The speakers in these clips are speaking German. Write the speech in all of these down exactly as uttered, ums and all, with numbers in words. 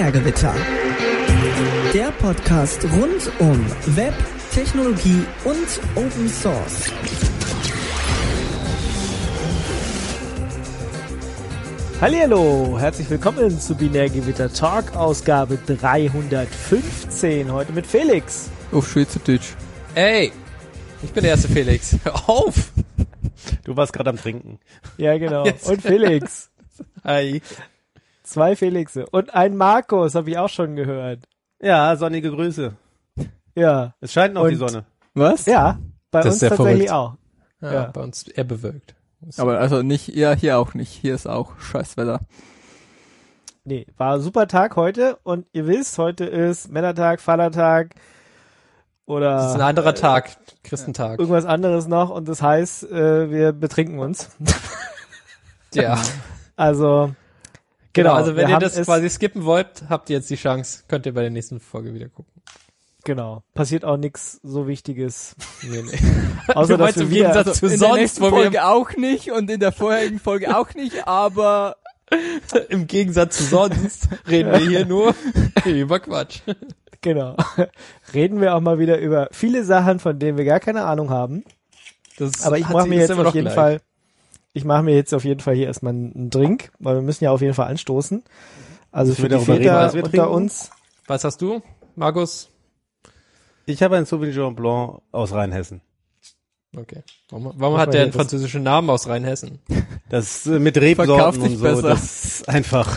Binärgewitter. Der Podcast rund um Web, Technologie und Open Source. Hallihallo, herzlich willkommen zu Binärgewitter Talk, Ausgabe dreihundertfünfzehn, heute mit Felix. Auf Schweizerdeutsch. Ey, ich bin der erste Felix. Hör auf! Du warst gerade am Trinken. Ja, genau. Jetzt. Und Felix. Hi. Zwei Felixe. Und ein Markus, habe ich auch schon gehört. Ja, sonnige Grüße. Ja. Es scheint noch Und- die Sonne. Was? Ja, bei Das uns ist sehr tatsächlich verrückt. auch. Ja, Ja. bei uns eher bewölkt. Aber also nicht, ja, hier auch nicht. Hier ist auch Scheißwetter. Nee, war ein super Tag heute und ihr wisst, heute ist Männertag, Vatertag oder Das ist ein anderer Tag, Christentag. irgendwas anderes noch und das heißt, äh, wir betrinken uns. Ja. Also, Genau, genau. also wenn wir ihr haben das es- quasi skippen wollt, habt ihr jetzt die Chance. Könnt ihr bei der nächsten Folge wieder gucken. Genau. Passiert auch nichts so Wichtiges. Nee, nee. Außer, Du dass meinst wir im wieder, Gegensatz zu in der sonst, nächsten wo Folge wir auch nicht und in der vorherigen Folge auch nicht, aber im Gegensatz zu sonst reden wir hier nur über Quatsch. genau. Reden wir auch mal wieder über viele Sachen, von denen wir gar keine Ahnung haben. Das Aber ich hat mache sie- mir ist jetzt immer auf noch jeden gleich. Fall, ich mache mir jetzt auf jeden Fall hier erstmal einen Drink, weil wir müssen ja auf jeden Fall anstoßen. Also Müssen für wir die darüber reden, Väter was wir unter trinken? uns. Was hast du, Markus? Ich habe einen Sauvignon Blanc aus Rheinhessen. Okay. Warum, warum Muss hat man der hier einen das- französischen Namen aus Rheinhessen? Das äh, mit Verkauft Rebsorten sich und so, besser. das ist einfach.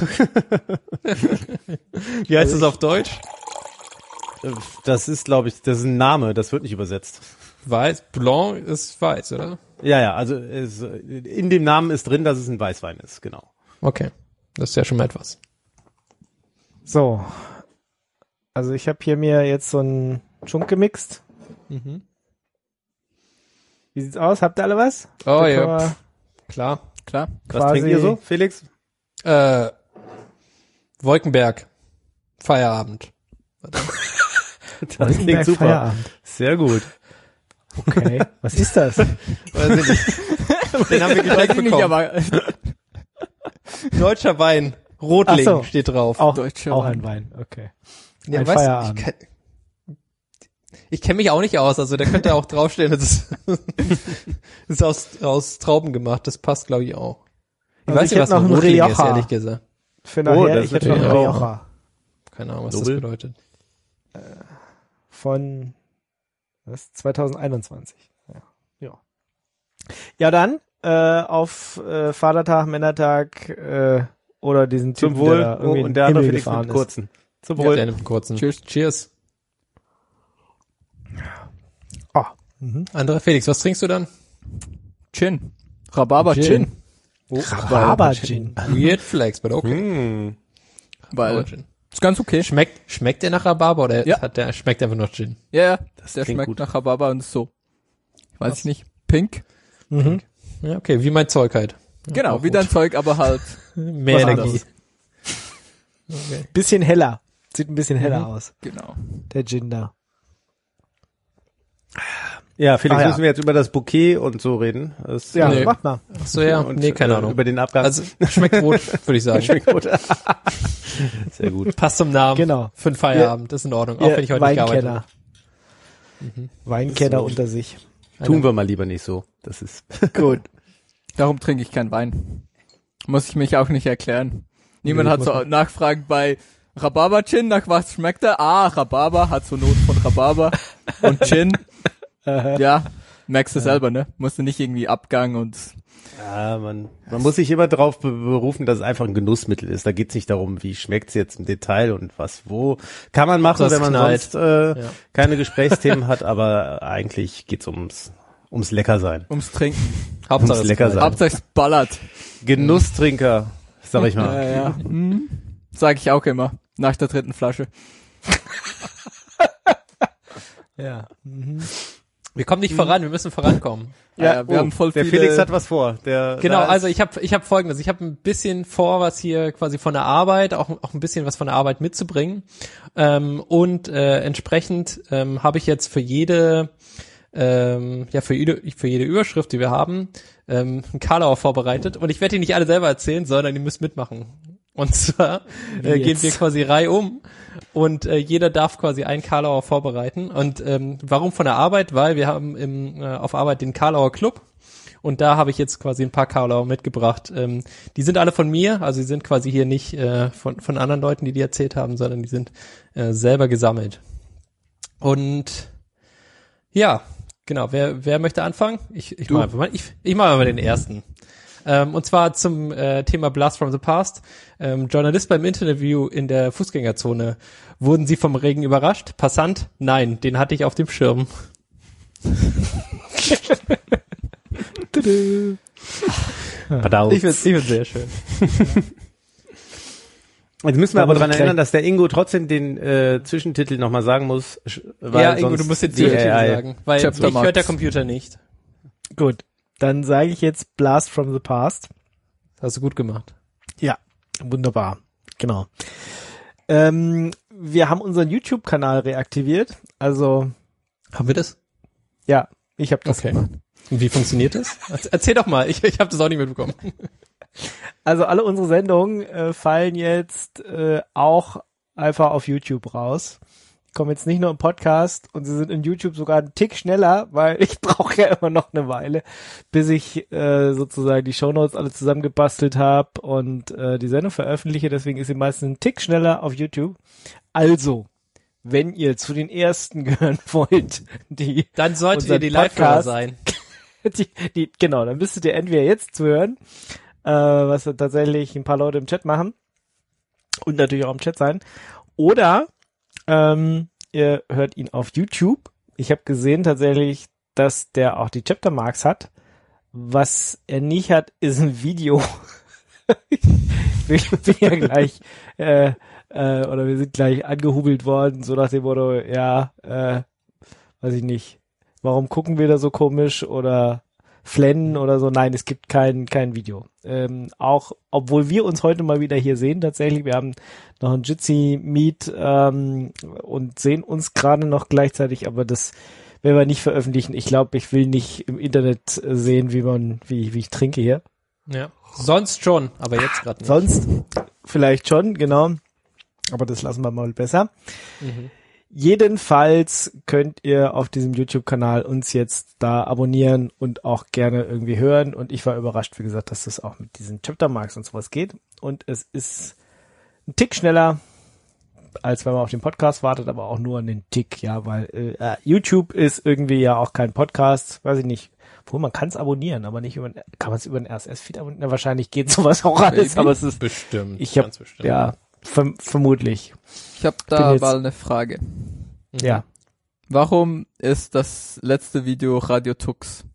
Wie heißt das auf Deutsch? Das ist, glaube ich, das ist ein Name, das wird nicht übersetzt. Weiß. Blanc ist weiß, oder? Ja, ja, also es, in dem Namen ist drin, dass es ein Weißwein ist, genau. Okay. Das ist ja schon mal etwas. So. Also ich habe hier mir jetzt so einen Schunk gemixt. Mhm. Wie sieht's aus? Habt ihr alle was? Oh Da ja, können wir klar. Klar. Was quasi- trinkt ihr so, Felix? Äh, Wolkenberg. Feierabend. Das Wolkenberg klingt super. Feierabend. Sehr gut. Okay. Was ist das? Weiß ich nicht. Den haben wir Weiß geschenkt ich nicht, bekommen. aber Deutscher Wein. Rotling Ach so. steht drauf. Auch, Deutscher auch Wein. ein Wein. Okay. Ja, ein weißt du, Feierabend. Ich, kenn- ich kenne mich auch nicht aus, also da könnte auch draufstehen, das ist, das ist aus, aus Trauben gemacht, das passt glaube ich auch. Ich Also weiß ich nicht, hätte was noch ein einen Rotling ist, Rioja. ehrlich gesagt. Für Oh, nachher, das ich ist hätte noch einen natürlich auch- Rioja. Keine Ahnung, was Nobel. das bedeutet. Von was? zwanzig einundzwanzig. Ja. Ja, ja dann äh, auf äh, Vatertag, Männertag äh, oder diesen Zum Typen, Wohl. der da Oh, irgendwie in und den der andere Himmel Felix mit gefahren ist. kurzen. Zum Ja, Wohl. der nimmt einen kurzen. Cheers. Cheers. Ah, mhm. Anderer Felix, was trinkst du dann? Gin. Rhabarber Gin. Gin. Rhabarber-Gin. Weird Flex, but okay. Hm. Weil, Aber Gin. ist ganz okay. Schmeckt, schmeckt der nach Rhabarber oder Ja. hat der, schmeckt einfach noch Gin? Ja, ja. Das Der klingt schmeckt gut. nach Rhabarber und ist so. Weiß Was? ich nicht. Pink. Mhm. Ja, okay, wie mein Zeug halt. Ja, Genau, auch wie gut. dein Zeug, aber halt. Mehr was Energie. anderes. Okay. Bisschen heller. Sieht ein bisschen heller Mhm. aus, Genau. der Gin da. Ja, Felix, Ah, ja. müssen wir jetzt über das Bouquet und so reden? Das, Ja, Nee. mach mal. Ach so, ja, und, nee, keine äh, Ahnung. Über den Abgang. Also, schmeckt rot, würde ich sagen. Schmeckt gut. Sehr gut. Passt zum Namen. Genau. Für den Feierabend, ist in Ordnung. Auch Ihr wenn ich heute nicht gearbeitet Weinkenner. habe. Weinkenner So. unter sich. Tun wir mal lieber nicht so. Das ist Gut. Darum trinke ich keinen Wein. Muss ich mich auch nicht erklären. Niemand Nee, hat muss so man- Nachfragen bei Rhabarber Gin, nach was schmeckt er? Ah, Rhabarber, hat so Not von Rhabarber. Und Gin, ja, merkst du selber, ne? Musst du nicht irgendwie Abgang und, Ja, man, man muss sich immer darauf be- berufen, dass es einfach ein Genussmittel ist. Da geht's nicht darum, wie schmeckt's jetzt im Detail und was wo. Kann man machen, Das wenn man knallt. sonst äh, Ja. keine Gesprächsthemen hat, aber eigentlich geht's ums ums Leckersein. ums Trinken. Hauptsache Muss es lecker knallt. sein. Hauptsache es ballert. Genusstrinker, sag ich Ja, mal. ja. Hm. Sag ich auch immer. Nach der dritten Flasche. Ja. Mhm. Wir kommen nicht voran, wir müssen vorankommen. Ja, ja, wir Oh, haben voll der viele. Felix hat was vor. Der Genau, da ist- also ich habe ich hab Folgendes. Ich habe ein bisschen vor, was hier quasi von der Arbeit, auch, auch ein bisschen was von der Arbeit mitzubringen. Ähm, und äh, entsprechend ähm, habe ich jetzt für jede ähm, ja für jede, für jede Überschrift, die wir haben, ähm, einen Karlauer vorbereitet. Und ich werde die nicht alle selber erzählen, sondern ihr müsst mitmachen. Und zwar äh, gehen wir quasi reihum und äh, jeder darf quasi einen Karlauer vorbereiten. Und ähm, warum von der Arbeit? Weil wir haben im, äh, auf Arbeit den Karlauer Club und da habe ich jetzt quasi ein paar Karlauer mitgebracht. Ähm, die sind alle von mir, also die sind quasi hier nicht äh, von von anderen Leuten, die die erzählt haben, sondern die sind äh, selber gesammelt. Und ja, genau, wer wer möchte anfangen? Ich ich mache einfach mal, ich, ich mache mal den ersten. Ähm, und zwar zum äh, Thema Blast from the Past. Ähm, Journalist beim Interview in der Fußgängerzone. Wurden Sie vom Regen überrascht? Passant? Nein, den hatte ich auf dem Schirm. Ich find's, ich find's sehr schön. Jetzt müssen wir aber daran Okay. erinnern, dass der Ingo trotzdem den äh, Zwischentitel nochmal sagen muss. Weil Ja, Ingo, sonst du musst den die Zwischentitel A I sagen, weil Chapter ich hört der Marks. Computer nicht. Gut, dann sage ich jetzt Blast from the Past. Das hast du gut gemacht. Ja, wunderbar. Genau. Ähm, wir haben unseren YouTube-Kanal reaktiviert. Also, Haben wir das? ja, ich habe das Okay. gemacht. Und wie funktioniert das? Erz- Erzähl doch mal, ich, ich habe das auch nicht mitbekommen. Also alle unsere Sendungen äh, fallen jetzt äh, auch einfach auf YouTube raus. Kommen jetzt nicht nur im Podcast und sie sind in YouTube sogar einen Tick schneller, weil ich brauche ja immer noch eine Weile, bis ich äh, sozusagen die Shownotes alle zusammengebastelt habe und äh, die Sendung veröffentliche. Deswegen ist sie meistens einen Tick schneller auf YouTube. Also, wenn ihr zu den ersten gehören wollt, die Dann solltet unseren ihr die Live-Hörer Podcast- sein. die, die, genau, dann müsstet ihr entweder jetzt zuhören, äh, was tatsächlich ein paar Leute im Chat machen und natürlich auch im Chat sein, oder ähm, ihr hört ihn auf YouTube. Ich habe gesehen tatsächlich, dass der auch die Chapter Marks hat. Was er nicht hat, ist ein Video. ich bin ja gleich äh, äh, oder wir sind gleich angehubelt worden, so nach dem Motto, ja, äh, weiß ich nicht, warum gucken wir da so komisch oder flennen oder so. Nein, es gibt kein kein Video. Ähm, auch, obwohl wir uns heute mal wieder hier sehen tatsächlich. Wir haben noch ein Jitsi Meet ähm, und sehen uns gerade noch gleichzeitig, aber das werden wir nicht veröffentlichen. Ich glaube, ich will nicht im Internet äh, sehen, wie man, wie, wie ich trinke hier. Ja. Sonst schon, aber jetzt gerade nicht. Sonst vielleicht schon, genau. Aber das lassen wir mal besser. Mhm. Jedenfalls könnt ihr auf diesem YouTube-Kanal uns jetzt da abonnieren und auch gerne irgendwie hören. Und ich war überrascht, wie gesagt, dass das auch mit diesen Chaptermarks und sowas geht. Und es ist ein Tick schneller, als wenn man auf den Podcast wartet, aber auch nur einen Tick, ja, weil äh, YouTube ist irgendwie ja auch kein Podcast, weiß ich nicht. Obwohl, man kann es abonnieren, aber nicht über, kann man es über den R S S-Feed abonnieren? Na, wahrscheinlich geht sowas auch alles, Maybe. aber es ist, Bestimmt. ich habe, ganz bestimmt. ja, verm vermutlich, Ich habe bin da jetzt- mal eine Frage. ja. Warum ist das letzte Video Radio Tux?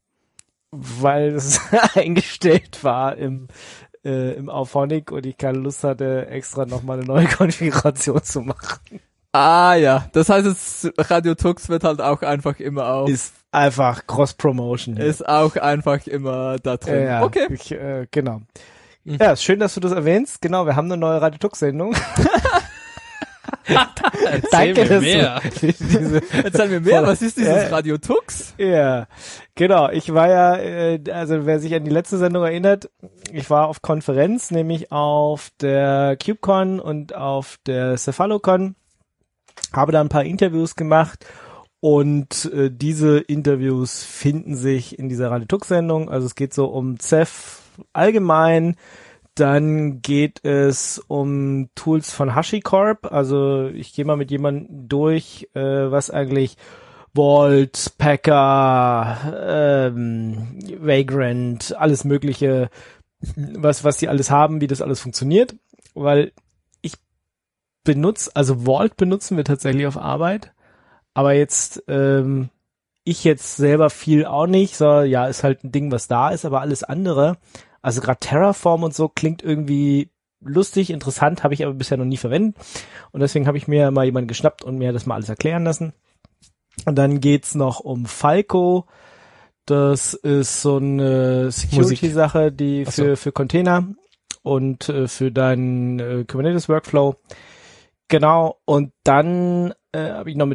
Weil es eingestellt war im äh, im Auphonic und ich keine Lust hatte, extra nochmal eine neue Konfiguration zu machen. Ah ja, das heißt, es, Radio Tux wird halt auch einfach immer auf. Ist einfach Cross-Promotion. Ist auch einfach immer da drin. äh, ja, Okay. Ich, äh, genau. Ja, ist schön, dass du das erwähnst. Genau, wir haben eine neue Radio Tux-Sendung. Erzähl Danke, mir dass mehr. du diese Erzähl mir mehr, was ist dieses Ja. Radio Tux? Ja, genau. Ich war ja, äh, also wer sich an die letzte Sendung erinnert, ich war auf Konferenz, nämlich auf der KubeCon und auf der Cephalocon, habe da ein paar Interviews gemacht und äh, diese Interviews finden sich in dieser Radio Tux-Sendung. Also es geht so um C E F allgemein. Dann geht es um Tools von HashiCorp. Also ich gehe mal mit jemandem durch, äh, was eigentlich Vault, Packer, ähm, Vagrant, alles Mögliche, was was die alles haben, wie das alles funktioniert. Weil ich benutze, also Vault benutzen wir tatsächlich auf Arbeit, aber jetzt ähm, ich jetzt selber viel auch nicht. So, ja, ist halt ein Ding, was da ist, aber alles andere, also gerade Terraform und so klingt irgendwie lustig, interessant, habe ich aber bisher noch nie verwendet. Und deswegen habe ich mir mal jemanden geschnappt und mir das mal alles erklären lassen. Und dann geht's noch um Falco. Das ist so eine Security-Sache, die Ach so. für für Container und äh, für deinen äh, Kubernetes-Workflow. Genau. Und dann äh, habe ich noch mit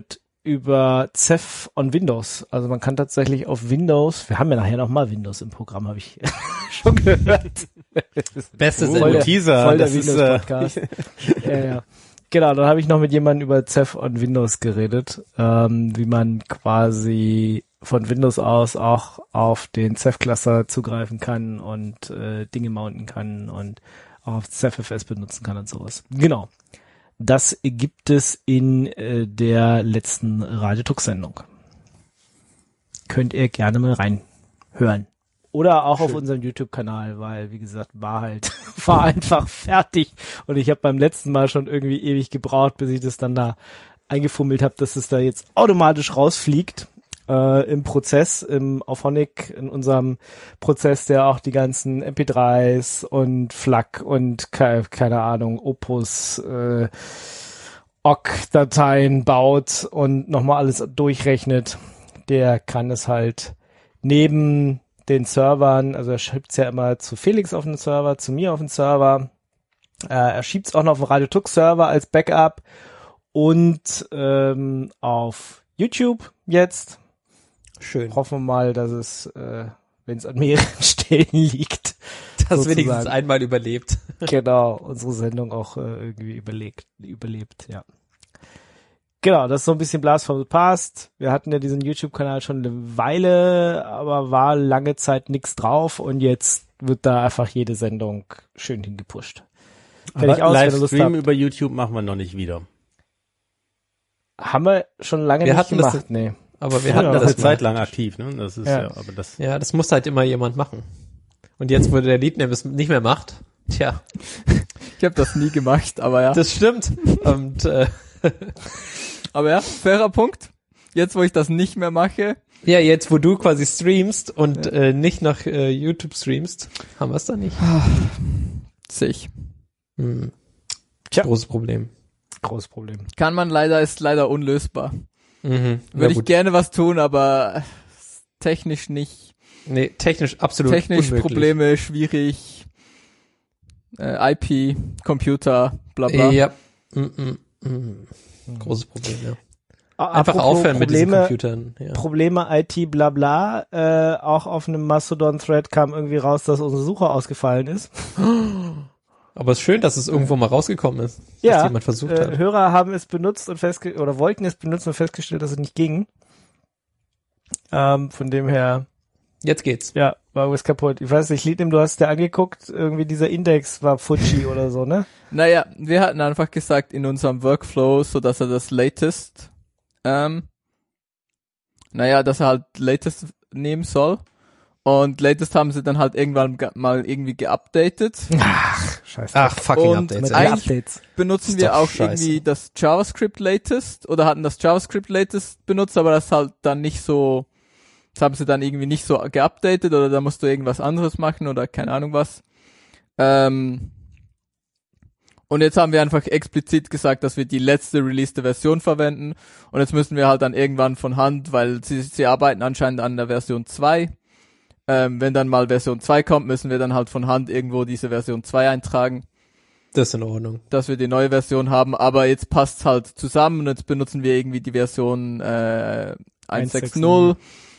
über Ceph on Windows. Also man kann tatsächlich auf Windows, wir haben ja nachher nochmal Windows im Programm, habe ich schon gehört. Bestes Oh, voll der, Teaser, voll der das ist, Windows-Podcast. ja, ja. Genau, dann habe ich noch mit jemandem über Ceph on Windows geredet, ähm, wie man quasi von Windows aus auch auf den Ceph-Cluster zugreifen kann und äh, Dinge mounten kann und auch auf CephFS benutzen kann und sowas. Genau. Das gibt es in äh, der letzten Radiotux-Sendung. Könnt ihr gerne mal reinhören. Oder auch Schön. Auf unserem YouTube-Kanal, weil, wie gesagt, war halt, war einfach fertig. Und ich habe beim letzten Mal schon irgendwie ewig gebraucht, bis ich das dann da eingefummelt habe, dass es da jetzt automatisch rausfliegt äh, im Prozess, im Auphonic, in unserem Prozess, der auch die ganzen M P dreis und FLAC und ke- keine Ahnung, Opus, äh, O C-Dateien baut und nochmal alles durchrechnet. Der kann es halt neben den Servern, also er schiebt es ja immer zu Felix auf den Server, zu mir auf den Server, äh, er schiebt es auch noch auf den Radiotux-Server als Backup und ähm, auf YouTube jetzt. Schön. Hoffen wir mal, dass es, äh, wenn es an mehreren Stellen liegt, das sozusagen wenigstens einmal überlebt. Genau, unsere Sendung auch äh, irgendwie überlegt, überlebt, ja. Genau, das ist so ein bisschen Blast from the Past. Wir hatten ja diesen YouTube-Kanal schon eine Weile, aber war lange Zeit nichts drauf und jetzt wird da einfach jede Sendung schön hingepusht. Aber Livestream über YouTube machen wir noch nicht wieder. Haben wir schon lange wir nicht hatten gemacht, das, nee. Aber wir ja, hatten das das eine Zeit lang aktiv, ne? Das ist ja, ja aber das. Ja, das muss halt immer jemand machen. Und jetzt, wo der Leadname es nicht mehr macht, tja. Ich habe das nie gemacht, aber ja. Das stimmt. Und äh, aber ja, fairer Punkt. Jetzt, wo ich das nicht mehr mache. Ja, jetzt, wo du quasi streamst und ja. äh, nicht nach äh, YouTube streamst, haben wir es da nicht. Sehe ich. Hm. Tja. Großes Problem. Großes Problem. Kann man leider, ist leider unlösbar. Mhm. Würde ich gerne was tun, aber technisch nicht. Nee, technisch absolut Technisch unmöglich. Probleme, schwierig. Äh, I P, Computer, bla bla. Ja. Mm, mm, mm. Großes Problem, ja. Einfach Apropos aufhören Probleme, mit diesen Computern. Ja. Probleme I T, bla bla. Äh, auch auf einem Mastodon-Thread kam irgendwie raus, dass unsere Suche ausgefallen ist. Aber es ist schön, dass es irgendwo mal rausgekommen ist, ja, dass jemand versucht äh, hat. Hörer haben es benutzt und festge oder wollten es benutzen und festgestellt, dass es nicht ging. Ähm, von dem her. Jetzt geht's. Ja, war alles kaputt. Ich weiß nicht, Liednim, du hast dir angeguckt, irgendwie dieser Index war Fuji oder so, ne? Naja, wir hatten einfach gesagt in unserem Workflow, so dass er das Latest, ähm, naja, dass er halt Latest nehmen soll. Und Latest haben sie dann halt irgendwann mal irgendwie geupdatet. Ach, scheiße. Ach, fucking und Updates. eigentlich Updates. benutzen wir auch scheiße. irgendwie das JavaScript Latest oder hatten das JavaScript Latest benutzt, aber das halt dann nicht so, das haben sie dann irgendwie nicht so geupdatet oder da musst du irgendwas anderes machen oder keine Ahnung was. Ähm, und jetzt haben wir einfach explizit gesagt, dass wir die letzte released Version verwenden und jetzt müssen wir halt dann irgendwann von Hand, weil sie, sie arbeiten anscheinend an der Version zwei. Ähm, wenn dann mal Version zwei kommt, müssen wir dann halt von Hand irgendwo diese Version zwei eintragen. Das ist in Ordnung. Dass wir die neue Version haben, aber jetzt passt's halt zusammen und jetzt benutzen wir irgendwie die Version äh, eins sechs null,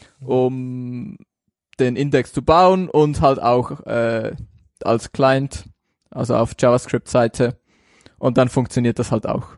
um den Index zu bauen und halt auch äh, als Client, also auf JavaScript-Seite und dann funktioniert das halt auch.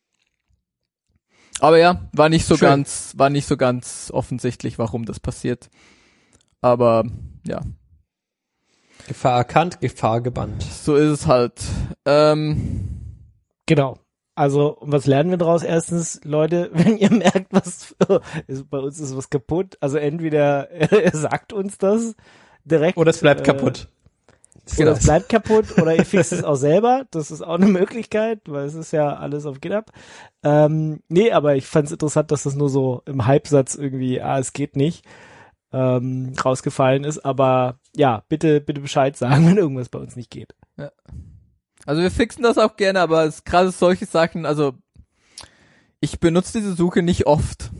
Aber ja, war nicht so Schön. ganz, war nicht so ganz offensichtlich, warum das passiert. Aber ja. Gefahr erkannt, Gefahr gebannt. So ist es halt. Ähm, Genau. Also, was lernen wir daraus? Erstens, Leute, wenn ihr merkt, was ist, bei uns ist was kaputt, also entweder er sagt uns das direkt. Oder es bleibt äh, kaputt. Oder es bleibt kaputt oder ihr fixt es auch selber. Das ist auch eine Möglichkeit, weil es ist ja alles auf GitHub. Ähm, nee, aber ich fand es interessant, dass das nur so im Halbsatz irgendwie, ah, es geht nicht, ähm, rausgefallen ist. Aber ja, bitte, bitte Bescheid sagen, wenn irgendwas bei uns nicht geht. ja. Also wir fixen das auch gerne, aber es gerade solche Sachen, also ich benutze diese Suche nicht oft.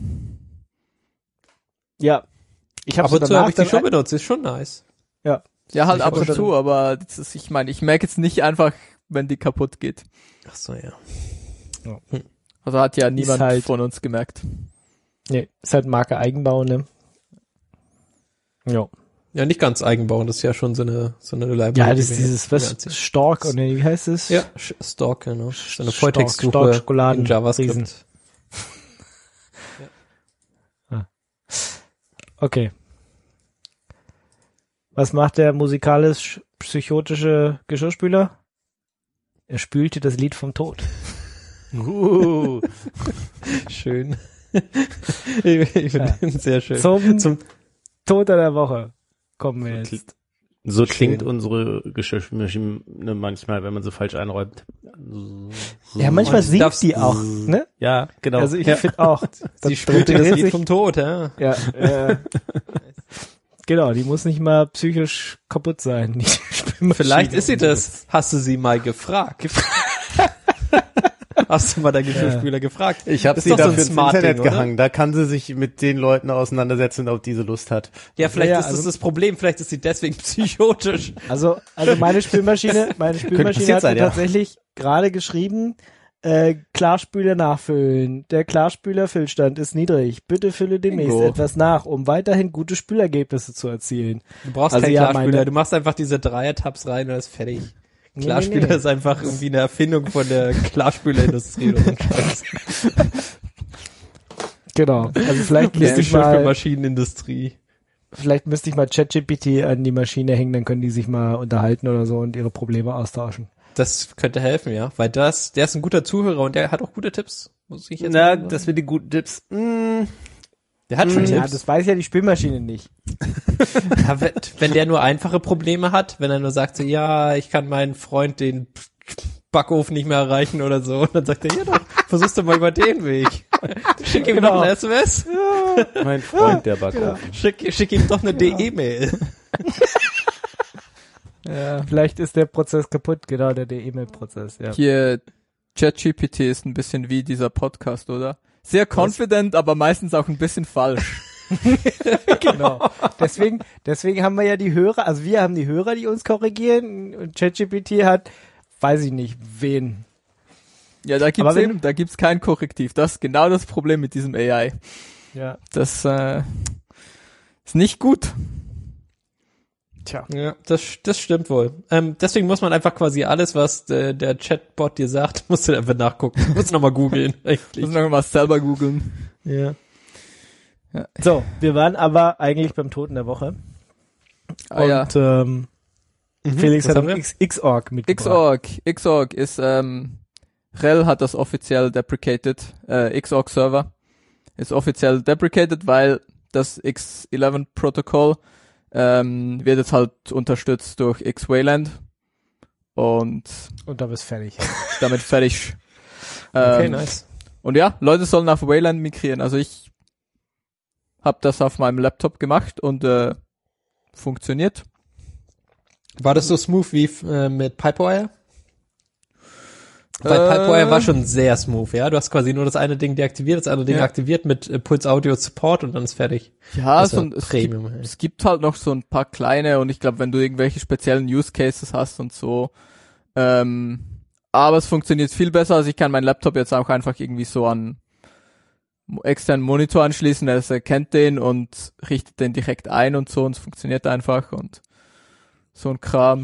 Ja. Ich habe Ab und zu danach habe ich die dann schon benutzt, ist schon nice. Ja. Ja, halt Ich ab auch und schon- zu, aber das ist, ich meine, ich merke jetzt nicht einfach, wenn die kaputt geht. Ach so, ja. Also hat ja niemand halt, von uns gemerkt. Nee, ist halt Marke Eigenbau, ne? Ja. Ja, nicht ganz Eigenbau, das ist ja schon so eine, so eine Library. Ja, das ist die wir dieses, jetzt was, anziehen. Stork, oder wie heißt es? Ja, Sch- Stork, genau. So eine Stork, Volltextsuche Stork, Schokoladen, in JavaScript. Riesen. Okay. Was macht der musikalisch-psychotische Geschirrspüler? Er spülte das Lied vom Tod. Uh. Schön. ich ich finde Ja. den sehr schön. Zum, Zum Tod der Woche kommen wir jetzt. So klingt unsere Geschirrspülmaschine manchmal, wenn man so falsch einräumt. Ja, manchmal Und singt darfst- die auch, ne? Ja, genau. Also ich ja. finde auch. Sie spülte das Lied vom Tod, ja. Ja, äh, genau, die muss nicht mal psychisch kaputt sein. Die Spülmaschine. Vielleicht ist sie das. Hast du sie mal gefragt? Hast du mal deinen Geschirrspüler gefragt? Ich habe Das sie ist doch so dafür ein ins Smart Internet Ding, oder? gehangen. Da kann sie sich mit den Leuten auseinandersetzen, auf die sie Lust hat. Ja, vielleicht Ja, ja, ist das also- das Problem. Vielleicht ist sie deswegen psychotisch. Also, also meine Spülmaschine, meine Spülmaschine passiert hat mir sein, ja. tatsächlich gerade geschrieben, äh, Klarspüler nachfüllen. Der Klarspüler-Füllstand ist niedrig. Bitte fülle demnächst Bingo. etwas nach, um weiterhin gute Spülergebnisse zu erzielen. Du brauchst Also keinen ja, Klarspüler. meine- Du machst einfach diese Dreier-Tabs rein und ist fertig. Nee, Klarspüler nee, nee. ist einfach irgendwie eine Erfindung von der Klarspülerindustrie oder so ein Scheiß. Genau. Also vielleicht Die müsste ich mal, Geschirrspülmaschinenindustrie. vielleicht müsste ich mal ChatGPT an die Maschine hängen, dann können die sich mal unterhalten oder so und ihre Probleme austauschen. Das könnte helfen, ja. Weil das, der ist ein guter Zuhörer und der hat auch gute Tipps. Muss ich jetzt Na, mal sagen. das mit den guten Tipps. Mm, Der hat schon Ja, Tipps. das weiß ja die Spülmaschine nicht. Ja, wenn, wenn der nur einfache Probleme hat, wenn er nur sagt so, ja, ich kann meinen Freund den Backofen nicht mehr erreichen oder so, und dann sagt er, ja doch, versuchst du mal über den Weg. Schick ihm Genau. doch eine S M S. mein Freund, der Backofen. Schick, schick ihm doch eine D E-Mail. Ja. Vielleicht ist der Prozess kaputt, genau, der der E-Mail-Prozess, ja. Hier, ChatGPT ist ein bisschen wie dieser Podcast, oder? Sehr confident, aber meistens auch ein bisschen falsch. Genau. Deswegen, deswegen haben wir ja die Hörer, also wir haben die Hörer, die uns korrigieren, und ChatGPT hat, weiß ich nicht, wen. Ja, da gibt's Aber wenn- eben, da gibt's kein Korrektiv. Das ist genau das Problem mit diesem A I. Ja. Das äh, ist nicht gut. Tja. Ja, das, das stimmt wohl. Ähm, deswegen muss man einfach quasi alles, was der, der Chatbot dir sagt, musst du einfach nachgucken. Musst du nochmal googeln, eigentlich. Muss noch mal selber googeln. Ja. So, wir waren aber eigentlich beim Toten der Woche. Ah, ja. Und ähm, Mhm. Felix Was hat haben wir? X- Xorg mitgebracht. Xorg, Xorg ist, ähm, RHEL hat das offiziell deprecated, äh, Xorg Server ist offiziell deprecated, weil das X elf Protokoll ähm, wird jetzt halt unterstützt durch X-Wayland und Und da bist fertig. damit fertig. Okay, Ähm, nice. Und ja, Leute sollen auf Wayland migrieren. Also ich habe das auf meinem Laptop gemacht und äh, funktioniert. War das so smooth wie äh, mit Pipewire? Weil Äh, Pipewire war schon sehr smooth, ja. Du hast quasi nur das eine Ding deaktiviert, das andere Ding Ja. aktiviert mit äh, Puls Audio Support und dann ist fertig. Ja, Das ist so, ja ein- es, Premium, gibt, ey. es gibt halt noch so ein paar kleine und ich glaube, wenn du irgendwelche speziellen Use Cases hast und so, ähm, aber es funktioniert viel besser. Also ich kann meinen Laptop jetzt auch einfach irgendwie so an mo- externen Monitor anschließen, er erkennt den und richtet den direkt ein und so und es funktioniert einfach und so ein Kram.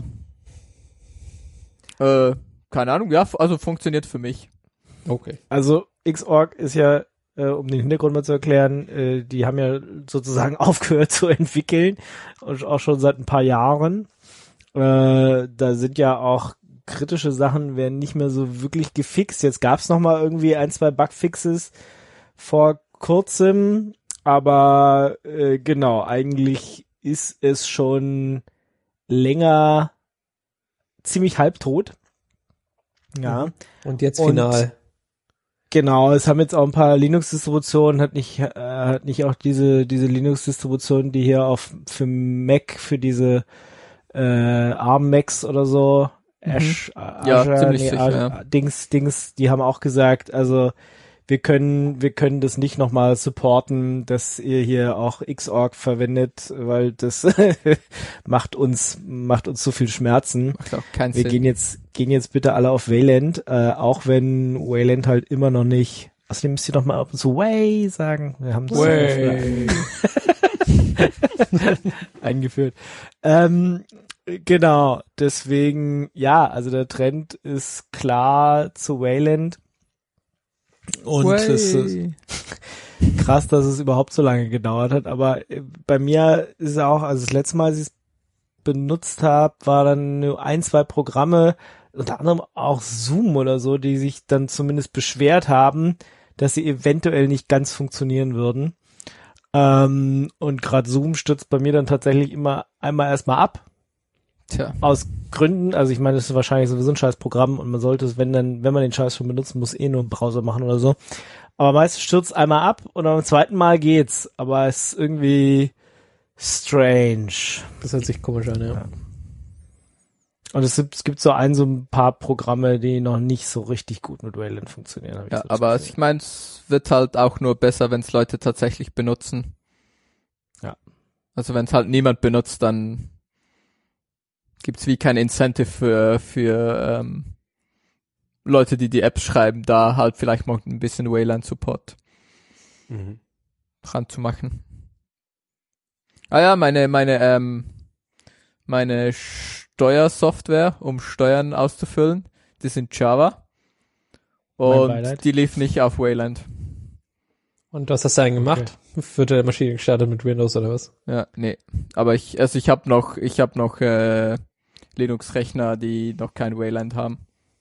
Äh, keine Ahnung, ja, f- also funktioniert für mich. Okay. Also Xorg ist ja, äh, um den Hintergrund mal zu erklären, äh, die haben ja sozusagen aufgehört zu entwickeln und auch schon seit ein paar Jahren. Äh, da sind ja auch kritische Sachen, werden nicht mehr so wirklich gefixt. Jetzt gab's noch mal irgendwie ein, zwei Bugfixes vor kurzem, aber äh, genau, eigentlich ist es schon länger ziemlich halbtot. Ja. Und jetzt Und- final. Genau, es haben jetzt auch ein paar Linux-Distributionen, hat nicht, äh, hat nicht auch diese, diese Linux-Distribution, die hier auf, für Mac, für diese, äh, ARM-Macs oder so, Ash, Ja, Azure, ziemlich nee, sicher, Azure, ja. Dings, Dings, die haben auch gesagt, also, wir können, wir können das nicht nochmal supporten, dass ihr hier auch Xorg verwendet, weil das macht uns, macht uns zu viel Schmerzen. Macht auch keinen Wir Sinn. gehen jetzt, gehen jetzt bitte alle auf Wayland, äh, auch wenn Wayland halt immer noch nicht Außerdem müsst ihr doch mal ab und zu Way sagen. Wir haben das Way. eingeführt. Ähm, genau, deswegen, ja, also der Trend ist klar zu Wayland. Und Way. es ist krass, dass es überhaupt so lange gedauert hat. Aber bei mir ist es auch, also das letzte Mal, als ich es benutzt habe, war dann nur ein, zwei Programme, unter anderem auch Zoom oder so, die sich dann zumindest beschwert haben, dass sie eventuell nicht ganz funktionieren würden. Ähm, und gerade Zoom stürzt bei mir dann tatsächlich immer einmal erstmal ab. Tja. Aus Gründen, also ich meine, das ist wahrscheinlich sowieso ein scheiß Programm und man sollte es, wenn dann, wenn man den Scheiß schon benutzt, muss eh nur im Browser machen oder so. Aber meistens stürzt einmal ab und beim zweiten Mal geht's. Aber es ist irgendwie strange. Das hört sich komisch an, ja. Ja. Und es gibt, es gibt so ein, so ein paar Programme, die noch nicht so richtig gut mit Wayland funktionieren. Hab ich Ja, so aber das Gefühl. ich meine, es wird halt auch nur besser, wenn es Leute tatsächlich benutzen. Ja. Also wenn es halt niemand benutzt, dann gibt's wie kein Incentive für für ähm, Leute, die die Apps schreiben, da halt vielleicht mal ein bisschen Wayland-Support Mhm. dran zu machen. Ah ja, meine meine ähm, meine Steuersoftware, um Steuern auszufüllen, die sind Java und Beileid. die lief nicht auf Wayland. Und was hast du eigentlich gemacht? Wird der Maschine gestartet mit Windows oder was? Ja, nee. Aber ich, also ich habe noch, ich habe noch äh, Linux-Rechner, die noch kein Wayland haben.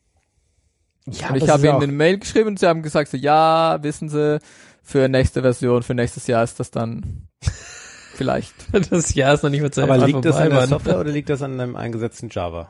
Ja, und ich das habe ist ihnen auch- eine Mail geschrieben und sie haben gesagt so, ja, wissen Sie, für nächste Version, für nächstes Jahr ist das dann vielleicht. Das Jahr ist noch nicht mehr zu Aber Ende liegt das vorbei, an der Mann. Software oder liegt das an einem eingesetzten Java?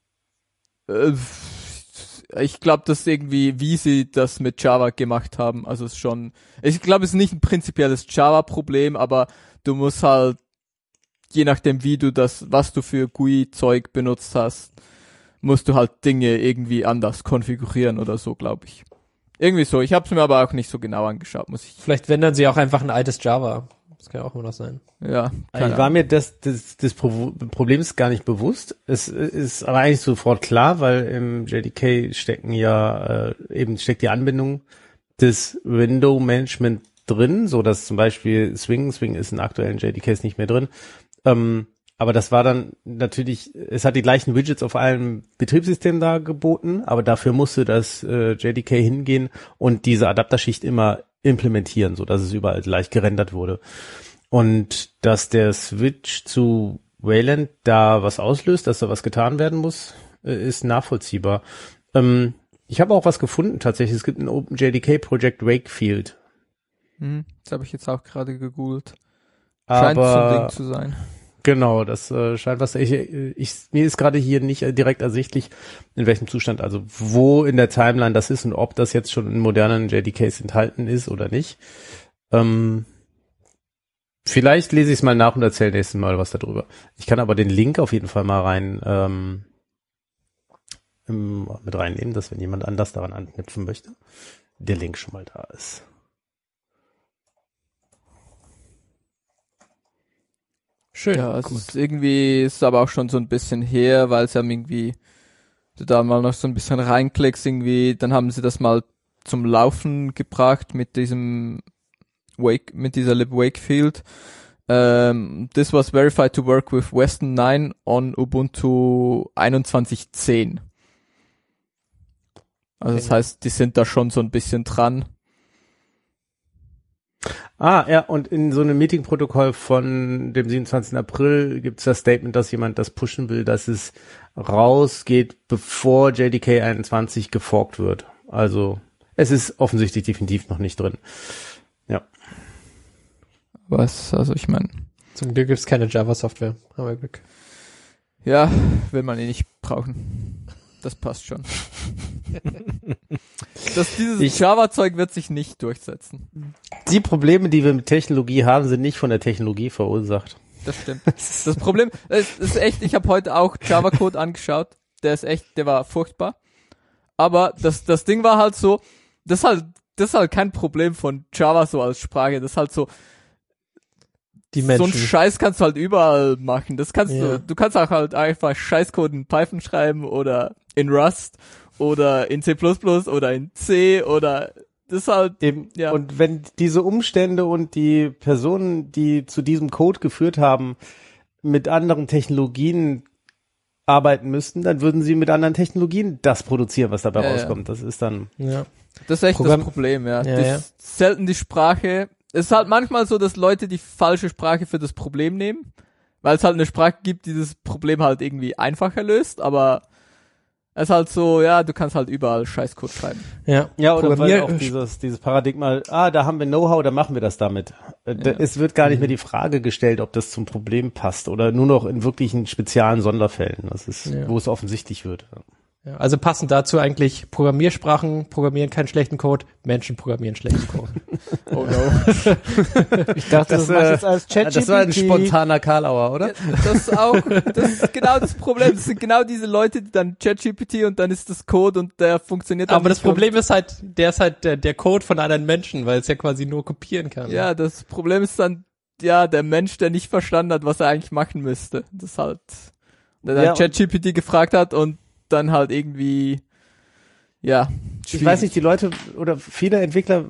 Äh, Ich glaube, dass irgendwie, wie sie das mit Java gemacht haben, also es ist schon, ich glaube, es ist nicht ein prinzipielles Java-Problem, aber du musst halt, je nachdem, wie du das, was du für G U I-Zeug benutzt hast, musst du halt Dinge irgendwie anders konfigurieren oder so, glaube ich. Irgendwie so. Ich habe es mir aber auch nicht so genau angeschaut, muss ich. Vielleicht ändern sie auch einfach ein altes Java. Das kann ja auch immer noch sein. Ja. keine Ich war Ahnung. mir das, das, das Pro- Problem ist gar nicht bewusst. Es ist aber eigentlich sofort klar, weil im J D K stecken ja, äh, eben steckt die Anbindung des Window Management drin, so dass zum Beispiel Swing, Swing ist in aktuellen J D Ks nicht mehr drin. Ähm, aber das war dann natürlich, es hat die gleichen Widgets auf allen Betriebssystemen da geboten, aber dafür musste das äh, J D K hingehen und diese Adapterschicht immer implementieren, so dass es überall gleich gerendert wurde. Und dass der Switch zu Wayland da was auslöst, dass da was getan werden muss, äh, ist nachvollziehbar. Ähm, ich habe auch was gefunden tatsächlich. Es gibt ein OpenJDK-Projekt Wakefield. Hm, das habe ich jetzt auch gerade gegoogelt. Scheint so ein Aber Ding zu sein. genau, das äh, scheint was. Ich, ich, mir ist gerade hier nicht äh, direkt ersichtlich, in welchem Zustand, also wo in der Timeline das ist und ob das jetzt schon in modernen J D Ks enthalten ist oder nicht. Ähm, vielleicht lese ich es mal nach und erzähle nächstes Mal was darüber. Ich kann aber den Link auf jeden Fall mal rein ähm, im, mit reinnehmen, dass wenn jemand anders daran anknüpfen möchte, der Link schon mal da ist. Schön. Ja, es ist irgendwie, ist aber auch schon so ein bisschen her, weil es ja irgendwie, du da mal noch so ein bisschen reinklickst irgendwie, dann haben sie das mal zum Laufen gebracht mit diesem Wake, mit dieser Lib Wakefield. Um, this was verified to work with Western nine on Ubuntu einundzwanzig zehn. Also das Okay. heißt, die sind da schon so ein bisschen dran. Ah, ja, und in so einem Meeting-Protokoll von dem siebenundzwanzigsten April gibt es das Statement, dass jemand das pushen will, dass es rausgeht, bevor J D K einundzwanzig geforkt wird. Also es ist offensichtlich definitiv noch nicht drin. Ja. Was, also ich meine, Zum Glück gibt's keine Java-Software. Haben wir Glück. ja, will man eh nicht brauchen. Das passt schon. Das, dieses Ich- Java-Zeug wird sich nicht durchsetzen. Die Probleme, die wir mit Technologie haben, sind nicht von der Technologie verursacht. Das stimmt. Das Problem, es ist echt, ich habe heute auch Java-Code angeschaut. Der ist echt, der war furchtbar. Aber das, das Ding war halt so, das ist halt, das ist halt kein Problem von Java so als Sprache. Das ist halt so, Die so Menschen. ein Scheiß kannst du halt überall machen. Das kannst Ja. du, du kannst auch halt einfach Scheißcode in Python schreiben oder in Rust oder in C plus plus oder in C oder das ist halt, Eben. ja. Und wenn diese Umstände und die Personen, die zu diesem Code geführt haben, mit anderen Technologien arbeiten müssten, dann würden sie mit anderen Technologien das produzieren, was dabei Ja, rauskommt. Das ist dann... Ja. Das ist echt Programm- das Problem, ja. Ja, das ja. ist selten die Sprache. Es ist halt manchmal so, dass Leute die falsche Sprache für das Problem nehmen, weil es halt eine Sprache gibt, die das Problem halt irgendwie einfacher löst, aber es ist halt so, ja, du kannst halt überall Scheißcode schreiben. Ja, Ja, oder weil Programmier- auch dieses, dieses Paradigma, ah, da haben wir Know-how, da machen wir das damit. Äh, da- Es wird gar nicht mehr die Frage gestellt, ob das zum Problem passt oder nur noch in wirklichen speziellen Sonderfällen. Das ist, Ja. wo es offensichtlich wird. Ja, also passend dazu eigentlich Programmiersprachen programmieren keinen schlechten Code, Menschen programmieren schlechten Code. Oh no. Ich dachte, das, Das, das machst äh, jetzt als ChatGPT. Das war ein spontaner Karlauer, oder? Ja, das ist auch, das ist genau das Problem. Das sind genau diese Leute, die dann ChatGPT und dann ist das Code und der funktioniert dann Aber das nicht und- Problem ist halt, der ist halt der, der Code von anderen Menschen, weil es ja quasi nur kopieren kann. Ja, das Problem ist dann, ja, der Mensch, der nicht verstanden hat, was er eigentlich machen müsste. Das halt, der dann Ja, und- ChatGPT gefragt hat und dann halt irgendwie, ja. Ich weiß nicht, die Leute oder viele Entwickler,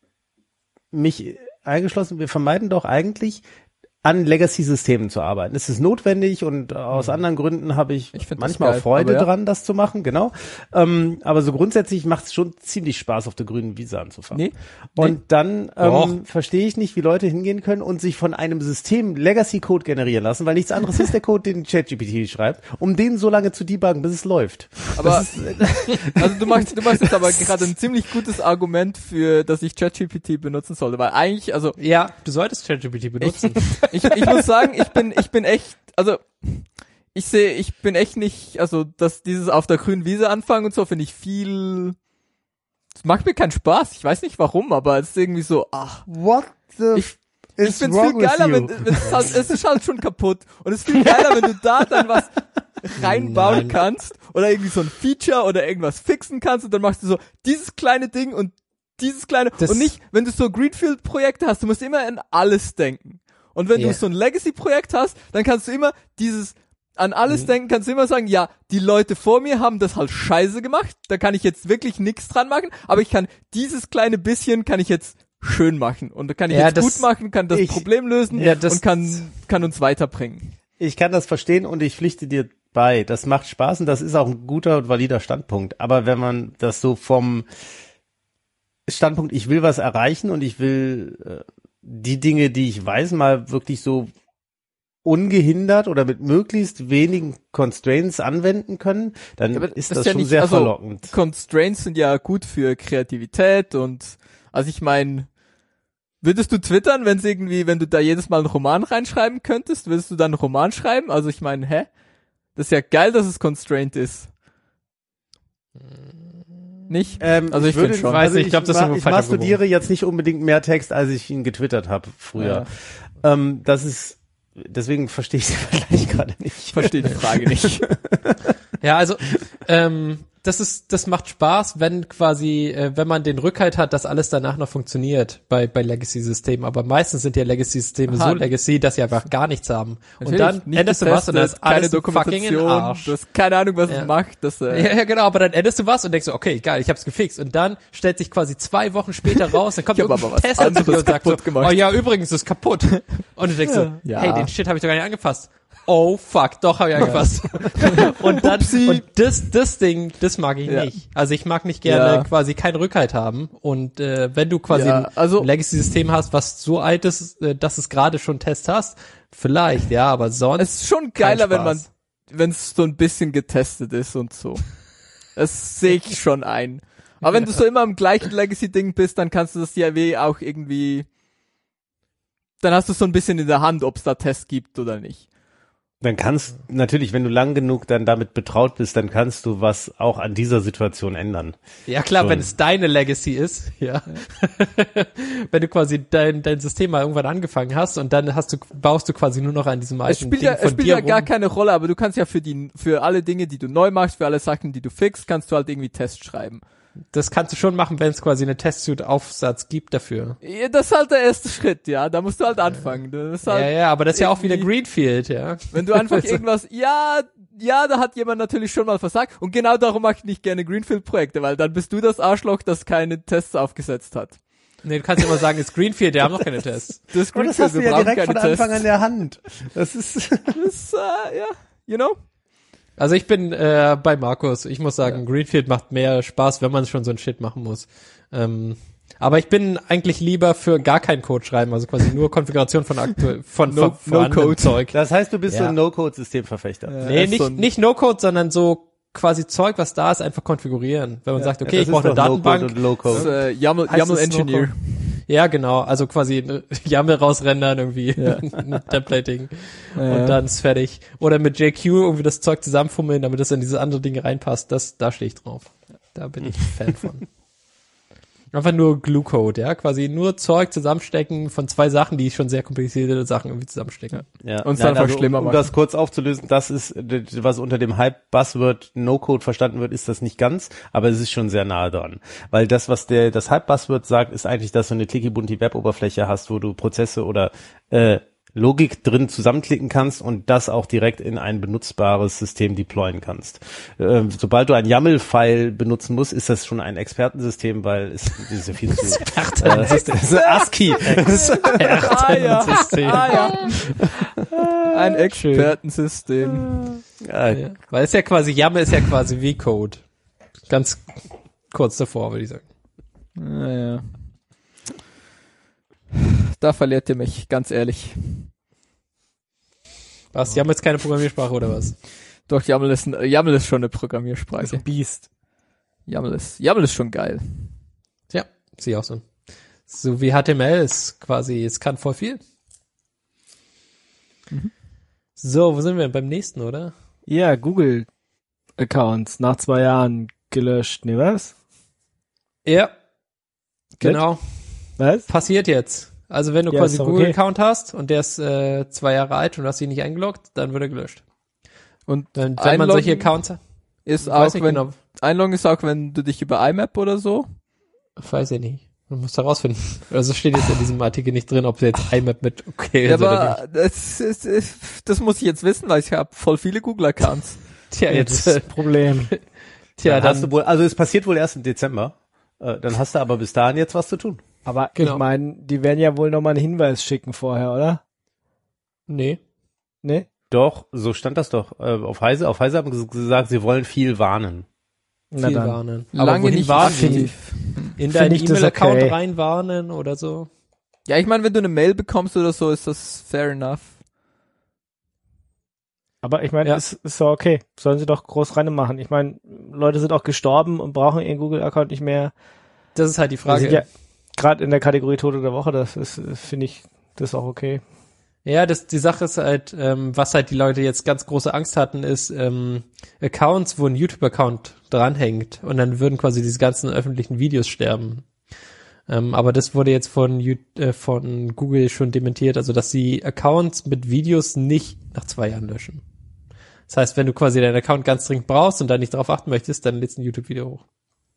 mich eingeschlossen, wir vermeiden doch eigentlich, an Legacy-Systemen zu arbeiten. Es ist notwendig und aus anderen Gründen habe ich, Ich find das manchmal geil, auch Freude aber ja. dran, das zu machen, genau. Ähm, aber so grundsätzlich macht es schon ziemlich Spaß, auf der grünen Wiese anzufangen. Nee. Und dann Doch. ähm, verstehe ich nicht, wie Leute hingehen können und sich von einem System Legacy-Code generieren lassen, weil nichts anderes ist der Code, den ChatGPT schreibt, um den so lange zu debuggen, bis es läuft. Aber, also du machst, du machst jetzt aber gerade ein ziemlich gutes Argument für, dass ich ChatGPT benutzen sollte, weil eigentlich, also, Ja, du solltest ChatGPT benutzen. ich, ich muss sagen, ich bin, ich bin echt, also, ich sehe, ich bin echt nicht, also, dass dieses auf der grünen Wiese anfangen und so, finde ich viel, es macht mir keinen Spaß. Ich weiß nicht warum, aber es ist irgendwie so, ach, What the ich, ich find's viel geiler, wenn, wenn es halt, es ist halt schon kaputt. Und es ist viel geiler, wenn du da dann was reinbauen Nein. kannst oder irgendwie so ein Feature oder irgendwas fixen kannst und dann machst du so dieses kleine Ding und dieses kleine Das- und nicht, wenn du so Greenfield-Projekte hast, du musst immer an alles denken. Und wenn Ja. du so ein Legacy-Projekt hast, dann kannst du immer dieses an alles Mhm. denken, kannst du immer sagen, ja, die Leute vor mir haben das halt scheiße gemacht, da kann ich jetzt wirklich nichts dran machen, aber ich kann dieses kleine bisschen, kann ich jetzt schön machen und da kann ich Ja, jetzt das- gut machen, kann das ich- Problem lösen Ja, das- und kann, kann uns weiterbringen. Ich kann das verstehen und ich pflichte dir bei. Das macht Spaß und das ist auch ein guter und valider Standpunkt. Aber wenn man das so vom Standpunkt, ich will was erreichen und ich will äh, die Dinge, die ich weiß, mal wirklich so ungehindert oder mit möglichst wenigen Constraints anwenden können, dann Ja, aber ist das das ist ja schon nicht- sehr also- verlockend. Constraints sind ja gut für Kreativität und also ich meine, würdest du twittern, wenn es irgendwie, wenn du da jedes Mal einen Roman reinschreiben könntest, würdest du dann einen Roman schreiben? Also ich meine, hä? Das ist ja geil, dass es constrained ist. Nicht? Ähm, Also ich würde, find schon. Weiß nicht, ich glaub, das ist ma- irgendwo ich falsch mastudiere jetzt nicht unbedingt mehr Text, als ich ihn getwittert habe früher. Ähm, das ist, deswegen verstehe ich den Vergleich gerade nicht. Ich verstehe die Frage nicht. Ja, also ähm, das ist, das macht Spaß, wenn quasi, äh, wenn man den Rückhalt hat, dass alles danach noch funktioniert bei bei Legacy-Systemen. Aber meistens sind ja Legacy-Systeme Aha. so Legacy, dass sie einfach gar nichts haben. Und Natürlich, dann nicht änderst du was und dann ist getestet, keine alles ein fucking in Dokumentation, Arsch. du hast keine Ahnung, was Ja. es macht. Das, äh, Ja, ja, genau, aber dann änderst du was und denkst so, okay, geil, ich hab's gefixt. Und dann stellt sich quasi zwei Wochen später raus, dann kommt Ich hab irgendein aber was Tester zu dir anderes und sagt so, kaputt gemacht. oh ja, übrigens, das ist kaputt. Und du denkst so, Ja. hey, den Shit habe ich doch gar nicht angefasst. Oh fuck, doch habe ich angefasst. Und dann, und das, das Ding, das mag ich Ja. nicht. Also ich mag nicht gerne Ja. quasi keinen Rückhalt haben. Und äh, wenn du quasi Ja, also- ein Legacy-System hast, was so alt ist, äh, dass es gerade schon Test hast, vielleicht, ja, aber sonst. Es ist schon kein geiler, wenn man, Spaß. wenn es so ein bisschen getestet ist und so. Das sehe ich schon ein. Aber wenn du so immer am gleichen Legacy-Ding bist, dann kannst du das ja wie auch irgendwie, dann hast du so ein bisschen in der Hand, ob es da Tests gibt oder nicht. Dann kannst, natürlich, wenn du lang genug dann damit betraut bist, dann kannst du was auch an dieser Situation ändern. Ja klar, Schon. wenn es deine Legacy ist, ja. Wenn du quasi dein, dein System mal irgendwann angefangen hast und dann hast du, baust du quasi nur noch an diesem Es alten spielt Ding ja, von es spielt dir ja gar rum. keine Rolle, aber du kannst ja für die, für alle Dinge, die du neu machst, für alle Sachen, die du fixst, kannst du halt irgendwie Tests schreiben. Das kannst du schon machen, wenn es quasi eine Testsuite-Aufsatz gibt dafür. Ja, das ist halt der erste Schritt, ja. Da musst du halt anfangen. Das ist halt Ja, ja, aber das ist ja auch wieder irgendwie- Greenfield, ja. Wenn du einfach Also- irgendwas, ja, ja, da hat jemand natürlich schon mal versagt. Und genau darum mache ich nicht gerne Greenfield-Projekte, weil dann bist du das Arschloch, das keine Tests aufgesetzt hat. Nee, du kannst ja immer sagen, ist Greenfield, die haben noch keine Tests. Das ist Und das Greenfield, hast du wir ja brauchen direkt keine von Anfang Tests. an der Hand. Das ist, Das, äh, ja, you know? Also ich bin äh, bei Markus. Ich muss sagen, ja. Greenfield macht mehr Spaß, wenn man schon so ein Shit machen muss. Ähm, aber ich bin eigentlich lieber für gar keinen Code schreiben, also quasi nur Konfiguration von aktuell von No- von, von No-Code. Zeug. das heißt, du bist Ja. so ein No-Code-Systemverfechter. Ja, Nee, ist nicht so ein- nicht No-Code, sondern so quasi Zeug, was da ist, einfach konfigurieren. Wenn man sagt, okay, Ja, ich das brauche ist eine doch No-Code Datenbank. und Low-Code. Das ist, äh, YAML, Heißt YAML es Engineer. No-Code? Ja, genau. Also quasi eine YAML rausrendern irgendwie, ein Templating Ja. und dann ist fertig. Oder mit J Q irgendwie das Zeug zusammenfummeln, damit das in diese andere Dinge reinpasst. Das, da stehe ich drauf. Da bin ich Fan von. Einfach nur Glue-Code, ja, quasi nur Zeug zusammenstecken von zwei Sachen, die schon sehr komplizierte Sachen irgendwie zusammenstecken. Ja. Und es Nein, einfach also, schlimmer um, um machen. das kurz aufzulösen, das ist, was unter dem Hype-Buzzword No-Code verstanden wird, ist das nicht ganz, aber es ist schon sehr nahe dran. Weil das, was der das Hype-Buzzword sagt, ist eigentlich, dass du eine clicky-bunti Web-Oberfläche hast, wo du Prozesse oder äh, Logik drin zusammenklicken kannst und das auch direkt in ein benutzbares System deployen kannst. Ähm, sobald du ein YAML-File benutzen musst, ist das schon ein Expertensystem, weil es ist ja viel zu äh, ASCII. Ah ja, System. ah ja. Ein Expertensystem. Ja, Ja. Weil es ja quasi, YAML ist ja quasi wie Code. Ganz kurz davor, würde ich sagen. Naja. Da verliert ihr mich, ganz ehrlich. Was, YAML ist keine Programmiersprache oder was? Doch, YAML ist, ein, YAML ist schon eine Das ist Programmiersprache. ein Biest. YAML ist, YAML ist schon geil. Ja, sehe ich auch so. So wie H T M L ist quasi, es kann voll viel. So, wo sind wir denn? Beim nächsten, oder? Ja, Google-Accounts nach zwei Jahren gelöscht. Nee, was? Ja. Genau. Was? Passiert jetzt. Also wenn du Ja, quasi ist doch einen okay. Google-Account hast und der ist äh, zwei Jahre alt und du hast ihn nicht eingeloggt, dann wird er gelöscht. Und Wenn, wenn man Einloggen solche Accounts hat, ist weiß auch, nicht wenn, genau, Einloggen ist auch, wenn du dich über I M A P oder so. weiß ich nicht. Man muss herausfinden. Also steht jetzt in diesem Artikel nicht drin, ob jetzt I M A P mit okay Ja, ist oder aber das, ist, ist, das muss ich jetzt wissen, weil ich habe voll viele Google-Accounts. nicht. Tja, Ja, jetzt, das ist das Problem. tja, dann hast dann, du wohl, also es passiert wohl erst im Dezember. Äh, dann hast du aber bis dahin jetzt was zu tun. Aber Genau. ich meine, die werden ja wohl nochmal einen Hinweis schicken vorher, oder? nee. Nee? Doch, so stand das doch. Äh, auf Heise, auf Heise haben sie gesagt, sie wollen viel warnen. Na Viel dann. warnen. Aber Lange wohin nicht warnen? aktiv. In Find deinen ich das E-Mail-Account okay. reinwarnen oder so? Ja, ich meine, wenn du eine Mail bekommst oder so, ist das fair enough. Aber ich meine, Ja. ist, ist doch okay. Sollen sie doch groß rein machen. Ich meine, Leute sind auch gestorben und brauchen ihren Google-Account nicht mehr. Das ist halt die Wir Frage. sind ja gerade in der Kategorie Tote der Woche, das ist, finde ich, das ist auch okay. Ja, das, die Sache ist halt, ähm, was halt die Leute jetzt ganz große Angst hatten, ist ähm, Accounts, wo ein YouTube-Account dranhängt und dann würden quasi diese ganzen öffentlichen Videos sterben. Ähm, aber das wurde jetzt von, You- äh, von Google schon dementiert, also dass sie Accounts mit Videos nicht nach zwei Jahren löschen. Das heißt, wenn du quasi deinen Account ganz dringend brauchst und da nicht drauf achten möchtest, dann lädst du ein YouTube-Video hoch.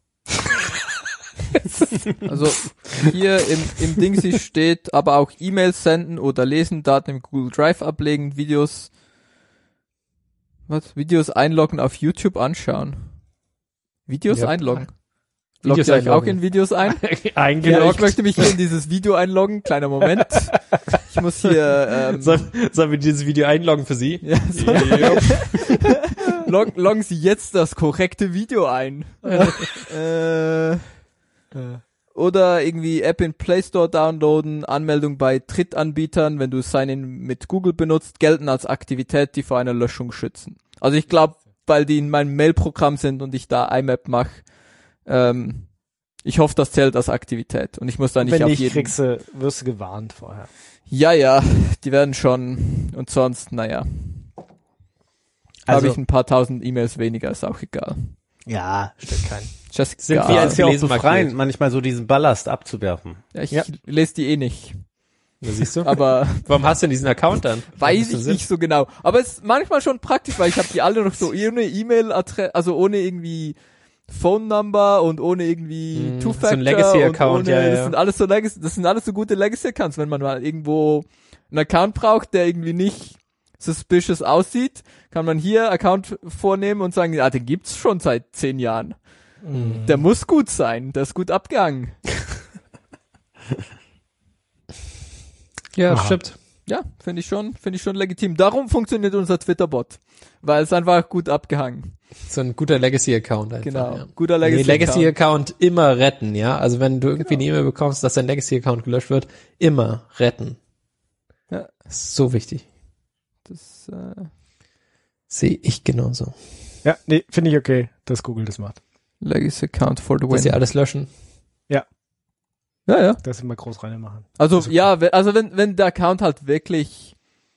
Also hier im, im Ding sie steht, aber auch E-Mails senden oder lesen, Daten im Google Drive ablegen, Videos, was? Videos einloggen auf YouTube anschauen. Videos Ja. einloggen. Videos Loggt ihr euch auch einloggen. in Videos ein? Ja, Eingeloggt. ich möchte mich hier in dieses Video einloggen. Kleiner Moment. Ich muss hier, ähm, Sollen, sollen wir dieses Video einloggen für Sie? ja, so, log, loggen Sie jetzt das korrekte Video ein. äh, Oder irgendwie App in Play Store downloaden, Anmeldung bei Drittanbietern, wenn du Sign-in mit Google benutzt, gelten als Aktivität, die vor einer Löschung schützen. Also ich glaube, weil die in meinem Mail-Programm sind und ich da I M A P mache, ähm, ich hoffe, das zählt als Aktivität und ich muss da nicht Wenn auf nicht, jeden... kriegst du, wirst du gewarnt vorher. Ja, ja, die werden schon und sonst, naja. Also- Habe ich ein paar tausend E-Mails weniger, ist auch egal. Ja, stört keinen. Just Sind egal. wir Ja, als ist ja auch gelesen befreien, markiert. manchmal so diesen Ballast abzuwerfen. Ja, ich Ja. lese die eh nicht. Da siehst du. Aber Warum hast du denn diesen Account dann? weiß Macht das ich Sinn? nicht so genau. Aber es ist manchmal schon praktisch, weil ich habe die alle noch so ohne E-Mail-Adresse, also ohne irgendwie Phone Number und ohne irgendwie Mm, Two-Factor. so ein Legacy-Account, und ohne, ja, ja. Das sind alles so Legacy, das sind alles so gute Legacy-Accounts, wenn man mal irgendwo einen Account braucht, der irgendwie nicht suspicious aussieht, kann man hier Account vornehmen und sagen, ja, den gibt's schon seit zehn Jahren. Mhm. Der muss gut sein, der ist gut abgegangen. Ja, Aha. stimmt. Ja, finde ich schon, finde ich schon legitim. Darum funktioniert unser Twitter-Bot, weil es einfach gut abgehangen. So ein guter Legacy-Account einfach. Genau, Ja. guter Legacy-Account. Nee, Legacy-Account immer retten, ja. Also wenn du irgendwie Genau. eine E-Mail bekommst, dass dein Legacy-Account gelöscht wird, immer retten. Ja. Das ist so wichtig. Das, äh, Sehe ich genauso. Ja, nee, finde ich okay, dass Google das macht. Legacy-Account for the win. Dass sie alles löschen. Ja, ja. Dass sie mal groß rein machen. Also, Okay. ja, we- also wenn, wenn der Account halt wirklich,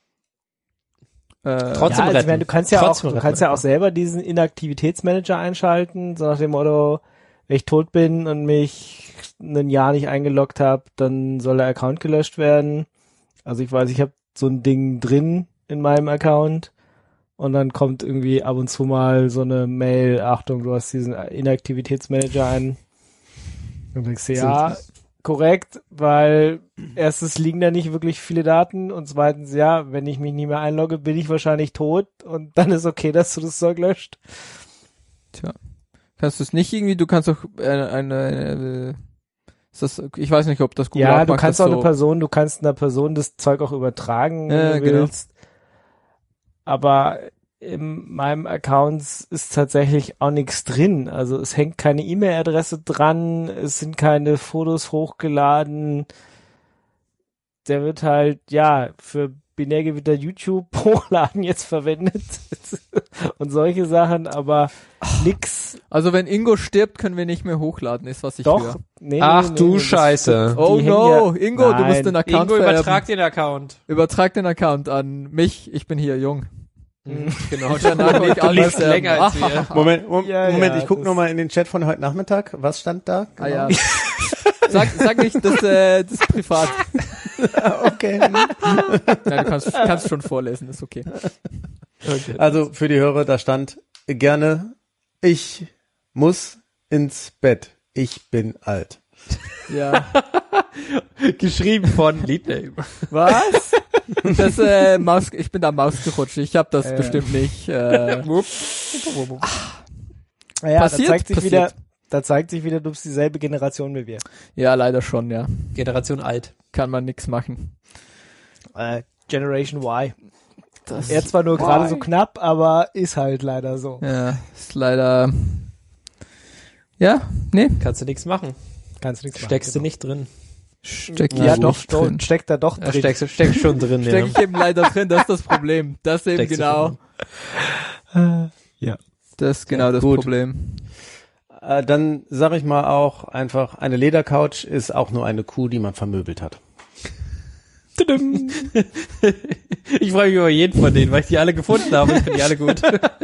äh, Trotzdem ja, also, ich retten. meine, du kannst ja Trotzdem auch, du retten kannst ja auch einfach. selber diesen Inaktivitätsmanager einschalten, so nach dem Motto, wenn ich tot bin und mich ein Jahr nicht eingeloggt habe, dann soll der Account gelöscht werden. Also ich weiß, ich habe so ein Ding drin in meinem Account und dann kommt irgendwie ab und zu mal so eine Mail, Achtung, du hast diesen Inaktivitätsmanager ein. Und denkst du, ja, korrekt, weil erstens liegen da nicht wirklich viele Daten und zweitens, ja, wenn ich mich nicht mehr einlogge, bin ich wahrscheinlich tot und dann ist okay, dass du das Zeug löscht. tja, kannst du es nicht irgendwie, du kannst doch eine, eine, eine ist das, ich weiß nicht, ob das Google Ja, auch du macht, kannst das auch so, eine Person, du kannst einer Person das Zeug auch übertragen, wenn Ja, du genau. willst. Aber in meinem Account ist tatsächlich auch nichts drin. Also es hängt keine E-Mail-Adresse dran, es sind keine Fotos hochgeladen. Der wird halt, ja, für Binärgewitter YouTube hochladen jetzt verwendet und solche Sachen, aber nix. also wenn Ingo stirbt, können wir nicht mehr hochladen, ist was ich Doch. höre. Nee, Ach nee, du nee, das- Scheiße. Oh die no, hängen ja- Ingo, du musst Nein. den Account Ingo, vererben. übertrag den Account. Übertrag den Account an mich, ich bin hier jung. Genau. Danach nicht Du alles lebst sterben. länger als wir. Moment, Moment, Ja, Moment ja, ich gucke das- nochmal in den Chat von heute Nachmittag. Was stand da? Ah ja. Sag, sag nicht, das, äh, das ist privat. Okay. Nein, du kannst, kannst schon vorlesen, ist okay. Okay. Also für die Hörer, da stand gerne, ich muss ins Bett. Ich bin alt. Ja. Geschrieben von Leadname. Was? Das, äh, Maus, ich bin da Maus gerutscht. Ich habe das Äh. bestimmt nicht. Äh, Naja, Passiert, da zeigt sich passiert. wieder, da zeigt sich wieder, du bist dieselbe Generation wie wir. ja, leider schon, ja. Generation alt. Kann man nix machen. Äh, Generation Y. Das, Er zwar nur gerade so knapp, aber ist halt leider so. ja, ist leider, ja, nee, Kannst du nichts machen. Kannst du nichts Steckst du machen. nicht drin. steck genau. ich Ja, nicht doch, doch, drin. steckt da doch Ja, drin. steckst, steckst schon drin, Steck ja. ich eben leider drin, das ist das Problem. Das ist eben Steckst du genau, schon Ja. das ist genau Ja, das gut. Problem. Äh, dann sage ich mal auch einfach, eine Ledercouch ist auch nur eine Kuh, die man vermöbelt hat. Ich freue mich über jeden von denen, weil ich die alle gefunden habe. Ich finde die alle gut.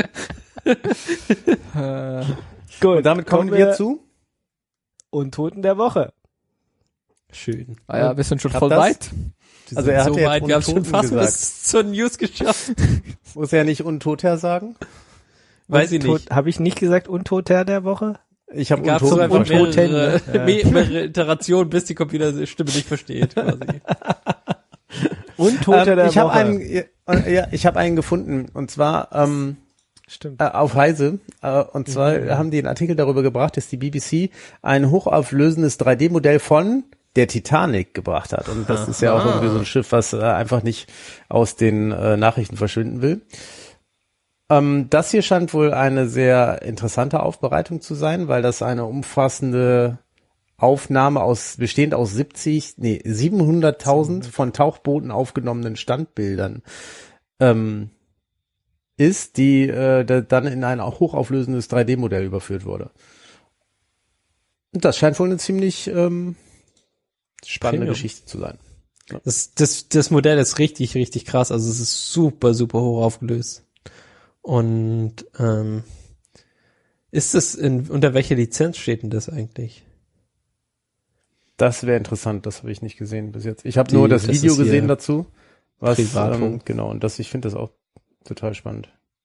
Äh, Gut, Und damit kommen wir zu. Untoten der Woche. Schön. ah ja, wir sind schon Klappt voll das? weit. Also er hat so ja weit, jetzt wir haben schon Untoten fast gesagt. bis zur News geschafft. Muss er nicht Untoter sagen? Weiß ich nicht. Habe ich nicht gesagt Untoter der Woche? Ich habe Gab es so Untoten einfach verstanden. mehrere, Ja. me- mehrere Iterationen, bis die Computerstimme nicht versteht, quasi. Untoter Ähm, der ich habe Woche. einen, äh, ja, ich habe einen gefunden und zwar ähm, Stimmt. äh, auf Heise. Äh, und zwar haben die einen Artikel darüber gebracht, dass die B B C ein hochauflösendes drei D-Modell von der Titanic gebracht hat. Und das ist ja auch irgendwie so ein Schiff, was äh, einfach nicht aus den äh, Nachrichten verschwinden will. Ähm, das hier scheint wohl eine sehr interessante Aufbereitung zu sein, weil das eine umfassende Aufnahme aus, bestehend aus siebzig, nee, siebenhunderttausend von Tauchbooten aufgenommenen Standbildern ähm, ist, die äh, da, dann in ein auch hochauflösendes drei D-Modell überführt wurde. Und das scheint wohl eine ziemlich ähm, spannende Premium. Geschichte zu sein. Das, das, das Modell ist richtig, richtig krass. Also es ist super, super hoch aufgelöst. Und ähm, ist das in, unter welcher Lizenz steht denn das eigentlich? Das wäre interessant, das habe ich nicht gesehen bis jetzt. Ich habe Die- nur das das Video ist hier gesehen dazu. Was, Privatfunk. ähm, genau, und das, ich finde das auch total spannend.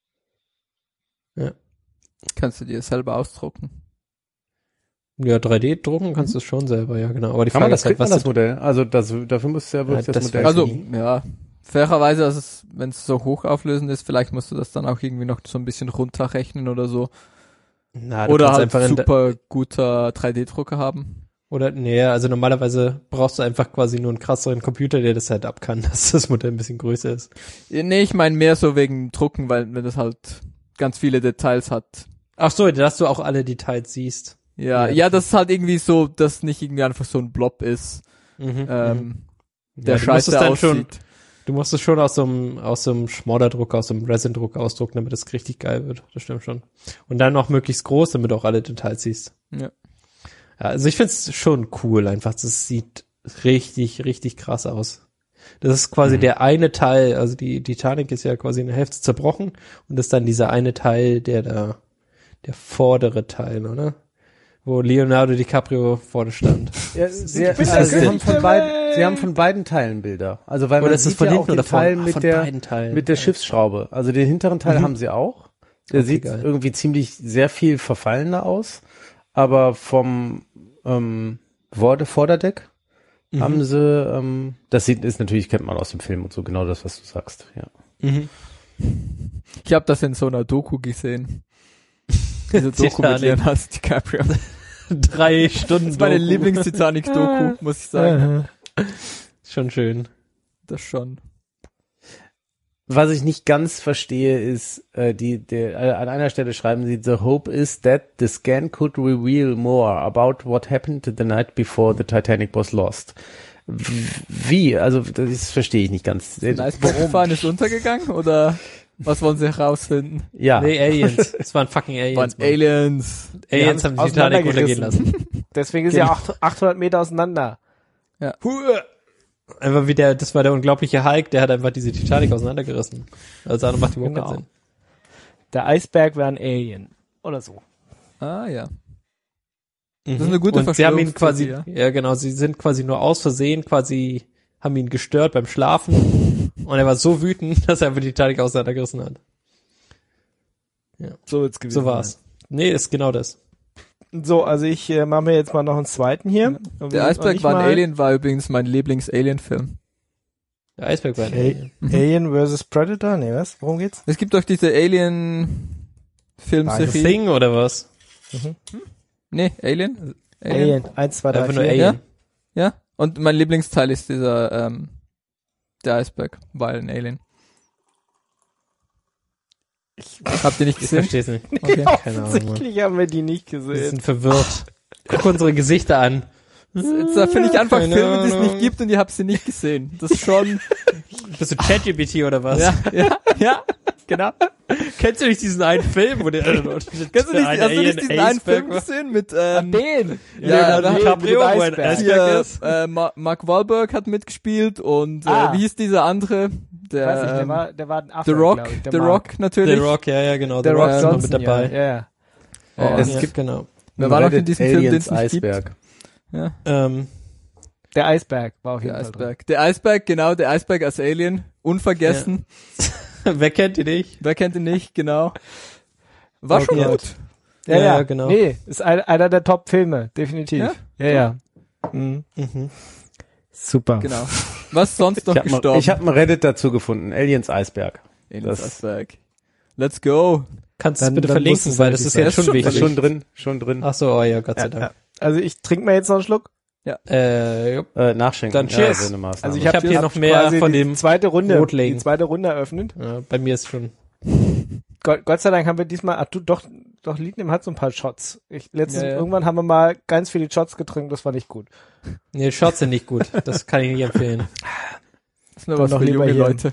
Kannst du dir selber ausdrucken. Ja, drei D drucken kannst du es schon selber, ja genau. Aber die Kann man Frage das, ist halt, kriegt man was das Modell? Also das, dafür muss ja wirklich Ja, das, das Modell weiß Also, kriegen. ja, fairerweise, also wenn es so hochauflösend ist, vielleicht musst du das dann auch irgendwie noch so ein bisschen runterrechnen oder so. Na, du Oder kannst halt einfach in de- super guter drei D-Drucker haben. Oder, nee, also normalerweise brauchst du einfach quasi nur einen krasseren Computer, der das halt ab kann, dass das Modell ein bisschen größer ist. Nee, ich meine mehr so wegen Drucken, weil wenn das halt ganz viele Details hat. Ach so, dass du auch alle Details siehst. Ja, Ja. ja, das ist halt irgendwie so, dass nicht irgendwie einfach so ein Blob ist, Mhm. ähm, mhm. der Ja, du musst es scheiße dann aussieht. schon, du musst es schon aus so einem, aus so einem Schmodderdrucker, aus so einem Resin-Drucker ausdrucken, damit es richtig geil wird. Das stimmt schon. Und dann noch möglichst groß, damit du auch alle Details siehst. Ja. Ja, also ich find's schon cool einfach. Das sieht richtig, richtig krass aus. Das ist quasi Mhm. der eine Teil, also die Titanic ist ja quasi in der Hälfte zerbrochen und das ist dann dieser eine Teil, der da, der vordere Teil, oder? Wo Leonardo DiCaprio vorne stand. Ja, sie, bin also der sie, haben von König beiden, der sie haben von beiden Teilen Bilder. Also weil Oder man ist das sieht von ja hinten auch den oder von- Teil ah, mit von der beiden Teilen. mit der Ja. Schiffsschraube. Also den hinteren Teil Mhm. haben sie auch. Der Okay, sieht geil. irgendwie ziemlich sehr viel verfallener aus. Aber vom ähm, Vorder- Vorderdeck Mhm. haben sie, ähm, das sieht ist natürlich kennt man aus dem Film und so genau das, was du sagst. Ja. Mhm. Ich habe das in so einer Doku gesehen. Diese Doku mit Titanic. Leonardo DiCaprio. Drei Stunden. Das ist meine Doku. Lieblings-Titanic-Doku, muss ich sagen. Schon schön. Das schon. Was ich nicht ganz verstehe, ist, äh, die, der, äh, an einer Stelle schreiben sie, the hope is that the scan could reveal more about what happened the night before the Titanic was lost. W- Wie? Also, das verstehe ich nicht ganz. Ein Eisbergfahren ist untergegangen oder was wollen sie herausfinden? Ja. Nee, Aliens. Es waren fucking Aliens. Waren Mann. Aliens. Aliens haben die Titanic untergehen lassen. Deswegen ist ja acht- achthundert Meter auseinander. Einfach wie der, das war der unglaubliche Hulk, der hat einfach diese Titanic auseinandergerissen. Also das macht überhaupt Genau. keinen Sinn. Der Eisberg wäre ein Alien. Oder so. Ah, ja. Das ist eine gute Und sie haben ihn quasi, Verschwörungstheorie, ja genau, sie sind quasi nur aus Versehen quasi, haben ihn gestört beim Schlafen und er war so wütend, dass er einfach die Titanic auseinandergerissen hat. So wird's gewesen So war's. Nee, ist genau das. sein. So, also ich äh, mache mir jetzt mal noch einen zweiten hier. Und wir sind Der noch Eisberg nicht war ein mal- Alien, war übrigens mein Lieblings-Alien-Film. Der Eisberg war ein Okay. Alien. Alien versus Predator? Nee, was? Worum geht's? Es gibt doch diese The Alien-Filmserie. Thing oder was? Nee, Alien? Alien. Eins, zwei, drei, Einfach nur vier. Alien. Ja. Und mein Lieblingsteil ist dieser, ähm, der Eisberg, weil ein Alien. Habt ihr nicht Ich gesehen? versteh's nicht. Okay. Keine Ahnung, Mann. Offensichtlich haben wir die nicht Wir gesehen. sind verwirrt. Guck unsere Gesichter an. Jetzt, da finde ich einfach Keine Filme, die es Ahnung. nicht gibt und ihr habt sie nicht gesehen. Das ist schon, Bist du ChatGPT oder was? ja, ja, ja, genau. Kennst du nicht diesen einen Film, wo der Kennst du nicht, hast du nicht diesen einen Film gesehen mit, ähm, Den! Ja, Leonardo nee, DiCaprio, mit wo ein Eisberg. Eisberg hier, ist? äh, Ma Mark Wahlberg hat mitgespielt und, Ah. äh, wie hieß dieser andere? Der, Weiß ich, der ähm, war, der war ein Affe, The Rock, glaub ich, der The Mark. Rock natürlich. The Rock, ja, ja, genau. Der The Rock ist immer Johnson, mit dabei. Ja, ja. Oh, Es ja, gibt- genau. Wer war noch in Reddit diesem Film, den Aliens es nicht gibt? Eisberg. Ja, Ähm, Der Eisberg war auf jeden der Fall drin. Eisberg. Der Eisberg, genau, der Eisberg als Alien. Unvergessen. wer kennt ihn nicht? Wer kennt ihn nicht, genau. War Oh schon Gott. gut. Ja, Ja, ja, genau. Nee, ist ein, einer der Top-Filme, definitiv. Ja? Ja, ja. Mhm. Mhm. Super. Genau. Was sonst noch Ich habe gestorben? hab einen Reddit dazu gefunden. Aliens Eisberg. Aliens das- Eisberg. Let's go. Kannst du es Dann- bitte dann muss verlinken, es weil halt das nicht ist sein. jetzt schon Das ist Ist wichtig. schon drin, schon drin. Ach so, oh ja, Gott sei Ja, Dank. ja. Also ich trinke mir jetzt noch einen Schluck. Äh, jupp. Äh, nachschenken. Dann cheers. Ja, so eine Maßnahme. Also ich Ich habe hab hier noch mehr quasi von die dem zweite Runde, Rotlegen. die zweite Runde eröffnet. Ja, bei mir ist schon. Gott, Gott sei Dank haben wir diesmal, ach du, doch, doch, Liednem hat so ein paar Shots. Ich, letztens, Ja, ja. irgendwann haben wir mal ganz viele Shots getrunken, das war nicht gut. Nee, Shots sind nicht gut. Das kann ich nicht empfehlen. Das ist nur Dann was noch für lieber junge hier. Leute.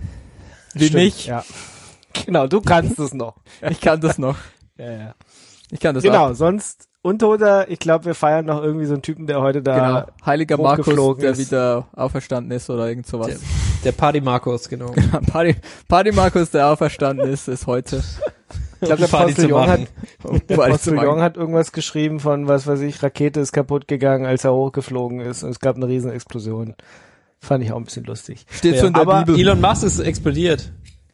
Wie Stimmt, mich. Ja. Genau, du kannst es noch. Ich kann das noch. Ja, ja. Ich kann das Genau, auch. sonst Untoter, ich glaube, wir feiern noch irgendwie so einen Typen, der heute da Genau. Heiliger Markus, hochgeflogen der ist. wieder auferstanden ist oder irgend sowas. Der, der Party Markus, genau. Party, Party Markus, der auferstanden ist, ist heute. ich glaube, der Party zu Postillon hat, machen. Um der Party zu Postillon machen. hat irgendwas geschrieben von, was weiß ich, Rakete ist kaputt gegangen, als er hochgeflogen ist und es gab eine riesen Explosion. Fand ich auch ein bisschen lustig. Steht Ja, so in der aber Bibel. Elon Musk ist explodiert.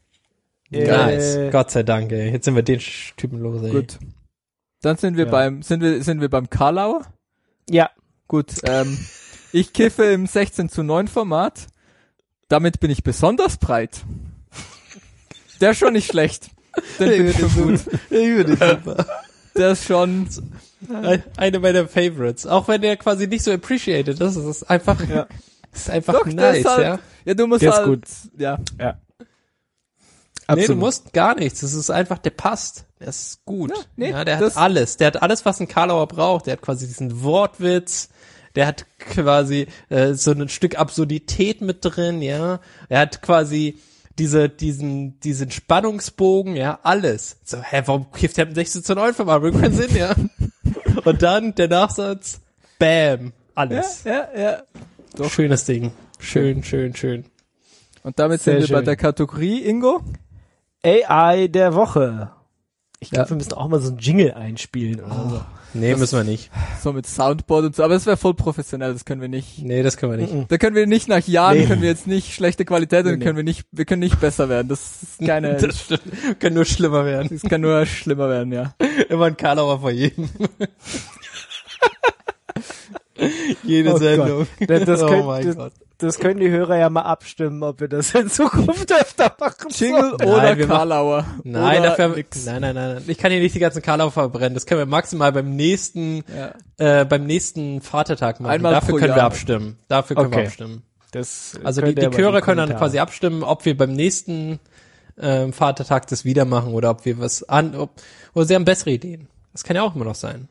Äh, Nice. Gott sei Dank, ey. Jetzt sind wir den Sch- Typen los, ey. Gut. Dann sind wir Ja. beim, sind wir, sind wir beim Karlauer. Ja, Gut, ähm, ich kiffe im sechzehn zu neun Format. damit bin ich besonders breit. Der ist schon nicht schlecht. Den finde ich schon gut. Ich finde super. Der ist schon Eine meiner Favorites. Auch wenn der quasi nicht so appreciated ist, ist einfach, Ja. ist einfach Doch, der nice, ist halt, ja. Ja, du musst Der ist halt, gut. ja. Ja. Nee, du musst gar nichts. Das ist einfach, der passt. Der ist gut. Ja, nee, ja, der das- hat alles. Der hat alles, was ein Karlauer braucht. Der hat quasi diesen Wortwitz. Der hat quasi äh, so ein Stück Absurdität mit drin, ja. Er hat quasi diese, diesen, diesen Spannungsbogen, ja, alles. So, hä, warum kifft er sechzehn zu neun von Marvel? Keinen Sinn, ja. Und dann der Nachsatz, bam, alles. Ja, ja. Schönes Ding. Schön, schön, schön. Und damit Sehr sind wir bei schön. der Kategorie, Ingo. A I der Woche. Ich glaube, Ja. wir müssen auch mal so einen Jingle einspielen oder so. Nee, müssen wir nicht. So mit Soundboard und so, aber das wäre voll professionell, das können wir nicht. Nee, das können wir nicht. Da können wir nicht nach Jahren, Nee. können wir jetzt nicht schlechte Qualität, dann Nee, können wir nicht, wir können nicht besser werden. Das ist keine, Das stimmt. Kann nur schlimmer werden. das kann nur schlimmer werden, ja. Immer ein Karlauer vor jedem. Jede Oh Sendung. Gott. Das, das, Oh könnt, mein das, Gott. das können die Hörer ja mal abstimmen, ob wir das in Zukunft öfter machen. Jingle sollen. oder Nein, wir machen- Karlauer. Nein, oder dafür, nix. nein, nein, nein, nein. Ich kann hier nicht die ganzen Karlauer verbrennen. Das können wir maximal beim nächsten, Ja. äh, beim nächsten Vatertag machen. Einmal Dafür pro können wir Jahr. abstimmen. Dafür können wir Okay. abstimmen. Das Also die, könnt ihr die aber in Chöre können dann Kommentare. quasi abstimmen, ob wir beim nächsten ähm, Vatertag das wieder machen oder ob wir was an, ob, oder sie haben bessere Ideen. Das kann ja auch immer noch sein.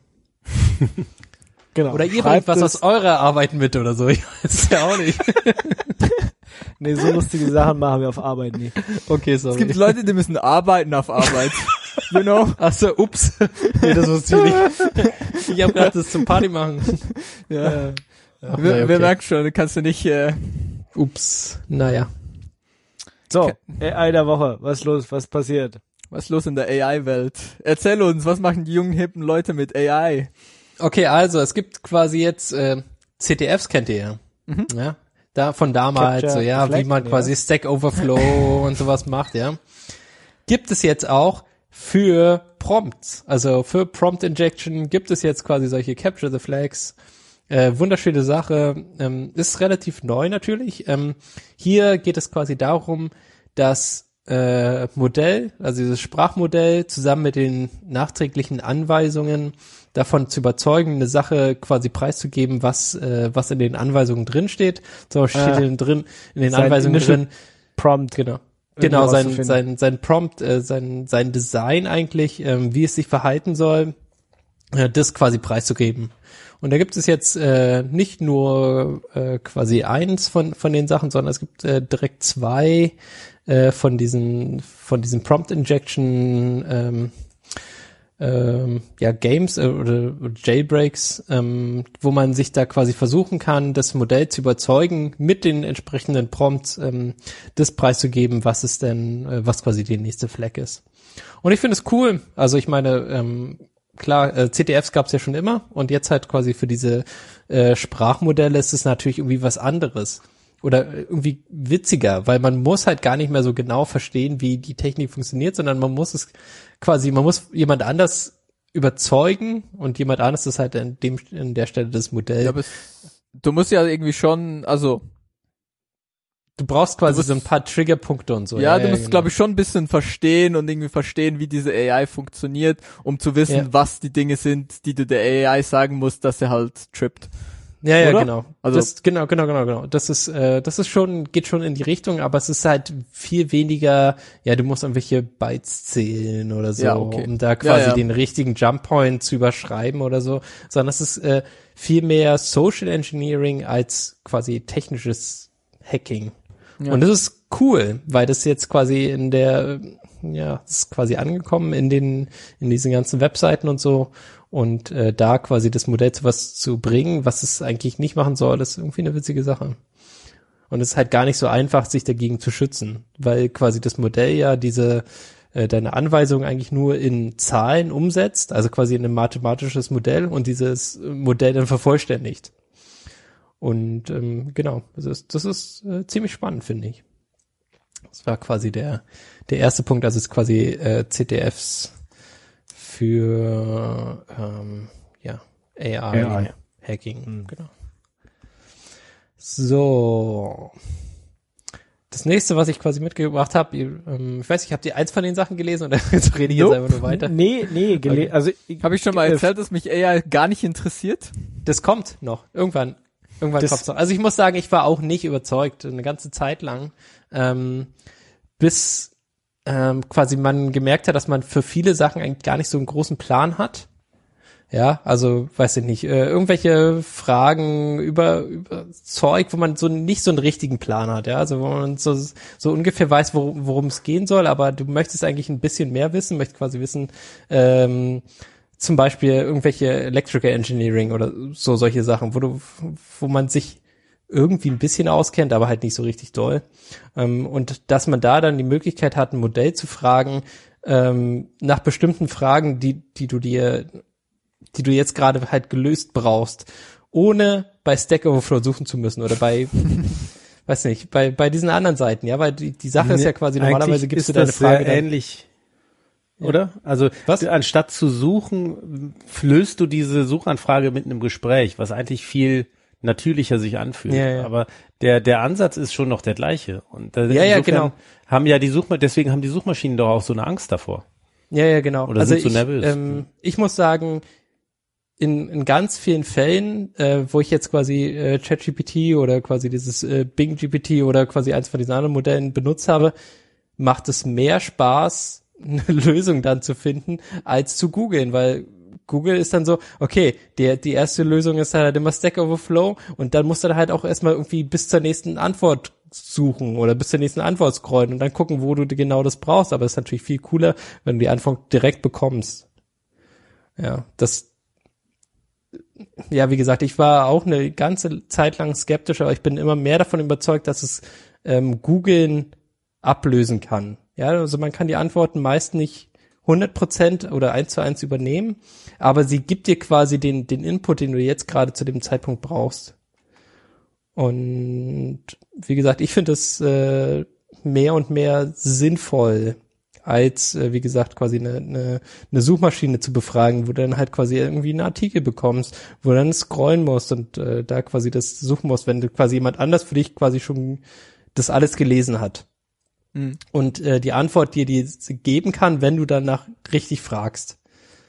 Genau. Oder ihr Schreibt bringt was es- aus eurer Arbeit mit oder so. Ich weiß es ja auch nicht. Nee, so lustige Sachen machen wir auf Arbeit nie. Okay, sorry. Es gibt Leute, die müssen arbeiten auf Arbeit. You know? Ach so, ups. Nee, das wusste ich nicht. Ich hab gedacht, das zum Party machen. Ja. Ja, Wir, okay. wir merken schon, du kannst du nicht, äh, Ups. Naja. So, A I der Woche. Was ist los? Was passiert? was ist los in der A I-Welt? Erzähl uns, was machen die jungen, hippen Leute mit A I? Okay, also es gibt quasi jetzt äh, C T Fs, kennt ihr ja. Mhm. Ja. Da von damals, Capture so ja, Reflect, wie man ja. quasi Stack Overflow und sowas macht, ja. Gibt es jetzt auch für Prompts, also für Prompt Injection gibt es jetzt quasi solche Capture the Flags. Äh, wunderschöne Sache, ähm, ist relativ neu natürlich. Ähm, hier geht es quasi darum, dass äh, Modell, also dieses Sprachmodell zusammen mit den nachträglichen Anweisungen davon zu überzeugen, eine Sache quasi preiszugeben, was äh, was in den Anweisungen drin steht. Zum Beispiel Ah. steht in, drin in den Sein Anweisungen Initial drin, Prompt. genau. irgendwie Genau, sein, rauszufinden. sein, sein Prompt, äh, sein, sein Design eigentlich, ähm, wie es sich verhalten soll, äh, das quasi preiszugeben. Und da gibt es jetzt äh, nicht nur äh, quasi eins von von den Sachen, sondern es gibt äh, direkt zwei äh, von diesen von diesen Prompt Injection ähm, ähm, ja Games äh, oder, oder Jailbreaks, ähm, wo man sich da quasi versuchen kann, das Modell zu überzeugen, mit den entsprechenden Prompts ähm, das preiszugeben, was es denn, äh, was quasi die nächste Flag ist. Und ich finde es cool. Also ich meine, ähm, klar, äh, C T Fs gab es ja schon immer und jetzt halt quasi für diese äh, Sprachmodelle ist es natürlich irgendwie was anderes oder irgendwie witziger, weil man muss halt gar nicht mehr so genau verstehen, wie die Technik funktioniert, sondern man muss es quasi, man muss jemand anders überzeugen und jemand anderes ist halt in dem in der Stelle das Modell. Ja, aber es, du musst ja irgendwie schon, also du brauchst quasi du musst- so ein paar Triggerpunkte und so. ja, du musst, genau. glaube ich, schon ein bisschen verstehen und irgendwie verstehen, wie diese A I funktioniert, um zu wissen, Ja. was die Dinge sind, die du der A I sagen musst, dass er halt trippt. Ja, ja, Oder? genau. Also- das, genau, genau, genau, genau. Das ist, äh, das ist schon, geht schon in die Richtung, aber es ist halt viel weniger, ja, du musst irgendwelche Bytes zählen oder so, Ja, okay. um da quasi Ja, ja. den richtigen Jump Point zu überschreiben oder so, sondern es ist äh, viel mehr Social Engineering als quasi technisches Hacking. Ja. Und das ist cool, weil das jetzt quasi in der, ja, das ist quasi angekommen in den, in diesen ganzen Webseiten und so. Und äh, da quasi das Modell zu was zu bringen, was es eigentlich nicht machen soll, ist irgendwie eine witzige Sache. Und es ist halt gar nicht so einfach, sich dagegen zu schützen, weil quasi das Modell ja diese äh, deine Anweisung eigentlich nur in Zahlen umsetzt, also quasi in ein mathematisches Modell und dieses Modell dann vervollständigt. Und ähm, genau, das ist, das ist äh, ziemlich spannend, finde ich. Das war quasi der der erste Punkt, also es ist quasi äh, C T Fs für ähm, ja A I, A I. Hacking, Mhm. genau. So, Das nächste, was ich quasi mitgebracht habe, ähm, ich weiß nicht, habt ihr eins von den Sachen gelesen oder jetzt rede ich Nope. jetzt einfach nur weiter? Nee, nee, gele- Okay. also Habe ich schon mal äh, erzählt, dass mich A I gar nicht interessiert? Das kommt noch. Irgendwann. Irgendwann Das- kommt's noch. Also ich muss sagen, ich war auch nicht überzeugt, eine ganze Zeit lang, ähm, bis ähm, quasi man gemerkt hat, dass man für viele Sachen eigentlich gar nicht so einen großen Plan hat. Ja, also weiß ich nicht, äh, irgendwelche Fragen über, über Zeug, wo man so nicht so einen richtigen Plan hat, ja, also wo man so so ungefähr weiß, worum worum es gehen soll, aber du möchtest eigentlich ein bisschen mehr wissen, möchtest quasi wissen, ähm, zum Beispiel irgendwelche Electrical Engineering oder so solche Sachen, wo du, wo man sich irgendwie ein bisschen auskennt, aber halt nicht so richtig doll. Ähm, und dass man da dann die Möglichkeit hat, ein Modell zu fragen, ähm, nach bestimmten Fragen, die, die du dir, die du jetzt gerade halt gelöst brauchst, ohne bei Stack Overflow suchen zu müssen oder bei, weiß nicht, bei, bei diesen anderen Seiten, ja, weil die, die Sache ist ja quasi, normalerweise Eigentlich gibst du ist deine das Frage sehr dann, ähnlich. Oder? Also Was? anstatt zu suchen, löst du diese Suchanfrage mit einem Gespräch, was eigentlich viel natürlicher sich anfühlt. Ja, ja. Aber der der Ansatz ist schon noch der gleiche. Und da, Ja, ja, insofern genau. haben ja die Suchma deswegen haben die Suchmaschinen doch auch so eine Angst davor. Ja, ja, genau. Oder also sind so ich, nervös. ähm, ich muss sagen, in, in ganz vielen Fällen, äh, wo ich jetzt quasi äh, ChatGPT oder quasi dieses äh, Bing G P T oder quasi eins von diesen anderen Modellen benutzt habe, macht es mehr Spaß, eine Lösung dann zu finden, als zu googeln, weil Google ist dann so, okay, der, die erste Lösung ist halt immer Stack Overflow und dann musst du dann halt auch erstmal irgendwie bis zur nächsten Antwort suchen oder bis zur nächsten Antwort scrollen und dann gucken, wo du genau das brauchst, aber es ist natürlich viel cooler, wenn du die Antwort direkt bekommst. Ja, das, ja, wie gesagt, ich war auch eine ganze Zeit lang skeptisch, aber ich bin immer mehr davon überzeugt, dass es ähm, Googlen ablösen kann. Ja, also man kann die Antworten meist nicht hundert Prozent oder eins zu eins übernehmen, aber sie gibt dir quasi den, den Input, den du jetzt gerade zu dem Zeitpunkt brauchst. Und wie gesagt, ich finde es äh, mehr und mehr sinnvoll, als, äh, wie gesagt, quasi eine, eine, eine Suchmaschine zu befragen, wo du dann halt quasi irgendwie einen Artikel bekommst, wo du dann scrollen musst und äh, da quasi das suchen musst, wenn du quasi jemand anders für dich quasi schon das alles gelesen hat. Mhm. Und äh, die Antwort dir die geben kann, wenn du danach richtig fragst.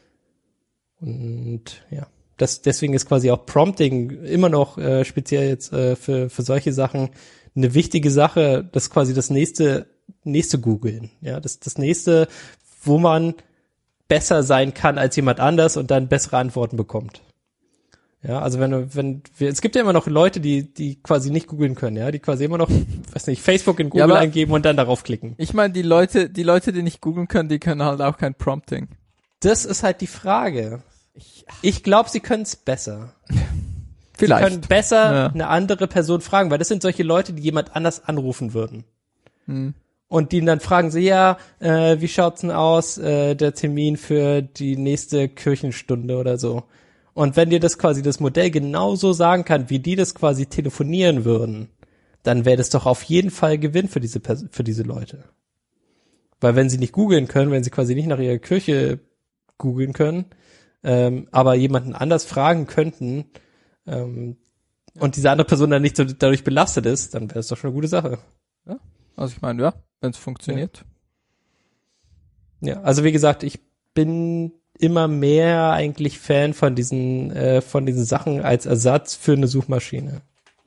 Und ja, das deswegen ist quasi auch Prompting immer noch äh, speziell jetzt äh, für für solche Sachen eine wichtige Sache, das ist quasi das nächste nächste Googeln, ja, das das nächste, wo man besser sein kann als jemand anders und dann bessere Antworten bekommt. Ja, also wenn du, wenn wir, es gibt ja immer noch Leute, die, die quasi nicht googeln können, ja, die quasi immer noch, weiß nicht, Facebook in Google Ja, aber- eingeben und dann darauf klicken. Ich meine, die Leute, die Leute, die nicht googeln können, die können halt auch kein Prompting. Das ist halt die Frage. Ich, ich glaube, sie können es besser. Vielleicht. Sie können besser Ja. eine andere Person fragen, weil das sind solche Leute, die jemand anders anrufen würden. Hm. Und die dann fragen sie, ja, äh, wie schaut's denn aus, äh, der Termin für die nächste Kirchenstunde oder so. Und wenn dir das quasi das Modell genauso sagen kann, wie die das quasi telefonieren würden, dann wäre das doch auf jeden Fall Gewinn für diese Pers- für diese Leute. Weil wenn sie nicht googeln können, wenn sie quasi nicht nach ihrer Kirche googeln können, ähm, aber jemanden anders fragen könnten, ähm, und diese andere Person dann nicht so dadurch belastet ist, dann wäre es doch schon eine gute Sache. Also ich meine, ja, wenn es funktioniert. Ja, also wie gesagt, ich bin immer mehr eigentlich Fan von diesen äh, von diesen Sachen als Ersatz für eine Suchmaschine.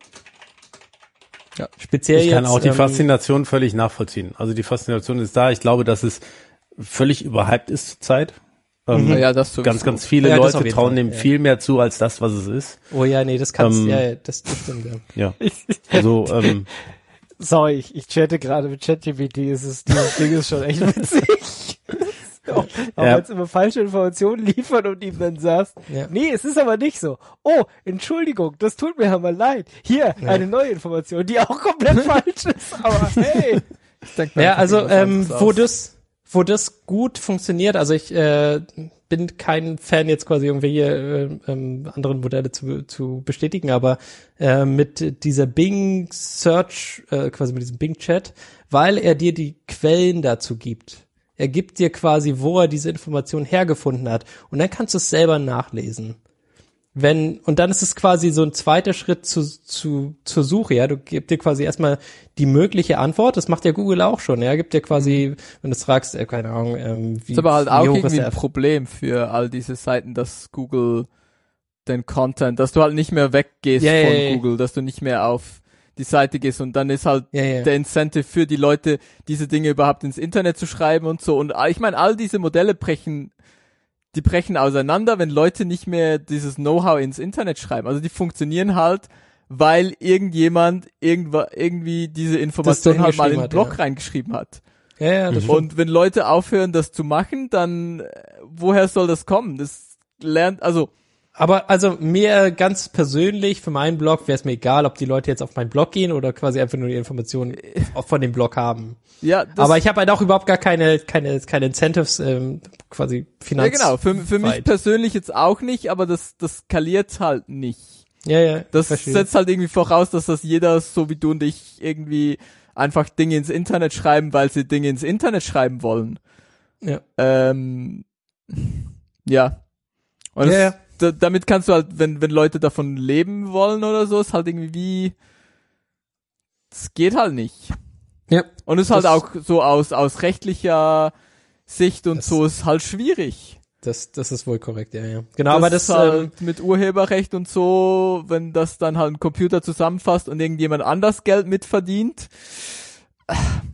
Ja. Speziell Ich kann jetzt, auch die ähm, Faszination völlig nachvollziehen. Also die Faszination ist da. Ich glaube, dass es völlig überhyped ist zurzeit. Ähm, Mhm. Ja, das sowieso. ganz, ganz viele Ja, das auf Leute jeden trauen Fall, dem ja. viel mehr zu als das, was es ist. Oh ja, nee, das kannst Ähm, ja, ja, das, das stimmt ja. Ja. Also ähm, Sorry, ich, ich chatte gerade mit ChatGPT, es ist, dieses Ding ist schon echt witzig. Auch, auch Ja. wenn es immer falsche Informationen liefert und ihm dann sagst, Ja. nee, es ist aber nicht so. Oh, Entschuldigung, das tut mir aber leid. Hier, Ja. eine neue Information, die auch komplett falsch ist, aber hey. Ich denk mir Ja, einfach also irgendwas ähm, anderes wo aus. das wo das gut funktioniert, also ich äh, bin kein Fan jetzt quasi irgendwelche äh, ähm, anderen Modelle zu zu bestätigen, aber äh, mit dieser Bing Search, äh, quasi mit diesem Bing Chat, weil er dir die Quellen dazu gibt. Er gibt dir quasi, wo er diese Information hergefunden hat und dann kannst du es selber nachlesen. wenn, und dann ist es quasi so ein zweiter Schritt zu, zu, zur Suche, ja. Du gibst dir quasi erstmal die mögliche Antwort. Das macht ja Google auch schon, ja. Gibt dir quasi, wenn du fragst, äh, keine Ahnung, ähm, wie. Das ist aber halt auch wie hoch ist irgendwie der ein Erf- Problem für all diese Seiten, dass Google den Content, dass du halt nicht mehr weggehst Ja, ja, von ja, ja. Google, dass du nicht mehr auf die Seite gehst und dann ist halt Ja, ja. der Incentive für die Leute, diese Dinge überhaupt ins Internet zu schreiben und so. Und ich meine, all diese Modelle brechen die brechen auseinander, wenn Leute nicht mehr dieses Know-how ins Internet schreiben. Also die funktionieren halt, weil irgendjemand irgendwa, irgendwie diese Information halt mal in den hat, Blog ja. reingeschrieben hat. Ja, ja, das stimmt. Und wenn Leute aufhören, das zu machen, dann äh, woher soll das kommen? Das lernt, also Aber also mir ganz persönlich, für meinen Blog, wäre es mir egal, ob die Leute jetzt auf meinen Blog gehen oder quasi einfach nur die Informationen auch von dem Blog haben. ja, das, Aber ich habe halt auch überhaupt gar keine keine keine Incentives, ähm, quasi Finanz. ja genau, für, für mich weit. persönlich jetzt auch nicht, aber das, das skaliert halt nicht. Ja, ja. Das verstehe. setzt halt irgendwie voraus, dass das jeder, so wie du und ich, irgendwie einfach Dinge ins Internet schreiben, weil sie Dinge ins Internet schreiben wollen. Ja. Ähm, ja. Und Ja, es, ja. da, damit kannst du halt, wenn, wenn Leute davon leben wollen oder so, ist halt irgendwie wie, es geht halt nicht. Ja. Und es ist halt Das- auch so aus, aus rechtlicher Sicht und Das- so ist halt schwierig. Das das ist wohl korrekt, ja, ja. Genau, aber das ist halt ähm, mit Urheberrecht und so, wenn das dann halt ein Computer zusammenfasst und irgendjemand anders Geld mitverdient, äh,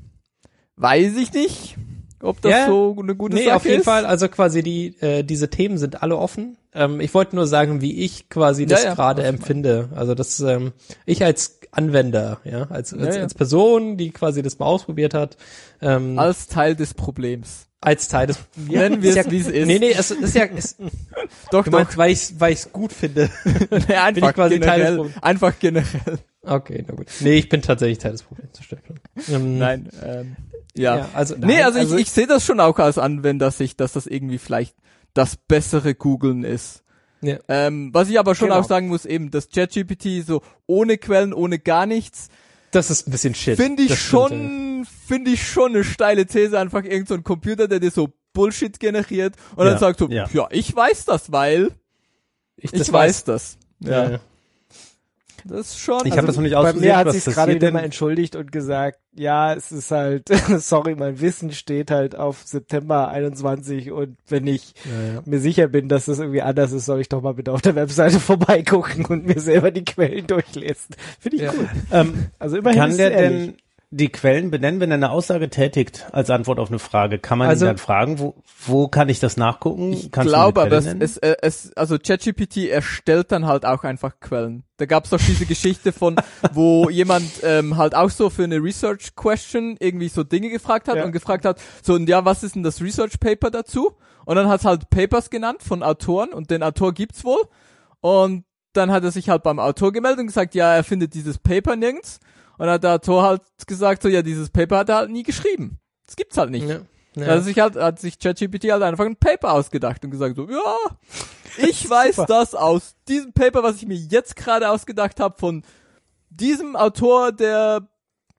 weiß ich nicht, ob das Ja. so eine gute nee, Sache auf jeden ist. Fall, also quasi die äh, diese Themen sind alle offen. Ähm, ich wollte nur sagen, wie ich quasi das Ja, ja, gerade was du empfinde. Also das ähm, ich als Anwender, ja, als als, ja. als Person, die quasi das mal ausprobiert hat, ähm, Als Teil des Problems. als Teil des Nennen wir ist es, ja, wie es ist. Nee, nee, es ist ja es, Doch, du doch. meinst, weil ich weil ich's gut finde. Nee, einfach, ich quasi Teil des generell, Problems? einfach generell. Okay, na gut. Nee, ich bin tatsächlich Teil des Problems. Das stimmt schon. Ähm, Nein, ähm, ja. Ja, also Nee, nein, also, also ich, ich sehe das schon auch als Anwendersicht, dass das irgendwie vielleicht das bessere Googlen ist. Ja. Ähm, was ich aber schon Genau. auch sagen muss, eben, das ChatGPT so ohne Quellen, ohne gar nichts, das ist ein bisschen shit. finde ich Das stimmt, ja. schon, finde ich schon eine steile These, einfach irgend so ein Computer, der dir so Bullshit generiert und Ja, dann sagt so, ja. ja, ich weiß das, weil Ich, ich das weiß das. Ja, Ja, ja. das ist schon. Ich also, habe das noch nicht Bei ausprobiert. mir hat was sich gerade passiert wieder denn? mal entschuldigt und gesagt, ja, es ist halt, sorry, mein Wissen steht halt auf September einundzwanzig und wenn ich Ja, ja. mir sicher bin, dass das irgendwie anders ist, soll ich doch mal bitte auf der Webseite vorbeigucken und mir selber die Quellen durchlesen. Finde ich Ja. cool. Ähm, Also immerhin kann ist der es ehrlich. denn die Quellen benennen, wenn er eine Aussage tätigt als Antwort auf eine Frage? Kann man Also- ihn dann fragen, wo, wo kann ich das nachgucken? Ich Kannst glaube, du eine aber Quelle es, nennen? es, äh, es, also ChatGPT erstellt dann halt auch einfach Quellen. Da gab's doch diese Geschichte von, wo jemand ähm, halt auch so für eine Research Question irgendwie so Dinge gefragt hat Ja. und gefragt hat, so, und ja, was ist denn das Research Paper dazu? Und dann hat's halt Papers genannt von Autoren und den Autor gibt's wohl. Und dann hat er sich halt beim Autor gemeldet und gesagt, ja, er findet dieses Paper nirgends. Und dann hat der Autor halt gesagt, so, ja, dieses Paper hat er halt nie geschrieben. Das gibt's halt nicht. Ja. Da Ja. hat sich halt, hat sich ChatGPT halt einfach ein Paper ausgedacht und gesagt so, ja, ich weiß das aus diesem Paper, was ich mir jetzt gerade ausgedacht habe, von diesem Autor, der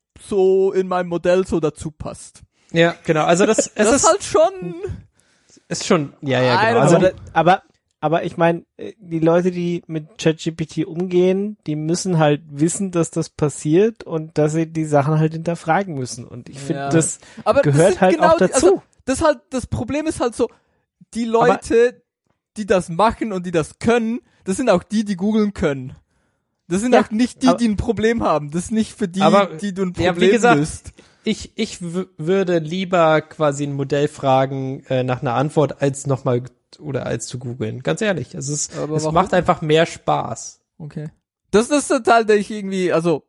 so in meinem Modell so dazu passt. ja, genau. Also das, es Das ist, ist halt schon, ist schon, ja, ja, I genau. don't Also, Also, da, aber, aber ich meine, die Leute, die mit ChatGPT umgehen, die müssen halt wissen, dass das passiert und dass sie die Sachen halt hinterfragen müssen. Und ich finde, Ja. das aber das gehört sind halt genau auch die- dazu. Also, das halt, das Problem ist halt so, die Leute, die das machen und die das können, das sind auch die, die googeln können. Das sind Ja, auch nicht die, aber- die ein Problem haben. Das ist nicht für die, Aber, die du ein ja, Problem wie gesagt, löst. ich, ich w- würde lieber quasi ein Modell fragen äh, nach einer Antwort, als nochmal oder als zu googeln. Ganz ehrlich. Also es, Aber es warum? macht einfach mehr Spaß. Okay. Das, das ist der Teil, der ich irgendwie, also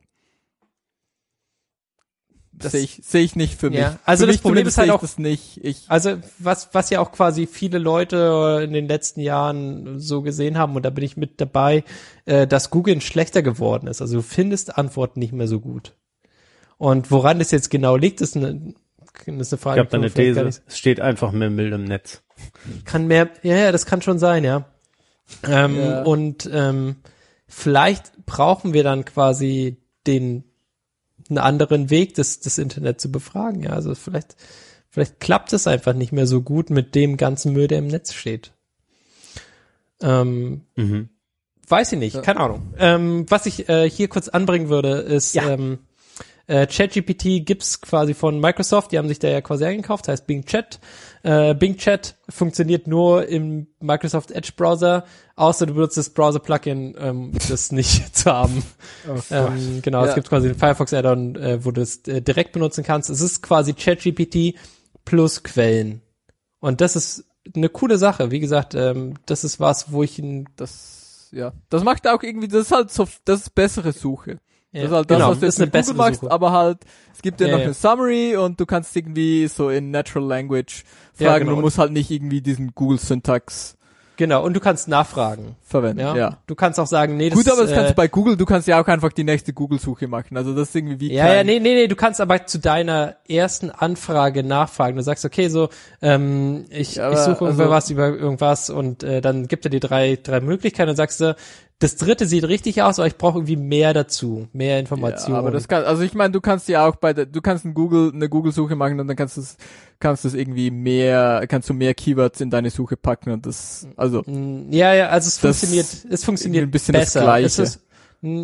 Das- sehe ich, sehe ich nicht für mich. Ja, also für das mich Problem ist zumindest halt sehe auch- ich das nicht. Ich, Also was, was ja auch quasi viele Leute in den letzten Jahren so gesehen haben, und da bin ich mit dabei, äh, dass Googlen schlechter geworden ist. Also du findest Antworten nicht mehr so gut. Und woran das jetzt genau liegt, ist eine, ist eine Frage. Ich habe da die eine vielleicht gar These. Es steht einfach mehr Müll im Netz. nicht- Kann mehr, ja, ja, das kann schon sein, ja. Ähm, Ja. Und ähm, vielleicht brauchen wir dann quasi den einen anderen Weg, das, das Internet zu befragen. Ja, also vielleicht, vielleicht klappt es einfach nicht mehr so gut mit dem ganzen Müll, der im Netz steht. Ähm, Mhm. weiß ich nicht, Ja. keine Ahnung. Ähm, was ich äh, hier kurz anbringen würde, ist Ja. ähm, äh, ChatGPT gibt's quasi von Microsoft, die haben sich da ja quasi eingekauft, heißt Bing Chat. Äh, Bing Chat funktioniert nur im Microsoft Edge Browser, außer du benutzt das Browser-Plugin, ähm, das nicht zu haben. Oh ähm, genau, Ja. es gibt quasi den Firefox-Add-on, äh, wo du es äh, direkt benutzen kannst. Es ist quasi ChatGPT plus Quellen. Und das ist eine coole Sache. Wie gesagt, ähm, das ist was, wo ich ein Das, ja. Das macht auch irgendwie, das ist halt so, das ist bessere Suche. ja, Das ist halt das, genau, was du jetzt ist eine mit Google bessere machst, Suche. aber halt, es gibt ja, Ja, noch ja. eine Summary und du kannst irgendwie so in Natural Language fragen, Ja, genau. du musst halt nicht irgendwie diesen Google-Syntax Genau, und du kannst nachfragen. verwenden, Ja? ja. Du kannst auch sagen, nee, das Gut, aber das ist, kannst äh, du bei Google, du kannst ja auch einfach die nächste Google-Suche machen, also das ist irgendwie wie ja, kein, ja, nee, nee, nee, du kannst aber zu deiner ersten Anfrage nachfragen. Du sagst, okay, so, ähm, ich, Ja, ich aber suche also- über was, über irgendwas und äh, dann gibt er dir drei, drei Möglichkeiten und sagst du, das dritte sieht richtig aus, aber ich brauche irgendwie mehr dazu, mehr Informationen. Ja, aber das kann, also ich meine, du kannst ja auch bei der, du kannst ein Google, eine Google-Suche machen und dann kannst du es, kannst du es irgendwie mehr, kannst du mehr Keywords in deine Suche packen und das, also, Mm, Ja, ja, also es Das funktioniert, es funktioniert irgendwie ein bisschen das besser. Gleiche. Es ist, mm,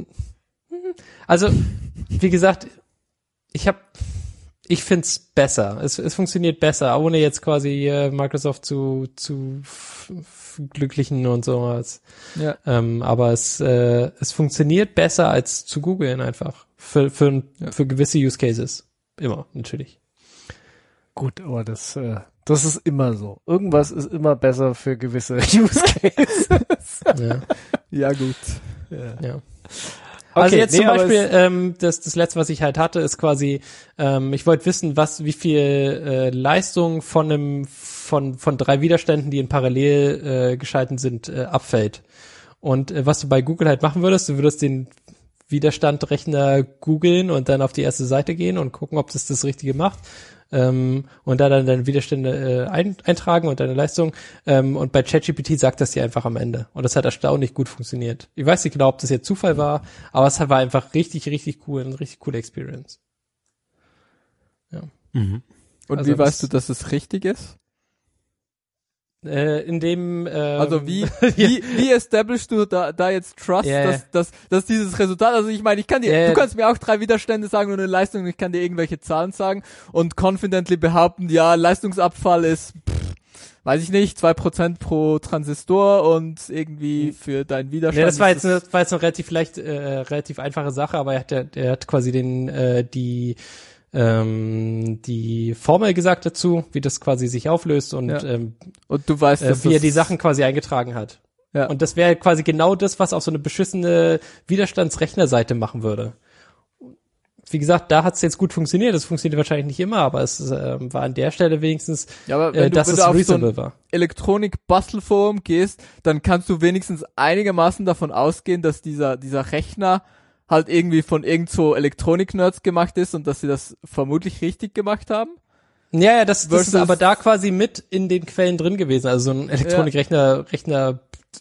also, wie gesagt, ich habe, ich find's besser. Es, es funktioniert besser, ohne jetzt quasi äh, Microsoft zu zu f- f- glücklichen und sowas. ja. Ähm, aber es äh, es funktioniert besser als zu googeln einfach für für Ja. für gewisse Use Cases immer natürlich. Gut, aber das, äh, das ist immer so. Irgendwas ist immer besser für gewisse Use Cases. Ja. Ja, gut. ja. Ja. Also Okay, jetzt nee, zum aber Beispiel, es- ähm, das, das letzte, was ich halt hatte, ist quasi, ähm, ich wollte wissen, was, wie viel äh, Leistung von einem, von, von drei Widerständen, die in parallel äh, geschalten sind, äh, abfällt. Und äh, was du bei Google halt machen würdest, du würdest den Widerstandrechner googeln und dann auf die erste Seite gehen und gucken, ob das das Richtige macht. Ähm, und da dann deine Widerstände äh, ein, eintragen und deine Leistung. Ähm, und bei ChatGPT sagt das dir einfach am Ende. Und das hat erstaunlich gut funktioniert. Ich weiß nicht genau, ob das jetzt Zufall war, aber es war einfach richtig, richtig cool, eine richtig coole Experience. Mhm. Und Also wie weißt das- du, dass es richtig ist? Äh, in dem ähm, Also wie, wie, wie establishst du da, da jetzt Trust, Ja, ja. dass, dass, dass dieses Resultat, also ich meine, ich kann dir, Ja, ja. du kannst mir auch drei Widerstände sagen und eine Leistung und ich kann dir irgendwelche Zahlen sagen und confidently behaupten, ja, Leistungsabfall ist, pff, weiß ich nicht, zwei Prozent pro Transistor und irgendwie für deinen Widerstand. Ja, das war ist jetzt, eine, das war jetzt eine relativ leicht, äh, relativ einfache Sache, aber er hat, ja- er hat quasi den, äh, die, ähm, die Formel gesagt dazu, wie das quasi sich auflöst und Ja. ähm, und du weißt, äh, dass wie er das- die Sachen quasi eingetragen hat. Ja. Und das wäre quasi genau das, was auch so eine beschissene Widerstandsrechnerseite machen würde. Wie gesagt, da hat es jetzt gut funktioniert. Das funktioniert wahrscheinlich nicht immer, aber es ähm, war an der Stelle wenigstens, ja, aber äh, wenn du, dass wenn es du auf so reasonable ein war. Elektronik-Bastelforum gehst, dann kannst du wenigstens einigermaßen davon ausgehen, dass dieser, dieser Rechner halt irgendwie von irgend so Elektronik-Nerds gemacht ist und dass sie das vermutlich richtig gemacht haben. Ja, ja, das, das ist Versus- aber da quasi mit in den Quellen drin gewesen. Also so ein Elektronikrechner, Rechner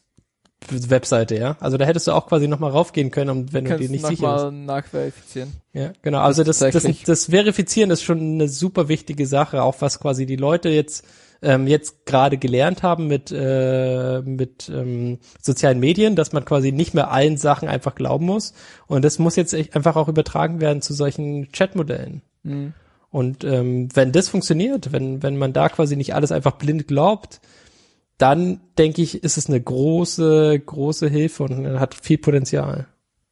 Webseite, ja. Also da hättest du auch quasi nochmal raufgehen können, um, wenn du dir Kannst nicht sicher bist. nochmal nachverifizieren. Ja, genau. Also das, das, tatsächlich. das Verifizieren ist schon eine super wichtige Sache, auch was quasi die Leute jetzt ähm, jetzt gerade gelernt haben mit äh, mit ähm, sozialen Medien, dass man quasi nicht mehr allen Sachen einfach glauben muss. Und das muss jetzt echt einfach auch übertragen werden zu solchen Chatmodellen. Mhm. Und ähm, wenn das funktioniert, wenn wenn man da quasi nicht alles einfach blind glaubt, dann denke ich, ist es eine große große Hilfe und hat viel Potenzial.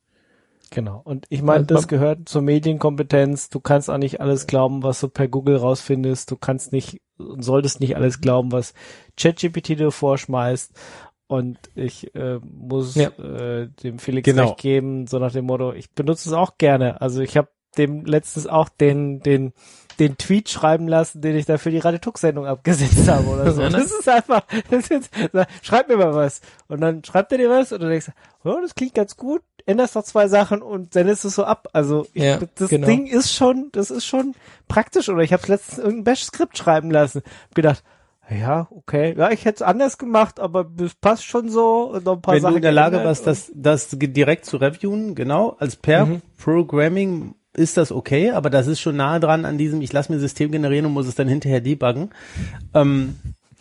Genau. Und ich meine, Und das man- gehört zur Medienkompetenz. Du kannst auch nicht alles glauben, was du per Google rausfindest. Du kannst nicht und solltest nicht alles glauben, was ChatGPT dir vorschmeißt. Und ich äh, muss Ja. äh, dem Felix Genau. recht geben, so nach dem Motto, ich benutze es auch gerne. Also ich habe dem letztens auch den den den Tweet schreiben lassen, den ich da für die Radio-Tux-Sendung abgesetzt habe oder so. Ja, ne? Das ist einfach, das ist, schreib mir mal was. Und dann schreibt er dir was und dann denkst du, oh, das klingt ganz gut, änderst noch zwei Sachen und sendest es so ab. Also ich, Ja, das genau. Ding ist schon, das ist schon praktisch. Oder ich habe letztens irgendein Bash-Skript schreiben lassen. Hab gedacht, ja, okay, ja, ich hätte es anders gemacht, aber das passt schon so. Und noch ein paar Wenn Sachen du in der Lage geändert warst, das, das direkt zu reviewen, genau, als per Mhm. Programming ist das okay, aber das ist schon nahe dran an diesem, ich lasse mir ein System generieren und muss es dann hinterher debuggen. Ähm,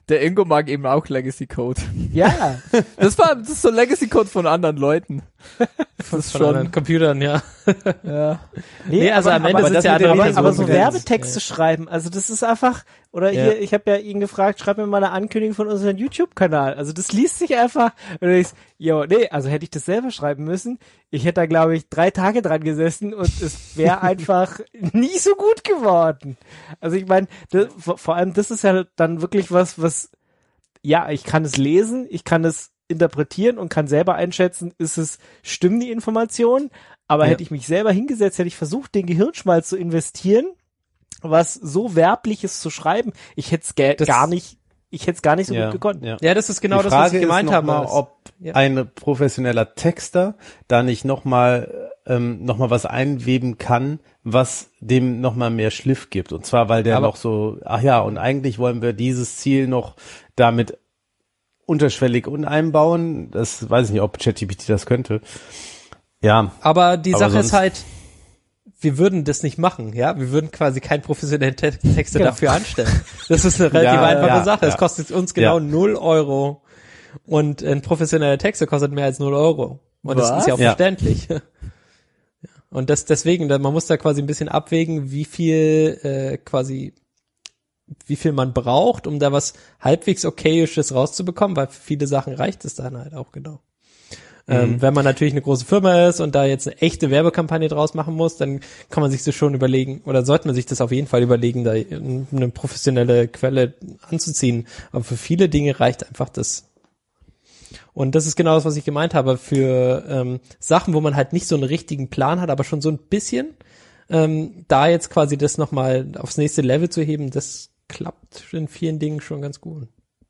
Der Ingo mag eben auch Legacy Code. Ja. Das war, das ist so Legacy Code von anderen Leuten. Das ist Von anderen schon, Computern, ja. ja. Nee, also am Ende aber, sind das ja mit andere der- Personen aber so begrenzt. Werbetexte schreiben, also das ist einfach, oder Ja. hier, ich habe ja ihn gefragt, schreib mir mal eine Ankündigung von unserem YouTube-Kanal. Also das liest sich einfach, und du denkst, jo, nee, also hätte ich das selber schreiben müssen, ich hätte da, glaube ich, drei Tage dran gesessen und es wäre einfach nie so gut geworden. Also ich meine, vor vor allem das ist ja dann wirklich was, was, ja, ich kann es lesen, ich kann es interpretieren und kann selber einschätzen, ist es, stimmen die Informationen, aber Ja. hätte ich mich selber hingesetzt, hätte ich versucht, den Gehirnschmalz zu investieren, was so Werbliches zu schreiben, ich hätte es ge- Das- gar nicht, ich hätte es gar nicht so Ja, gut gekonnt. ja. Ja, das ist genau Die das, Frage was ich gemeint ist noch habe. mal, ob Ja. ein professioneller Texter da nicht nochmal ähm, noch mal was einweben kann, was dem nochmal mehr Schliff gibt. Und zwar, weil der Aber- noch so, ach ja, und eigentlich wollen wir dieses Ziel noch damit unterschwellig und einbauen. Das weiß ich nicht, ob ChatGPT das könnte. Ja, Aber die Aber Sache sonst- ist halt, wir würden das nicht machen, ja. Wir würden quasi keinen professionellen Te Texter Genau. dafür anstellen. Das ist eine relativ Ja, einfache ja, Sache. Es ja. kostet uns genau Ja. null Euro. Und ein professioneller Texter kostet mehr als null Euro. Und das Was? ist ja auch Ja. verständlich. Ja. Und das deswegen, da- man muss da quasi ein bisschen abwägen, wie viel äh, quasi wie viel man braucht, um da was halbwegs okayisches rauszubekommen, weil für viele Sachen reicht es dann halt auch genau. Ähm, wenn man natürlich eine große Firma ist und da jetzt eine echte Werbekampagne draus machen muss, dann kann man sich das schon überlegen, oder sollte man sich das auf jeden Fall überlegen, da eine professionelle Quelle anzuziehen. Aber für viele Dinge reicht einfach das. Und das ist genau das, was ich gemeint habe. Für ähm, Sachen, wo man halt nicht so einen richtigen Plan hat, aber schon so ein bisschen, ähm, da jetzt quasi das nochmal aufs nächste Level zu heben, das klappt in vielen Dingen schon ganz gut.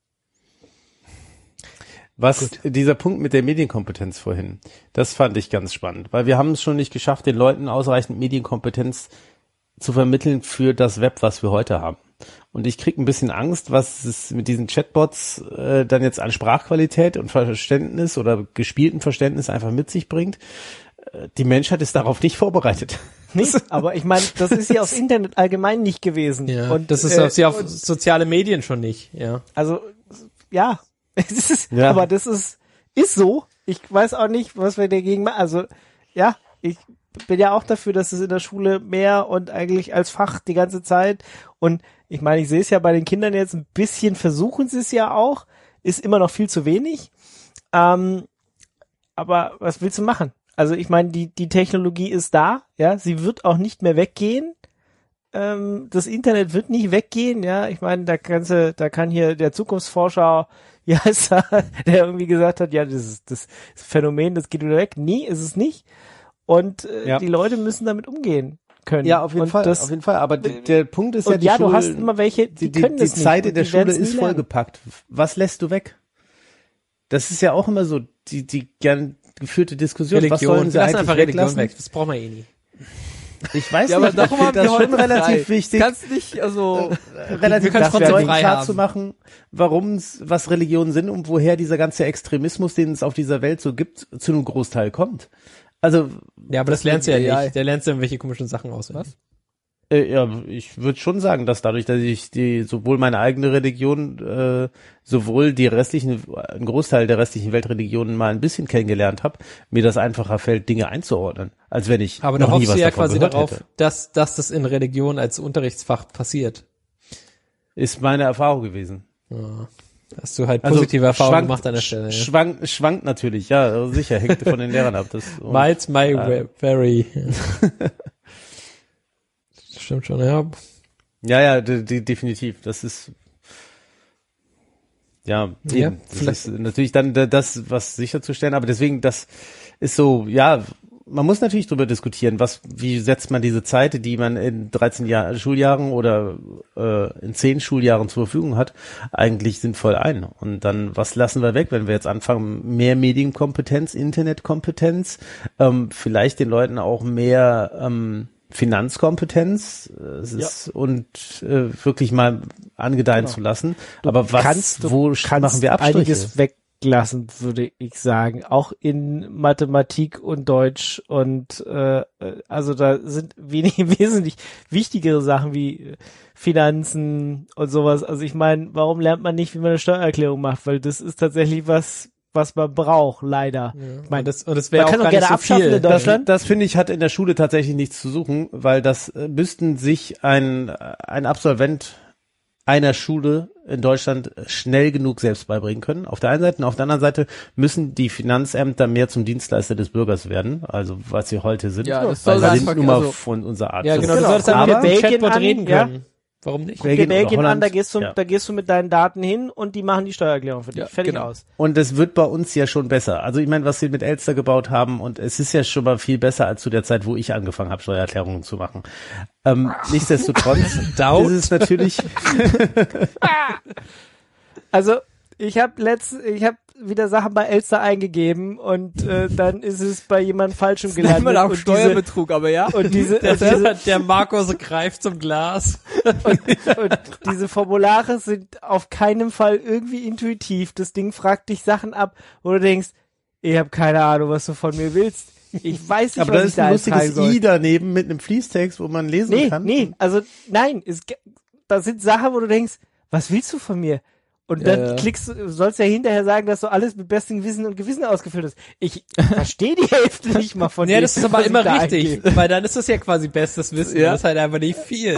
was dieser Punkt mit der Medienkompetenz vorhin, das fand ich ganz spannend, weil wir haben es schon nicht geschafft, den Leuten ausreichend Medienkompetenz zu vermitteln für das Web, was wir heute haben. Und ich krieg ein bisschen Angst, was es mit diesen Chatbots äh, dann jetzt an Sprachqualität und Verständnis oder gespielten Verständnis einfach mit sich bringt. Äh, die Menschheit ist darauf nicht vorbereitet. Nicht, aber ich meine, das ist ja aufs Internet allgemein nicht gewesen. Ja, und das ist äh, auf, ja auf soziale Medien schon nicht, ja. Also, ja, es ist, Ja. aber das ist, ist so. Ich weiß auch nicht, was wir dagegen machen. Also, ja, ich bin ja auch dafür, dass es in der Schule mehr und eigentlich als Fach die ganze Zeit. Und ich meine, ich sehe es ja bei den Kindern jetzt ein bisschen, versuchen sie es ja auch, ist immer noch viel zu wenig. Ähm, aber was willst du machen? Also ich meine, die, die Technologie ist da, ja, sie wird auch nicht mehr weggehen. Ähm, das Internet wird nicht weggehen, ja. Ich meine, da kannst du, da kann hier der Zukunftsforscher, wie heißt er, der irgendwie gesagt hat, ja, das ist das Phänomen, das geht wieder weg. Nee, ist es nicht. Und äh, Ja. die Leute müssen damit umgehen können. Ja, auf jeden und Fall, Das, auf jeden Fall. Aber d- der Punkt ist ja, und die ja, Schule, du hast immer welche, die, die, die, können die das nicht. Zeit und in der die Schule werden's nie ist lernen. vollgepackt. Was lässt du weg? Das ist ja auch immer so die, die gern geführte Diskussion. Was Religion, sollen wir sie lassen eigentlich einfach Religion weglassen? weg, das brauchen wir eh nie. Ich weiß Ja, aber nicht, darum ich haben finde wir das schon heute relativ frei. wichtig, Kannst nicht, also, relativ wir können es wichtig, trotzdem Leuten frei klar haben. zu machen, warum was Religionen sind und woher dieser ganze Extremismus, den es auf dieser Welt so gibt, zu einem Großteil kommt. Also Ja, aber das, lernst du ja ja, nicht. Der lernst du irgendwelche komischen Sachen aus. Was? Äh, ja, ich würde schon sagen, dass dadurch, dass ich die sowohl meine eigene Religion, äh, sowohl die restlichen, ein Großteil der restlichen Weltreligionen mal ein bisschen kennengelernt habe, mir das einfacher fällt, Dinge einzuordnen, als wenn ich Aber noch da nie hoffst was du ja davon quasi gehört darauf, hätte. dass, dass das in Religion als Unterrichtsfach passiert. Ist meine Erfahrung gewesen. Ja. Hast du halt positive Erfahrungen schwankt, gemacht an der Stelle. Ja. Schwankt, schwankt natürlich, ja, also sicher, hängt von den Lehrern ab. Das, und, Miles my Ja. ve- very. Ja. Stimmt schon, ja. ja, ja, de, de, definitiv. Das ist ja, Ja, eben. Das vielleicht- ist natürlich dann da- das, was sicherzustellen, aber deswegen, das ist so, ja, man muss natürlich drüber diskutieren, was, wie setzt man diese Zeit, die man in dreizehn Jahr, Schuljahren oder äh, in zehn Schuljahren zur Verfügung hat, eigentlich sinnvoll ein. Und dann, was lassen wir weg, wenn wir jetzt anfangen, mehr Medienkompetenz, Internetkompetenz, ähm, vielleicht den Leuten auch mehr ähm, Finanzkompetenz äh, es ist, und äh, wirklich mal angedeihen Genau. zu lassen. Aber was, kannst, du wo kannst machen wir Abstriche? einiges weg, gelassen, würde ich sagen. Auch in Mathematik und Deutsch und äh, also da sind wenig, wesentlich wichtigere Sachen wie Finanzen und sowas. Also ich meine, warum lernt man nicht, wie man eine Steuererklärung macht? Weil das ist tatsächlich was, was man braucht, leider. Ja, Ich meine, und das, und das wäre man auch kann gar doch gerne nicht so abschaffen viel. in Deutschland. Das, das finde ich, hat in der Schule tatsächlich nichts zu suchen, weil das äh, müssten sich ein, ein Absolvent einer Schule in Deutschland schnell genug selbst beibringen können. Auf der einen Seite und auf der anderen Seite müssen die Finanzämter mehr zum Dienstleister des Bürgers werden, also was sie heute sind. Ja, das weil soll sie sind einfach- nun mal also- von unserer Art. Ja, So. genau, du Genau. solltest einfach Aber mit dem Belgien Chatbot an, reden ja. können. Warum nicht? Guck dir Belgien oder Belgien an, Holland. da gehst du, Ja. da gehst du mit deinen Daten hin und die machen die Steuererklärung für dich. Ja, Fertig genau. aus. Und es wird bei uns ja schon besser. Also ich meine, was sie mit Elster gebaut haben, und es ist ja schon mal viel besser als zu der Zeit, wo ich angefangen habe, Steuererklärungen zu machen. Ähm, nichtsdestotrotz Doubt? ist es natürlich, Also ich habe letzt, ich habe wieder Sachen bei Elster eingegeben und äh, dann ist es bei jemand Falschem gelandet. Einmal auch und Steuerbetrug, aber ja. Diese, und diese, Der, und diese, der, der Markus greift zum Glas. und diese Formulare sind auf keinen Fall irgendwie intuitiv. Das Ding fragt dich Sachen ab, wo du denkst, ich habe keine Ahnung, was du von mir willst. Ich weiß nicht, aber was da ich ist da ein eintragen lustiges soll. I daneben mit einem Fließtext, wo man lesen Nee, kann. nee, also nein, es, ge- da sind Sachen, wo du denkst, was willst du von mir? Und dann Ja, ja. klickst du, sollst ja hinterher sagen, dass du alles mit bestem Wissen und Gewissen ausgefüllt hast. Ich verstehe die Hälfte nicht mal von Ja, dem, das ist aber was ich immer da richtig, eingebe. weil dann ist das ja quasi bestes Wissen. Ja. Das ist halt einfach nicht viel.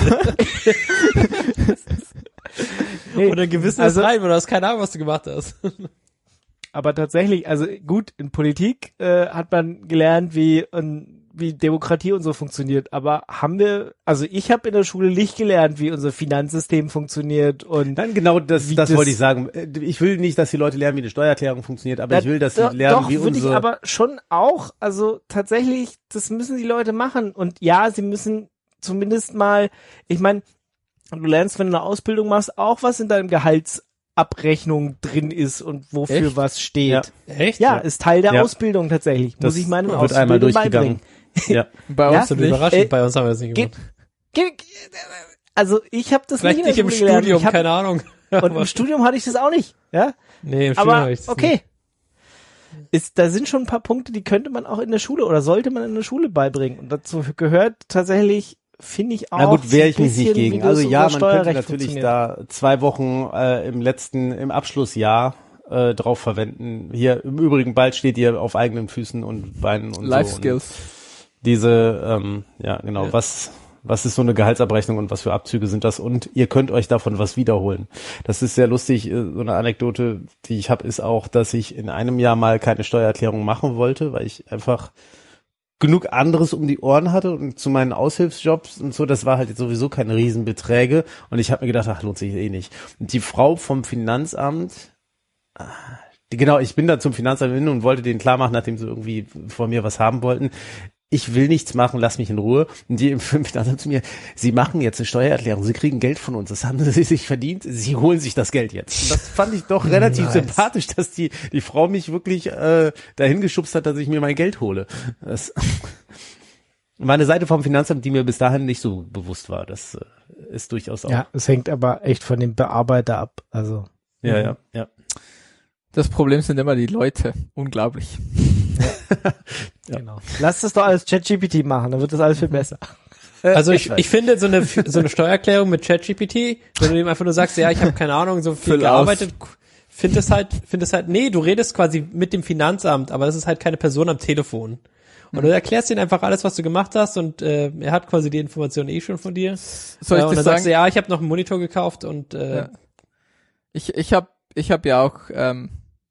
Nee, Oder Gewissen also- ist rein, weil du hast keine Ahnung, was du gemacht hast. aber tatsächlich, also gut, in Politik äh, hat man gelernt, wie und wie Demokratie und so funktioniert, aber haben wir, also ich habe in der Schule nicht gelernt, wie unser Finanzsystem funktioniert und Nein, genau, das, Wie das, das- wollte ich sagen. Ich will nicht, dass die Leute lernen, wie eine Steuererklärung funktioniert, aber ich will, dass sie doch, lernen, doch, wie würde ich unsere... aber schon auch, also tatsächlich, das müssen die Leute machen und ja, sie müssen zumindest mal, ich meine, du lernst, wenn du eine Ausbildung machst, auch was in deinem Gehaltsabrechnung drin ist und wofür Echt? was steht. Echt? Ja, ist Teil der Ja. Ausbildung tatsächlich. Das Muss ich meinen wird einmal Ausbildung durchgegangen. beibringen. Ja. Bei Ja? uns So nicht. überraschend, Äh, bei uns haben wir das nicht Ge- gemacht. ge- Also ich habe das Vielleicht nicht nicht in im der Schule gelernt. Studium, Ich hab, keine Ahnung. und im Studium hatte ich das auch nicht. Ja, Nee, im Studium aber habe ich das okay. Ist, da sind schon ein paar Punkte, die könnte man auch in der Schule oder sollte man in der Schule beibringen. Und dazu gehört tatsächlich, finde ich auch. Na gut, wehre ich ein mich nicht bisschen, wie gegen. das Also ja, unser man könnte Steuerrecht natürlich funktioniert. da zwei Wochen äh, im letzten, im Abschlussjahr äh, drauf verwenden. Hier im Übrigen bald steht ihr auf eigenen Füßen und Beinen und Life so. Und Skills. diese, ähm, ja genau, Ja. was was ist so eine Gehaltsabrechnung und was für Abzüge sind das, und ihr könnt euch davon was wiederholen. Das ist sehr lustig. äh, So eine Anekdote, die ich habe, ist auch, dass ich in einem Jahr mal keine Steuererklärung machen wollte, weil ich einfach genug anderes um die Ohren hatte und zu meinen Aushilfsjobs und so, das war halt jetzt sowieso keine Riesenbeträge, und ich habe mir gedacht, ach, lohnt sich eh nicht. Und die Frau vom Finanzamt, ah, die, genau, ich bin da zum Finanzamt hin und wollte denen klar machen, nachdem sie irgendwie von mir was haben wollten, ich will nichts machen, lass mich in Ruhe. Und die im Finanzamt zu mir, Sie machen jetzt eine Steuererklärung, Sie kriegen Geld von uns, das haben Sie sich verdient, Sie holen sich das Geld jetzt. Und das fand ich doch relativ Nice. sympathisch, dass die die Frau mich wirklich äh, dahin geschubst hat, dass ich mir mein Geld hole. Das war eine Seite vom Finanzamt, die mir bis dahin nicht so bewusst war. Das äh, ist durchaus auch. Ja, es hängt aber echt von dem Bearbeiter ab. Also ja, ja, ja. Das Problem sind immer die Leute. Unglaublich. Ja. genau. Lass das doch alles ChatGPT machen, dann wird das alles viel besser. Also ich, ich weiß. ich finde so eine so eine Steuererklärung mit ChatGPT, wenn du ihm einfach nur sagst, ja, ich habe keine Ahnung, so viel Füll gearbeitet, find es halt, find es halt, nee, du redest quasi mit dem Finanzamt, aber das ist halt keine Person am Telefon. Und du erklärst ihm einfach alles, was du gemacht hast, und äh, er hat quasi die Informationen eh schon von dir. Soll ich äh, und das dann sagst sagen? du, ja, ich habe noch einen Monitor gekauft und äh, Ja. Ich, ich habe ich hab ja auch, ähm,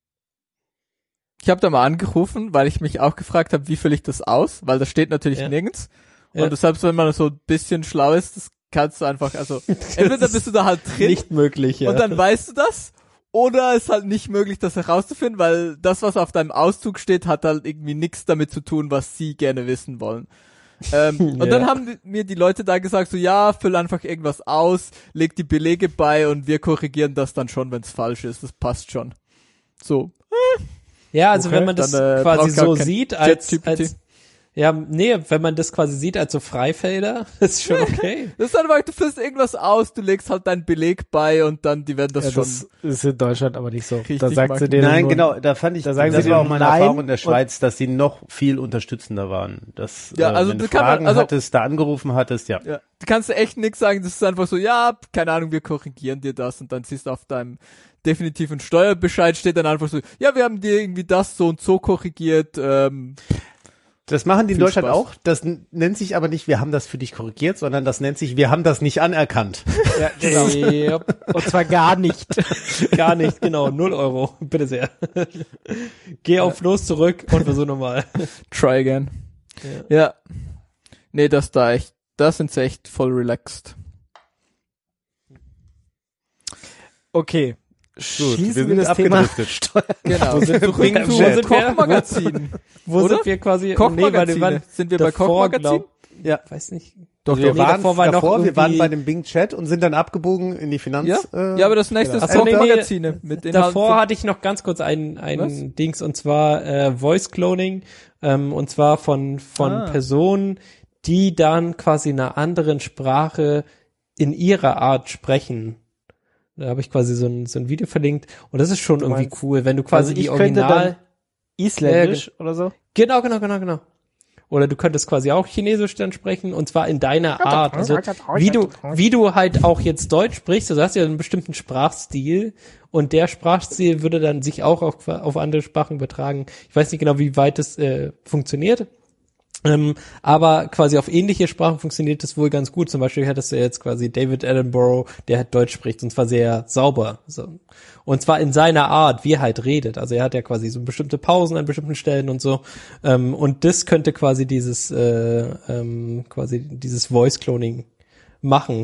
ich habe da mal angerufen, weil ich mich auch gefragt habe, wie fülle ich das aus, weil das steht natürlich Ja. nirgends. Ja. Und selbst wenn man so ein bisschen schlau ist, das kannst du einfach, also entweder bist du da halt drin nicht möglich, ja. und dann weißt du das, oder es ist halt nicht möglich, das herauszufinden, weil das, was auf deinem Auszug steht, hat halt irgendwie nichts damit zu tun, was sie gerne wissen wollen. ähm, Ja. Und dann haben die, mir die Leute da gesagt, so ja, füll einfach irgendwas aus, leg die Belege bei und wir korrigieren das dann schon, wenn es falsch ist. Das passt schon. So. Ja, also Okay, wenn man das dann, äh, quasi braucht gar so kein sieht, als, ChatGPT. als Ja, nee, wenn man das quasi sieht als so Freifelder, ist schon okay. Das ist einfach, du füllst irgendwas aus, du legst halt deinen Beleg bei und dann, die werden das Ja, schon das ist in Deutschland aber nicht so. richtig Da sagt sie machen. denen Nein, nur, genau, da fand ich, da sagen das sie war auch denen meine nein Erfahrung in der und- Schweiz, dass sie noch viel unterstützender waren. Dass, Ja, äh, also wenn du du kann man- Fragen also- hattest, da angerufen hattest, ja. Ja, du kannst echt nix sagen, das ist einfach so, ja, keine Ahnung, wir korrigieren dir das und dann siehst du auf deinem definitiven Steuerbescheid steht dann einfach so, ja, wir haben dir irgendwie das so und so korrigiert, ähm, Das machen die in Viel Deutschland Spaß. auch. Das n- nennt sich aber nicht, wir haben das für dich korrigiert, sondern das nennt sich, wir haben das nicht anerkannt. ja, genau. Yep. Und zwar gar nicht. Gar nicht, genau, null Euro, bitte sehr. Geh auf los zurück und versuch nochmal. try again. Ja. ja. Nee, das da echt, da sind sie echt voll relaxed. Okay. wir Schließen sind wir das Thema abgedriftet. Steuern. Genau. Wo sind, Zurück wo zu sind wir? Kochmagazin. Wo Oder? sind wir quasi? Kochmagazine. Nee, weil Sind wir bei davor, Kochmagazin? glaub- Ja. Weiß nicht. Doch, wir doch. waren davor war noch davor, wir waren irgendwie- bei dem Bing Chat und sind dann abgebogen in die Finanz. Ja? äh, ja, aber das nächste ist Ach so, nee, nee. Kochmagazine. Mit den Davor halt hatte ich noch ganz kurz ein, ein Was? Dings, und zwar äh, Voice Cloning, ähm, und zwar von von Ah. Personen, die dann quasi in einer anderen Sprache in ihrer Art sprechen. Da habe ich quasi so ein, so ein Video verlinkt und das ist schon irgendwie meinst- cool, wenn du quasi Also die ich könnte Original... dann Isländisch oder so? Genau, genau, genau, genau. Oder du könntest quasi auch Chinesisch dann sprechen und zwar in deiner Art. Also wie du, wie du halt auch jetzt Deutsch sprichst, du hast ja einen bestimmten Sprachstil und der Sprachstil würde dann sich auch auf, auf andere Sprachen übertragen. Ich weiß nicht genau, wie weit es äh, funktioniert. Ähm, aber quasi auf ähnliche Sprachen funktioniert das wohl ganz gut. Zum Beispiel hattest du jetzt quasi David Attenborough, der halt Deutsch spricht und zwar sehr sauber. So. Und zwar in seiner Art, wie er halt redet. Also er hat ja quasi so bestimmte Pausen an bestimmten Stellen und so. Ähm, und das könnte quasi dieses, äh, ähm, quasi dieses Voice Cloning machen.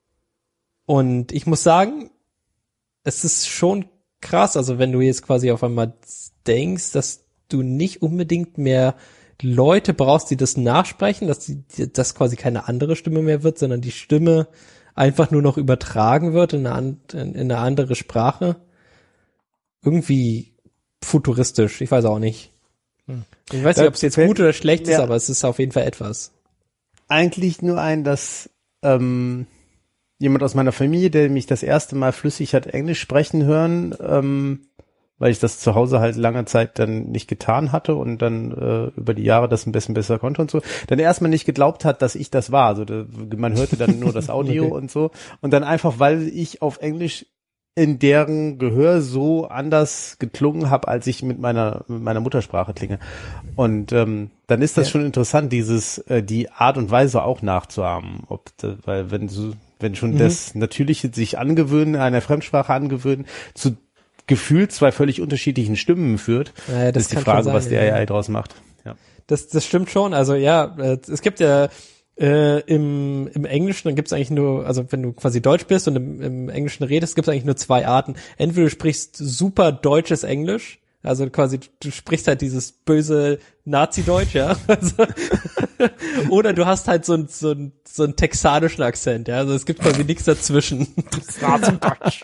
Und ich muss sagen, es ist schon krass. Also wenn du jetzt quasi auf einmal denkst, dass du nicht unbedingt mehr Leute brauchst, die das nachsprechen, dass die, dass quasi keine andere Stimme mehr wird, sondern die Stimme einfach nur noch übertragen wird in eine, an- in eine andere Sprache. Irgendwie futuristisch, ich weiß auch nicht. Ich weiß nicht, ob es jetzt gut oder schlecht ist, Ja. aber es ist auf jeden Fall etwas. Eigentlich nur ein, dass ähm, jemand aus meiner Familie, der mich das erste Mal flüssig hat Englisch sprechen hören, ähm, weil ich das zu Hause halt lange Zeit dann nicht getan hatte und dann äh, über die Jahre das ein bisschen besser konnte und so, dann erstmal nicht geglaubt hat, dass ich das war. Also da, man hörte dann nur das Audio Okay. und so. Und dann einfach, weil ich auf Englisch in deren Gehör so anders geklungen habe, als ich mit meiner mit meiner Muttersprache klinge. Und ähm, dann ist das Ja. schon interessant, dieses äh, die Art und Weise auch nachzuahmen. Ob da, weil wenn so wenn schon Mhm. das Natürliche sich angewöhnen, einer Fremdsprache angewöhnen, zu gefühlt zwei völlig unterschiedlichen Stimmen führt, Naja, das ist die kann schon Frage, sein, was der ja. A I draus macht. Ja. Das, das stimmt schon. Also ja, äh, es gibt ja äh, im, im Englischen, dann gibt's eigentlich nur, also wenn du quasi Deutsch bist und im, im Englischen redest, gibt's eigentlich nur zwei Arten. Entweder du sprichst super deutsches Englisch, also quasi du sprichst halt dieses böse Nazi-Deutsch, ja. Also, oder du hast halt so ein so ein so einen texanischen Akzent, ja. Also es gibt quasi nichts dazwischen. Nazi-Deutsch.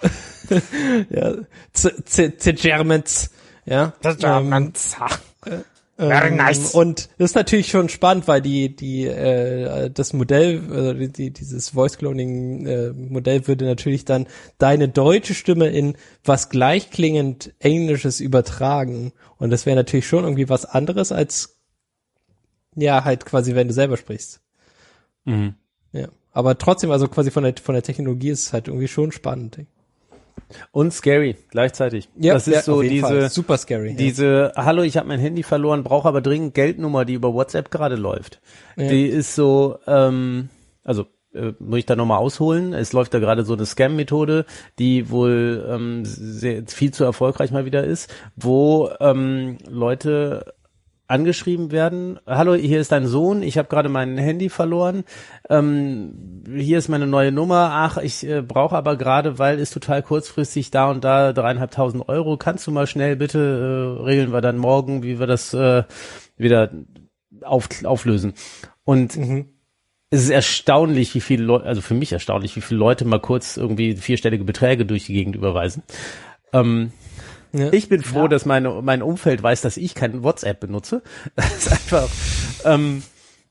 Ja, Z- Z- Z- Germans, ja. Das ist ja ganz Very Ähm, nice. Und das ist natürlich schon spannend, weil die die äh, das Modell, äh, die, dieses Voice Cloning äh, Modell würde natürlich dann deine deutsche Stimme in was gleichklingend Englisches übertragen. Und das wäre natürlich schon irgendwie was anderes als ja halt quasi, wenn du selber sprichst. Mhm. Ja, aber trotzdem, also quasi von der von der Technologie ist es halt irgendwie schon spannend. Und scary gleichzeitig. Ja, das ist ja, so auf jeden diese Fall. Super scary. Diese, hallo, ich habe mein Handy verloren, brauche aber dringend Geldnummer, die über WhatsApp gerade läuft. Ja. Die ist so, ähm, also äh, muss ich da nochmal ausholen. Es läuft da gerade so eine Scam-Methode, die wohl ähm, sehr, viel zu erfolgreich mal wieder ist, wo ähm, Leute angeschrieben werden, hallo, hier ist dein Sohn, ich habe gerade mein Handy verloren, ähm, hier ist meine neue Nummer, ach, ich äh, brauche aber gerade, weil ist total kurzfristig da und da dreieinhalbtausend Euro, kannst du mal schnell bitte, äh, regeln wir dann morgen, wie wir das äh, wieder auf, auflösen. Und Mhm. es ist erstaunlich, wie viele Leute, also für mich erstaunlich, wie viele Leute mal kurz irgendwie vierstellige Beträge durch die Gegend überweisen. Ähm, Ja. Ich bin froh, Ja. dass meine, mein Umfeld weiß, dass ich kein WhatsApp benutze. Das ist einfach, ähm,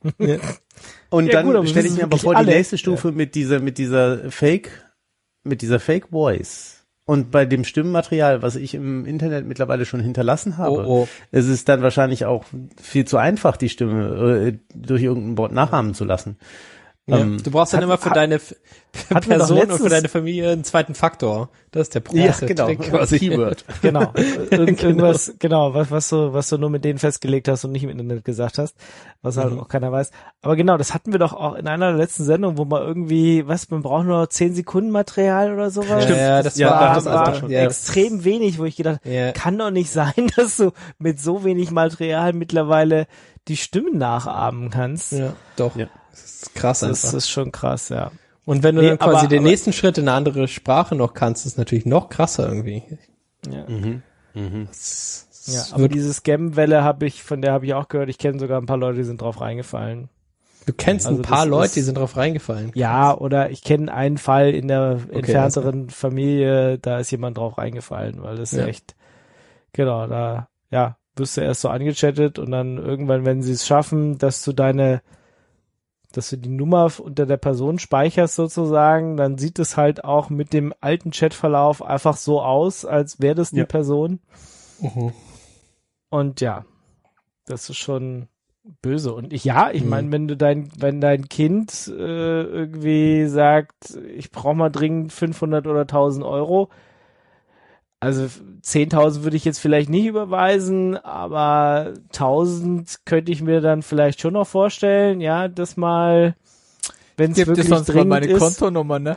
und Ja, dann gut, aber stelle ich wissen mir aber wirklich vor, alle. die nächste Stufe mit dieser, mit dieser Fake, mit dieser Fake Voice. Und bei dem Stimmenmaterial, was ich im Internet mittlerweile schon hinterlassen habe, Oh, oh. ist es dann wahrscheinlich auch viel zu einfach, die Stimme äh, durch irgendein Bot nachahmen zu lassen. Ja. Ähm, Du brauchst dann hat- immer für hat- deine F- hatten wir doch Person und letztens- für deine Familie einen zweiten Faktor. Das ist der Pro- ja, das ist der genau. Trick quasi. Keyword. Genau. Irgend, irgendwas, genau, was, was du, was du nur mit denen festgelegt hast und nicht im Internet gesagt hast, was halt Mhm. auch keiner weiß. Aber genau, das hatten wir doch auch in einer der letzten Sendungen, wo man irgendwie, was, man braucht nur zehn Sekunden Material oder sowas. Stimmt. Ja, das Ja, war, das war war schon. Ja. extrem wenig, wo ich gedacht, Ja. kann doch nicht sein, dass du mit so wenig Material mittlerweile die Stimmen nachahmen kannst. Ja, doch. Ja. Das ist krass Das einfach. ist schon krass, ja. Und wenn du Nee, dann quasi aber- den aber- nächsten Schritt in eine andere Sprache noch kannst, ist es natürlich noch krasser irgendwie. Ja. Mhm. Mhm. Das, Ja, das aber wird, diese Scam-Welle habe ich, von der habe ich auch gehört, ich kenne sogar ein paar Leute, die sind drauf reingefallen. du kennst also ein paar das Leute, ist- die sind drauf reingefallen. Ja, oder ich kenne einen Fall in der Okay, entfernteren Familie, da ist jemand drauf reingefallen, weil das Ja. echt, genau, da, ja, wirst du erst so angechattet und dann irgendwann, wenn sie es schaffen, dass du deine, dass du die Nummer unter der Person speicherst sozusagen, dann sieht es halt auch mit dem alten Chatverlauf einfach so aus, als wäre das die Ja. Person. Mhm. Und ja, das ist schon böse. Und ich, ja, ich Mhm. meine, wenn du dein, wenn dein Kind äh, irgendwie sagt, ich brauche mal dringend fünfhundert oder tausend Euro, also zehntausend würde ich jetzt vielleicht nicht überweisen, aber tausend könnte ich mir dann vielleicht schon noch vorstellen, ja, das mal, wenn es Gib dir wirklich sonst mal dringend meine ist. Kontonummer, ne?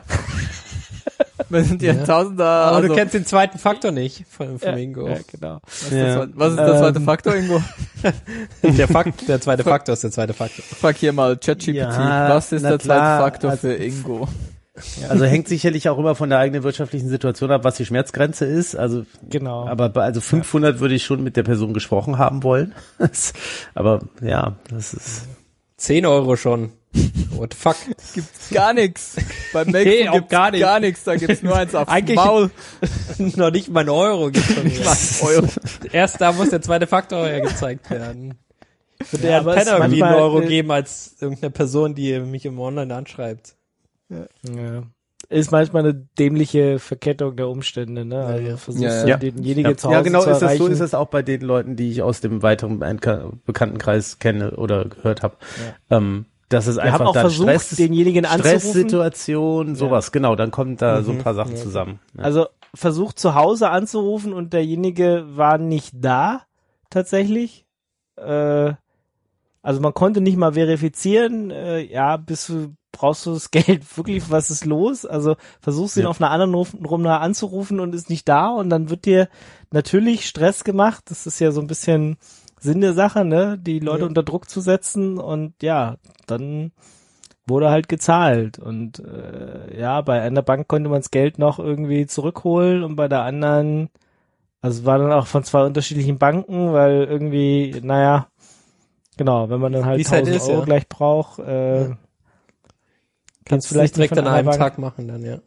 Wir sind ja Ja. Tausender. Aber also, du kennst den zweiten Faktor nicht von, von Ja, Ingo. ja, genau. was, ist Ja. das, was ist der zweite Ähm, Faktor, Ingo? Der Fakt, der zweite Faktor ist der zweite Faktor. Frag hier mal ChatGPT. Ja, was ist na der zweite klar, Faktor also- für Ingo? Also hängt sicherlich auch immer von der eigenen wirtschaftlichen Situation ab, was die Schmerzgrenze ist. Also, Genau. aber bei, also fünfhundert würde ich schon mit der Person gesprochen haben wollen. Aber ja, das ist. Zehn Euro schon. What the fuck? Gibt's gar nichts. Beim Nee, nächsten auch gibt's gar nicht. gar nichts. Da gibt's nur eins aufs Eigentlich- Maul. Noch nicht mal ein Euro gibt's schon wieder. Euro. Erst da muss der zweite Faktor ja gezeigt werden. Ich würde Ja, eher aber einen es Penner ist wie einen manchmal, Euro äh, geben als irgendeine Person, die mich im Online anschreibt. Ja. Ist manchmal eine dämliche Verkettung der Umstände, ne? Also ja. versuchst Ja, du ja. denjenigen Ja, zu Hause ja, genau zu ist das, erreichen. so ist es auch bei den Leuten, die ich aus dem weiteren Einka- Bekanntenkreis kenne oder gehört habe. Ähm, das ist Wir einfach haben auch dann versucht, Stress, denjenigen anzurufen. Stresssituation, sowas, genau, dann kommen da so ein paar Sachen ja. zusammen. Ja. Also versucht zu Hause anzurufen und derjenige war nicht da, tatsächlich. Äh, also man konnte nicht mal verifizieren, äh, ja, bist du, brauchst du das Geld wirklich, was ist los? Also versuchst ihn Ja. auf einer anderen Ruf- Nummer anzurufen und ist nicht da und dann wird dir natürlich Stress gemacht. Das ist ja so ein bisschen Sinn der Sache, ne, die Leute Ja. unter Druck zu setzen und ja, dann wurde halt gezahlt und äh, ja, bei einer Bank konnte man das Geld noch irgendwie zurückholen und bei der anderen, also es war dann auch von zwei unterschiedlichen Banken, weil irgendwie, naja, genau, wenn man dann halt Wie's halt tausend ist, Euro ja. gleich braucht, äh, Ja. kannst Kannst du vielleicht nicht direkt nicht an von einer einem Bank- Tag machen dann, ja.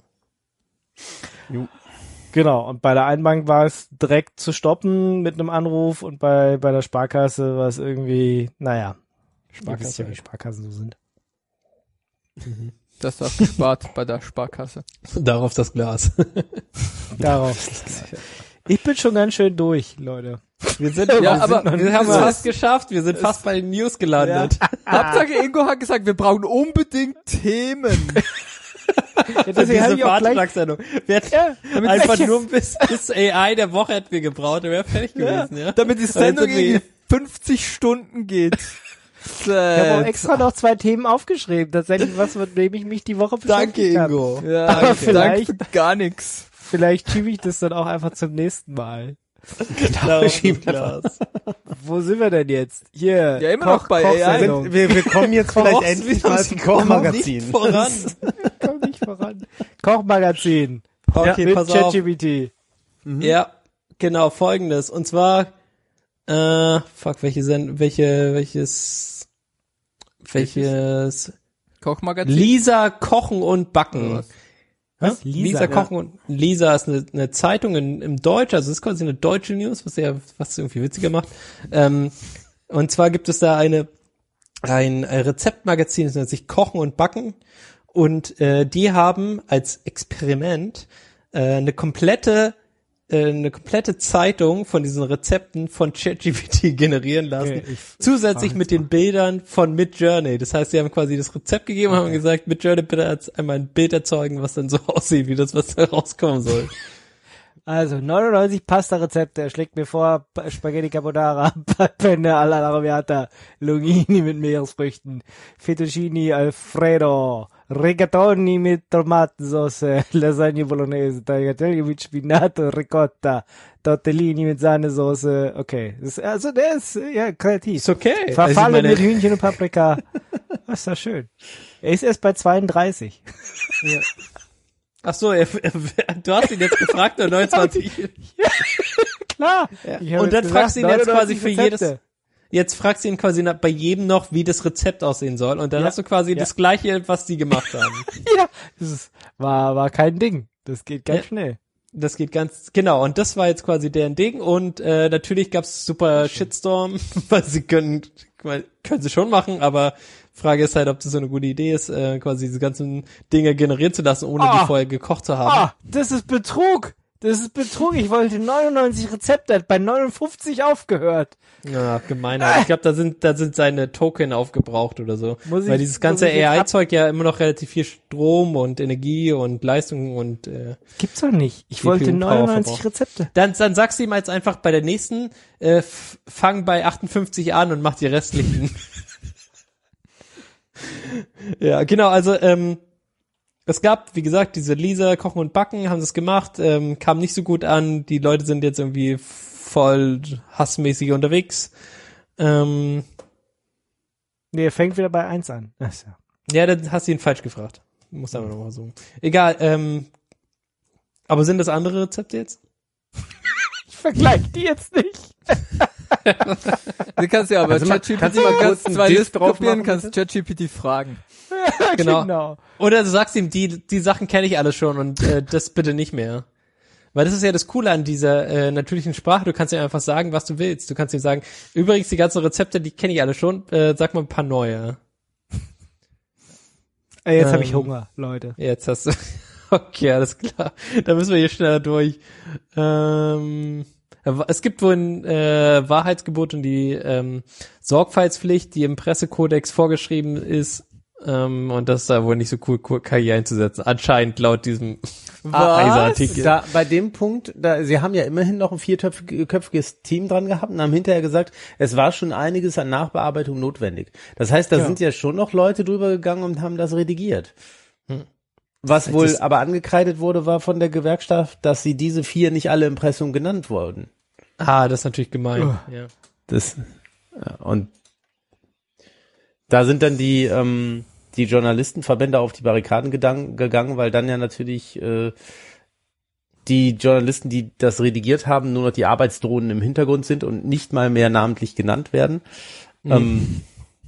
Genau, und bei der einen Bank war es direkt zu stoppen mit einem Anruf und bei, bei der Sparkasse war es irgendwie, naja, ihr wisst ja, wie Sparkassen so sind. Das hast gespart bei der Sparkasse. Darauf das Glas. Darauf. Ich bin schon ganz schön durch, Leute. Wir sind, Ja, wir aber sind, wir wir haben es haben fast geschafft. Wir sind fast bei den News gelandet. Hauptsache Ingo hat gesagt, wir brauchen unbedingt Themen. Ja, Für deswegen habe diese ich auch gleich, Fahrtragsendung. Wir hätten ja, einfach nur bis, bis A I der Woche hätten wir gebraucht, dann wäre fertig gewesen, ja. Damit die jetzt Sendung sind wir- irgendwie fünfzig Stunden geht. ich habe auch extra noch zwei Themen aufgeschrieben. Tatsächlich was, mit dem ich mich die Woche Danke, beschäftigt habe. Ingo. Ja, Aber danke vielleicht- für gar nichts. Vielleicht schiebe ich das dann auch einfach zum nächsten Mal. Darauf schieben das Glas. Wo sind wir denn jetzt? Hier. Ja, immer noch bei A I. Kochsendung. wir, wir kommen jetzt vielleicht endlich mal zum Kochmagazin. Voran. Komm nicht voran. Kochmagazin. Okay, Mit pass auf. ChatGPT. Ja, genau, folgendes. Und zwar, äh, fuck, welche Send welche, welches, welches, Kochmagazin. Lisa Kochen und Backen. Oder was? Was? Lisa, Lisa, Lisa ja. Kochen und Lisa ist eine, eine Zeitung in, im Deutsch, also es ist quasi eine deutsche News, was ja was irgendwie witziger macht. Ähm, und zwar gibt es da eine ein Rezeptmagazin, das nennt sich Kochen und Backen, und äh, die haben als Experiment äh, eine komplette äh, eine komplette Zeitung von diesen Rezepten von ChatGPT generieren lassen, Okay, ich- zusätzlich ich mit den Bildern von Midjourney. Das heißt, sie haben quasi das Rezept gegeben und haben gesagt, Midjourney bitte als einmal ein Bild erzeugen, was dann so aussieht, wie das, was da rauskommen soll. Also neunundneunzig Pasta-Rezepte. Er schlägt mir vor, P- Spaghetti Carbonara, Penne alla Arrabbiata, Longini mit Meeresfrüchten, Fettuccini Alfredo, Rigatoni mit Tomatensauce, Lasagne Bolognese, Tagliatelle mit Spinat und Ricotta, Tortellini mit Sahnesoße. Okay, das ist, also der ist ja kreativ. Ist okay. Verfalle Also ich mit meine- Hühnchen und Paprika. Das ist doch schön. Er ist erst bei zweiunddreißig. Ach so, er, er, du hast ihn jetzt gefragt, oder neunundzwanzig. Klar. Ich habe Und dann jetzt fragst du ihn jetzt quasi neunundneunzig für Rezepte. jedes, jetzt fragst du ihn quasi nach, bei jedem noch, wie das Rezept aussehen soll. Und dann Ja. hast du quasi Ja. das Gleiche, was die gemacht haben. Ja, das ist, war, war kein Ding. Das geht ganz Ja. schnell. Das geht ganz, genau. Und das war jetzt quasi deren Ding. Und äh, natürlich gab's super Shitstorm, weil sie können, weil, können sie schon machen, aber Frage ist halt, ob das so eine gute Idee ist, äh, quasi diese ganzen Dinge generieren zu lassen, ohne Ah. die vorher gekocht zu haben. Ah, das ist Betrug. Das ist Betrug. Ich wollte neunundneunzig Rezepte, hat bei neunundfünfzig aufgehört. Ja, Gemeinheit. Ich glaube, da sind, da sind seine Token aufgebraucht oder so. Muss ich- Weil dieses ganze muss ich jetzt ab- A I-Zeug ja immer noch relativ viel Strom und Energie und Leistung und äh, Gibt's doch nicht. Ich C P U wollte Power neunundneunzig verbraucht. Rezepte. dann, dann sagst du ihm jetzt einfach bei der nächsten, äh, f- fang bei achtundfünfzig an und mach die restlichen. Ja, genau, also ähm, es gab, wie gesagt, diese Lisa Kochen und Backen, haben das gemacht, ähm, kam nicht so gut an, die Leute sind jetzt irgendwie voll hassmäßig unterwegs. Ähm, Nee, er fängt wieder bei eins an. Ach so. ja, dann hast du ihn falsch gefragt. Muss aber nochmal so. Egal, ähm, aber sind das andere Rezepte jetzt? Ich vergleiche die jetzt nicht. Du kannst ja aber Also man- ChatGPT kannst du mal mal ganz kurz einen zwei Diff Listen drauf kopieren, machen, kannst ChatGPT fragen. Genau. genau. Oder du sagst ihm, die, die Sachen kenne ich alle schon und äh, das bitte nicht mehr. Weil das ist ja das Coole an dieser äh, natürlichen Sprache. Du kannst ihm einfach sagen, was du willst. Du kannst ihm sagen, übrigens, die ganzen Rezepte, die kenne ich alle schon. Äh, sag mal ein paar neue. Äh, Jetzt Ähm, habe ich Hunger, Leute. Jetzt hast du... Okay, alles klar. Da müssen wir hier schneller durch. Ähm, es gibt wohl ein äh, Wahrheitsgebot und die ähm, Sorgfaltspflicht, die im Pressekodex vorgeschrieben ist. Ähm, und das ist da wohl nicht so cool, K I einzusetzen. Anscheinend laut diesem Artikel. Da, bei dem Punkt, da, sie haben ja immerhin noch ein vierköpfiges Team dran gehabt und haben hinterher gesagt, es war schon einiges an Nachbearbeitung notwendig. Das heißt, da Ja. sind ja schon noch Leute drüber gegangen und haben das redigiert. Was wohl ist- aber angekreidet wurde, war von der Gewerkschaft, dass sie diese vier nicht alle Impressum genannt wurden. Ah, das ist natürlich gemein. Ja. Das, ja, und da sind dann die, ähm, die Journalistenverbände auf die Barrikaden gedank, gegangen, weil dann ja natürlich äh, die Journalisten, die das redigiert haben, nur noch die Arbeitsdrohnen im Hintergrund sind und nicht mal mehr namentlich genannt werden. Ähm,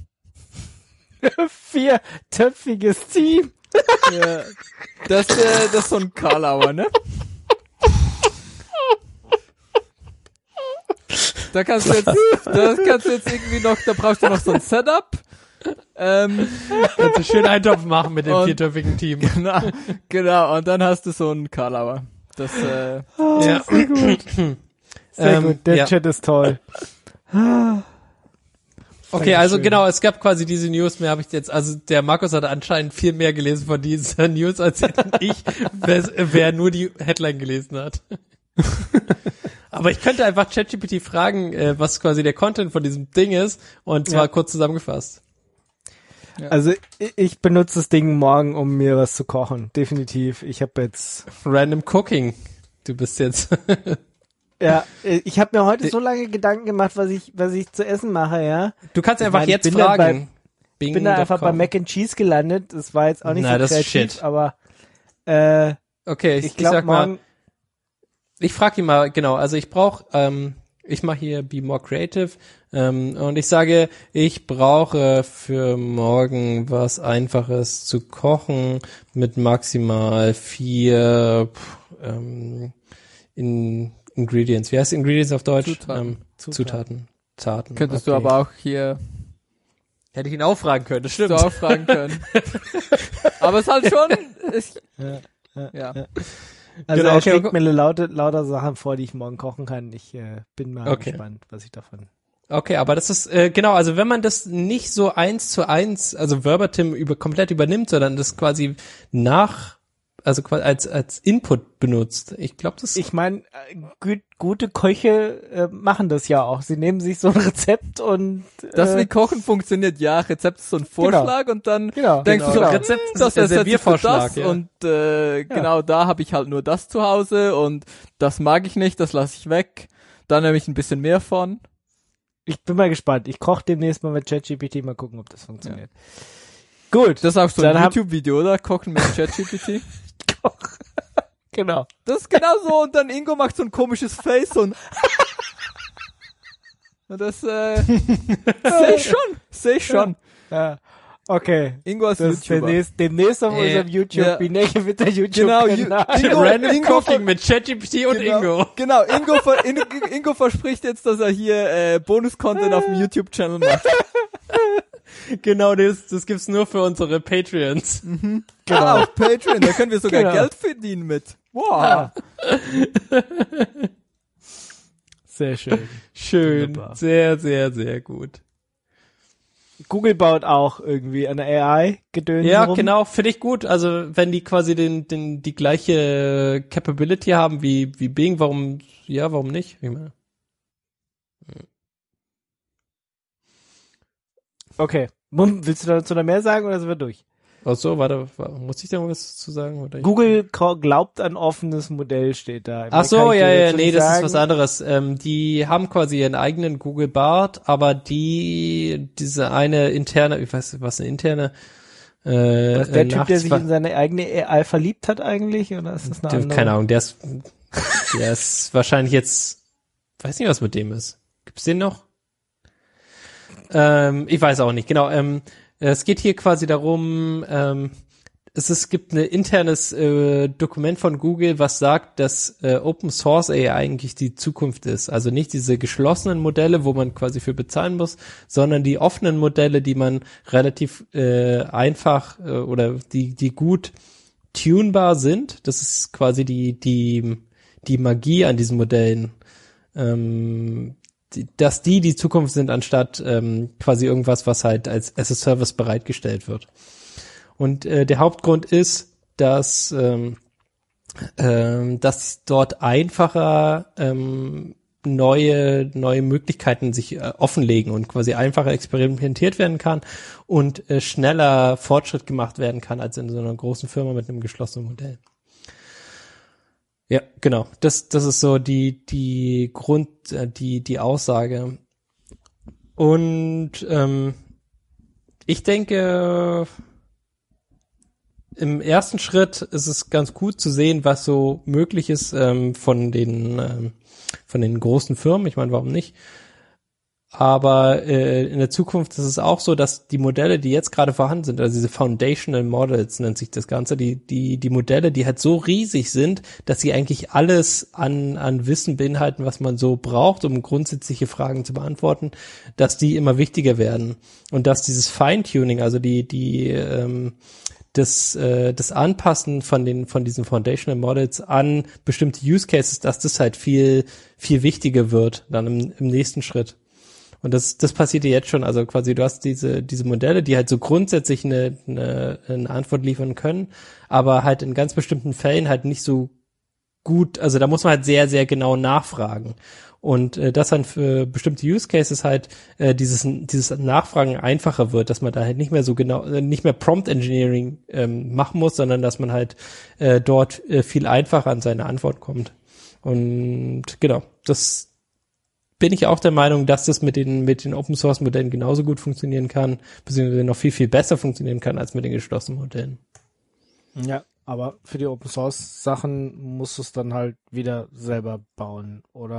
Viertöpfiges Team. Ja. Das, äh, das ist so ein Karlauer, ne? Da kannst du jetzt, da kannst du jetzt irgendwie noch, da brauchst du noch so ein Setup. Ähm, Kannst du schön Eintopf machen mit dem Und- viertöpfigen Team. genau, genau, und dann hast du so einen Karlauer. Das, äh, Ja. Sehr Ähm, gut, der ja. Chat ist toll. Okay, also Dankeschön. genau, es gab quasi diese News, mehr habe ich jetzt, also der Markus hat anscheinend viel mehr gelesen von dieser News als ich, wer, wer nur die Headline gelesen hat. Aber ich könnte einfach ChatGPT fragen, äh, was quasi der Content von diesem Ding ist, und zwar Ja. kurz zusammengefasst. Also ich- ich benutze das Ding morgen, um mir was zu kochen. Definitiv. Ich habe jetzt Random Cooking. Du bist jetzt. ja, ich habe mir heute so lange Gedanken gemacht, was ich was ich zu essen mache, ja. Du kannst Ich einfach meine, ich jetzt bin da fragen. Ich bin da einfach bei Mac and Cheese gelandet. Das war jetzt auch nicht Na, so das ist kreativ, shit. aber äh, Okay, ich, ich ich glaube sag mal, morgen ich frage ihn mal, genau, also ich brauche, ähm, ich mache hier Be More Creative ähm, und ich sage, ich brauche für morgen was Einfaches zu kochen mit maximal vier pff, ähm, in Ingredients. Wie heißt Ingredients auf Deutsch? Zutaten. Ähm, Zutaten. Zutaten. Könntest okay. du aber auch hier Hätte ich ihn auch fragen können, das stimmt. so auch fragen können. Aber es ist halt schon, ist, Ja, ja, ja. ja. Also Genau, er okay, schlägt okay. mir lauter, lauter Sachen vor, die ich morgen kochen kann. Ich äh, bin mal Okay. gespannt, was ich davon... Okay, aber das ist, äh, genau, also wenn man das nicht so eins zu eins, also verbatim über, komplett übernimmt, sondern das quasi nach, also quasi als, als Input benutzt. Ich glaube, das Ich meine, gut, gute Köche äh, machen das ja auch. Sie nehmen sich so ein Rezept und Das äh, wie Kochen funktioniert, ja, Rezept ist so ein Vorschlag und dann genau, denkst genau. du so, Genau. Rezept, ist das der ersetzt sich für Serviervorschlag, das ja. und äh, genau da habe ich halt nur das zu Hause und das mag ich nicht, das lasse ich weg. Da nehme ich ein bisschen mehr von. Ich bin mal gespannt. Ich koche demnächst mal mit ChatGPT, mal gucken, ob das funktioniert. Gut, Das ist auch so Dann ein hab- YouTube-Video, oder? Kochen mit ChatGPT. genau. Das ist genau so und dann Ingo macht so ein komisches Face und und das äh, sehe ich schon, sehe ich schon. Ja. Okay. Ingo als Das ist YouTuber. demnächst, demnächst auf Äh, unserem YouTube, ja. Binecke mit der Genau, YouTube-Kanal. Ingo- Random Ingo Cooking von- mit ChatGPT und genau, Ingo. Genau, Ingo, ver, Ingo, Ingo verspricht jetzt, dass er hier äh, Bonus-Content auf dem YouTube-Channel macht. Genau, das, das gibt's nur für unsere Patreons. Genau. Ah, auf Patreon, da können wir sogar Genau. Geld verdienen mit. Wow. Ja. Sehr schön. Schön, Wunderbar. sehr, sehr, sehr gut. Google baut auch irgendwie eine A I-Gedöns Ja, rum. genau, finde ich gut. Also wenn die quasi den, den, die gleiche Capability haben wie, wie Bing, warum, ja, warum nicht? Ich meine, Okay. Mum, willst du dazu noch mehr sagen oder sind wir durch? ach so, warte, wa- muss ich da was zu sagen? Oder ich- Google ko- glaubt an offenes Modell, steht da. Ach Mehr so, kann ich ja, dir ja, dazu nee, nicht das sagen. ist was anderes. Ähm, die haben quasi ihren eigenen Google Bart, aber die, diese eine interne, ich weiß nicht, was eine interne, äh, Was, der äh, Typ, der sich Nachzwe- in seine eigene A I verliebt hat eigentlich? Oder ist das eine der, andere? keine Ahnung, der ist, der ist wahrscheinlich jetzt, weiß nicht, was mit dem ist. Gibt's den noch? Ähm, ich weiß auch nicht, genau. Ähm, es geht hier quasi darum, ähm, es, es gibt ein internes äh, Dokument von Google, was sagt, dass äh, Open Source A I eigentlich die Zukunft ist. Also nicht diese geschlossenen Modelle, wo man quasi für bezahlen muss, sondern die offenen Modelle, die man relativ äh, einfach äh, oder die die gut tunbar sind. Das ist quasi die die die Magie an diesen Modellen. Ähm, die, dass die die Zukunft sind, anstatt ähm, quasi irgendwas, was halt als as a Service bereitgestellt wird. Und äh, der Hauptgrund ist, dass ähm, ähm, dass dort einfacher ähm, neue neue Möglichkeiten sich äh, offenlegen und quasi einfacher experimentiert werden kann und äh, schneller Fortschritt gemacht werden kann als in so einer großen Firma mit einem geschlossenen Modell. Ja, genau. Das das ist so die die Grund äh, die die Aussage. Und ähm, ich denke, im ersten Schritt ist es ganz gut zu sehen, was so möglich ist ähm, von den ähm, von den großen Firmen. Ich meine, warum nicht? Aber äh, in der Zukunft ist es auch so, dass die Modelle, die jetzt gerade vorhanden sind, also diese Foundational Models nennt sich das Ganze, die die die Modelle, die halt so riesig sind, dass sie eigentlich alles an an Wissen beinhalten, was man so braucht, um grundsätzliche Fragen zu beantworten, dass die immer wichtiger werden und dass dieses Feintuning, also die die ähm, das äh, das Anpassen von den von diesen Foundational Models an bestimmte Use Cases, dass das halt viel viel wichtiger wird dann im, im nächsten Schritt. Und das das passiert ja jetzt schon, also quasi du hast diese diese Modelle, die halt so grundsätzlich eine eine, eine Antwort liefern können, aber halt in ganz bestimmten Fällen halt nicht so gut, also da muss man halt sehr sehr genau nachfragen. Und äh, dass dann für bestimmte Use Cases halt äh, dieses dieses Nachfragen einfacher wird, dass man da halt nicht mehr so genau, äh, nicht mehr Prompt Engineering ähm, machen muss, sondern dass man halt äh, dort äh, viel einfacher an seine Antwort kommt. Und genau, das bin ich auch der Meinung, dass das mit den mit den Open Source Modellen genauso gut funktionieren kann, beziehungsweise noch viel viel besser funktionieren kann als mit den geschlossenen Modellen. Ja, aber für die Open Source Sachen musst du es dann halt wieder selber bauen oder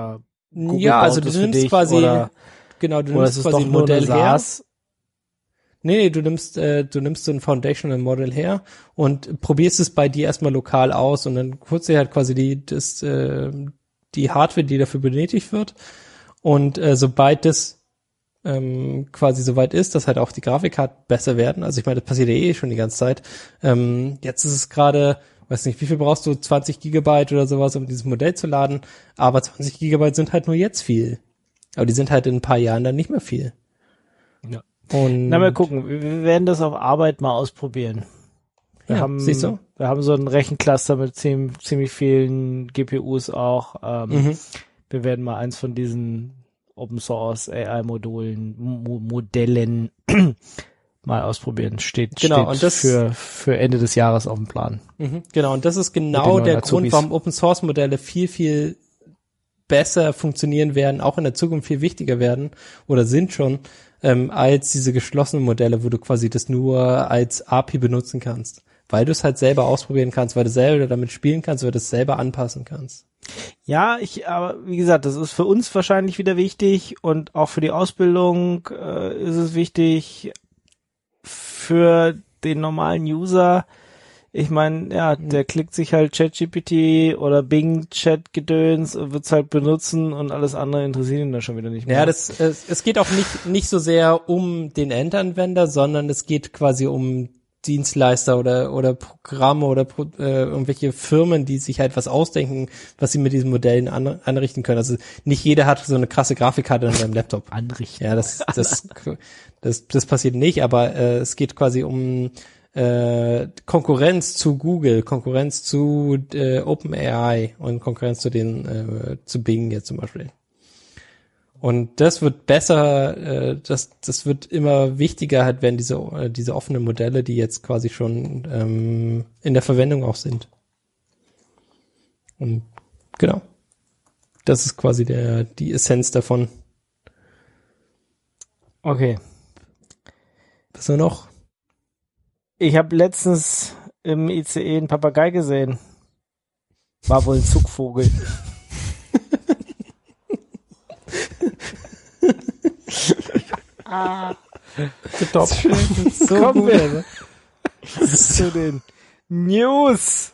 Google ja, baut also du das für nimmst dich quasi, oder, genau, du oder nimmst ist es quasi doch ein nur Modell eine her. SaaS? Nee, nee, du nimmst, äh, du nimmst so ein Foundational Model her und probierst es bei dir erstmal lokal aus und dann holst du halt quasi die, das, äh, die Hardware, die dafür benötigt wird. Und äh, sobald das ähm, quasi soweit ist, dass halt auch die Grafikkarten besser werden. Also ich meine, das passiert ja eh schon die ganze Zeit. Ähm, jetzt ist es gerade, weiß nicht, wie viel brauchst du? zwanzig Gigabyte oder sowas, um dieses Modell zu laden. Aber zwanzig Gigabyte sind halt nur jetzt viel. Aber die sind halt in ein paar Jahren dann nicht mehr viel. Ja. Und Na, mal gucken. Wir wir werden das auf Arbeit mal ausprobieren. Wir Ja, haben, siehst du? wir haben so einen Rechencluster mit ziemlich, ziemlich vielen G P Us auch. Ähm, Mhm. Wir werden mal eins von diesen Open Source A I-Modulen, Mo Modellen mal ausprobieren. Steht, Genau, steht und das- für, für Ende des Jahres auf dem Plan. Mhm, genau, und das ist Mit den genau neuen der Azubis. Grund, warum Open Source Modelle viel, viel besser funktionieren werden, auch in der Zukunft viel wichtiger werden oder sind schon, ähm, als diese geschlossenen Modelle, wo du quasi das nur als A P I benutzen kannst. Weil du es halt selber ausprobieren kannst, weil du selber damit spielen kannst, weil du es selber anpassen kannst. Ja, ich, aber wie gesagt, das ist für uns wahrscheinlich wieder wichtig und auch für die Ausbildung äh, ist es wichtig. Für den normalen User, ich meine, ja, der klickt sich halt ChatGPT oder Bing-Chat-Gedöns und wird's halt benutzen und alles andere interessiert ihn dann schon wieder nicht mehr. Ja, das, es, es geht auch nicht, nicht so sehr um den Endanwender, sondern es geht quasi um Dienstleister oder, oder Programme oder Pro, äh, irgendwelche Firmen, die sich halt was ausdenken, was sie mit diesen Modellen an, anrichten können. Also nicht jeder hat so eine krasse Grafikkarte an seinem Laptop. Anrichten. Ja, das, das, das, das passiert nicht, aber äh, es geht quasi um äh, Konkurrenz zu Google, Konkurrenz zu äh, OpenAI und Konkurrenz zu den äh, zu Bing jetzt zum Beispiel. Und das wird besser, äh, das das wird immer wichtiger halt werden diese äh, diese offenen Modelle, die jetzt quasi schon ähm, in der Verwendung auch sind. Und genau, das ist quasi der die Essenz davon. Okay. Was nur noch? Ich habe letztens im I C E einen Papagei gesehen. War wohl ein Zugvogel. ah. Top. So Kommen gut. wir zu den News.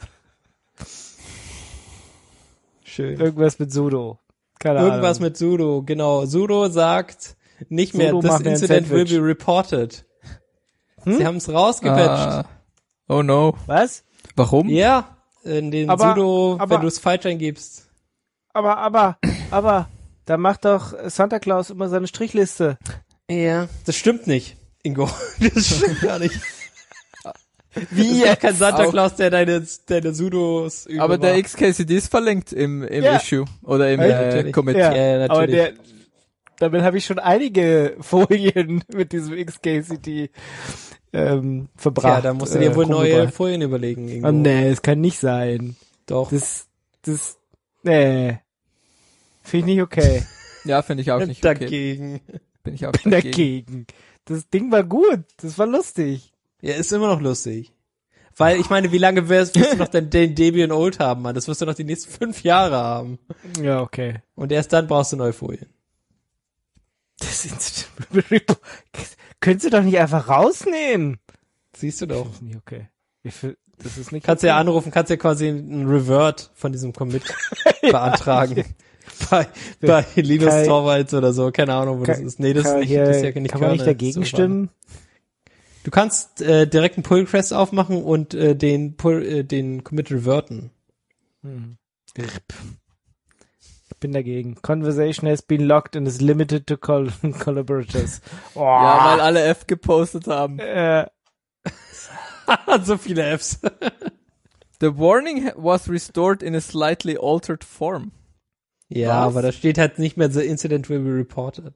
Schön. Irgendwas mit Sudo. Keine Irgendwas Ahnung. mit Sudo, genau. Sudo sagt nicht mehr, Sudo this macht mir ein incident will Sandwich. be reported. Hm? Sie haben es rausgepatcht. Ah. Oh no. Was? Warum? Ja, in den Aber- Sudo, aber- wenn du es falsch eingibst. Aber, aber, aber, da macht doch Santa Claus immer seine Strichliste. Ja. Das stimmt nicht, Ingo. Das stimmt gar nicht. Wie Es gibt kein Santa Auch- Claus, der deine, deine Sudos überwacht. Aber der X K C D ist verlinkt im, im Ja. Issue oder im Ja, äh, natürlich. Commit. Ja, Ja, natürlich. aber der, damit habe ich schon einige Folien mit diesem X K C D ähm, verbracht. Ja, da musst du dir äh, wohl neue rumgebracht. Folien überlegen, Ingo. Oh nee, es kann nicht sein. Doch. Das, das, nee. Finde ich nicht okay. Ja, finde ich auch nicht okay. Dagegen. Bin ich auch Bin dagegen. dagegen. Das Ding war gut. Das war lustig. Ja, ist immer noch lustig. Weil, ich meine, wie lange wirst, wirst du noch den, den Debian Old haben, Mann? Das wirst du noch die nächsten fünf Jahre haben. Ja, okay. Und erst dann brauchst du neue Folien. Das ist, könntest du doch nicht einfach rausnehmen. Siehst du doch. Das ist nicht okay. Ich fi- Das ist nicht Kannst okay. ja anrufen, kannst ja quasi einen Revert von diesem Commit beantragen. bei, bei Linus Kai- Torvalds oder so, keine Ahnung, wo das Kann- ist. Nee, das ist kann nicht, hier, das ist ja nicht Kann man nicht Kernel, dagegen so stimmen? Du kannst äh, direkt einen Pull Request aufmachen und äh, den Pull, äh, den Commit reverten. Hm. Ich bin dagegen. Conversation has been locked and is limited to col collaborators. Oh. Ja, weil alle F gepostet haben. äh, So viele Apps. The warning was restored in a slightly altered form. Ja, Was? aber da steht halt nicht mehr the incident will be reported.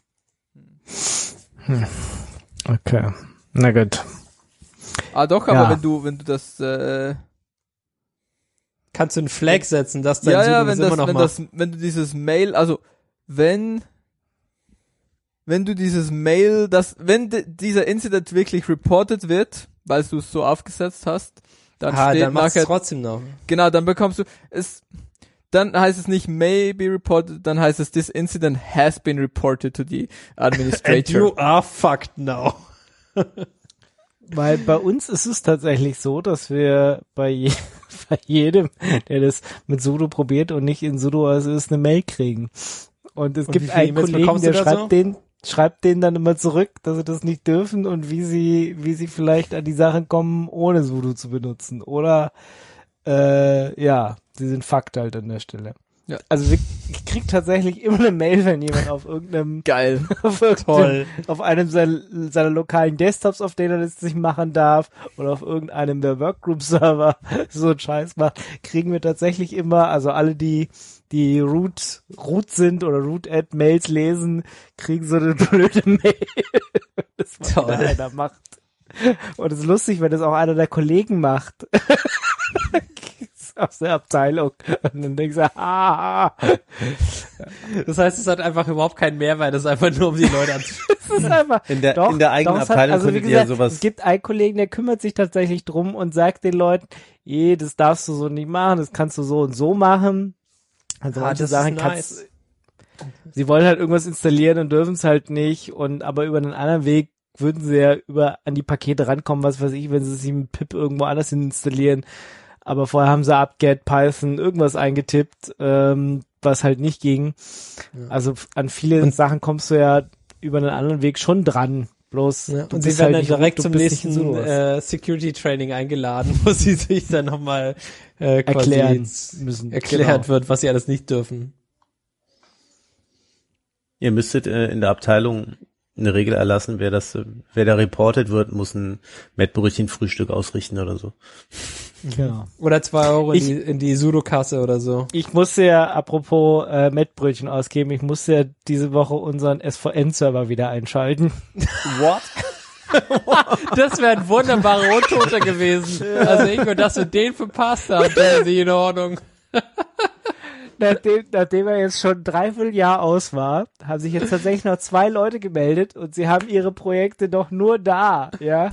okay. Na gut. Ah doch, aber Ja. wenn du, wenn du das, äh, Kannst du einen Flag setzen, dass dein ja, Sudo ja, das wenn immer das, noch wenn macht. das, wenn du dieses Mail, also, wenn, wenn du dieses Mail, das, wenn de, dieser Incident wirklich reported wird, weil du es so aufgesetzt hast, dann ah, steht dann machst du nachher, es trotzdem noch. genau, dann bekommst du, es, dann heißt es nicht may be reported, dann heißt es this incident has been reported to the And administrator. you are fucked now. Weil bei uns ist es tatsächlich so, dass wir bei, je, bei jedem, der das mit Sudo probiert und nicht in Sudo also ist, eine Mail kriegen. Und es Und wie gibt viele einen E-Mails Kollegen, bekommst der du da schreibt so? den, schreibt denen dann immer zurück, dass sie das nicht dürfen und wie sie, wie sie vielleicht an die Sachen kommen, ohne Sudo zu benutzen. Oder äh, ja, sie sind fucked halt an der Stelle. Ja. Also wir, ich krieg tatsächlich immer eine Mail, wenn jemand auf irgendeinem Geil. auf irgendeinem, Toll. auf einem seiner, seiner lokalen Desktops, auf denen er das nicht machen darf, oder auf irgendeinem der Workgroup-Server so einen Scheiß macht, kriegen wir tatsächlich immer, also alle, die die root, root sind oder root-Add-Mails lesen, kriegen so eine blöde Mail, das mal Toll. wieder einer macht. Und es ist lustig, wenn das auch einer der Kollegen macht. Aus der Abteilung. Und dann denkst du, ah, Das heißt, es hat einfach überhaupt keinen Mehrwert, das ist einfach nur, um die Leute anzuschauen. das ist einfach, In der, Doch, in der eigenen doch, es hat- Abteilung also wie könntet ihr gesagt, sowas. es gibt einen Kollegen, der kümmert sich tatsächlich drum und sagt den Leuten, je, das darfst du so nicht machen, das kannst du so und so machen. Also Ah, manche das ist Sachen nice. kannst, sie wollen halt irgendwas installieren und dürfen es halt nicht und aber über einen anderen Weg würden sie ja über an die Pakete rankommen, was weiß ich, wenn sie sich mit Pip irgendwo anders hin installieren. Aber vorher haben sie apt-get, Python, irgendwas eingetippt, ähm, was halt nicht ging. Also f- an viele Und- Sachen kommst du ja über einen anderen Weg schon dran. Bloß Ja, du und sie bist werden halt dann nicht direkt root, du zum bist nicht nächsten in sowas. äh, Security-Training eingeladen, wo sie sich dann nochmal äh, quasi erklären müssen. erklärt Genau. wird, was sie alles nicht dürfen. Ihr müsstet äh, in der Abteilung eine Regel erlassen, wer das, äh, wer da reportet wird, muss ein Mettbrötchen-Frühstück ausrichten oder so. Genau. Oder zwei Euro in Ich- die, in die Sudokasse oder so. Ich musste ja, apropos äh, Mettbrötchen ausgeben, ich musste ja diese Woche unseren S V N-Server wieder einschalten. What? Das wäre ein wunderbarer Untoter gewesen. Also Ingo, dass wir den verpasst haben, das ist nicht in Ordnung. Nachdem, nachdem er jetzt schon ein Dreivierteljahr aus war, haben sich jetzt tatsächlich noch zwei Leute gemeldet und sie haben ihre Projekte doch nur da, ja.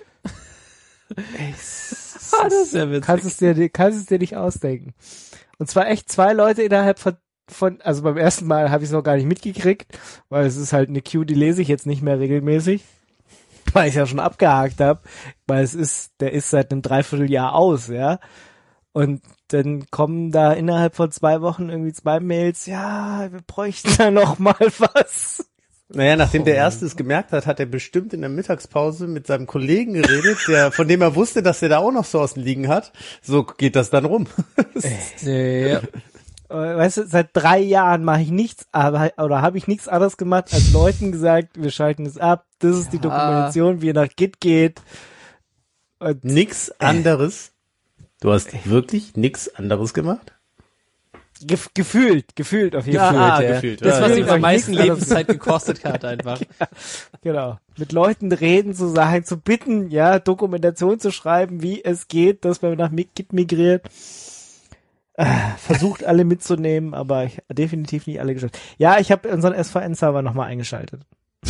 Ey, s- Ah, das ist ja witzig. kannst es dir, kannst es dir nicht ausdenken. Und zwar echt zwei Leute innerhalb von, von also beim ersten Mal habe ich es noch gar nicht mitgekriegt, weil es ist halt eine Queue, die lese ich jetzt nicht mehr regelmäßig, weil ich ja schon abgehakt habe, weil es ist, der ist seit einem Dreivierteljahr aus, ja. Und dann kommen da innerhalb von zwei Wochen irgendwie zwei Mails, ja, wir bräuchten da noch mal was. Naja, nachdem der Erste es gemerkt hat, hat er bestimmt in der Mittagspause mit seinem Kollegen geredet, der, von dem er wusste, dass er da auch noch so aus dem Liegen hat. So geht das dann rum. Nee, ja. Äh, Weißt du, seit drei Jahren mache ich nichts, aber oder habe ich nichts anderes gemacht, als Leuten gesagt, wir schalten es ab, das ist die Ja. Dokumentation, wie ihr nach Git geht. Und Nix anderes. Du hast wirklich nix anderes gemacht? gef gefühlt, gefühlt auf jeden Ja, Fall. ah, ja. gefühlt. Das, Ja, was ja. ihm am meisten Nichts Lebenszeit gekostet hat, einfach. Genau. Mit Leuten reden, zu sagen, zu bitten, ja, Dokumentation zu schreiben, wie es geht, dass man nach Git migriert. Äh, versucht alle mitzunehmen, aber ich definitiv nicht alle geschafft. Ja, ich habe unseren S V N-Server nochmal eingeschaltet.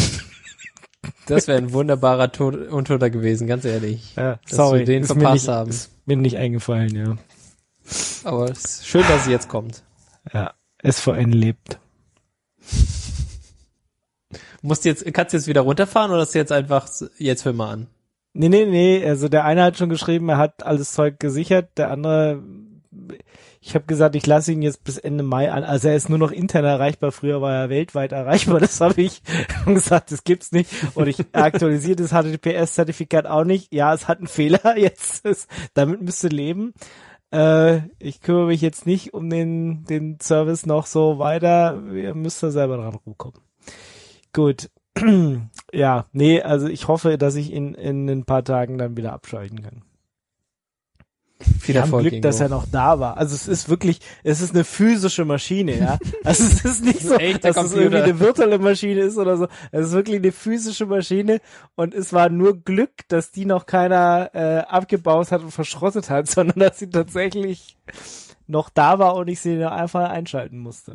Das wäre ein wunderbarer Tod Untoter gewesen, ganz ehrlich. Ja, Dass sorry, wir den ist mir verpasst nicht, haben. ist mir nicht eingefallen, ja. Aber es ist schön, dass es jetzt kommt. Ja, S V N lebt. Musst du jetzt, kannst du jetzt wieder runterfahren oder ist jetzt einfach jetzt für mal an? Nee, nee, nee, also der eine hat schon geschrieben, er hat alles Zeug gesichert, der andere, ich habe gesagt, ich lasse ihn jetzt bis Ende Mai an, also er ist nur noch intern erreichbar, früher war er weltweit erreichbar, das habe ich gesagt, das gibt's nicht und ich aktualisiere das H T T P S-Zertifikat auch nicht, ja, es hat einen Fehler, jetzt ist, damit müsst ihr leben. Äh, ich kümmere mich jetzt nicht um den, den Service noch so weiter, ihr müsst da selber dran rumkommen. Gut. Ja, nee, also ich hoffe, dass ich ihn in ein paar Tagen dann wieder abschalten kann. Viel Wir haben Erfolg, Glück, Ingo. dass er noch da war. Also es ist wirklich, es ist eine physische Maschine, ja. Also es ist nicht so, Ein echter dass es irgendwie Computer. eine virtuelle Maschine ist oder so. Es ist wirklich eine physische Maschine und es war nur Glück, dass die noch keiner äh, abgebaut hat und verschrottet hat, sondern dass sie tatsächlich noch da war und ich sie einfach einschalten musste.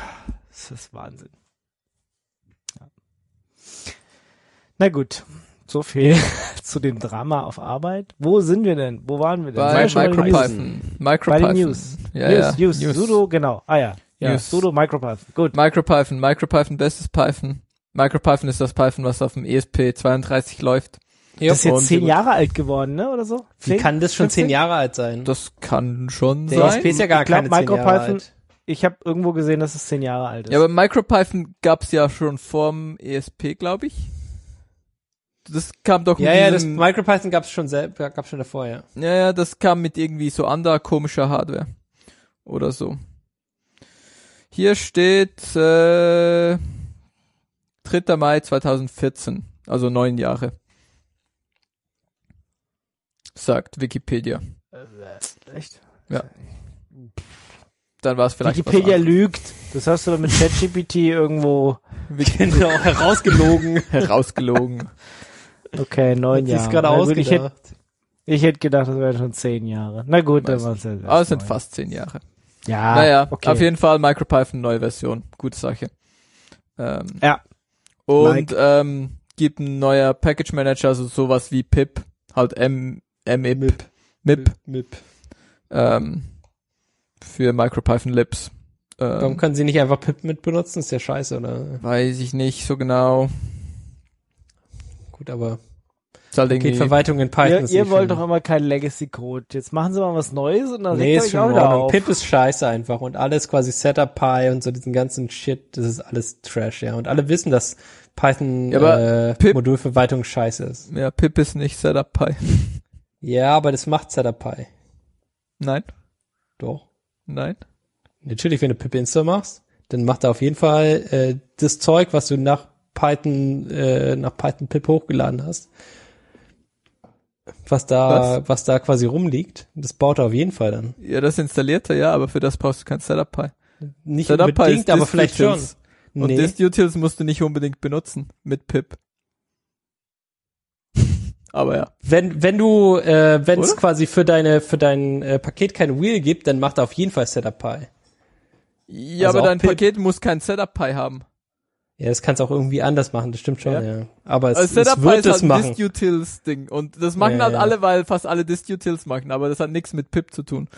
Das ist Wahnsinn. Ja. Na gut. So viel zu dem Drama auf Arbeit. Wo sind wir denn? Wo waren wir denn? Bei Sind wir schon bei den News? MicroPython. Bei MicroPython. den News. Ja, News, ja. News, News. Sudo, genau. Ah ja. Ja, News. Sudo, MicroPython. Gut. MicroPython. MicroPython, bestes Python. MicroPython ist das Python, was auf dem E S P zweiunddreißig läuft. Das ist jetzt Und zehn Jahre alt geworden, ne? Oder so? Wie kann das schon fünfzehn? zehn Jahre alt sein? Das kann schon Der E S sein. P ist ja gar Ich glaub, keine zehn Jahre MicroPython- alt. Ich habe irgendwo gesehen, dass es zehn Jahre alt ist. Ja, aber MicroPython gab's ja schon vorm E S P, glaube ich. Das kam doch mit Ja, ja, das diesem, MicroPython gab's schon selber, gab's schon davor, ja. ja, ja, das kam mit irgendwie so anderer komischer Hardware. Oder so. Hier steht, äh, dritter Mai zweitausendvierzehn. Also neun Jahre. Sagt Wikipedia. Echt? Ja. Dann war es vielleicht Wikipedia was lügt. Das hast du doch mit ChatGPT irgendwo. Genau, herausgelogen. herausgelogen. Okay, neun Die Jahre. ist gerade Na gut, ich hätte ausgedacht. ich hätte gedacht, das wären schon zehn Jahre. Na gut, dann Weiß waren es ja. Aber es sind neun. fast zehn Jahre. Ja, naja, okay. auf jeden Fall MicroPython neue Version. Gute Sache. Ähm, Ja. Und Like. ähm, gibt ein neuer Package Manager, also sowas wie pip, halt M, MIP, MIP, Mip. ähm, für MicroPython Libs. Warum Ähm, können sie nicht einfach Pip mit benutzen? Ist ja scheiße, oder? weiß ich nicht so genau. Gut, aber Ist halt geht irgendwie, Verwaltung in Python. Ihr, ist ihr nicht wollt schlimm. doch immer kein Legacy-Code. Jetzt machen sie mal was Neues und dann Nee, regt ihr ist euch schon auch in wieder Ordnung. auf. Pip ist scheiße einfach und alles quasi Setup-Py und so diesen ganzen Shit, das ist alles Trash, ja. Und alle wissen, dass Python Ja, aber äh, Pip- Modulverwaltung scheiße ist. ja, pip ist nicht SetupPy. Ja, aber das macht Setup-Py. Nein, Doch. nein. Natürlich, wenn du Pip Install machst, dann macht er auf jeden Fall äh, das Zeug, was du nach Python, äh, nach Python Pip hochgeladen hast. Was da, was? was da quasi rumliegt, das baut er auf jeden Fall dann. Ja, das installiert er, ja, aber für das brauchst du kein SetupPy. Nicht SetupPy unbedingt, ist aber vielleicht schon. Dist-Utils. Und Nee. Dist-Utils musst du nicht unbedingt benutzen mit pip. Aber ja. Wenn, wenn du, äh, wenn es Oder? quasi für deine, für dein äh, Paket kein Wheel gibt, dann macht er auf jeden Fall SetupPy. Ja, Also aber auch dein Pip. Paket muss kein SetupPy haben. Ja, das kannst du auch irgendwie anders machen, das stimmt schon, Ja. ja. Aber es, Also es SetupPy wird ist es halt ein machen. Dist-Utils-Ding. Und das machen Ja, halt ja. alle, weil fast alle Dist-Utils machen. Aber das hat nichts mit pip zu tun.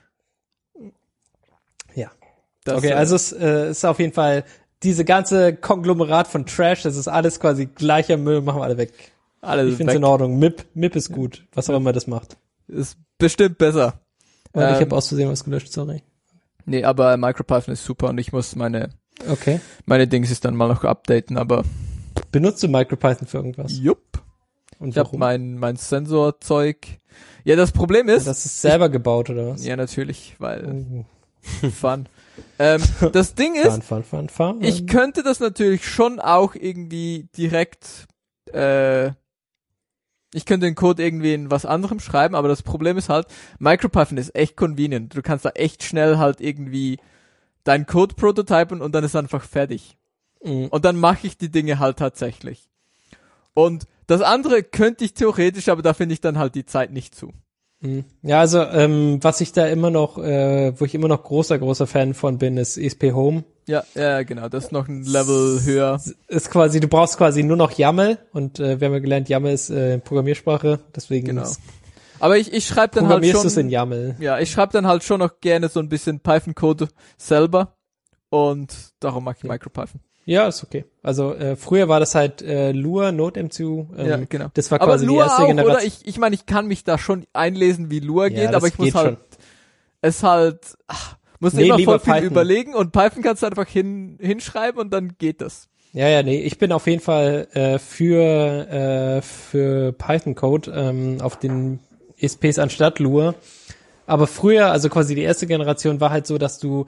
Ja. Das, Okay, äh, also es äh, ist auf jeden Fall diese ganze Konglomerat von Trash, das ist alles quasi gleicher Müll, machen wir alle weg. alles Ich finde es weg. in Ordnung. Mip, Mip ist gut, was auch immer das macht. Ist bestimmt besser. Warte, ich Ähm, habe aus Versehen was gelöscht, sorry. Nee, aber MicroPython ist super und ich muss meine, Okay. meine Dings ist dann mal noch updaten, aber Benutzt du MicroPython für irgendwas? jupp. Und Ich habe warum? mein, mein Sensorzeug. Ja, das Problem ist, Das ist selber gebaut, oder was? ja natürlich, weil Oh. fun. ähm, das Ding ist, Fahren, fahren, fahren, fahren. ich könnte das natürlich schon auch irgendwie direkt, äh, ich könnte den Code irgendwie in was anderem schreiben, aber das Problem ist halt, MicroPython ist echt convenient. Du kannst da echt schnell halt irgendwie deinen Code prototypen und dann ist einfach fertig. Mhm. Und dann mache ich die Dinge halt tatsächlich. Und das andere könnte ich theoretisch, aber da finde ich dann halt die Zeit nicht zu. Mhm. Ja, also ähm, was ich da immer noch, äh, wo ich immer noch großer, großer Fan von bin, ist E S P Home. Ja, ja, genau, das ist noch ein Level höher. Ist quasi, du brauchst quasi nur noch YAML und äh, wir haben ja gelernt, YAML ist äh, Programmiersprache, deswegen Genau. ist- Aber ich, ich schreibe dann halt programmierst du es in schon, YAML. ja, ich schreibe dann halt schon noch gerne so ein bisschen Python-Code selber und darum mag ich Ja. MicroPython. Ja, ist okay. Also äh, früher war das halt äh, Lua, NodeMCU. Ähm, Ja, genau. Das war Aber quasi die Lua erste auch, Generation. oder? Ich, ich meine, ich kann mich da schon einlesen, wie Lua Ja, geht, das aber ich muss geht halt, schon. es halt, ach, muss Nee, immer lieber voll viel Python. überlegen und Python kannst du einfach hin, hinschreiben und dann geht das. Ja, ja, nee, ich bin auf jeden Fall äh, für äh, für Python-Code ähm, auf den E S Ps anstatt Lua. Aber früher, also quasi die erste Generation war halt so, dass du,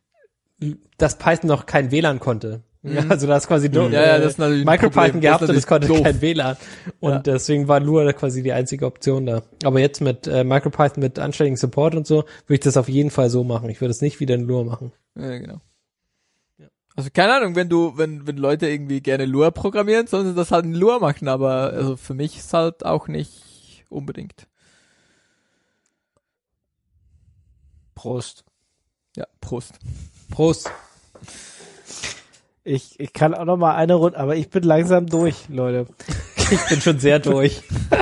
dass Python noch kein W L A N konnte. Ja, also da ist quasi nur Ja, ja, das ist natürlich ein MicroPython Problem. gehabt Das ist und es konnte natürlich kein W L A N. Und Ja. deswegen war Lua da quasi die einzige Option da. Aber jetzt mit äh, MicroPython mit anständigen Support und so, würde ich das auf jeden Fall so machen. Ich würde es nicht wieder in Lua machen. Ja, genau. Also keine Ahnung, wenn du, wenn, wenn Leute irgendwie gerne Lua programmieren, sollen sie das halt in Lua machen, aber also für mich ist halt auch nicht unbedingt. Prost. Ja, Prost. Prost. Ich, ich kann auch noch mal eine Runde, aber ich bin langsam durch, Leute. ich bin schon sehr durch.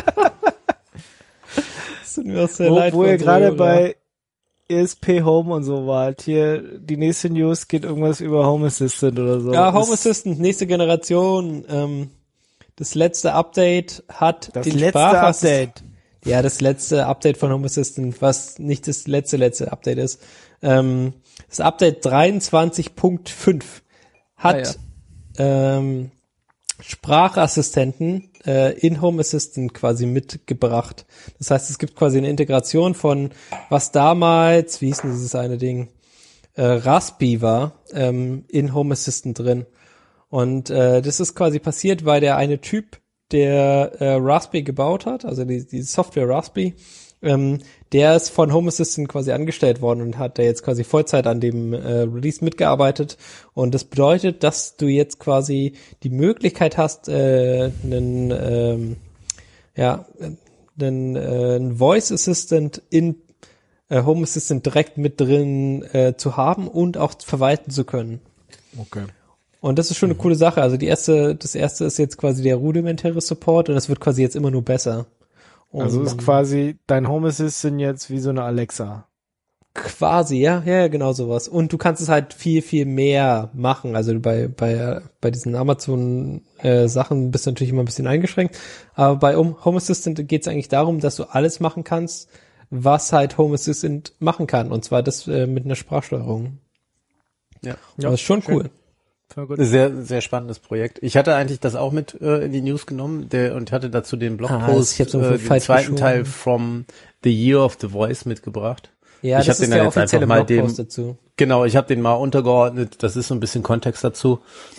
Das tut mir auch sehr wo, leid. wo ihr für gerade unsere bei E S P Home und so wart. Hier, die nächste News geht irgendwas über Home Assistant oder so. Ja, Home Ist Assistant, nächste Generation. Ähm, das letzte Update hat das den letzte Sprachassist- Update. Ja, das letzte Update von Home Assistant, was nicht das letzte, letzte Update ist. Ähm, das Update dreiundzwanzig Punkt fünf hat ähm, Sprachassistenten äh, in Home Assistant quasi mitgebracht. Das heißt, es gibt quasi eine Integration von, was damals, wie hieß denn dieses eine Ding, äh, Raspi war, ähm, in Home Assistant drin. Und äh, das ist quasi passiert, weil der eine Typ, der äh, Raspi gebaut hat, also die, die Software Raspi, ähm, der ist von Home Assistant quasi angestellt worden und hat da jetzt quasi Vollzeit an dem äh, Release mitgearbeitet. Und das bedeutet, dass du jetzt quasi die Möglichkeit hast, äh, einen, ähm, ja, einen, äh, einen Voice Assistant in äh, Home Assistant direkt mit drin äh, zu haben und auch verwalten zu können. Okay. Und das ist schon eine coole Sache. Also die erste, das erste ist jetzt quasi der rudimentäre Support und das wird quasi jetzt immer nur besser. Und Also ist quasi dein Home Assistant jetzt wie so eine Alexa. quasi, ja, ja, genau sowas. Und du kannst es halt viel, viel mehr machen. Also bei, bei, bei diesen Amazon äh, Sachen bist du natürlich immer ein bisschen eingeschränkt. Aber bei Home Assistant geht es eigentlich darum, dass du alles machen kannst, was halt Home Assistant machen kann. Und zwar das äh, mit einer Sprachsteuerung. Ja. Das ist schon schön. cool. Sehr, sehr spannendes Projekt. Ich hatte eigentlich das auch mit äh, in die News genommen der, und hatte dazu den Ah, Blogpost, ich hab's äh, irgendwie den falsch zweiten geschoben. Teil from the Year of the Voice mitgebracht. Ja, ich das hab ist den der dann jetzt einfach offizielle mal Blogpost dem, dazu. genau, ich habe den mal untergeordnet. Das ist so ein bisschen Kontext dazu.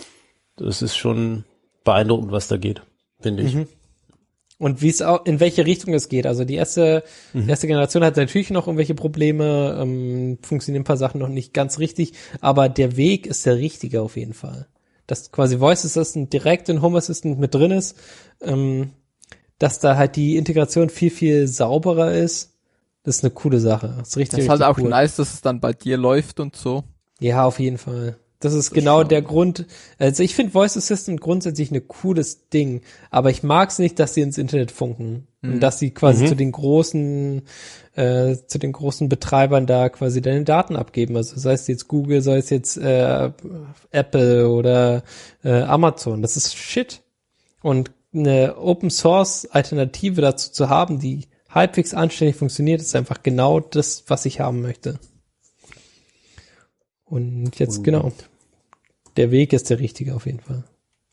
Das ist schon beeindruckend, was da geht, finde ich. Mhm. Und wie es auch, in welche Richtung es geht. Also die erste, Mhm. erste Generation hat natürlich noch irgendwelche Probleme, ähm, funktionieren ein paar Sachen noch nicht ganz richtig, aber der Weg ist der richtige auf jeden Fall. Dass quasi Voice Assistant direkt in Home Assistant mit drin ist, ähm, dass da halt die Integration viel, viel sauberer ist, das ist eine coole Sache. Das ist richtig, Das ist halt richtig auch cool. nice, dass es dann bei dir läuft und so. Ja, auf jeden Fall. Das ist genau schon- der Grund. Also ich finde Voice Assistant grundsätzlich ein cooles Ding, aber ich mag es nicht, dass sie ins Internet funken und dass sie quasi Mhm. zu den großen, äh, zu den großen Betreibern da quasi deine Daten abgeben. Also sei es jetzt Google, sei es jetzt äh, Apple oder äh, Amazon. Das ist Shit. Und eine Open Source Alternative dazu zu haben, die halbwegs anständig funktioniert, ist einfach genau das, was ich haben möchte. Und jetzt Und- genau. Der Weg ist der richtige auf jeden Fall.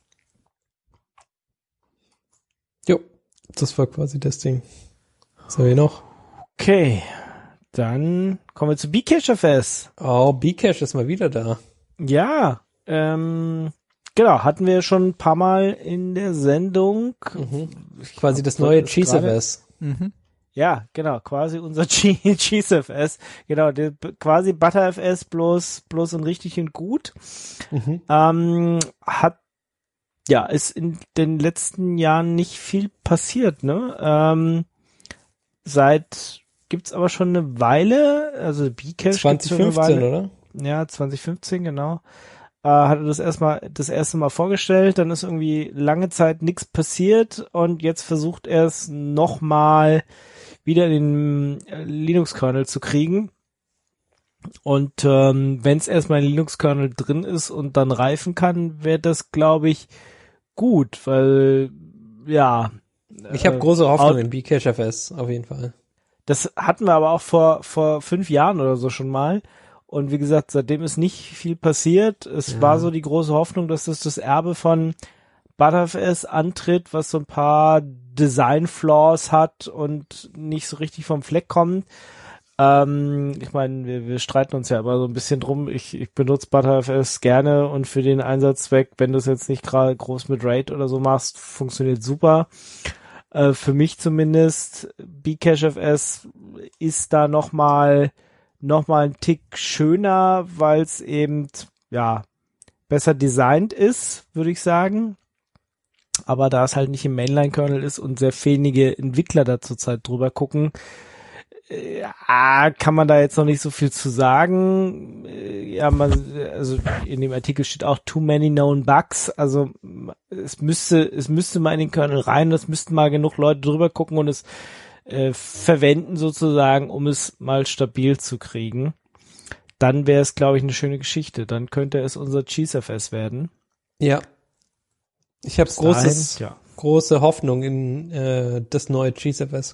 Jo, das war quasi das Ding. Was haben wir noch? Okay, dann kommen wir zu Bcachefest. Oh, Bcache ist mal wieder da. Ja, ähm, genau, hatten wir schon ein paar Mal in der Sendung. Mhm. Quasi das glaub, neue das ist gerade- Cheese-Fest. Mhm. Ja, genau, quasi unser G- GeeseFS. Genau, der, quasi ButterFS bloß, bloß in richtig und gut. Mhm. Ähm, hat, ja, ist in den letzten Jahren nicht viel passiert, ne? Ähm, seit, gibt's aber schon eine Weile, also Bcache gibt's schon eine zwanzig fünfzehn, Weile. oder? Ja, zwanzig fünfzehn, genau. Äh, hatte das erstmal, das erste Mal vorgestellt, dann ist irgendwie lange Zeit nichts passiert und jetzt versucht er es nochmal wieder in den äh, Linux-Kernel zu kriegen. Und ähm, wenn es erstmal in Linux-Kernel drin ist und dann reifen kann, wäre das, glaube ich, gut, weil, ja. Ich habe äh, große Hoffnung out- in Bcache-Fest, auf jeden Fall. Das hatten wir aber auch vor, vor fünf Jahren oder so schon mal. Und wie gesagt, seitdem ist nicht viel passiert. Es Ja. war so die große Hoffnung, dass das das Erbe von ButterFS antritt, was so ein paar Design-Flaws hat und nicht so richtig vom Fleck kommt. Ähm, ich meine, wir, wir streiten uns ja immer so ein bisschen drum. Ich, ich benutze ButterFS gerne und für den Einsatzzweck, wenn du es jetzt nicht gerade groß mit RAID oder so machst, funktioniert super. Äh, für mich zumindest, Bcachefs ist da nochmal noch mal ein Tick schöner, weil es eben, ja, besser designt ist, würde ich sagen. Aber da es halt nicht im Mainline-Kernel ist und sehr wenige Entwickler da zurzeit drüber gucken, Ja, kann man da jetzt noch nicht so viel zu sagen. Ja, man, also in dem Artikel steht auch too many known bugs. Also es müsste, es müsste mal in den Kernel rein, es müssten mal genug Leute drüber gucken und es äh, verwenden sozusagen, um es mal stabil zu kriegen. Dann wäre es, glaube ich, eine schöne Geschichte. Dann könnte es unser CheeseFS werden. Ja. Ich habe großes, dahin, ja. große Hoffnung in äh, das neue CheeseFS.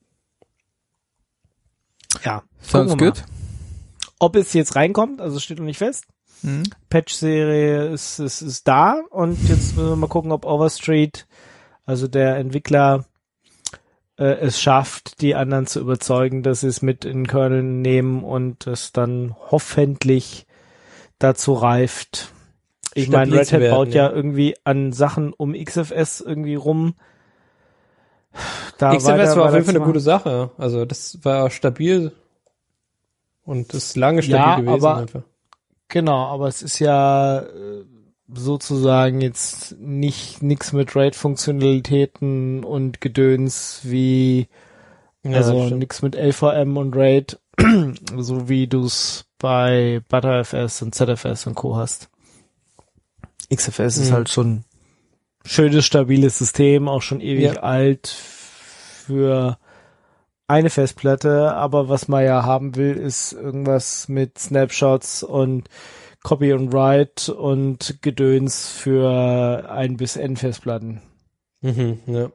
Ja, sounds good. Ob es jetzt reinkommt, also steht noch nicht fest. Mhm. Patch-Serie ist, ist, ist da und jetzt müssen wir mal gucken, ob Overstreet, also der Entwickler, äh, es schafft, die anderen zu überzeugen, dass sie es mit in den Kernel nehmen und es dann hoffentlich dazu reift. Ich meine, Red Hat baut ja, ja irgendwie an Sachen um X F S irgendwie rum. Da X F S war, war auf jeden Fall eine gute Sache. Also das war stabil und ist lange stabil ja, gewesen. Aber, einfach. Genau, aber es ist ja äh, sozusagen jetzt nicht nix mit RAID-Funktionalitäten und Gedöns wie Ja, also nix mit L V M und RAID, so wie du es bei ButterFS und Z F S und Co. hast. X F S mhm. ist halt schon schönes, stabiles System, auch schon ewig ja. alt für eine Festplatte, aber was man ja haben will, ist irgendwas mit Snapshots und Copy und Write und Gedöns für ein bis N Festplatten. Mhm, ja.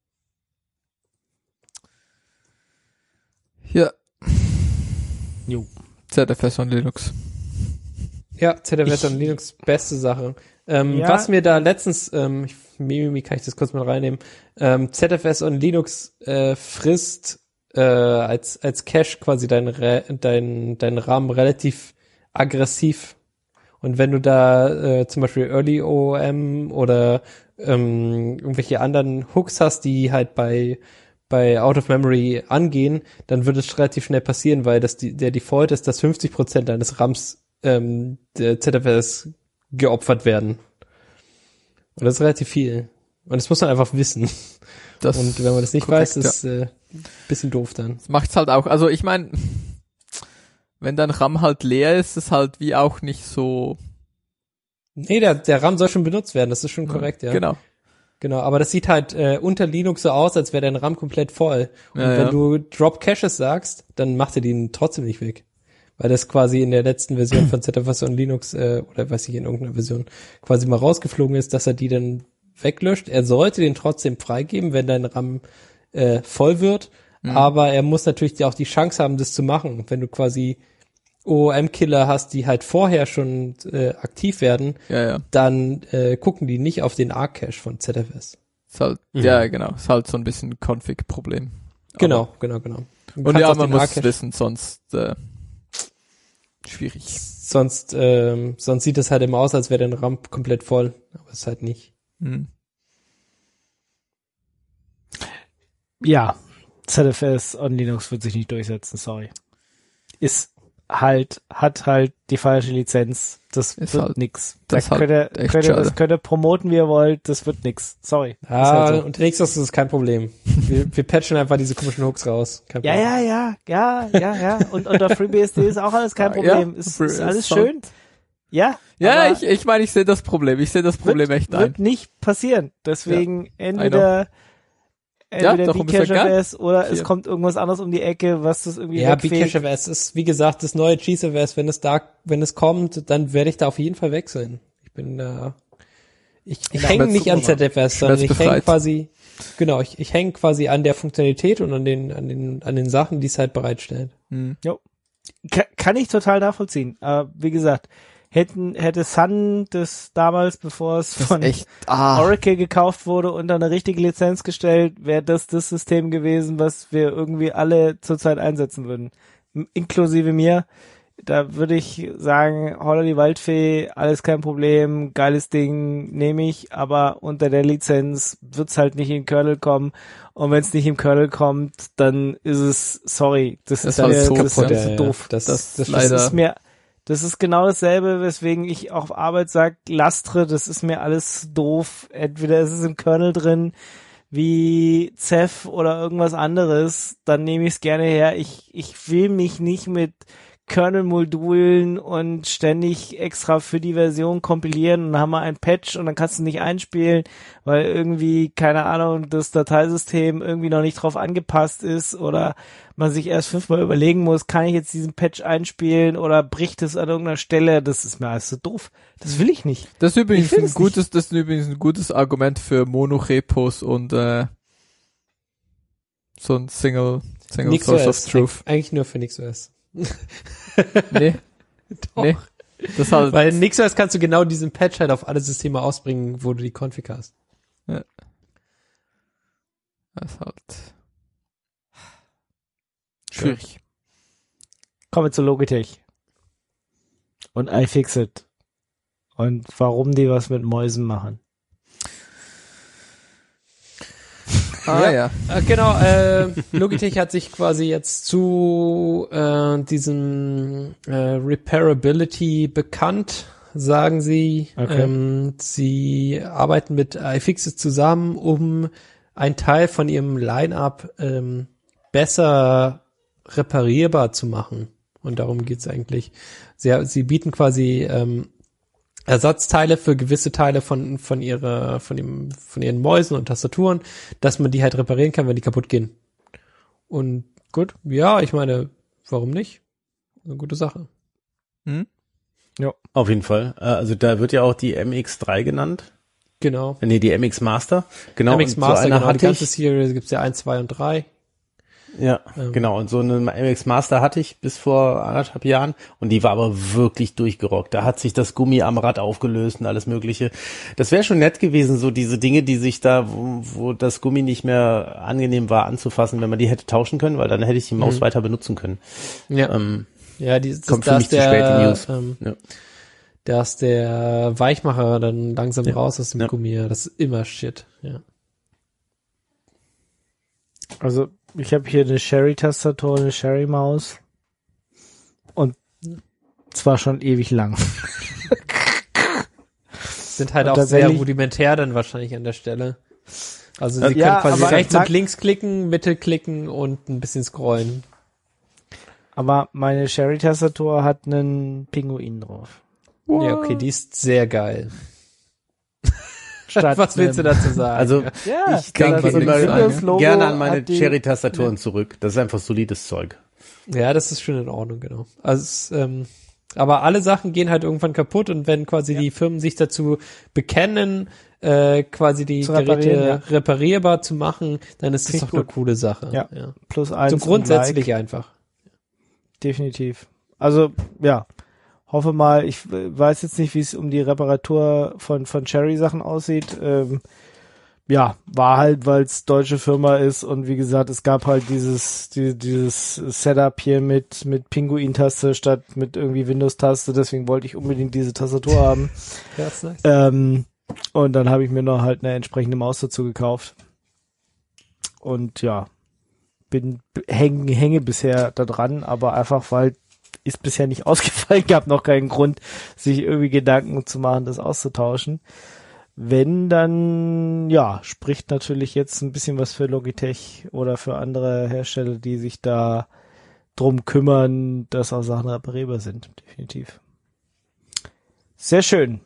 Ja. Jo. Z F S und Linux. Ja, Z F S Ich, und Linux, beste Sache. Ähm, ja. Was mir da letztens, ähm, ich, Mimimi, kann ich das kurz mal reinnehmen, ähm, Z F S und Linux äh, frisst äh, als als Cache quasi dein Re- dein dein RAM relativ aggressiv. Und wenn du da äh, zum Beispiel Early O O M oder ähm, irgendwelche anderen Hooks hast, die halt bei bei Out of Memory angehen, dann wird es relativ schnell passieren, weil das die, der Default ist, dass fünfzig Prozent deines RAMs ähm, der Z F S geopfert werden. Und das ist relativ viel. Und das muss man einfach wissen. Das und wenn man das nicht korrekt, weiß, ist ja. äh, bisschen doof dann. Das macht's halt auch. Also ich meine, wenn dein RAM halt leer ist, ist halt wie auch nicht so. Nee, der, der RAM soll schon benutzt werden, das ist schon korrekt, ja. Genau. Genau, aber das sieht halt äh, unter Linux so aus, als wäre dein RAM komplett voll. Und ja, wenn ja. du Drop Caches sagst, dann macht er den trotzdem nicht weg. Weil das quasi in der letzten Version von Z F S und Linux, äh, oder weiß ich, in irgendeiner Version, quasi mal rausgeflogen ist, dass er die dann weglöscht. Er sollte den trotzdem freigeben, wenn dein RAM äh, voll wird, mhm. aber er muss natürlich auch die Chance haben, das zu machen. Wenn du quasi O O M-Killer hast, die halt vorher schon äh, aktiv werden, ja, ja. dann äh, gucken die nicht auf den Arc-Cache von Z F S. Ist halt, mhm. Ja, genau. Ist halt so ein bisschen Config-Problem. Genau, aber, genau, genau. Du und ja, man muss es wissen, sonst äh, schwierig. Sonst ähm, sonst sieht es halt immer aus, als wäre dein RAM komplett voll, aber ist halt nicht. Mhm. Ja, Z F S on Linux wird sich nicht durchsetzen, sorry. Ist halt, hat halt die falsche Lizenz. Das ist wird halt, nix. Das da könnt, halt ihr, könnt, ihr, das könnt ihr promoten, wie ihr wollt, das wird nix. Sorry. Ah, halt so. Und nächstes ist kein Problem. Wir, wir patchen einfach diese komischen Hooks raus. Kein ja, ja, ja, ja, ja, ja. Und unter FreeBSD ist auch alles kein Problem. Ja, ist, ist alles schön. Ja. Ja, ich, ich meine, ich sehe das Problem. Ich sehe das Problem wird, echt ein. Wird nicht passieren. Deswegen ja, entweder Entweder ja, Bcache-F S oder Hier. Es kommt irgendwas anderes um die Ecke, was das irgendwie Ja, Bcache-F S ist, wie gesagt, das neue CheeseFS. Wenn es da, wenn es kommt, dann werde ich da auf jeden Fall wechseln. Ich bin da, ich, ich hänge nicht an Z F S, sondern ich hänge quasi, genau, ich, ich hänge quasi an der Funktionalität und an den, an den, an den Sachen, die es halt bereitstellt. Hm. Jo. Ka- kann ich total nachvollziehen. Aber wie gesagt, hätten, hätte Sun das damals, bevor es von echt, ah. Oracle gekauft wurde, unter eine richtige Lizenz gestellt, wäre das das System gewesen, was wir irgendwie alle zurzeit einsetzen würden. M- inklusive mir. Da würde ich sagen, Holla die Waldfee, alles kein Problem, geiles Ding, nehme ich, aber unter der Lizenz wird's halt nicht in den Kernel kommen. Und wenn es nicht im Kernel kommt, dann ist es, sorry, das, das ist halt so, das kaputt, ist ja, doof. Das, das, das, das ist mir Das ist genau dasselbe, weswegen ich auf Arbeit sage, Lastre, das ist mir alles doof. Entweder ist es im Kernel drin, wie Ceph oder irgendwas anderes, dann nehme ich es gerne her. Ich, ich will mich nicht mit Kernel-Modulen und ständig extra für die Version kompilieren und dann haben wir ein Patch und dann kannst du nicht einspielen, weil irgendwie, keine Ahnung, das Dateisystem irgendwie noch nicht drauf angepasst ist oder man sich erst fünfmal überlegen muss, kann ich jetzt diesen Patch einspielen oder bricht es an irgendeiner Stelle? Das ist mir alles so doof. Das will ich nicht. Das ist übrigens Ich will ein es gutes, das ist übrigens ein gutes Argument für Mono-Repos und äh, so ein Single, Single Source of Truth. Eigentlich nur für NixOS. Nee. Doch. Nee. Das halt, Weil in NixOS kannst du genau diesen Patch halt auf alle Systeme ausbringen, wo du die Config hast. ja. Das ist halt schwierig. Kommen wir zu Logitech. Und iFixit. Und warum die was mit Mäusen machen. Ah ja. Äh, genau, äh, Logitech hat sich quasi jetzt zu äh, diesem äh, Repairability bekannt, sagen sie. Okay. Ähm, sie arbeiten mit iFixit zusammen, um einen Teil von ihrem Line-Up ähm, besser reparierbar zu machen. Und darum geht's eigentlich. Sie, sie bieten quasi ähm, Ersatzteile für gewisse Teile von von ihrer von dem von ihren Mäusen und Tastaturen, dass man die halt reparieren kann, wenn die kaputt gehen. Und gut, ja, ich meine, warum nicht? Eine gute Sache. Hm? Auf jeden Fall. Äh, Also da wird ja auch die M X drei genannt. Genau. Nee, die M X Master. Genau. M X und Master, so eine genau, die hatte ganze ich. Serie gibt's ja eins, zwei und drei. Ja, Ähm. genau. Und so eine M X Master hatte ich bis vor anderthalb Jahren und die war aber wirklich durchgerockt. Da hat sich das Gummi am Rad aufgelöst und alles Mögliche. Das wäre schon nett gewesen, so diese Dinge, die sich da, wo, wo das Gummi nicht mehr angenehm war anzufassen, wenn man die hätte tauschen können, weil dann hätte ich die Maus Mhm. weiter benutzen können. Ja, Ähm, ja, die, das, kommt für da mich ist zu der, spät in News. Ähm, Ja. da ist der Weichmacher dann langsam Ja. raus aus dem Ja. Gummi. Das ist immer Shit. Ja. Also ich habe hier eine Sherry-Tastatur, eine Sherry-Maus und zwar schon ewig lang. Sind halt Und auch sehr tatsächlich- rudimentär dann wahrscheinlich an der Stelle. Also sie Ja, können quasi aber rechts mag- und links klicken, Mitte klicken und ein bisschen scrollen. Aber meine Sherry-Tastatur hat einen Pinguin drauf. Ja, okay, die ist sehr geil. Statt Was willst du einem- dazu sagen? Also Ja, ich denke was immer nix sagen, Windows-Logo gerne an meine hat die- Cherry-Tastaturen zurück. Das ist einfach solides Zeug. Ja, das ist schon in Ordnung, genau. Also, es, ähm, aber alle Sachen gehen halt irgendwann kaputt und wenn quasi die Firmen sich dazu bekennen, äh, quasi die Zu reparieren, Geräte ja. reparierbar zu machen, dann ist das Klingt doch eine gut. coole Sache. Ja. Plus eins. So und grundsätzlich like. einfach. Definitiv. Also, ja. Hoffe mal, ich äh, weiß jetzt nicht, wie es um die Reparatur von, von Cherry-Sachen aussieht. Ähm, ja, war halt, weil es deutsche Firma ist und wie gesagt, es gab halt dieses, die, dieses Setup hier mit, mit Pinguin-Taste statt mit irgendwie Windows-Taste, deswegen wollte ich unbedingt diese Tastatur haben. Ja, ist nice. Ähm, und dann habe ich mir noch halt eine entsprechende Maus dazu gekauft. Und ja, bin hänge, hänge bisher da dran, aber einfach weil ist bisher nicht ausgefallen, gab noch keinen Grund, sich irgendwie Gedanken zu machen, das auszutauschen. Wenn, dann, ja, spricht natürlich jetzt ein bisschen was für Logitech oder für andere Hersteller, die sich da drum kümmern, dass auch Sachen reparierbar sind, definitiv. Sehr schön.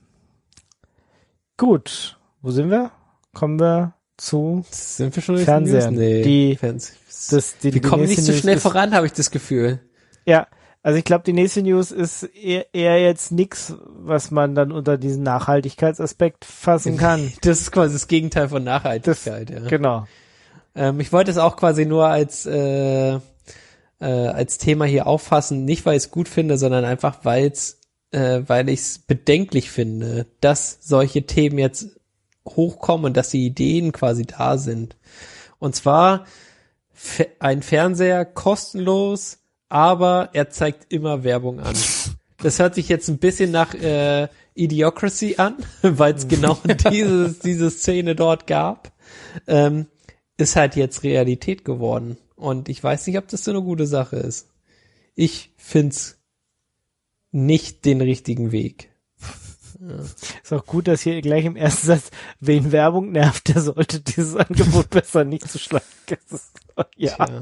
Gut, wo sind wir? Kommen wir zu Sind wir schon in Fernseher. News? Nee. Die- Fernseh- das, die, Wir die kommen nächste nicht so News schnell ist- voran, habe ich das Gefühl. Ja, also ich glaube, die nächste News ist eher, eher jetzt nix, was man dann unter diesen Nachhaltigkeitsaspekt fassen kann. Das ist quasi das Gegenteil von Nachhaltigkeit, ja. Genau. Ähm, ich wollte es auch quasi nur als äh, äh, als Thema hier auffassen, nicht weil ich es gut finde, sondern einfach weil es, äh, weil ich es bedenklich finde, dass solche Themen jetzt hochkommen und dass die Ideen quasi da sind. Und zwar fe- ein Fernseher kostenlos, aber er zeigt immer Werbung an. Das hört sich jetzt ein bisschen nach äh, Idiocracy an, weil es genau dieses, diese Szene dort gab. Ähm, ist halt jetzt Realität geworden. Und ich weiß nicht, ob das so eine gute Sache ist. Ich find's nicht den richtigen Weg. Ist auch gut, dass hier gleich im ersten Satz, wen Werbung nervt, der sollte dieses Angebot besser nicht zu schlagen. Das ist, ja. Tja.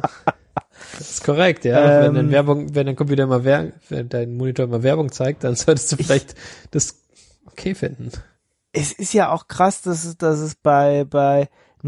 Das ist korrekt, ja. Ähm, wenn dann Werbung, wenn dann kommt wieder mal Werbung, wenn dein Monitor mal Werbung zeigt, dann solltest du vielleicht das okay finden. Es ist ja auch krass, dass es, dass es bei, bei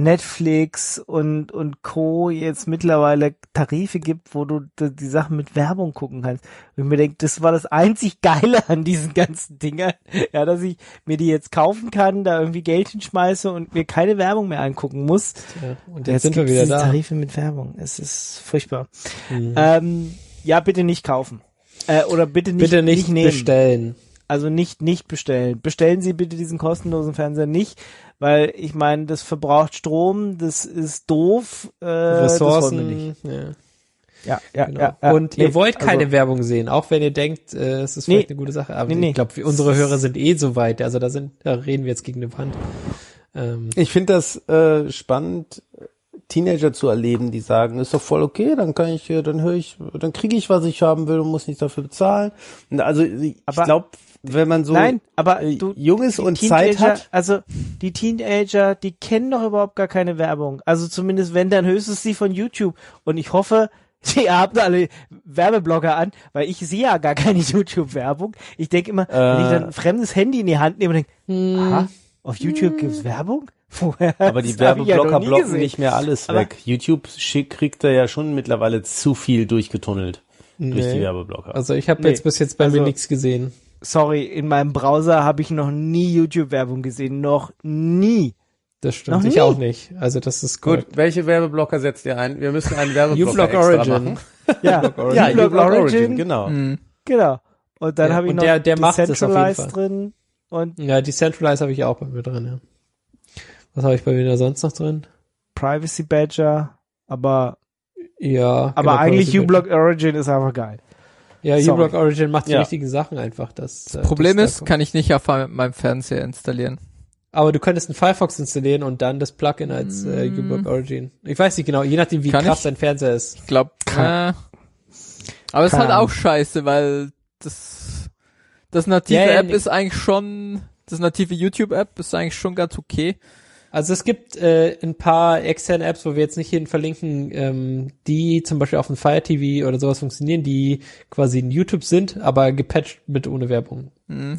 Netflix und, und Co. jetzt mittlerweile Tarife gibt, wo du die Sachen mit Werbung gucken kannst. Und ich mir denke, das war das einzig Geile an diesen ganzen Dingern. Ja, dass ich mir die jetzt kaufen kann, da irgendwie Geld hinschmeiße und mir keine Werbung mehr angucken muss. Ja, und jetzt, Jetzt sind wir gibt's wieder diese da. Tarife mit Werbung. Es ist furchtbar. Mhm. Ähm, ja, bitte nicht kaufen. Äh, oder bitte nicht, Bitte nicht, nicht nehmen. bestellen. Also nicht, nicht bestellen. Bestellen Sie bitte diesen kostenlosen Fernseher nicht, weil ich meine, das verbraucht Strom, das ist doof. Äh, Ressourcen. Das wollen wir nicht. Ja. Ja, ja, Genau. ja, ja. Und Nee, ihr wollt keine also, Werbung sehen, auch wenn ihr denkt, äh, es ist vielleicht Nee. eine gute Sache. Aber Nee, nee. ich glaube, unsere Hörer sind eh so weit. Also da sind, da reden wir jetzt gegen eine Wand. Ähm, Ich finde das äh, spannend, Teenager zu erleben, die sagen, ist doch voll okay, dann kann ich, äh, dann höre ich, dann kriege ich, was ich haben will und muss nicht dafür bezahlen. Und also ich Aber- glaube, wenn man so Nein, aber äh, du, jung ist die und Teenager, Zeit hat, also die Teenager, die kennen doch überhaupt gar keine Werbung. Also zumindest wenn, dann höchstens die von YouTube. Und ich hoffe, die haben alle Werbeblogger an, weil ich sehe ja gar keine YouTube-Werbung. Ich denke immer, wenn ich dann ein fremdes Handy in die Hand nehme und denke, aha, auf YouTube gibt's Werbung? Woher? aber die Das hab ich ja Werbeblocker noch nie blocken gesehen. nicht mehr alles Aber- weg. YouTube schick, kriegt da ja schon mittlerweile zu viel durchgetunnelt durch Nee. die Werbeblocker. also ich habe Nee. jetzt bis jetzt bei Also- mir nichts gesehen. Sorry, in meinem Browser habe ich noch nie YouTube-Werbung gesehen. Noch nie. Das stimmt. Noch Ich nie. auch nicht. Also das ist Gut, welche Werbeblocker setzt ihr ein? Wir müssen einen Werbeblocker uBlock extra Origin. machen. Ja, Ja, uBlock uBlock Origin, genau. Mhm. Genau. Und dann Ja, habe ich und noch der- der macht es auf jeden Decentralized Fall. drin. Und Ja, Decentralize habe ich auch bei mir drin, ja. Was habe ich bei mir da sonst noch drin? Privacy Badger. Aber, Ja. aber genau, eigentlich Privacy uBlock Origin ist einfach geil. Ja, Sorry. uBlock Origin macht die Ja. richtigen Sachen einfach. Das, Das Problem ist, kann ich nicht auf meinem Fernseher installieren. aber du könntest einen Firefox installieren und dann das Plugin als äh, uBlock Origin. Ich weiß nicht genau, je nachdem wie Kann krass ich? dein Fernseher ist. Ich glaube, äh, aber es ist Keine halt Ahnung. auch scheiße, weil das das native Ja, ja, App nee. ist eigentlich schon, das native YouTube-App ist eigentlich schon ganz okay. Also es gibt äh, ein paar externe Apps, wo wir jetzt nicht hin verlinken, ähm, die zum Beispiel auf dem Fire T V oder sowas funktionieren, die quasi in YouTube sind, aber gepatcht mit ohne Werbung. Mhm.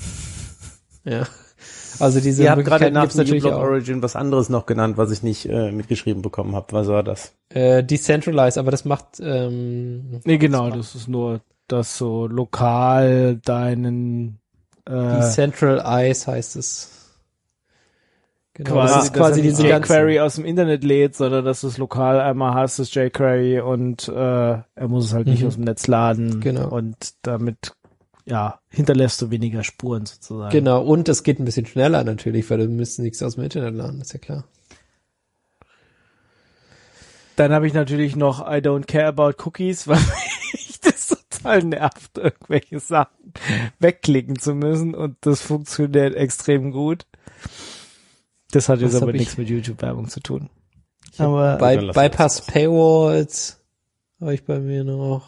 Ja. Also diese Ihr habt gerade Möglichkeiten nach gibt's dem natürlich uBlock auch. Origin was anderes noch genannt, was ich nicht äh, mitgeschrieben bekommen habe. Was war das? Äh, Decentralize, aber das macht ähm, Nee, genau, das ist nur, dass so lokal deinen äh, Decentralize heißt es. Genau, quasi, das ist quasi dass diese er ganzen, jQuery aus dem Internet lädt, sondern dass du es lokal einmal hast, das jQuery und äh, er muss es halt nicht Mhm. aus dem Netz laden Genau. und damit ja hinterlässt du weniger Spuren sozusagen. genau, und es geht ein bisschen schneller natürlich, weil du müsst nichts aus dem Internet laden, ist ja klar. Dann habe ich natürlich noch I don't care about cookies, weil mich das total nervt, irgendwelche Sachen wegklicken zu müssen und das funktioniert extrem gut. Das hat jetzt Was aber hab ich? nichts mit YouTube-Werbung zu tun. Ich hab Aber By, dann lass Bypass uns das. Paywalls habe ich bei mir noch.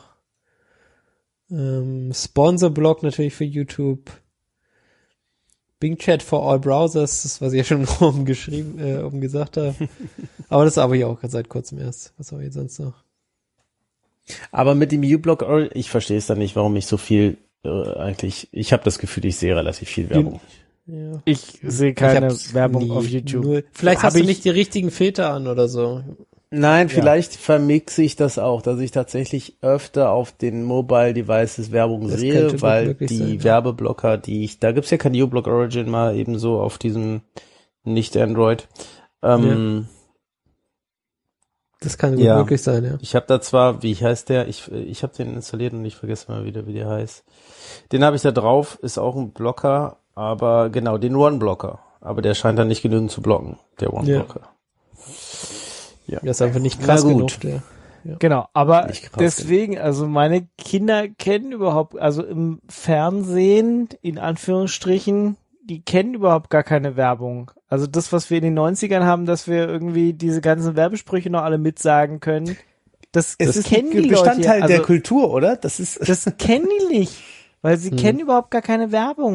Ähm, Sponsor-Block natürlich für YouTube. Bing Chat for all Browsers, das was ich ja schon oben geschrieben, äh, oben gesagt habe. Aber das habe ich auch seit kurzem erst. Was habe ich sonst noch? Aber mit dem uBlock Origin, ich verstehe es dann nicht, warum ich so viel äh, eigentlich, ich habe das Gefühl, ich sehe relativ viel Werbung. Ja. ich sehe Ich keine hab's Werbung nie, auf YouTube. Null. Vielleicht Hab hast du ich- nicht die richtigen Filter an oder so. Nein, vielleicht vermixe ich das auch, dass ich tatsächlich öfter auf den Mobile Devices Werbung Das sehe, könnte gut weil möglich die sein, ja. Werbeblocker, die ich, da gibt's ja kein uBlock Origin mal eben so auf diesem nicht-Android. Ähm, Das kann gut Ja. möglich sein, ja. Ich habe da zwar, wie heißt der? Ich ich habe den installiert und ich vergesse mal wieder, wie der heißt. Den habe ich da drauf, ist auch ein Blocker, aber genau, den One-Blocker. Aber der scheint dann nicht genügend zu blocken, der One-Blocker. Ja. Der ist einfach nicht krass Na gut. genug, der. Genau, aber Nicht krass, deswegen, also meine Kinder kennen überhaupt, also im Fernsehen, in Anführungsstrichen, die kennen überhaupt gar keine Werbung. Also das, was wir in den neunzigern haben, dass wir irgendwie diese ganzen Werbesprüche noch alle mitsagen können, das, Es das ist kennen ein die Bestandteil Leute. der Also, Kultur, oder? Das ist das kennen die nicht, weil sie Hm. kennen überhaupt gar keine Werbung.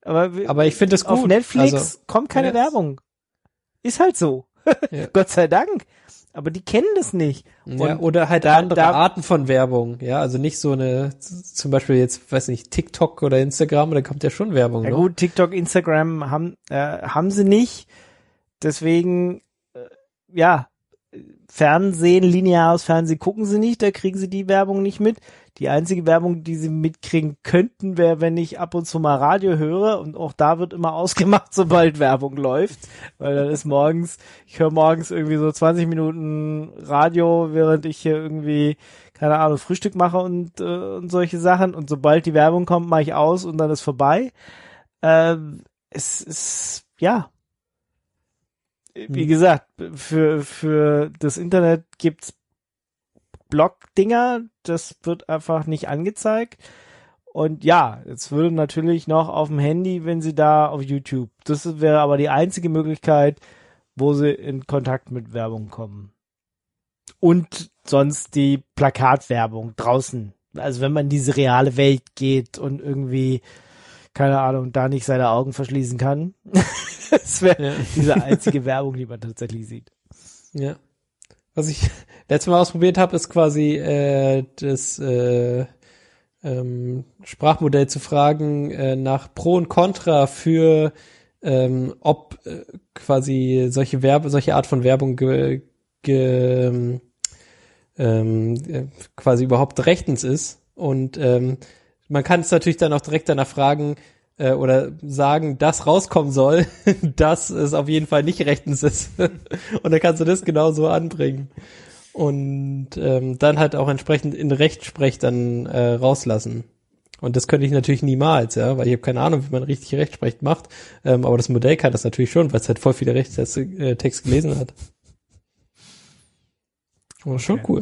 Aber, Aber ich finde es gut. Auf Netflix also, kommt keine ja. Werbung. Ist halt so. Ja. Gott sei Dank. Aber die kennen das nicht. Ja, Und oder halt da- andere da- Arten von Werbung. Ja, also nicht so eine, z- zum Beispiel jetzt, weiß nicht, TikTok oder Instagram, da kommt ja schon Werbung. Ja ne? gut, TikTok, Instagram haben, äh, haben sie nicht. Deswegen, äh, ja, Fernsehen, lineares Fernsehen gucken sie nicht, da kriegen sie die Werbung nicht mit. Die einzige Werbung, die sie mitkriegen könnten, wäre, wenn ich ab und zu mal Radio höre, und auch da wird immer ausgemacht, sobald Werbung läuft, weil dann ist morgens, ich höre morgens irgendwie so zwanzig Minuten Radio, während ich hier irgendwie, keine Ahnung, Frühstück mache und, äh, und solche Sachen, und sobald die Werbung kommt, mache ich aus und dann ist vorbei. Ähm, es ist, ja, wie gesagt, für, für das Internet gibt's Blog-Dinger, das wird einfach nicht angezeigt. Und ja, es würde natürlich noch auf dem Handy, wenn sie da auf YouTube. Das wäre aber die einzige Möglichkeit, wo sie in Kontakt mit Werbung kommen. Und sonst die Plakatwerbung draußen. Also wenn man in diese reale Welt geht und irgendwie, keine Ahnung, da nicht seine Augen verschließen kann. Das wäre Ja. diese einzige Werbung, die man tatsächlich sieht. Ja. Was ich letztes Mal ausprobiert habe, ist quasi äh, das äh, ähm, Sprachmodell zu fragen äh, nach Pro und Contra für ähm, ob äh, quasi solche Werbe, solche Art von Werbung ge, ge, ähm, äh, quasi überhaupt rechtens ist. Und ähm, man kann es natürlich dann auch direkt danach fragen, äh, oder sagen, dass rauskommen soll, dass es auf jeden Fall nicht rechtens ist. Und dann kannst du das genauso anbringen. Und ähm, dann halt auch entsprechend in Rechtsprech dann äh, rauslassen. Und das könnte ich natürlich niemals, ja, weil ich habe keine Ahnung, wie man richtig Rechtsprech macht. Ähm, aber das Modell kann das natürlich schon, weil es halt voll viele Rechtstext äh, Text gelesen hat. Oh, schon Okay. cool.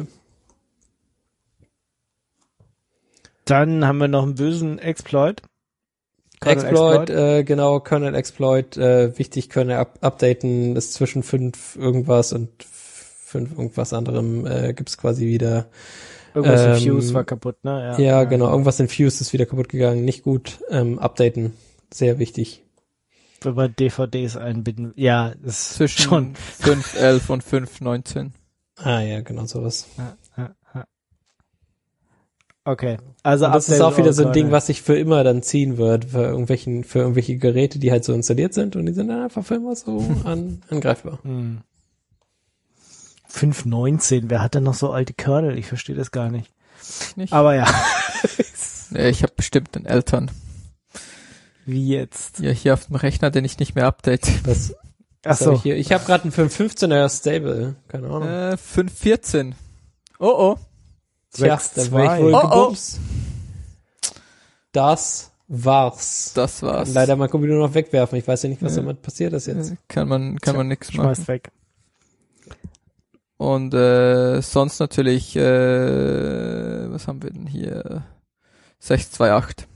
Dann haben wir noch einen bösen Exploit. Kernel Exploit, äh, genau, Kernel Exploit, äh, wichtig, Kernel up updaten, ist zwischen fünf irgendwas und fünf irgendwas anderem, äh, gibt's quasi wieder. Irgendwas ähm, im Fuse war kaputt, ne? Ja, genau, irgendwas in Fuse ist wieder kaputt gegangen, nicht gut, ähm, updaten, sehr wichtig. Wenn man D V Ds einbinden, ja, das ist Zwischen schon. fünf elf und fünf neunzehn. Ah ja, genau sowas. Ja, ja, ja. Okay, also Und das ist Update auch wieder so ein all Ding, Kernel. was sich für immer dann ziehen wird, für irgendwelchen, für irgendwelche Geräte, die halt so installiert sind und die sind dann einfach für immer so an, angreifbar. Hm. fünf neunzehn, wer hat denn noch so alte Kernel? Ich verstehe das gar nicht. Nicht? Aber ja, Nee, ich habe bestimmt einen Eltern. wie jetzt? Ja, hier auf dem Rechner, den ich nicht mehr update. Das, Ach das hab so, ich hier. Ich habe gerade einen fünf fünfzehner Stable, keine Ahnung. Äh, fünf vierzehn. Oh oh. Tja, sechs da war ich zwei. wohl Oh, oh. gebumst. Das war's. Das war's. Leider mein Computer nur noch wegwerfen. Ich weiß ja nicht, was Ja. damit passiert ist jetzt. Äh, Kann man, kann man nix machen. schmeiß weg. Und äh, sonst natürlich, äh, was haben wir denn hier? sechs zwei acht.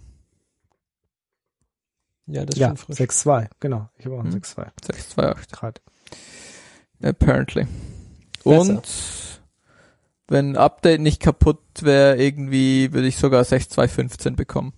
Ja, das ist Ja, schon frisch. sechs zwei, genau. Ich habe auch einen Hm. sechs zwei sechs zwei acht. Grad. Apparently. Besser. Und wenn ein Update nicht kaputt wäre, irgendwie würde ich sogar sechs zwei fünfzehn bekommen.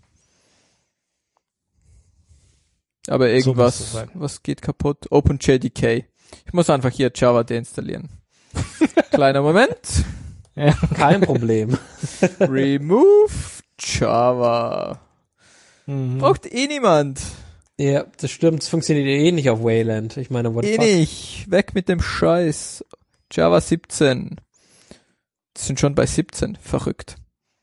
Aber So muss es irgendwas, sein. was geht kaputt? OpenJDK. Ich muss einfach hier Java deinstallieren. Kleiner Moment. Kein Problem. Remove Java. Mhm. Braucht eh niemand. Ja, das stimmt. Es funktioniert eh nicht auf Wayland. Ich meine, what the Eh fuck? nicht. Weg mit dem Scheiß. Java siebzehn. Das sind schon bei siebzehn. Verrückt.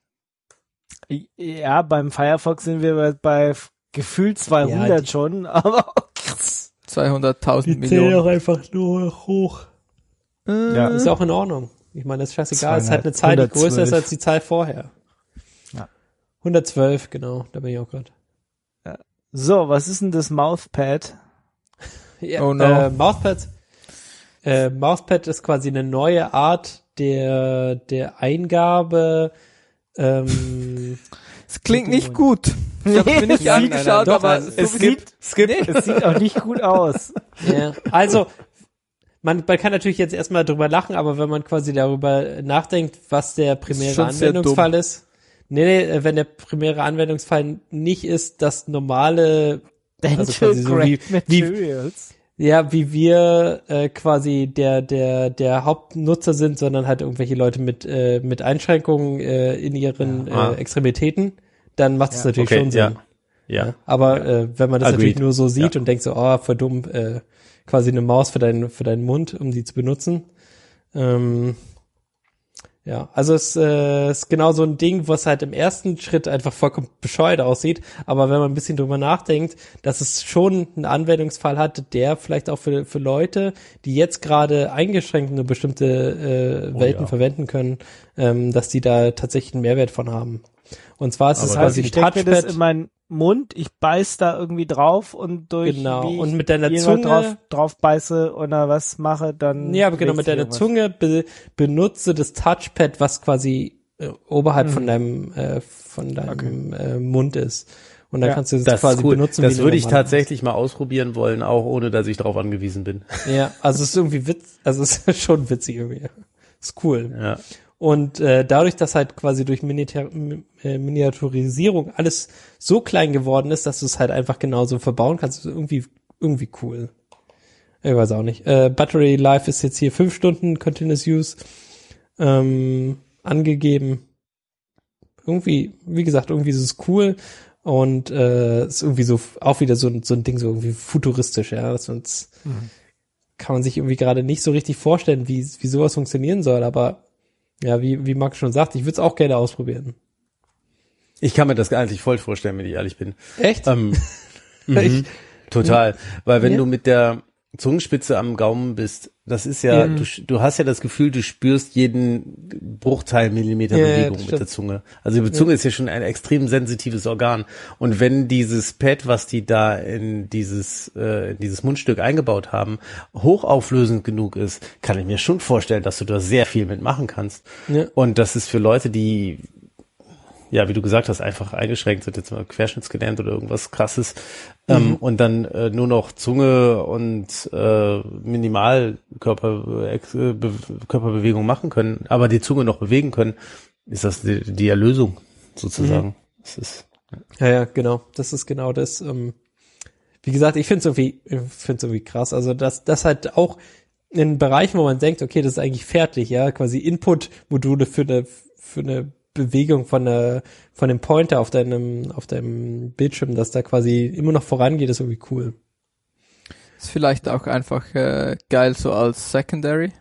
Ja, beim Firefox sind wir bei, bei gefühlt zweihundert Ja, die- schon, aber krass. zweihunderttausend Die zählen Millionen. auch einfach nur hoch. Äh, Ja. Ist auch in Ordnung. Ich meine, das ist scheißegal. Es ist halt eine Zahl, die hundertzwölf. größer ist als die Zahl vorher. Ja. hundertzwölf, genau. Da bin ich auch gerade. So, was ist denn das Mouthpad? Ja, Oh no. äh, Mouthpad. Äh, Mouthpad ist quasi eine neue Art der, der Eingabe, ähm, Es klingt nicht gut. Ich habe mir nicht Nein, nein, angeschaut, nein, aber doch, so es wie- gibt, Skip. Nee. es sieht auch nicht gut aus. Ja, also man, man kann natürlich jetzt erstmal drüber lachen, aber wenn man quasi darüber nachdenkt, was der primäre schon sehr Anwendungsfall ist, nee, nee, wenn der primäre Anwendungsfall nicht ist, das normale Also quasi so wie, wie, ja, wie wir äh, quasi der der der Hauptnutzer sind, sondern halt irgendwelche Leute mit äh, mit Einschränkungen äh, in ihren Ja. äh, Extremitäten, dann macht es Ja. natürlich Okay, schon Sinn. ja. Ja. Ja. Aber Äh, wenn man das Agreed. natürlich nur so sieht Ja. und denkt so, oh, voll dumm, äh, quasi eine Maus für deinen für deinen Mund, um die zu benutzen. Ähm, ja, also es äh, ist genau so ein Ding, was halt im ersten Schritt einfach vollkommen bescheuert aussieht, aber wenn man ein bisschen drüber nachdenkt, dass es schon einen Anwendungsfall hat, der vielleicht auch für für Leute, die jetzt gerade eingeschränkt nur bestimmte äh, Welten ja. verwenden können, ähm, dass die da tatsächlich einen Mehrwert von haben. Und zwar ist es Das heißt, quasi ich ein stecke mir das Touchpad. in meinen Mund, ich beiß da irgendwie drauf und durch Genau. wie ich Und mit deiner jemand Zunge- drauf, drauf beiße oder was mache, dann Ja, aber genau, mit bewegt sich deiner irgendwas. Zunge be benutze das Touchpad, was quasi äh, oberhalb Mhm. von deinem äh, von deinem Okay. äh, Mund ist. Und dann Ja, kannst du das, Das quasi ist cool. benutzen. Das wie eine würde ich normale tatsächlich mal ausprobieren wollen, auch ohne dass ich darauf angewiesen bin. Maus. Ja, also es ist irgendwie witz, also es ist schon witzig irgendwie. Ist cool. Ja. Und äh, dadurch, dass halt quasi durch Miniatur äh, Miniaturisierung alles so klein geworden ist, dass du es halt einfach genauso verbauen kannst, ist irgendwie irgendwie cool. Ich weiß auch nicht. Äh, Battery Life ist jetzt hier fünf Stunden Continuous Use ähm, angegeben. Irgendwie, wie gesagt, irgendwie ist es cool und äh, ist irgendwie so auch wieder so, ein- so ein Ding, so irgendwie futuristisch, ja. Das uns Mhm. kann man sich irgendwie gerade nicht so richtig vorstellen, wie, wie sowas funktionieren soll, aber ja, wie, wie Max schon sagt, ich würde es auch gerne ausprobieren. Ich kann mir das eigentlich voll vorstellen, wenn ich ehrlich bin. Echt? Ähm, Ich- mhm, total. Weil wenn Ja. du mit der Zungenspitze am Gaumen bist, das ist ja, Ja. du, du hast ja das Gefühl, du spürst jeden Bruchteil Millimeter Ja, ja, Bewegung das mit der stimmt. Zunge. Also die Zunge ist ja schon ein extrem sensitives Organ. Und wenn dieses Pad, was die da in dieses, äh, in dieses Mundstück eingebaut haben, hochauflösend genug ist, kann ich mir schon vorstellen, dass du da sehr viel mitmachen kannst. Ja. Und das ist für Leute, die, ja, wie du gesagt hast, einfach eingeschränkt sind, jetzt mal querschnittsgelähmt oder irgendwas Krasses, ähm, und dann äh, nur noch Zunge und äh, minimal Körper, äh, Ex- äh, Be- Körperbewegung machen können, aber die Zunge noch bewegen können, ist das die, die Erlösung sozusagen. Das ist, Ja, ja, genau. Das ist genau das. Ähm, wie gesagt, ich finde es irgendwie, ich find's irgendwie krass. Also das, das halt auch in Bereichen, wo man denkt, okay, das ist eigentlich fertig, ja, quasi Input-Module für eine für eine Bewegung von der von dem Pointer auf deinem auf deinem Bildschirm, dass da quasi immer noch vorangeht, ist irgendwie cool. Ist vielleicht auch einfach äh, geil so als Secondary.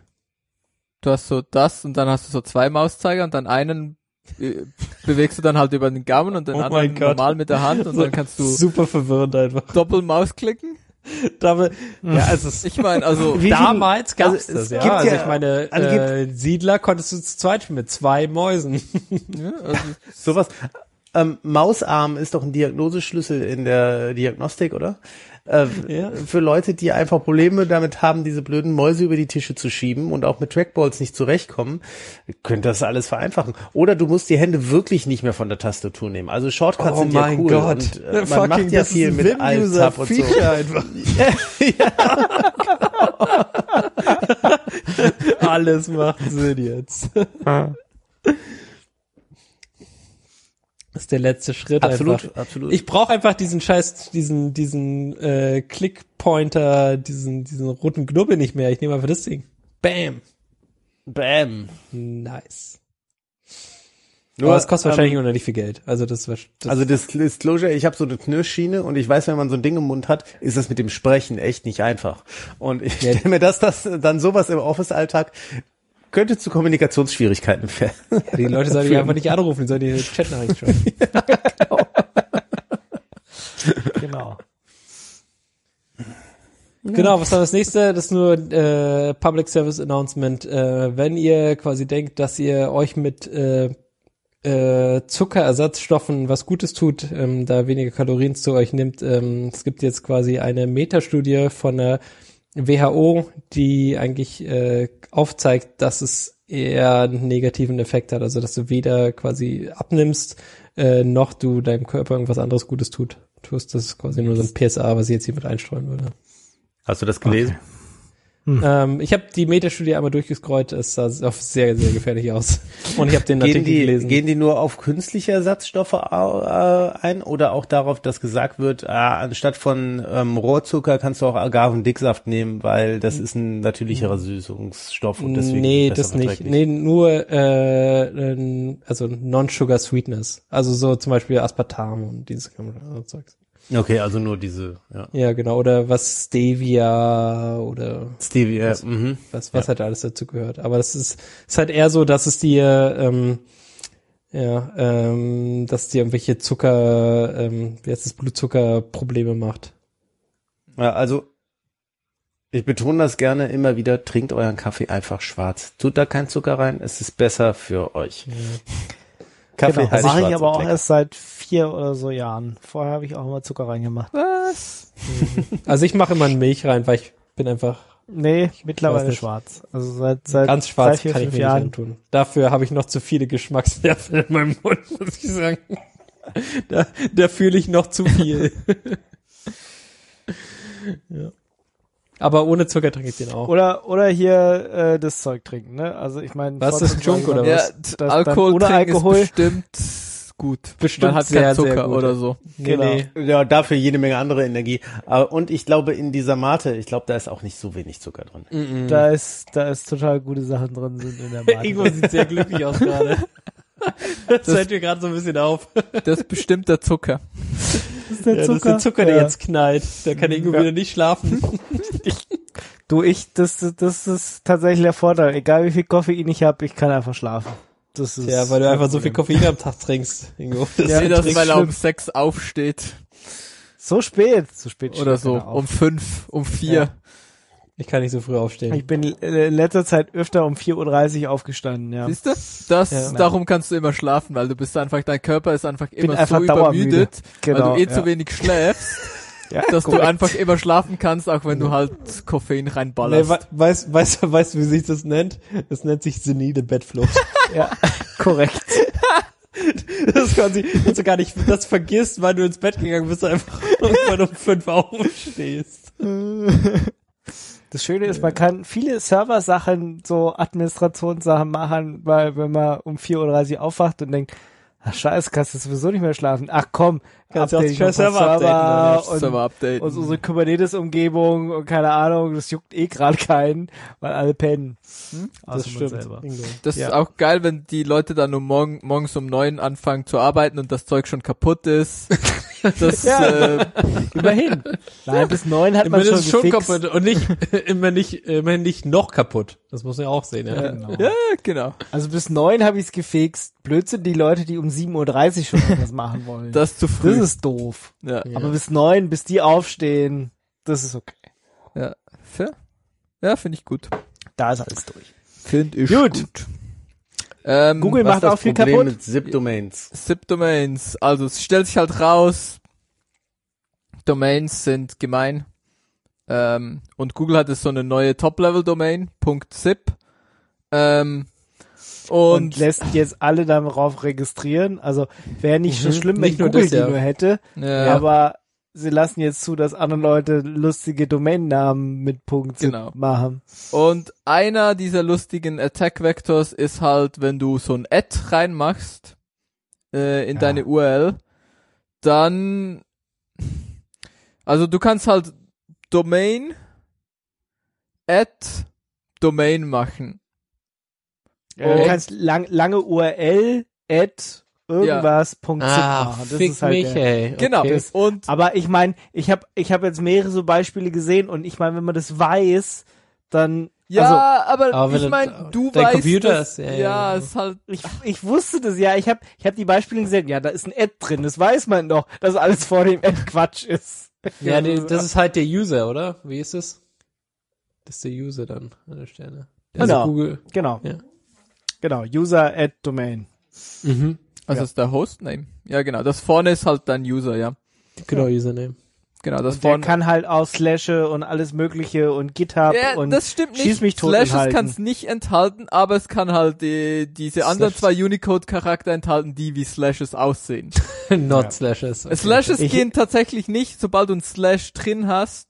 Du hast so das und dann hast du so zwei Mauszeiger und dann einen äh, bewegst du dann halt über den Gaumen und den Oh mein anderen Gott. normal mit der Hand und dann kannst du Super verwirrend einfach. Doppelmaus klicken. Damit, ja, also es Ich meine, also Wie viel- damals gab es also das, es ja. gibt Also ja ich meine, angeblich- äh, Siedler konntest du zu zweit spielen mit zwei Mäusen. ja, also sowas. Ähm, Mausarm ist doch ein Diagnoseschlüssel in der Diagnostik, oder? Äh, Ja. Für Leute, die einfach Probleme damit haben, diese blöden Mäuse über die Tische zu schieben und auch mit Trackballs nicht zurechtkommen, könnte das alles vereinfachen. Oder du musst die Hände wirklich nicht mehr von der Tastatur nehmen. Also Shortcuts sind ja cool. Und, äh, man macht ja viel mit Alt-Tab und so. einfach. Alles macht Sinn jetzt. Das ist der letzte Schritt Absolut, einfach. absolut. Ich brauche einfach diesen Scheiß, diesen, diesen äh, Click-Pointer, diesen, diesen roten Knubbel nicht mehr. Ich nehme einfach das Ding. Bam. Bam. Nice. Nur, Aber es kostet wahrscheinlich ähm, unendlich viel Geld. Also das, war- das Also das Disclosure, ich habe so eine Knirschschiene und ich weiß, wenn man so ein Ding im Mund hat, ist das mit dem Sprechen echt nicht einfach. Und ich Ja. stelle mir das, das dann sowas im Office-Alltag könnte zu Kommunikationsschwierigkeiten werden. Ja, die Leute sollen die einfach nicht anrufen, die sollen die Chatnachricht schreiben. Genau. Genau, was war das nächste? Das ist nur äh, Public Service Announcement. Äh, wenn ihr quasi denkt, dass ihr euch mit äh, äh, Zuckerersatzstoffen was Gutes tut, ähm, da weniger Kalorien zu euch nimmt, ähm, es gibt jetzt quasi eine Metastudie von der W H O, die eigentlich äh, aufzeigt, dass es eher einen negativen Effekt hat, also dass du weder quasi abnimmst, äh, noch du deinem Körper irgendwas anderes Gutes tut. Tust, das ist quasi nur so ein P S A, was ich jetzt hier mit einstreuen würde. Hast du das gelesen? Hm. Ähm, ich habe die Metastudie einmal durchgescrollt, es sah sehr, sehr gefährlich aus. Und ich habe den Gehen Artikel die, gelesen. gehen die nur auf künstliche Ersatzstoffe äh, ein oder auch darauf, dass gesagt wird, ah, anstatt von ähm, Rohrzucker kannst du auch Agavendicksaft nehmen, weil das ist ein natürlicherer Süßungsstoff und deswegen nee, besser das nicht. verträglich. Nee, nur äh, äh, also Non-Sugar Sweetness. Also so zum Beispiel Aspartam und dieses Zeugs. Okay, also nur diese, ja. Ja, genau. Oder was Stevia oder Stevia, was, mhm. was, was halt alles dazu gehört. Aber das ist, ist halt eher so, dass es dir, ähm, ja, ähm, dass es dir irgendwelche Zucker, ähm, wie heißt das, Blutzuckerprobleme macht. Ja, also ich betone das gerne immer wieder, trinkt euren Kaffee einfach schwarz. Tut da kein Zucker rein, es ist besser für euch. Ja. Kaffee Genau, heißt das mache ich schwarz aber und auch lecker. erst seit vier oder so Jahren. Vorher habe ich auch immer Zucker reingemacht. Was? Also ich mache immer in Milch rein, weil ich bin einfach Nee, weiß mittlerweile nicht. schwarz. Also seit, seit ganz drei, schwarz, vier, kann ich fünf mir Jahren. nicht antun. Dafür habe ich noch zu viele Geschmacksnerven in meinem Mund, muss ich sagen. Da, da fühle ich noch zu viel. Ja. Aber ohne Zucker trinke ich den auch. Oder oder hier äh, das Zeug trinken, ne? Also ich meine, Was, das ist ein Junk oder Ja, was? t- dann Alkohol ohne trinken Alkohol- ist bestimmt gut. Bestimmt Man hat sehr, keinen sehr Zucker gut. oder so. Nee, Genau. nee. Ja, dafür jede Menge andere Energie. Aber, und ich glaube, in dieser Mate, ich glaube, da ist auch nicht so wenig Zucker drin. Mhm. Da ist da ist total gute Sachen drin sind in der Mate. Ingo sieht sehr glücklich aus gerade. Das fällt mir gerade so ein bisschen auf. Das ist bestimmt der Zucker. Das ist der Ja, das ist der Zucker, der Ja. jetzt knallt. Da kann Ingo Ja. wieder nicht schlafen. Du, ich, das, das ist tatsächlich der Vorteil. Egal wie viel Koffein ich habe, ich kann einfach schlafen. Das ist Ja, weil du kein einfach so viel Problem. Koffein am Tag trinkst, Ingo. Das Ja, Nee, ist das, trinkst weil er um schlimm. sechs aufsteht. So spät, so spät Oder steht so. keiner auf. Um fünf, um vier. Ja. Ich kann nicht so früh aufstehen. Ich bin äh, in letzter Zeit öfter um vier Uhr dreißig aufgestanden, ja. Siehst du? Das, Ja. darum kannst du immer schlafen, weil du bist einfach, dein Körper ist einfach immer einfach so dauermüde. übermüdet, Genau, weil du eh ja. zu wenig schläfst, Ja, dass du korrekt. einfach immer schlafen kannst, auch wenn du halt Koffein Nee, reinballerst. we weißt, weißt, weißt du, wie sich das nennt? Das nennt sich senile Bettflucht. Ja, korrekt. Das ist quasi, dass du gar nicht das vergisst, weil du ins Bett gegangen bist, einfach irgendwann um fünf aufstehst. Das Schöne ist, man kann viele Server-Sachen, so Administrationssachen machen, weil wenn man um vier Uhr dreißig aufwacht und denkt, ach scheiße, kannst du sowieso nicht mehr schlafen. Ach komm, Kannst du auch update ich schnell noch ein paar Server updaten, Server und, Server updaten. und unsere Kubernetes-Umgebung und keine Ahnung, das juckt eh gerade keinen, weil alle pennen. Hm? Außer Das man stimmt. selber. Ingo. Das Ja. ist auch geil, wenn die Leute dann um morgen, morgens um neun anfangen zu arbeiten und das Zeug schon kaputt ist. Das, Ja. äh, Immerhin. Nein, bis neun hat man Immerhin schon ist es schon gefixt. kaputt und nicht, immer nicht, immerhin nicht noch kaputt. Das muss man ja auch sehen, ja. Ja, genau. ja, genau. Also bis neun habe ich es gefixt. Blödsinn die Leute, die um sieben Uhr dreißig schon was machen wollen. Das ist zu früh. Das ist doof. ja. Ja. Aber bis neun, bis die aufstehen, das ist okay. Ja, fair. Ja, finde ich gut. Da ist alles durch. Finde ich Gut. gut. Ähm, Google Was macht ist auch das viel Problem kaputt. mit Zip-Domains? Zip-Domains. Also es stellt sich halt raus, Domains sind gemein. Ähm, und Google hat jetzt so eine neue Top-Level-Domain, .zip. Ähm, Und, und, lässt jetzt alle darauf registrieren. Also wäre nicht so Mhm. schlimm, wenn Nicht nur Google das, die ja. nur hätte. ja, Aber sie lassen jetzt zu, dass andere Leute lustige Domainnamen mit Punkt .zip Genau. machen. und einer dieser lustigen Attack-Vectors ist halt, wenn du so ein Ad reinmachst äh, in Ja. deine U R L, dann also du kannst halt Domain Ad Domain machen. Ja, Du Und- kannst lang, lange U R L, Ad, irgendwas, Punkt .zip Ah, machen. Das fick ist halt mich, der, ey. Genau. Okay. Und Aber ich meine, ich habe ich hab jetzt mehrere so Beispiele gesehen und ich meine, wenn man das weiß, dann ja, also aber, Aber wenn ich meine, das- du dein weißt, Computer dass, ist- ja, ja, ja, ist halt ich, ich wusste das ja, ich habe ich hab die Beispiele gesehen, ja, da ist ein Ad drin, das weiß man doch, dass alles vor dem Ad Quatsch ist. Ja, die, das ist halt der User, oder? Wie ist es? Das ist der User dann an der Stelle. Also Genau. Google. Genau. Ja. Genau, User Ad Domain. Mhm. also Ja. ist der Hostname. Ja, genau. Das vorne ist halt dein User, ja. Genau, Username. Genau, das Und der vorne. kann halt auch Slashe und alles mögliche und GitHub Ja, und das stimmt schieß nicht. mich tot Slashes enthalten. kann es nicht enthalten, aber es kann halt die, diese anderen Slash. zwei Unicode-Charakter enthalten, die wie Slashes aussehen. Not Ja. Slashes. Okay. Slashes Ich- gehen tatsächlich nicht, sobald du ein Slash drin hast,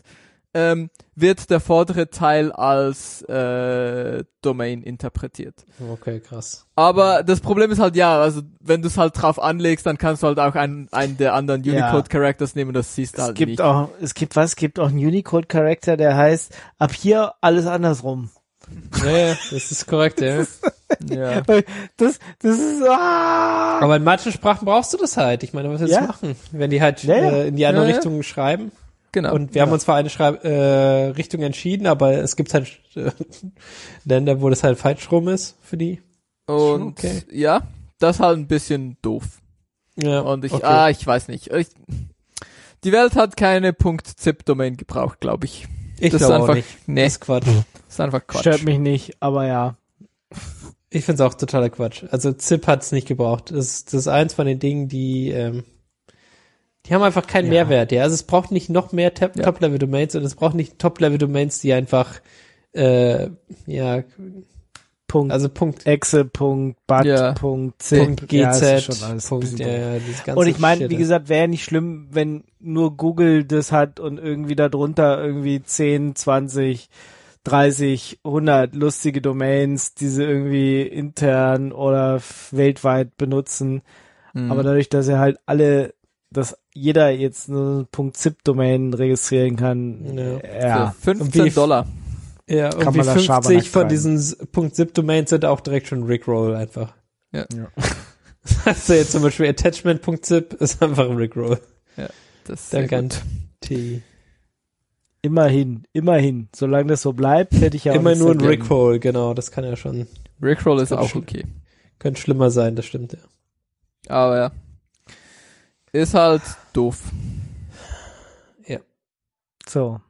ähm, wird der vordere Teil als äh, Domain interpretiert. Okay, krass. Aber das Problem ist halt, ja, also wenn du es halt drauf anlegst, dann kannst du halt auch einen, einen der anderen Ja. Unicode-Characters nehmen, das siehst du Es halt gibt nicht. auch, es gibt was, es gibt auch einen Unicode-Charakter, der heißt, ab hier alles andersrum. Ja, ja, das ist korrekt, ja. Ja. Das, das ist, ah! Aber in manchen Sprachen brauchst du das halt. Ich meine, was willst du Ja. machen? Wenn die halt Ja, ja. äh, in die andere Ja, ja. Richtung schreiben. Genau. Und wir haben uns für eine Schreib äh, Richtung entschieden, aber es gibt halt äh, Länder, wo das halt falsch rum ist für die. Und okay. ja, das ist halt ein bisschen doof. Ja, Und ich, okay. ah, ich weiß nicht. Ich, die Welt hat keine .zip-Domain gebraucht, glaube ich. ich das ist glaube auch einfach, nicht. nee, Das ist Quatsch. das ist einfach Quatsch. Stört mich nicht, aber ja. Ich find's auch totaler Quatsch. Also Zip hat's nicht gebraucht. Das, das ist eins von den Dingen, die ähm, die haben einfach keinen Ja. Mehrwert. Ja, also es braucht nicht noch mehr Top- Ja. Top-Level-Domains und es braucht nicht Top-Level-Domains, die einfach äh, ja, Punkt. also Punkt Exe, Punkt, Bat, Ja. Punkt, Zip. Punkt Ja, es ist GZ, schon alles ein Punkt, bisschen ja, doof. ja, dieses ganze Und ich meine, Shit, wie ja. gesagt, wäre nicht schlimm, wenn nur Google das hat und irgendwie darunter irgendwie zehn, zwanzig, dreißig, hundert lustige Domains, die sie irgendwie intern oder f- weltweit benutzen. Mhm. Aber dadurch, dass er halt alle, dass jeder jetzt eine .zip-Domain registrieren kann, Ja. äh, ja. Für Und fünfzehn wie- Dollar. Ja, Kann und wie man das Schabernack fünfzig von treiben. diesen S- .zip-Domains sind auch direkt schon Rickroll einfach. Ja. Ja. Also jetzt zum Beispiel Attachment.zip ist einfach ein Rickroll. Das ist sehr Danke an gut. T. Immerhin, immerhin. Solange das so bleibt, hätte ich ja auch Immer nichts nur ein dagegen. Rickroll, genau, das kann ja schon, Rickroll ist Das auch stimmt. okay. könnte schlimmer sein, das stimmt, ja. Aber ja. Ist halt doof. So.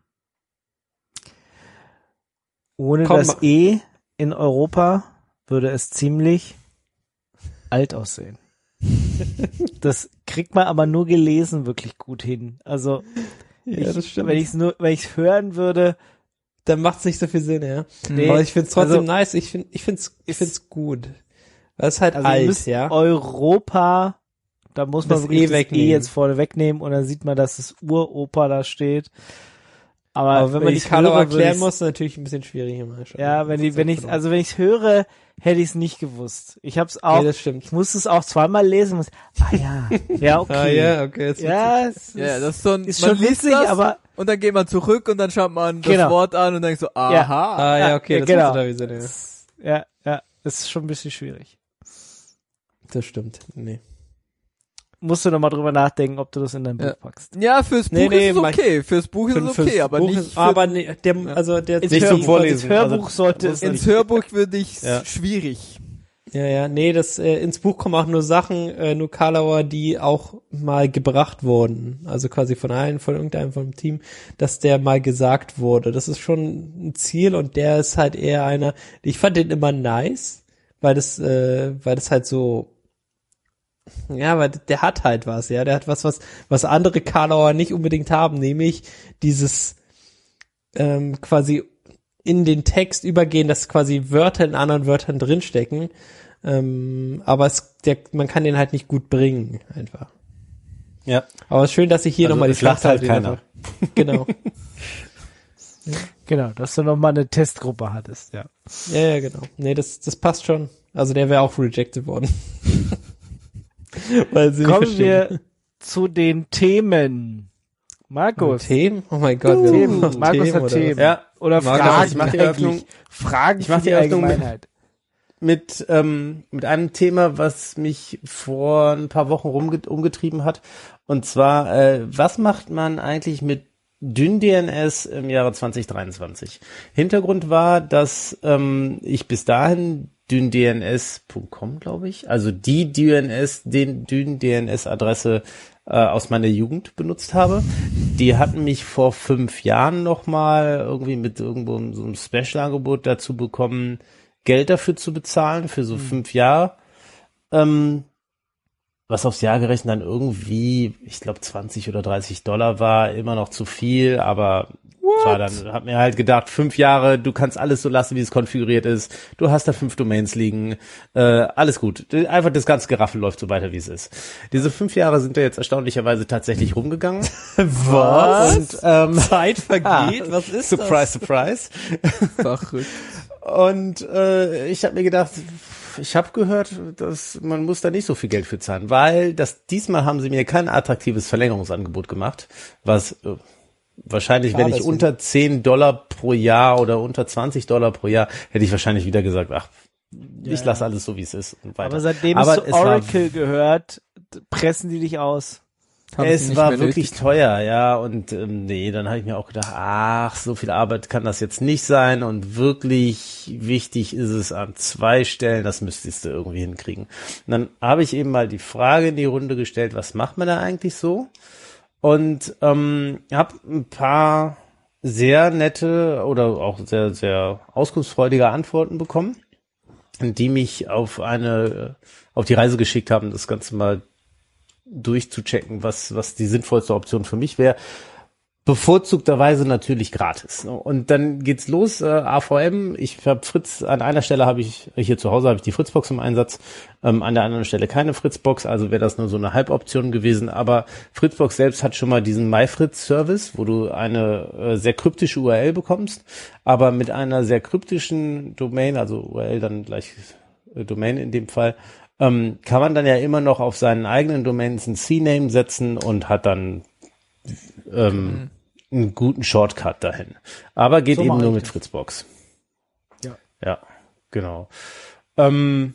Ohne Komm, das mach- E in Europa würde es ziemlich alt aussehen. Das kriegt man aber nur gelesen wirklich gut hin. Also Ja, ich, das stimmt. wenn ich es nur, wenn ich es hören würde, Dann macht's nicht so viel Sinn, ja. nee, Aber ich find's trotzdem also, nice, ich find, ich find's, ich find's gut. Das ist halt also ihr alt, müsst ja. Europa, da muss man Das wirklich E das E wegnehmen. jetzt vorne wegnehmen und dann sieht man, dass das Uropa da steht. Aber, Aber wenn man die ich's Color höre, würde erklären ich's- muss, ist natürlich ein bisschen schwieriger mal schon. Ja, wenn die, wenn ich, genau. also wenn ich's höre, hätte ich's nicht gewusst. Ich hab's auch, Nee, das stimmt. ich musste es auch zweimal lesen. Muss, ah ja, ja okay. Ah, ja, okay, jetzt Ja, es Ja, ist, das ist so ein, ist man schon liest witzig, das aber und dann geht man zurück und dann schaut man das Genau. Wort an und denkt so, aha. Ah, ja, okay, ja, das genau. macht total Sinn, ja. es- ja, ja, es ist schon ein bisschen schwierig. Das stimmt, nee. Musst du noch mal drüber nachdenken, ob du das in dein Buch Ja. packst. Ja, fürs Buch Nee, nee, ist es mach- okay. Fürs Buch ist Für- es fürs okay, aber Buch nicht ist, für, aber nee, der, also der, Ins Nicht zum Hörbuch, Vorlesen, ins Hörbuch also- sollte es ins nicht. Hörbuch würde ich Ja. schwierig. ja, ja, nee, das, äh, ins Buch kommen auch nur Sachen, äh, nur Karlauer, die auch mal gebracht wurden. Also quasi von einem, von irgendeinem vom Team, dass der mal gesagt wurde. Das ist schon ein Ziel und der ist halt eher einer, ich fand den immer nice, weil das, äh, weil das halt so, ja, weil der hat halt was, ja, der hat was, was, was andere Karlauer nicht unbedingt haben, nämlich dieses, ähm, quasi in den Text übergehen, dass quasi Wörter in anderen Wörtern drinstecken, ähm, aber es, der, man kann den halt nicht gut bringen, einfach. Ja. Aber es ist schön, dass ich hier Also nochmal die es lacht Schlacht halt keiner. Genau. Genau, dass du noch mal eine Testgruppe hattest, ja. Ja, ja, genau. Nee, das, das passt schon. Also der wäre auch rejected worden. Weil sie nicht Kommen verstehen. wir zu den Themen. Markus. Themen? Oh mein Gott, wir Themen. haben noch Markus Themen hat oder Themen. was? Ja, Oder Markus, Fragen. ich mach die eigentlich. Eröffnung- Fragen ich mach für die Eröffnung mit- Allgemeinheit. mit ähm, mit einem Thema, was mich vor ein paar Wochen rumge- umgetrieben hat. Und zwar, äh, was macht man eigentlich mit DynDNS im Jahre zwanzig dreiundzwanzig? Hintergrund war, dass ähm, ich bis dahin dyndns punkt com, glaube ich, also die D N S, den DynDNS-Adresse äh, aus meiner Jugend benutzt habe. Die hatten mich vor fünf Jahren nochmal irgendwie mit irgendwo so einem Special-Angebot dazu bekommen, Geld dafür zu bezahlen, für so fünf Jahre. Ähm, was aufs Jahr gerechnet dann irgendwie, ich glaube zwanzig oder dreißig Dollar war, immer noch zu viel, aber war dann, hab mir halt gedacht, fünf Jahre, du kannst alles so lassen, wie es konfiguriert ist. Du hast da fünf Domains liegen, äh, alles gut. Einfach das ganze Geraffel läuft so weiter, wie es ist. Diese fünf Jahre sind da jetzt erstaunlicherweise tatsächlich rumgegangen. Was? Und, ähm, Zeit vergeht? ah, Was ist surprise, surprise. Verrückt. Und äh, ich habe mir gedacht, ich habe gehört, dass man muss da nicht so viel Geld für zahlen, weil das diesmal haben sie mir kein attraktives Verlängerungsangebot gemacht, was äh, wahrscheinlich, Klar, wenn ich deswegen. unter zehn Dollar pro Jahr oder unter zwanzig Dollar pro Jahr, hätte ich wahrscheinlich wieder gesagt, ach, ich Ja, lasse ja. alles so, wie es ist und weiter. Aber seitdem Aber es zu es war- Oracle gehört, d- pressen die dich aus. Haben sie Es nicht war mehr wirklich nötig. teuer, ja, und ähm, nee, dann habe ich mir auch gedacht, ach, so viel Arbeit kann das jetzt nicht sein und wirklich wichtig ist es an zwei Stellen, das müsstest du irgendwie hinkriegen. Und dann habe ich eben mal die Frage in die Runde gestellt, was macht man da eigentlich so? Und ähm, habe ein paar sehr nette oder auch sehr, sehr auskunftsfreudige Antworten bekommen, die mich auf eine, auf die Reise geschickt haben, das Ganze mal durchzuchecken, was, was die sinnvollste Option für mich wäre. Bevorzugterweise natürlich gratis. Und dann geht's los, äh, A V M, ich habe Fritz, an einer Stelle habe ich, hier zu Hause habe ich die Fritzbox im Einsatz, ähm, an der anderen Stelle keine Fritzbox, also wäre das nur so eine Halboption gewesen, aber Fritzbox selbst hat schon mal diesen MyFritz-Service, wo du eine äh, sehr kryptische U R L bekommst, aber mit einer sehr kryptischen Domain, also U R L dann gleich äh, Domain in dem Fall, ähm, kann man dann ja immer noch auf seinen eigenen Domains einen C-Name setzen und hat dann ähm, einen guten Shortcut dahin. Aber geht So eben mache nur ich mit das. Fritzbox. Ja. Ja, genau. Ähm,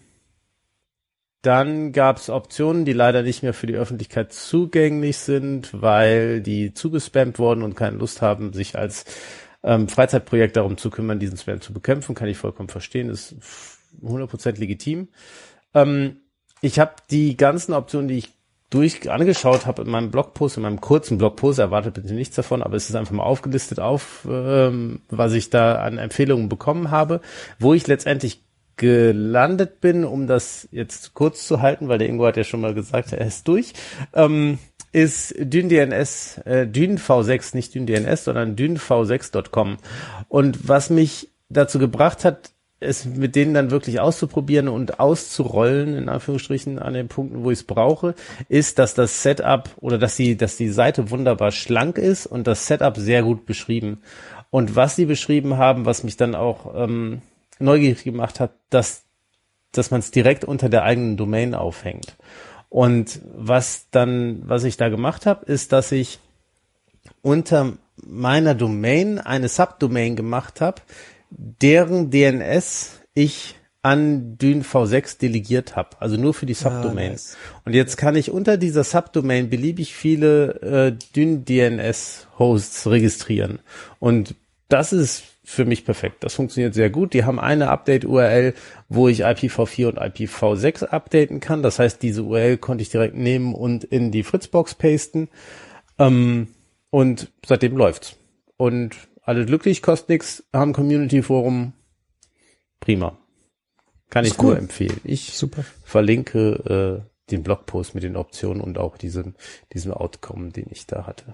dann gab es Optionen, die leider nicht mehr für die Öffentlichkeit zugänglich sind, weil die zugespammt wurden und keine Lust haben, sich als ähm, Freizeitprojekt darum zu kümmern, diesen Spam zu bekämpfen. Kann ich vollkommen verstehen, ist hundert Prozent legitim. Ähm, ich habe die ganzen Optionen, die ich durch angeschaut habe in meinem Blogpost, in meinem kurzen Blogpost, erwartet bitte nichts davon, aber es ist einfach mal aufgelistet auf, ähm, was ich da an Empfehlungen bekommen habe, wo ich letztendlich gelandet bin, um das jetzt kurz zu halten, weil der Ingo hat ja schon mal gesagt, er ist durch, ähm, ist DynDNS, äh, Dyn V sechs, nicht DynDNS, sondern dyn v sechs Punkt com. Und was mich dazu gebracht hat, es mit denen dann wirklich auszuprobieren und auszurollen, in Anführungsstrichen, an den Punkten, wo ich es brauche, ist, dass das Setup oder dass die, dass die Seite wunderbar schlank ist und das Setup sehr gut beschrieben. Und was sie beschrieben haben, was mich dann auch ähm, neugierig gemacht hat, dass, dass man es direkt unter der eigenen Domain aufhängt. Und was dann, was ich da gemacht habe, ist, dass ich unter meiner Domain eine Subdomain gemacht habe, deren D N S ich an Dyn V sechs delegiert habe, also nur für die Subdomain. Ah, nice. Und jetzt kann ich unter dieser Subdomain beliebig viele äh, Dyn D N S Hosts registrieren. Und das ist für mich perfekt. Das funktioniert sehr gut. Die haben eine Update-U R L, wo ich I P v vier und I P v sechs updaten kann. Das heißt, diese U R L konnte ich direkt nehmen und in die Fritzbox pasten. Ähm, und seitdem läuft's. Und alle glücklich, kostet nix, haben Community-Forum. Prima. Kann ich nur empfehlen. Ich Super. verlinke äh, den Blogpost mit den Optionen und auch diesen, diesen Outcome, den ich da hatte.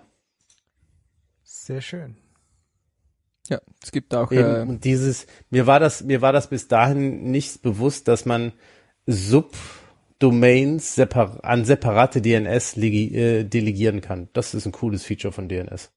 Sehr schön. Ja, es gibt auch Eben, äh, und dieses, mir war das, mir war das bis dahin nicht bewusst, dass man Subdomains separ- an separate D N S legi- äh, delegieren kann. Das ist ein cooles Feature von D N S.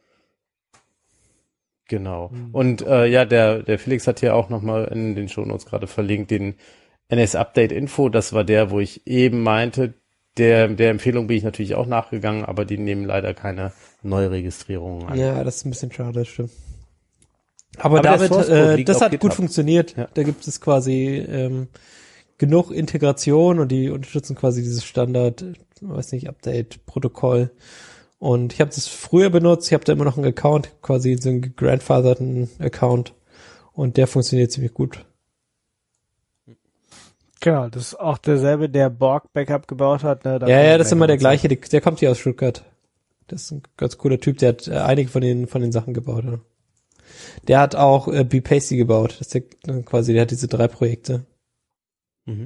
Genau. Mhm. Und äh, ja, der der Felix hat hier auch nochmal in den Shownotes gerade verlinkt den N S Update Info. Das war der, wo ich eben meinte, der der Empfehlung bin ich natürlich auch nachgegangen, aber die nehmen leider keine Neuregistrierungen an. Ja, das ist ein bisschen schade, das stimmt. Aber, Aber der David, Source Code äh, liegt das auf hat gut GitHub. funktioniert. Ja. Da gibt es quasi ähm, genug Integration und die unterstützen quasi dieses Standard, weiß nicht, Update-Protokoll. Und ich habe das früher benutzt, ich habe da immer noch einen Account, quasi so einen gegrandfatherten Account und der funktioniert ziemlich gut. Genau, das ist auch derselbe, der Borg Backup gebaut hat. Ne? Da Ja, kommen ja, wir das ist gleich immer der noch gleiche, der, der kommt hier aus Stuttgart. Das ist ein ganz cooler Typ, der hat äh, einige von den von den Sachen gebaut. Ja. Der hat auch äh, bPasty gebaut. Das ist der, äh, quasi, der hat diese drei Projekte. Mhm.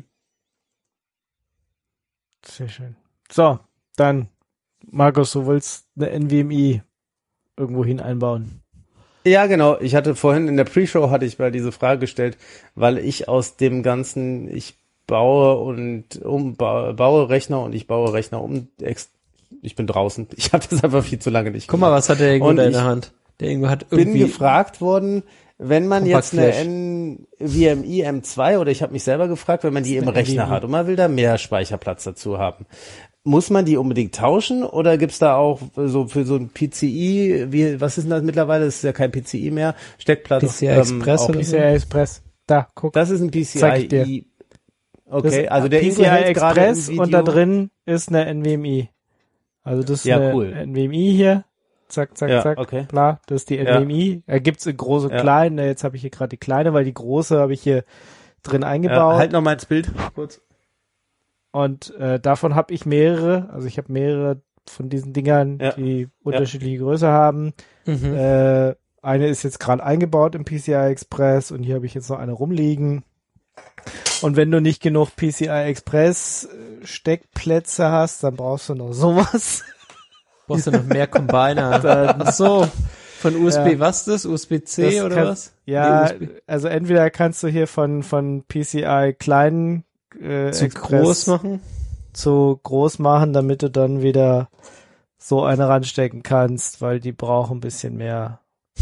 zu. Sehr schön. So, dann, Markus, du willst eine N V M e irgendwo hin einbauen. Ja, genau. Ich hatte vorhin in der Pre-Show hatte ich mal diese Frage gestellt, weil ich aus dem ganzen, ich baue und um, baue Rechner und ich baue Rechner um, ex, ich bin draußen. Ich habe das einfach viel zu lange nicht Guck mal, was hat der Ingo und da in ich der Hand? Der Ingo hat irgendwie... bin gefragt worden, wenn man Compact jetzt eine Flash. NVMe M zwei oder ich habe mich selber gefragt, wenn man die im Rechner N V M E. hat und man will da mehr Speicherplatz dazu haben. Muss man die unbedingt tauschen oder gibt's da auch so für so ein P C I, wie, was ist denn das mittlerweile? Das ist ja kein P C I mehr, Steckplatz. P C I Express auch, oder P C I Express. Da, guck. Das ist ein P Zeig ich dir. C I. Das Okay, ist also der P Ingo C I hält gerade im Express Video. und da drin ist eine NVMe. Also das ist Ja, eine cool. NVMe hier. Zack, zack, Ja, zack. okay. Bla, das ist die Ja. NVMe. Da gibt's in groß und Ja. klein. Na, Jetzt habe ich hier gerade die kleine, weil die große habe ich hier drin Ja, eingebaut. halt noch mal ins Bild kurz. Und äh, davon habe ich mehrere. Also ich habe mehrere von diesen Dingern, Ja. die unterschiedliche Größe haben. Mhm. Äh, eine ist jetzt gerade eingebaut im P C I Express und hier habe ich jetzt noch eine rumliegen. Und wenn du nicht genug P C I Express äh, Steckplätze hast, dann brauchst du noch sowas. Brauchst du noch mehr Combiner? Ach so, von U S B, Ja. was ist das? U S B C Das oder kann- was? Ja, Nee, U S B. also entweder kannst du hier von von P C I kleinen äh, Zu Express groß machen? zu groß machen, damit du dann wieder so eine ranstecken kannst, weil die brauchen ein bisschen mehr.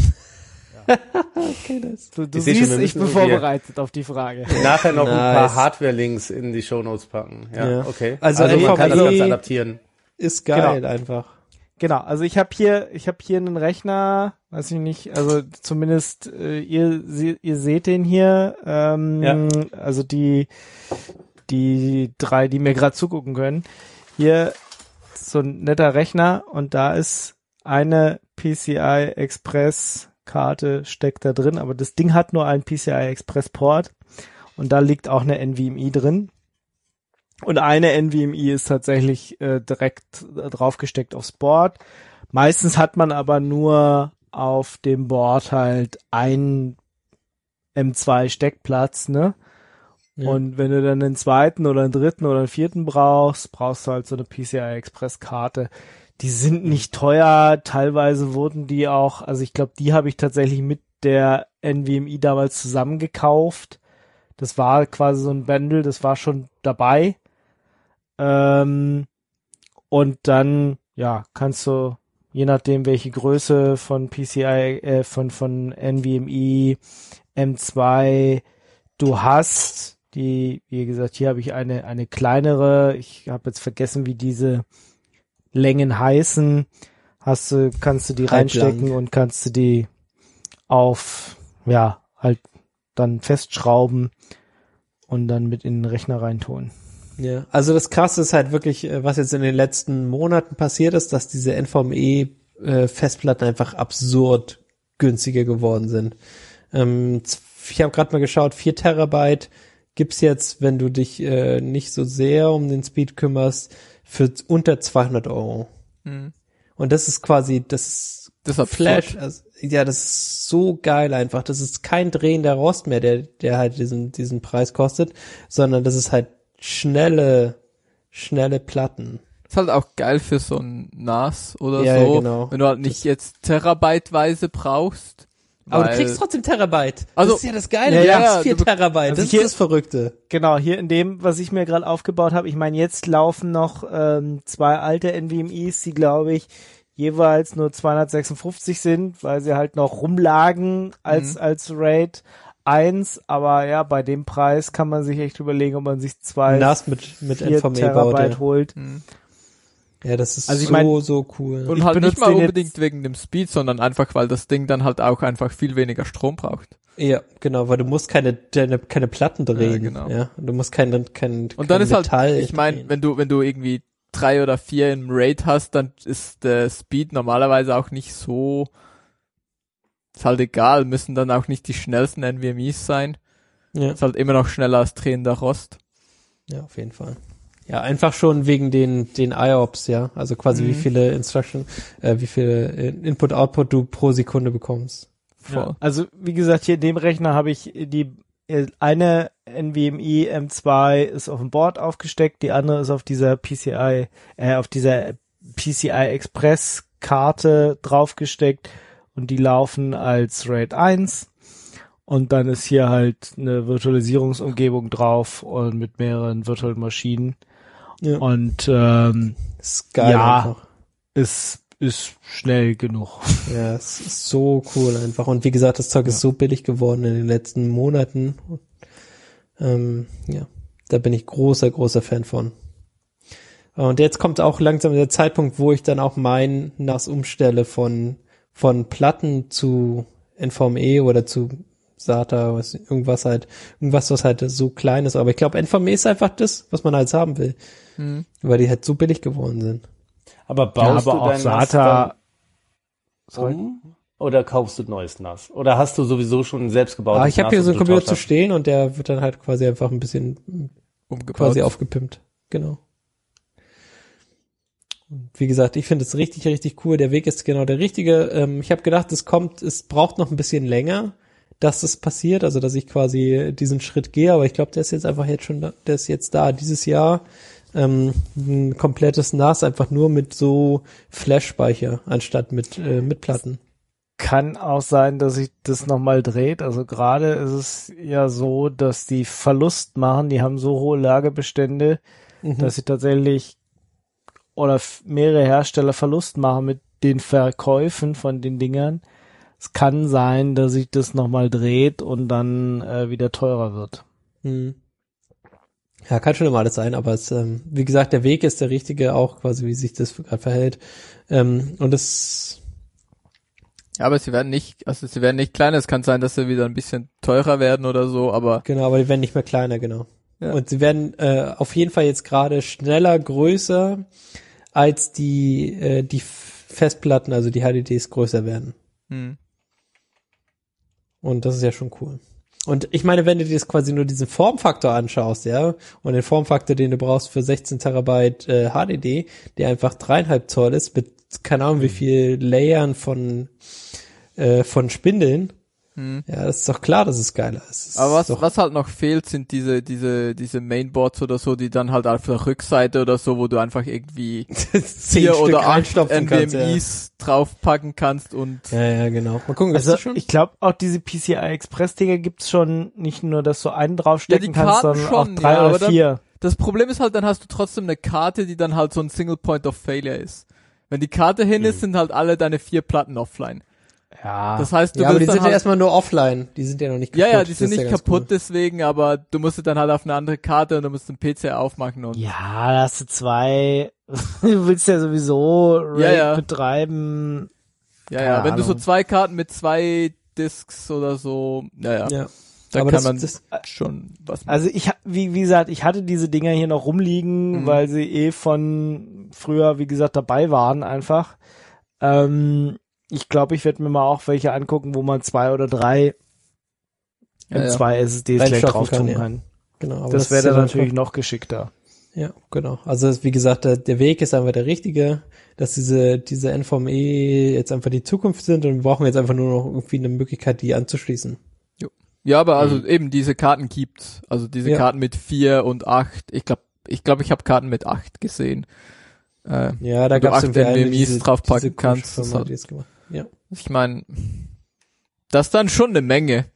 Okay, das. Du, du Ich seh schon, siehst, wir ich bin müssen hier- vorbereitet auf die Frage. Nachher noch ein Nice. paar Hardware-Links in die Shownotes packen. Ja, Ja. okay. Also Also, man kann das N V M E Ganze adaptieren. Ist geil einfach. Genau, also ich habe hier, ich habe hier einen Rechner, weiß ich nicht, also zumindest äh, ihr sie, ihr seht den hier, ähm, Ja. also die die drei, die mir gerade zugucken können. Hier so ein netter Rechner und da ist eine P C I Express Karte steckt da drin, aber das Ding hat nur einen P C I Express Port und da liegt auch eine NVMe drin. Und eine NVMe ist tatsächlich äh, direkt äh, draufgesteckt aufs Board. Meistens hat man aber nur auf dem Board halt einen M zwei Steckplatz, ne? Ja. Und wenn du dann einen zweiten oder einen dritten oder einen vierten brauchst, brauchst du halt so eine P C I Express Karte. Die sind nicht teuer, teilweise wurden die auch, also ich glaube, die habe ich tatsächlich mit der NVMe damals zusammengekauft. Das war quasi so ein Bundle, das war schon dabei. Ähm, und dann, ja, kannst du, je nachdem welche Größe von P C I, äh, von, von NVMe M zwei du hast, die, wie gesagt, hier habe ich eine, eine kleinere, ich habe jetzt vergessen, wie diese Längen heißen, hast du, kannst du die Halblang. reinstecken und kannst du die auf, ja, halt dann festschrauben und dann mit in den Rechner reintun. Ja, also das Krasse ist halt wirklich, äh, was jetzt in den letzten Monaten passiert ist, dass diese N V M E äh, Festplatten einfach absurd günstiger geworden sind. Ähm, z- ich habe gerade mal geschaut, vier Terabyte gibt's jetzt, wenn du dich äh, nicht so sehr um den Speed kümmerst, für unter zweihundert Euro. Mhm. Und das ist quasi, das ist Das ist Flash, absurd. also, ja, das ist so geil einfach. Das ist kein drehender Rost mehr, der, der halt diesen, diesen Preis kostet, sondern das ist halt schnelle, schnelle Platten. Ist halt auch geil für so ein N A S oder Ja, so, ja, genau. wenn du halt nicht jetzt terabyteweise brauchst. Aber weil- du kriegst trotzdem Terabyte. Also- das ist ja das Geile. Ja, du ja, kriegst vier du be- Terabyte. also das hier- ist das Verrückte. Genau, hier in dem, was ich mir gerade aufgebaut habe, ich meine, jetzt laufen noch ähm, zwei alte NVMe's, die glaube ich jeweils nur zweihundertsechsundfünfzig sind, weil sie halt noch rumlagen als Mhm. als RAID eins, aber ja, bei dem Preis kann man sich echt überlegen, ob man sich zwei, N A S mit, mit vier N V M E baut. Terabyte Ja. holt. Mhm. ja, das ist Also ich so, mein- so cool. Und Ich halt nicht benutze mal den jetzt- unbedingt wegen dem Speed, sondern einfach, weil das Ding dann halt auch einfach viel weniger Strom braucht. Ja, genau, weil du musst keine, deine, keine Platten drehen. Ja, genau. Ja, du musst kein, kein, Und dann kein ist halt, Metall ich meine, drehen. wenn du, wenn du irgendwie drei oder vier im RAID hast, dann ist der Speed normalerweise auch nicht so, ist halt egal, müssen dann auch nicht die schnellsten NVMe's sein. Ja. Ist halt immer noch schneller als drehender Rost. Ja, auf jeden Fall. Ja, einfach schon wegen den, den I O P S, ja. Also quasi Mhm. wie viele Instruction, äh, wie viel äh, Input-Output du pro Sekunde bekommst. Voll. Ja. Also wie gesagt, hier in dem Rechner habe ich die äh, eine NVMe M zwei ist auf dem Board aufgesteckt, die andere ist auf dieser P C I, äh, auf dieser P C I Express Karte draufgesteckt und die laufen als RAID eins und dann ist hier halt eine Virtualisierungsumgebung drauf und mit mehreren virtuellen Maschinen Ja. und ähm, Das ist geil ja, einfach. ist ist schnell genug. Ja, es ist so cool einfach. Und wie gesagt, das Zeug ist so billig geworden in den letzten Monaten. Ähm, ja, da bin ich großer, großer Fan von. Und jetzt kommt auch langsam der Zeitpunkt, wo ich dann auch mein N A S umstelle von von Platten zu N V M E oder zu SATA, was, irgendwas halt, irgendwas, was halt so klein ist. Aber ich glaube, N V M E ist einfach das, was man halt haben will. Mhm. Weil die halt so billig geworden sind. Aber Ja, baust aber du auch dein N A S SATA. dann um oder kaufst du ein neues N A S? Oder hast du sowieso schon ein selbstgebautes Aber ich habe N A S hier so und einen du Computer tauschst zu das? stehen und der wird dann halt quasi einfach ein bisschen Umgebaut. quasi aufgepimpt. Genau. Und wie gesagt, ich finde es richtig, richtig cool. Der Weg ist genau der richtige. Ähm, ich habe gedacht, es kommt, es braucht noch ein bisschen länger, dass das passiert, also dass ich quasi diesen Schritt gehe, aber ich glaube, der ist jetzt einfach jetzt schon da, der ist jetzt da. Dieses Jahr ähm, ein komplettes N A S einfach nur mit so Flash-Speicher anstatt mit äh, mit Platten. Kann auch sein, dass sich das nochmal dreht. Also gerade ist es ja so, dass die Verlust machen. Die haben so hohe Lagerbestände, Mhm. dass sie tatsächlich oder f- mehrere Hersteller Verlust machen mit den Verkäufen von den Dingern. Es kann sein, dass sich das nochmal dreht und dann äh, wieder teurer wird. Mhm. Ja, kann schon immer alles sein, aber es, ähm, wie gesagt, der Weg ist der richtige, auch quasi, wie sich das gerade verhält. Ähm, und es, Ja, aber sie werden nicht, also sie werden nicht kleiner. Es kann sein, dass sie wieder ein bisschen teurer werden oder so, aber genau, aber die werden nicht mehr kleiner, genau. Ja. Und sie werden äh, auf jeden Fall jetzt gerade schneller, größer, als die äh, die Festplatten, also die H D Ds größer werden. hm. Und das ist ja schon cool. Und ich meine, wenn du dir jetzt quasi nur diesen Formfaktor anschaust, ja, und den Formfaktor, den du brauchst für sechzehn Terabyte äh, H D D, der einfach dreieinhalb Zoll ist, mit keine Ahnung wie viel Layern von äh, von Spindeln, Hm. ja, das ist doch klar, dass es geiler ist. Das Aber was, ist doch, was halt noch fehlt, sind diese, diese, diese Mainboards oder so, die dann halt auf der Rückseite oder so, wo du einfach irgendwie zehn vier Stück oder acht reinstopfen kannst, ja. NVMe's draufpacken kannst und Ja, ja, genau. Mal gucken, Also das ist schon. ich glaube auch diese P C I Express Dinger gibt's schon nicht nur, dass du einen draufstecken Ja, die kannst, Karten sondern schon, auch drei ja, aber oder dann- vier. das Problem ist halt, dann hast du trotzdem eine Karte, die dann halt so ein Single Point of Failure ist. Wenn die Karte hin ist, sind halt alle deine vier Platten offline. Ja. Das heißt, du Ja, aber die willst sind dann ja halt, erstmal nur offline. Die sind ja noch nicht kaputt. ja, ja, die Das sind ist nicht ja ganz kaputt cool. deswegen, aber du musst sie dann halt auf eine andere Karte und du musst den P C aufmachen und Ja, da hast du zwei. Du willst ja sowieso RAID Ja, ja. betreiben. ja, keine ja, wenn du so Ahnung. zwei Karten mit zwei Disks oder so, ja, ja, Ja. da aber kann das, man das, schon was machen. Also ich, ha- wie, wie gesagt, ich hatte diese Dinger hier noch rumliegen, Mhm. weil sie eh von früher, wie gesagt, dabei waren einfach. Ähm, ich glaube, ich werde mir mal auch welche angucken, wo man zwei oder drei Ja, in ja. zwei S S Ds gleich Reinstopfen drauf tun kann, ja. kann. genau. Aber Das wäre ist ja dann natürlich einfach- noch geschickter. Ja, genau. Also wie gesagt, der, der Weg ist einfach der richtige, dass diese diese N V M E jetzt einfach die Zukunft sind und wir brauchen jetzt einfach nur noch irgendwie eine Möglichkeit, die anzuschließen. Ja, aber also eben diese Karten gibt's. Also diese Ja. Karten mit vier und acht. Ich glaube, ich glaube, ich habe Karten mit acht gesehen. Äh, Ja, da Wo du gab es acht irgendwie eine, NVMe's diese, draufpacken diese kannst, komische das Firma, hat- die es gemacht. Ja, ich meine, das ist dann schon eine Menge.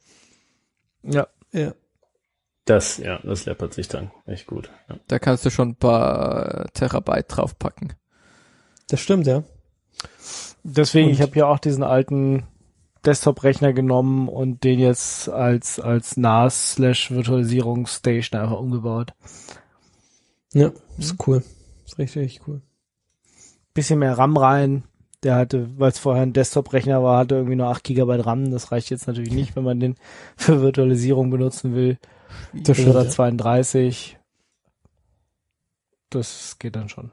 Ja. ja. Das, ja, das läppert sich dann echt gut. Ja. Da kannst du schon ein paar Terabyte draufpacken. Das stimmt, ja. Deswegen, Und- ich habe hier auch diesen alten Desktop-Rechner genommen und den jetzt als als N A S slash Virtualisierungsstation einfach umgebaut. Ja, ist cool. Ist richtig, richtig cool. Bisschen mehr RAM rein. Der hatte, weil es vorher ein Desktop-Rechner war, hatte irgendwie nur acht Gigabyte RAM. Das reicht jetzt natürlich nicht, wenn man den für Virtualisierung benutzen will. Das Oder stimmt, ja. zweiunddreißig. Das geht dann schon.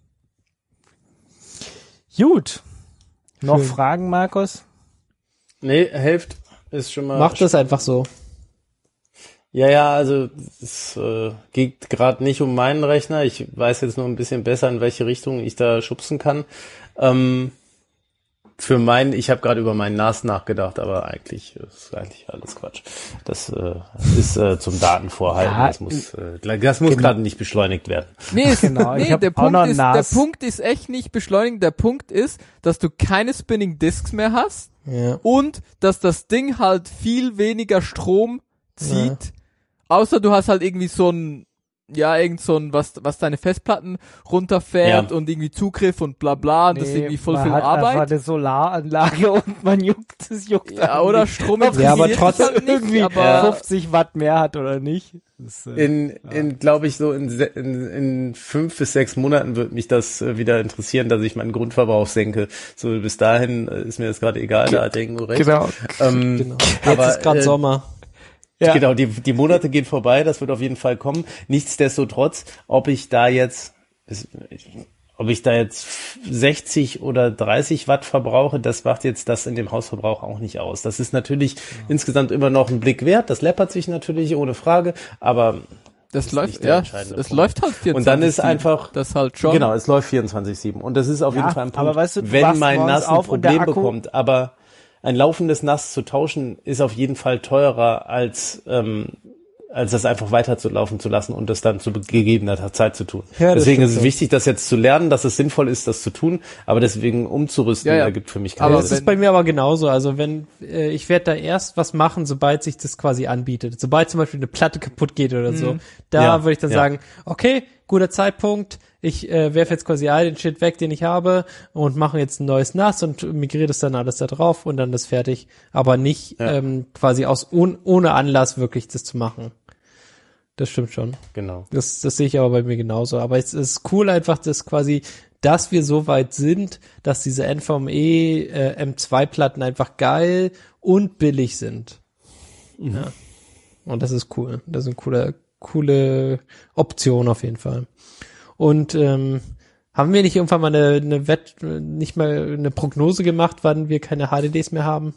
Gut. Noch Schön. Fragen, Markus? Nee, Hälfte ist schon mal. Macht das einfach so. Ja, ja, also es äh, geht gerade nicht um meinen Rechner. Ich weiß jetzt nur ein bisschen besser, in welche Richtung ich da schubsen kann. Ähm, für meinen, ich habe gerade über meinen N A S nachgedacht, aber eigentlich ist eigentlich alles Quatsch. Das äh, ist äh, zum Datenvorhalten. Ja, das muss, äh, das muss genau. gerade nicht beschleunigt werden. Nee, es, Genau, ich nee hab der, auch Punkt noch ein ist, N A der S. Punkt ist echt nicht beschleunigen. Der Punkt ist, dass du keine Spinning Disks mehr hast Ja. Und dass das Ding halt viel weniger Strom zieht, ja. außer du hast halt irgendwie so ein, ja, irgend so ein, was, was deine Festplatten runterfährt ja. und irgendwie Zugriff und bla bla und nee, das ist irgendwie voll viel hat Arbeit. Einfach eine Solaranlage und man juckt, es juckt. Ja, oder Strom ja, aber trotzdem halt nicht, irgendwie aber fünfzig Watt mehr hat oder nicht. Das, äh, in, ja. in glaube ich, so in, in, in fünf bis sechs Monaten wird mich das äh, wieder interessieren, dass ich meinen Grundverbrauch senke. So bis dahin äh, ist mir das gerade egal, da hat irgendwo recht. Genau. Ähm, genau. Aber, jetzt ist gerade äh, Sommer. Ja. Genau, die, die Monate gehen vorbei, das wird auf jeden Fall kommen. Nichtsdestotrotz, ob ich da jetzt, ob ich da jetzt sechzig oder dreißig Watt verbrauche, das macht jetzt das in dem Hausverbrauch auch nicht aus. Das ist natürlich ja. insgesamt immer noch ein Blick wert, das läppert sich natürlich ohne Frage, aber das, das läuft, ja, es läuft halt vierundzwanzig Und dann ist einfach, das halt schon. Genau, es läuft vierundzwanzig sieben und das ist auf ja, jeden Fall ein Punkt, aber weißt du, du wenn mein N A S ein Problem Akku bekommt, aber ein laufendes N A S zu tauschen ist auf jeden Fall teurer als ähm, als das einfach weiterzulaufen zu lassen und das dann zu gegebener Zeit zu tun. Ja, deswegen ist es so. wichtig, das jetzt zu lernen, dass es sinnvoll ist, das zu tun, aber deswegen umzurüsten, ja, ja. ergibt für mich keine Aber Sinn. das ist bei mir aber genauso. Also wenn äh, ich werde da erst was machen, sobald sich das quasi anbietet. Sobald zum Beispiel eine Platte kaputt geht oder mhm. so, da ja, würde ich dann ja. sagen, okay, guter Zeitpunkt, ich äh, werfe jetzt quasi all den Shit weg, den ich habe und mache jetzt ein neues N A S und migriere das dann alles da drauf und dann ist fertig. Aber nicht ja. ähm, quasi aus un- ohne Anlass wirklich das zu machen. Das stimmt schon. Genau. Das, das sehe ich aber bei mir genauso. Aber es ist cool einfach, dass quasi, dass wir so weit sind, dass diese N V M E äh, M zwei Platten einfach geil und billig sind. Mhm. Ja. Und das ist cool. Das ist eine coole, coole Option auf jeden Fall. Und ähm, haben wir nicht irgendwann mal eine, eine Wett, nicht mal eine Prognose gemacht, wann wir keine H D Ds mehr haben?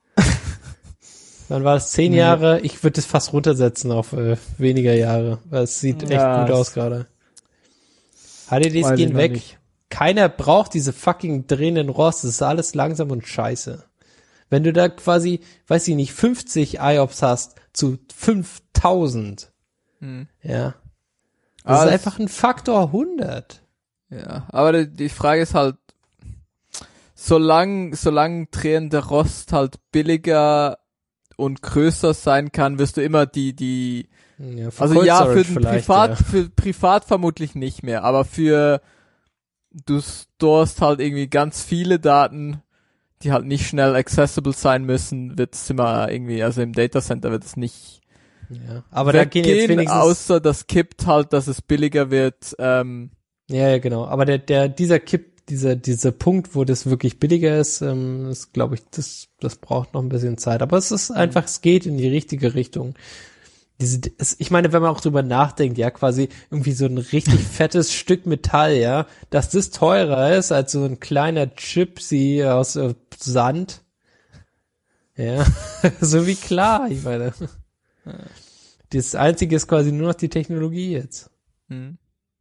Wann war das? Zehn nee. Jahre? Ich würde es fast runtersetzen auf äh, weniger Jahre, weil es sieht echt ja, gut aus gerade. H D Ds gehen weg. Nicht. Keiner braucht diese fucking drehenden Rohrs. Das ist alles langsam und scheiße. Wenn du da quasi, weiß ich nicht, fünfzig I O P S hast zu fünftausend. Hm. Ja. Das aber ist einfach ein Faktor hundert. Ja, aber die, die Frage ist halt, solange solang drehender Rost halt billiger und größer sein kann, wirst du immer die, die, ja, also ja, für den Privat, ja. für Privat vermutlich nicht mehr, aber für, du storest halt irgendwie ganz viele Daten, die halt nicht schnell accessible sein müssen, wird es immer irgendwie, also im Datacenter wird es nicht, ja. Aber da gehen jetzt wenigstens, außer das kippt halt, dass es billiger wird, ähm, ja, ja, genau, aber der, der, dieser Kipp, dieser, dieser Punkt, wo das wirklich billiger ist, ähm, ist, glaube ich, das, das braucht noch ein bisschen Zeit. Aber es ist einfach, mhm. es geht in die richtige Richtung. Diese, es, ich meine, wenn man auch drüber nachdenkt, ja, quasi irgendwie so ein richtig fettes Stück Metall, ja, dass das teurer ist als so ein kleiner Gypsy aus äh, Sand. Ja, so wie klar, ich meine. Das Einzige ist quasi nur noch die Technologie jetzt. Mhm.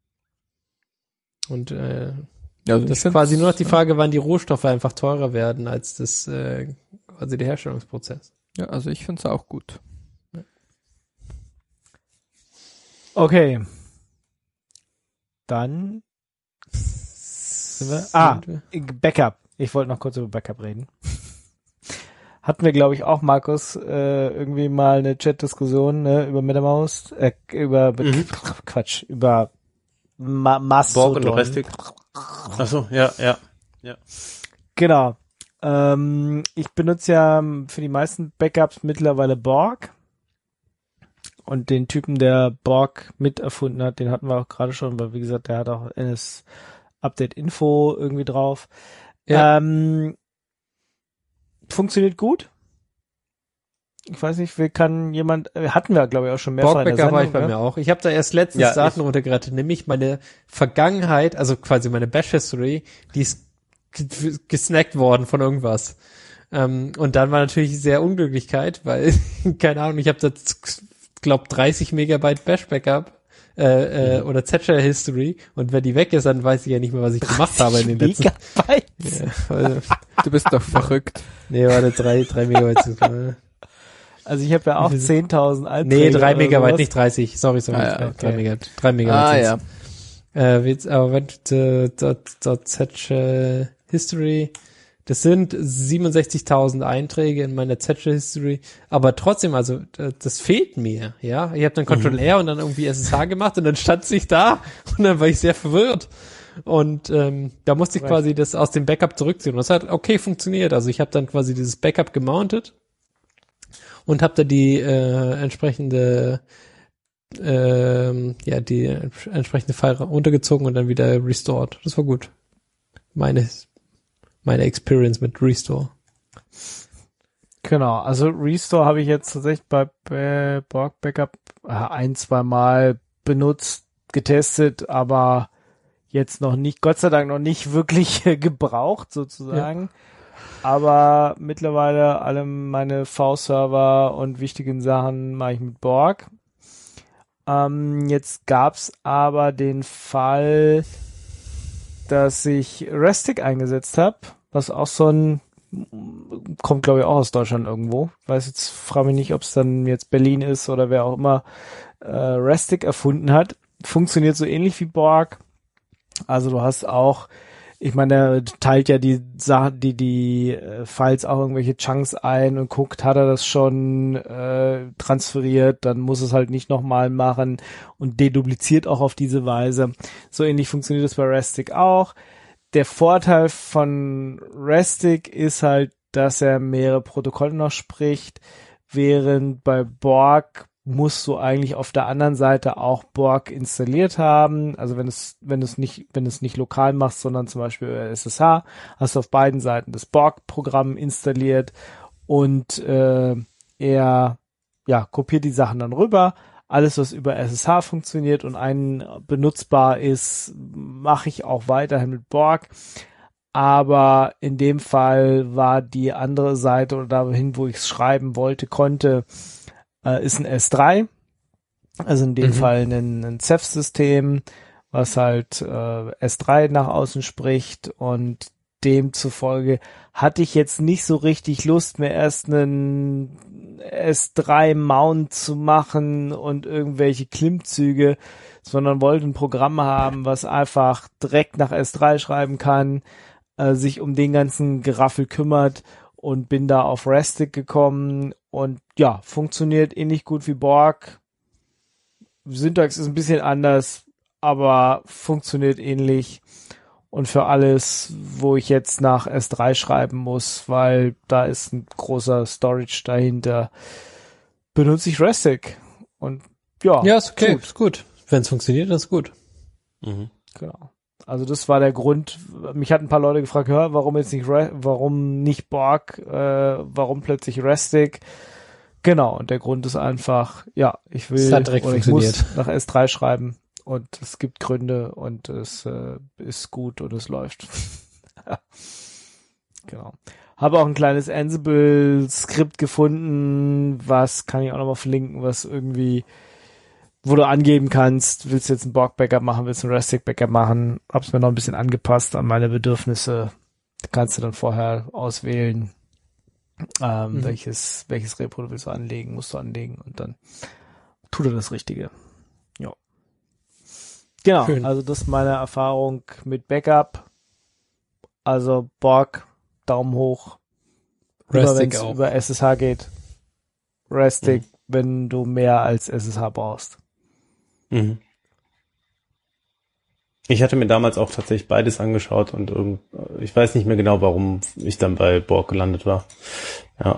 Und äh, ja, also das ist quasi nur noch die Frage, wann die Rohstoffe einfach teurer werden als das äh, quasi der Herstellungsprozess. Ja, also ich finde es auch gut. Ja. Okay. Dann sind wir, ah, Backup. Ich wollte noch kurz über Backup reden. Hatten wir, glaube ich, auch, Markus, äh, irgendwie mal eine Chat-Diskussion ne, über MetaMaus, äh, über mhm. Quatsch, über Ma- Mastodon. Borg und Restic. Ach so, ja, ja, ja. Genau. Ähm, ich benutze ja für die meisten Backups mittlerweile Borg. Und den Typen, der Borg mit erfunden hat, den hatten wir auch gerade schon, weil wie gesagt, der hat auch N S Update Info irgendwie drauf. Ja. Ähm, funktioniert gut. Ich weiß nicht, wie kann jemand, hatten wir, glaube ich, auch schon mehrfach in der Sendung. War ich bei ja? mir auch. Ich habe da erst letztens ja, Daten runtergeraten, nämlich meine Vergangenheit, also quasi meine Bash-History, die ist g- gesnackt worden von irgendwas. Ähm, und dann war natürlich sehr Unglücklichkeit, weil, keine Ahnung, ich habe da, glaub, dreißig Megabyte Bash-Backup äh, äh, mhm. oder Z-Share-History und wenn die weg ist, dann weiß ich ja nicht mehr, was ich gemacht habe in den letzten... Megabyte? Ja, also, du bist doch verrückt. Nee, warte, drei, drei Megabyte. Also ich habe ja auch zehntausend Einträge. Nee, drei Megabyte, nicht dreißig. Sorry, sorry. Ah, ja, okay. drei Megabyte. drei Megabyte. Ah, ja. Äh, aber wenn du dort Z History, Das sind siebenundsechzigtausend Einträge in meiner Zettel-History, aber trotzdem, also das fehlt mir, ja. Ich habe dann Control-R und dann irgendwie S S H gemacht und dann stand es nicht da und dann war ich sehr verwirrt. Und ähm, da musste ich quasi das aus dem Backup zurückziehen. Und das hat okay funktioniert. Also ich habe dann quasi dieses Backup gemountet und habe da die äh, entsprechende ähm, ja, die entsprechende File runtergezogen und dann wieder restored. Das war gut. Meine meine Experience mit Restore. Genau, also Restore habe ich jetzt tatsächlich bei äh, Borg Backup äh, ein, zwei Mal benutzt, getestet, aber jetzt noch nicht, Gott sei Dank noch nicht wirklich äh, gebraucht sozusagen. Ja. Aber mittlerweile alle meine V-Server und wichtigen Sachen mache ich mit Borg. Ähm, jetzt gab's aber den Fall, dass ich Restic eingesetzt habe, was auch so ein, kommt glaube ich auch aus Deutschland irgendwo. Weiß jetzt, frage mich nicht, ob es dann jetzt Berlin ist oder wer auch immer äh, Restic erfunden hat. Funktioniert so ähnlich wie Borg. Also du hast auch, ich meine, der teilt ja die Sachen, die die äh, Files auch irgendwelche Chunks ein und guckt, hat er das schon äh, transferiert, dann muss es halt nicht nochmal machen und dedupliziert auch auf diese Weise. So ähnlich funktioniert das bei Restic auch. Der Vorteil von Restic ist halt, dass er mehrere Protokolle noch spricht, während bei Borg musst du eigentlich auf der anderen Seite auch Borg installiert haben. Also wenn es, wenn es nicht, wenn es nicht lokal machst, sondern zum Beispiel über S S H, hast du auf beiden Seiten das Borg-Programm installiert und äh, er ja kopiert die Sachen dann rüber. Alles, was über S S H funktioniert und einen benutzbar ist, mache ich auch weiterhin mit Borg. Aber in dem Fall war die andere Seite oder dahin, wo ich es schreiben wollte, konnte, ist ein S drei, also in dem mhm. Fall ein, ein Ceph-System, was halt äh, S drei nach außen spricht und demzufolge hatte ich jetzt nicht so richtig Lust, mir erst einen S drei Mount zu machen und irgendwelche Klimmzüge, sondern wollte ein Programm haben, was einfach direkt nach S drei schreiben kann, äh, sich um den ganzen Geraffel kümmert und bin da auf Restic gekommen und ja, funktioniert ähnlich gut wie Borg. Syntax ist ein bisschen anders, aber funktioniert ähnlich. Und für alles, wo ich jetzt nach S drei schreiben muss, weil da ist ein großer Storage dahinter, benutze ich Restic. Und ja, ja, ist okay, gut. Ist gut. Wenn es funktioniert, dann ist gut. Mhm. Genau. Also das war der Grund. Mich hatten ein paar Leute gefragt, hör, warum jetzt nicht, Re- warum nicht Borg, äh, warum plötzlich Restic? Genau. Und der Grund ist einfach, ja, ich will oder ich muss nach S drei schreiben und es gibt Gründe und es äh, ist gut und es läuft. Genau. Habe auch ein kleines Ansible-Skript gefunden, was kann ich auch nochmal verlinken, was irgendwie wo du angeben kannst, willst du jetzt ein Borg-Backup machen, willst du ein Restic-Backup machen, hab's mir noch ein bisschen angepasst an meine Bedürfnisse, kannst du dann vorher auswählen, ähm, mhm. welches, welches Repo du willst du anlegen, musst du anlegen und dann tut er das Richtige. Ja. Genau, schön. Also das ist meine Erfahrung mit Backup, also Borg, Daumen hoch, über wenn es über S S H geht, Restic, mhm. wenn du mehr als S S H brauchst. Mhm. Ich hatte mir damals auch tatsächlich beides angeschaut und irgend, ich weiß nicht mehr genau, warum ich dann bei Borg gelandet war. Ja.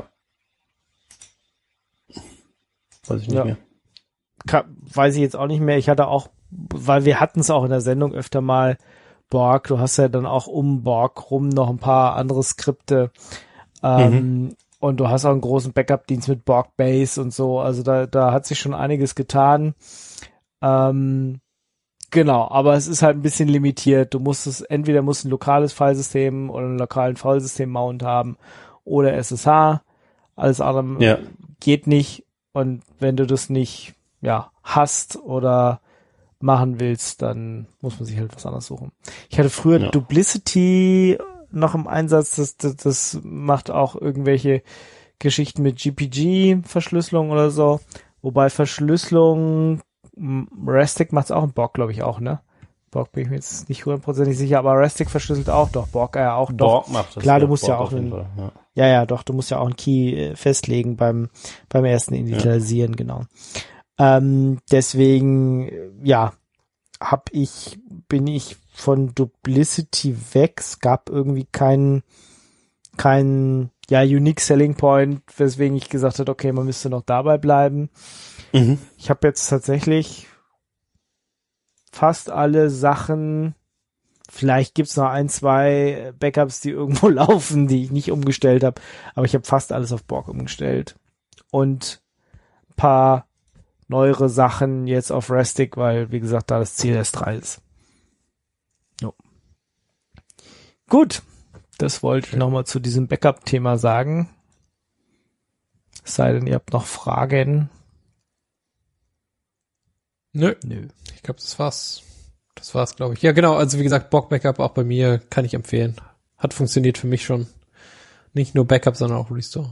Weiß ich nicht ja. mehr. Kann, weiß ich jetzt auch nicht mehr. Ich hatte auch, weil wir hatten es auch in der Sendung öfter mal, Borg, du hast ja dann auch um Borg rum noch ein paar andere Skripte. Ähm, mhm. Und du hast auch einen großen Backup-Dienst mit Borg Base und so. Also da, da hat sich schon einiges getan. Ähm, genau, aber es ist halt ein bisschen limitiert. Du musst es, entweder musst ein lokales Filesystem oder einen lokalen Filesystem-Mount haben oder S S H. Alles andere ja. geht nicht. Und wenn du das nicht, ja, hast oder machen willst, dann muss man sich halt was anderes suchen. Ich hatte früher ja. Duplicity noch im Einsatz, das, das, das macht auch irgendwelche Geschichten mit G P G-Verschlüsselung oder so. Wobei Verschlüsselung, Restic macht es auch im Borg, glaube ich, auch, ne? Borg bin ich mir jetzt nicht hundertprozentig sicher, aber Rastic verschlüsselt auch doch, Borg ja auch doch. Borg macht das. Klar, du ja, musst Borg ja auch auf jeden einen, Fall, ja. ja, ja, doch, du musst ja auch einen Key äh, festlegen beim beim ersten Initialisieren, ja. Genau. Ähm, deswegen, äh, ja, hab ich, bin ich von Duplicity weg. Es gab irgendwie keinen, keinen, ja, Unique Selling Point, weswegen ich gesagt habe, okay, man müsste noch dabei bleiben. Mhm. Ich habe jetzt tatsächlich fast alle Sachen, vielleicht gibt's noch ein, zwei Backups, die irgendwo laufen, die ich nicht umgestellt habe, aber ich habe fast alles auf Borg umgestellt. Und ein paar neuere Sachen jetzt auf Rastic, weil, wie gesagt, da das Ziel S drei ist. Jo. Gut, das wollte ich nochmal zu diesem Backup-Thema sagen. Es sei denn, ihr habt noch Fragen. Nö. Nö. Ich glaube, das war's. Das war's, glaube ich. Ja, genau. Also wie gesagt, Borg Backup auch bei mir kann ich empfehlen. Hat funktioniert für mich schon. Nicht nur Backup, sondern auch Restore.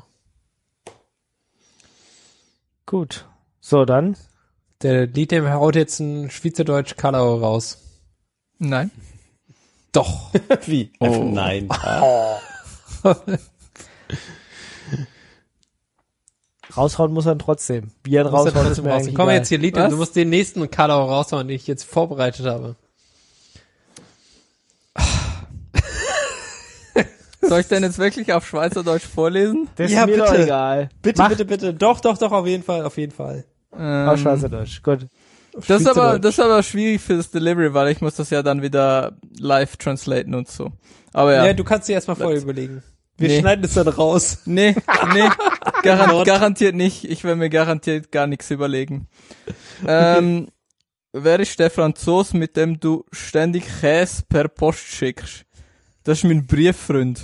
Gut. So, dann. Der Liedname haut jetzt ein Schweizerdeutsch Kalauer raus. Nein. Doch. Wie? Oh. Nein. Raushauen muss er trotzdem. Wie er Muss er raushauen, ist trotzdem mir raus. eigentlich Komm egal. jetzt hier Liedname. Was? Du musst den nächsten Kalauer raushauen, den ich jetzt vorbereitet habe. Soll ich denn jetzt wirklich auf Schweizerdeutsch vorlesen? Das Ja, ist mir doch bitte. egal. Bitte, Mach bitte, bitte. Doch, doch, doch, auf jeden Fall, auf jeden Fall. Ähm, auf Schweizerdeutsch. Gut. das ist aber, Schweizerdeutsch. das ist aber schwierig für das Delivery, weil ich muss das ja dann wieder live translaten und so. Aber ja. Ja, du kannst dir erstmal vorher überlegen. Wir Nee. schneiden es dann raus. Nee, nee, garan garantiert nicht. Ich will mir garantiert gar nichts überlegen. Ähm, wer ist der Franzos, mit dem du ständig Käse per Post schickst? Das ist mein Brieffreund.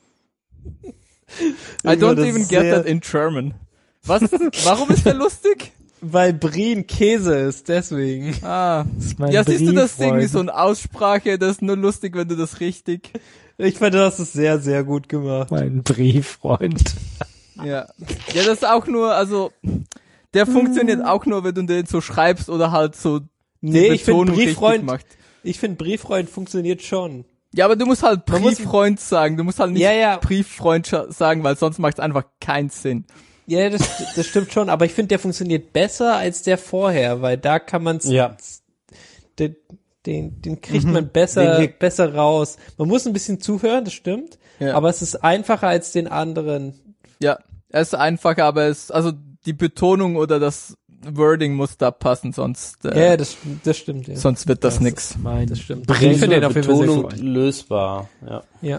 I don't das even ist get sehr- that in German. Was? Warum ist der lustig? Weil Brien Käse ist, deswegen. Ah. ist mein Ja, siehst du, das ist irgendwie Brieffreund. so eine Aussprache, das ist nur lustig, wenn du das richtig... Ich fand, das ist sehr, sehr gut gemacht. Mein Brieffreund. Ja. Ja, das ist auch nur, also, der funktioniert auch nur, wenn du den so schreibst oder halt so die Nee, ich finde Betonung richtig Brieffreund, macht. ich finde Brieffreund funktioniert schon. Ja, aber du musst halt Man muss- Brieffreund sagen, du musst halt nicht Ja, ja. Brieffreund scha- sagen, weil sonst macht es einfach keinen Sinn. Ja, das, das stimmt schon, aber ich finde, der funktioniert besser als der vorher, weil da kann man's, Ja. den, den, den kriegt man besser, Den- besser raus. Man muss ein bisschen zuhören, das stimmt, Ja. aber es ist einfacher als den anderen. Ja, es ist einfacher, aber es, also die Betonung oder das Wording muss da passen, sonst, äh, Ja, das, das stimmt, ja. sonst wird das, Das nix. Mein Das stimmt. Brief- Ich finde den auf jeden Fall sehr Betonung gut. lösbar. Ja. Ja.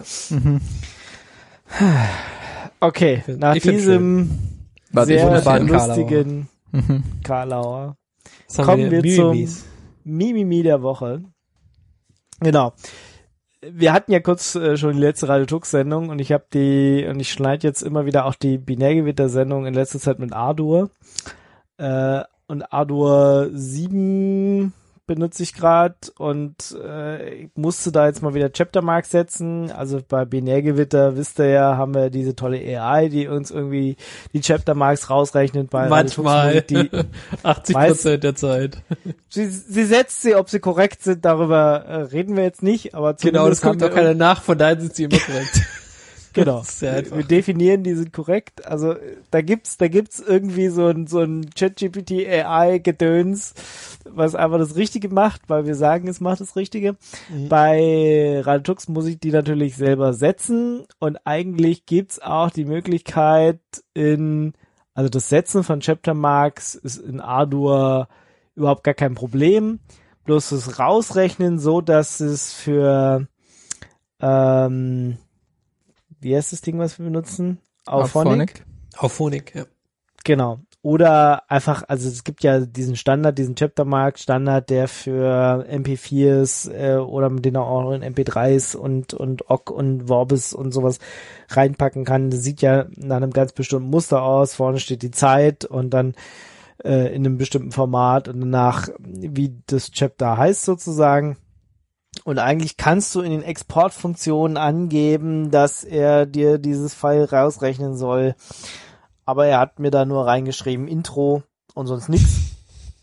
Okay, find- nach ich find diesem Warte, ich sehr wunderbaren lustigen Mhm. Karlauer Jetzt haben kommen wir zum Mimimis. Mimimi der Woche. Genau. Wir hatten ja kurz äh, schon die letzte Radio Tux Sendung und ich habe die, und ich schneide jetzt immer wieder auch die Binärgewitter-Sendung in letzter Zeit mit Ardour. Äh, und Ardour sieben benutze ich gerade und äh, ich musste da jetzt mal wieder Chaptermark setzen. Also bei Binärgewitter, wisst ihr ja, haben wir diese tolle A I, die uns irgendwie die Chaptermarks rausrechnet bei Radio Manchmal. Tux Musik, die achtzig Prozent der Zeit. Sie, sie setzt sie, ob sie korrekt sind, darüber äh, reden wir jetzt nicht, aber Genau, das zumindest haben kommt doch wir keiner nach, von daher sind sie immer korrekt. Genau. Das ist sehr einfach. Wir definieren, die sind korrekt. Also da gibt's, da gibt's irgendwie so ein so ein ChatGPT A I Gedöns, was einfach das Richtige macht, weil wir sagen, es macht das Richtige. Mhm. Bei Radiox muss ich die natürlich selber setzen und eigentlich gibt's auch die Möglichkeit in, also das Setzen von Chaptermarks ist in Ardour überhaupt gar kein Problem. Bloß das Rausrechnen so, dass es für ähm, wie heißt das Ding, was wir benutzen? Auphonic? Auphonic, ja. Genau. Oder einfach, also es gibt ja diesen Standard, diesen Chaptermark Standard, der für M P viers äh, oder mit denen auch in M P dreis und und O G und Vorbis und sowas reinpacken kann. Das sieht ja nach einem ganz bestimmten Muster aus. Vorne steht die Zeit und dann äh, in einem bestimmten Format und danach, wie das Chapter heißt sozusagen. Und eigentlich kannst du in den Exportfunktionen angeben, dass er dir dieses File rausrechnen soll. Aber er hat mir da nur reingeschrieben Intro und sonst nix.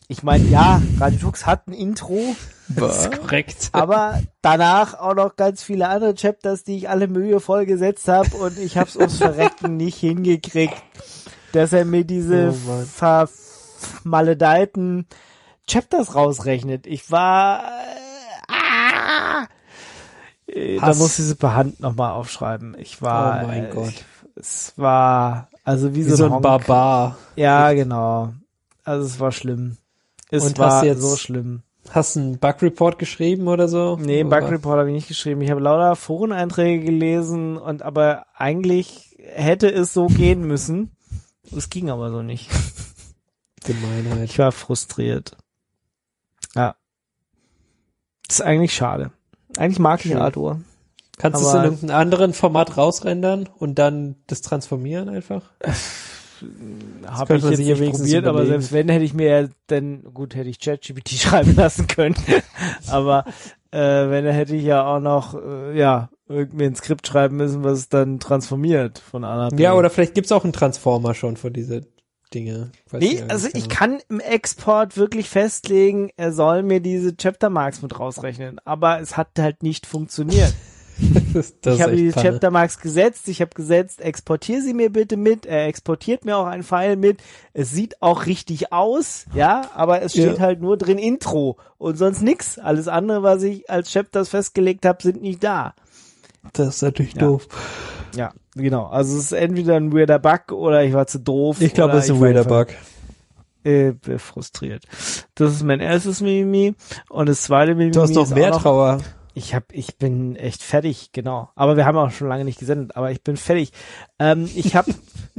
ich meine, ja, RadioTux hat ein Intro, Das ist korrekt. aber danach auch noch ganz viele andere Chapters, die ich alle mühevoll gesetzt habe und ich habe es ums Verrecken nicht hingekriegt, dass er mir diese Oh Mann. vermaledeiten Chapters rausrechnet. Ich war äh, ah, äh, da Hass. muss ich sie per Hand nochmal aufschreiben. Ich war Oh mein äh, Gott. Ich, es war also wie, Wie so so ein ein Honk. Barbar. Ja, genau. Also es war schlimm. Es Und war hast du jetzt- so schlimm. Hast du einen Bug-Report geschrieben oder so? Nee, einen Oder? Bug-Report habe ich nicht geschrieben. Ich habe lauter Foreneinträge gelesen und aber eigentlich hätte es so gehen müssen. Es ging aber so nicht. Gemeinheit. Ich war frustriert. Ja. Das ist eigentlich schade. Eigentlich mag ich Schön. Ardour. Kannst du es aber- in irgendeinem anderen Format rausrendern und dann das transformieren einfach? Habe könnte ich man jetzt sich ja nicht wenigstens probiert, aber überlegen. selbst wenn, hätte ich mir ja dann, gut, hätte ich ChatGPT schreiben lassen können. aber äh, wenn, dann hätte ich ja auch noch, äh, ja, irgendwie ein Skript schreiben müssen, was es dann transformiert von A nach B. Ja, oder vielleicht gibt's auch einen Transformer schon für diese Dinge. Weiß Nee, nicht, also keine ich kann im Export wirklich festlegen, er soll mir diese Chapter Marks mit rausrechnen, aber es hat halt nicht funktioniert. das, das Ich ist habe echt die Panne. Chapter Marks gesetzt, ich habe gesetzt, exportiere sie mir bitte mit, er exportiert mir auch ein File mit, es sieht auch richtig aus, ja, aber es steht Ja. halt nur drin Intro und sonst nix. Alles andere, was ich als Chapters festgelegt habe, sind nicht da. Das ist natürlich Ja. doof. Ja, genau. Also es ist entweder ein weirder Bug oder ich war zu doof. Ich glaube, oder es ist ein ich war weirder einfach, Bug. Äh, bin frustriert. Das ist mein erstes Mimimi und das zweite Mimimi Du hast noch ist mehr auch noch, Trauer. ich hab, ich bin echt fertig, genau. Aber wir haben auch schon lange nicht gesendet, aber ich bin fertig. Ähm, ich habe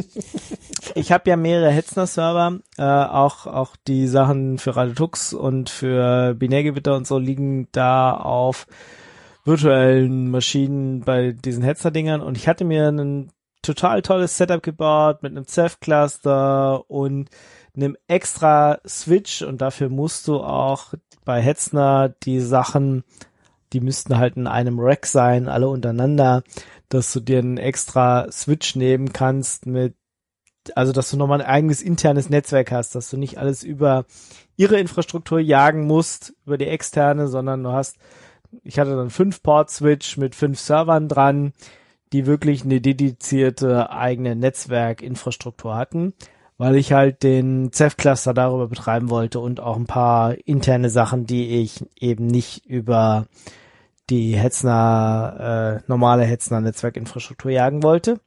ich habe ja mehrere Hetzner-Server, äh, auch auch die Sachen für RadioTux und für Binärgewitter und so liegen da auf virtuellen Maschinen bei diesen Hetzner-Dingern und ich hatte mir ein total tolles Setup gebaut mit einem Ceph-Cluster und einem extra Switch und dafür musst du auch bei Hetzner die Sachen, die müssten halt in einem Rack sein, alle untereinander, dass du dir einen extra Switch nehmen kannst mit, also dass du nochmal ein eigenes internes Netzwerk hast, dass du nicht alles über ihre Infrastruktur jagen musst, über die externe, sondern du hast, ich hatte dann fünf Port-Switch mit fünf Servern dran, die wirklich eine dedizierte eigene Netzwerkinfrastruktur hatten, weil ich halt den Ceph-Cluster darüber betreiben wollte und auch ein paar interne Sachen, die ich eben nicht über die Hetzner, äh, normale Hetzner Netzwerkinfrastruktur jagen wollte.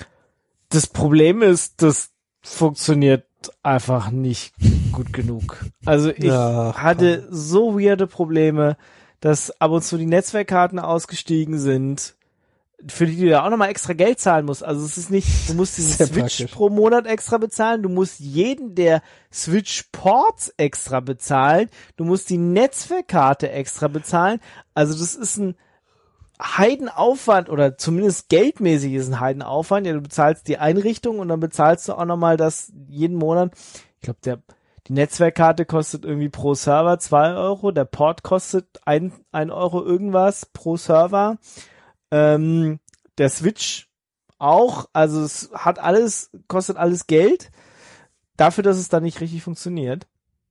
Das Problem ist, das funktioniert einfach nicht gut genug. Also ich Ja, hatte so weirde Probleme, dass ab und zu die Netzwerkkarten ausgestiegen sind, für die du ja auch nochmal extra Geld zahlen musst. Also es ist nicht, du musst diesen Sehr Switch praktisch. pro Monat extra bezahlen, du musst jeden der Switch-Ports extra bezahlen, du musst die Netzwerkkarte extra bezahlen. Also das ist ein Heidenaufwand oder zumindest geldmäßig ist ein Heidenaufwand. Ja, du bezahlst die Einrichtung und dann bezahlst du auch nochmal das jeden Monat. Ich glaube, der die Netzwerkkarte kostet irgendwie pro Server zwei Euro, der Port kostet ein, ein Euro irgendwas pro Server. Ähm, der Switch auch, also es hat alles, kostet alles Geld, dafür, dass es dann nicht richtig funktioniert.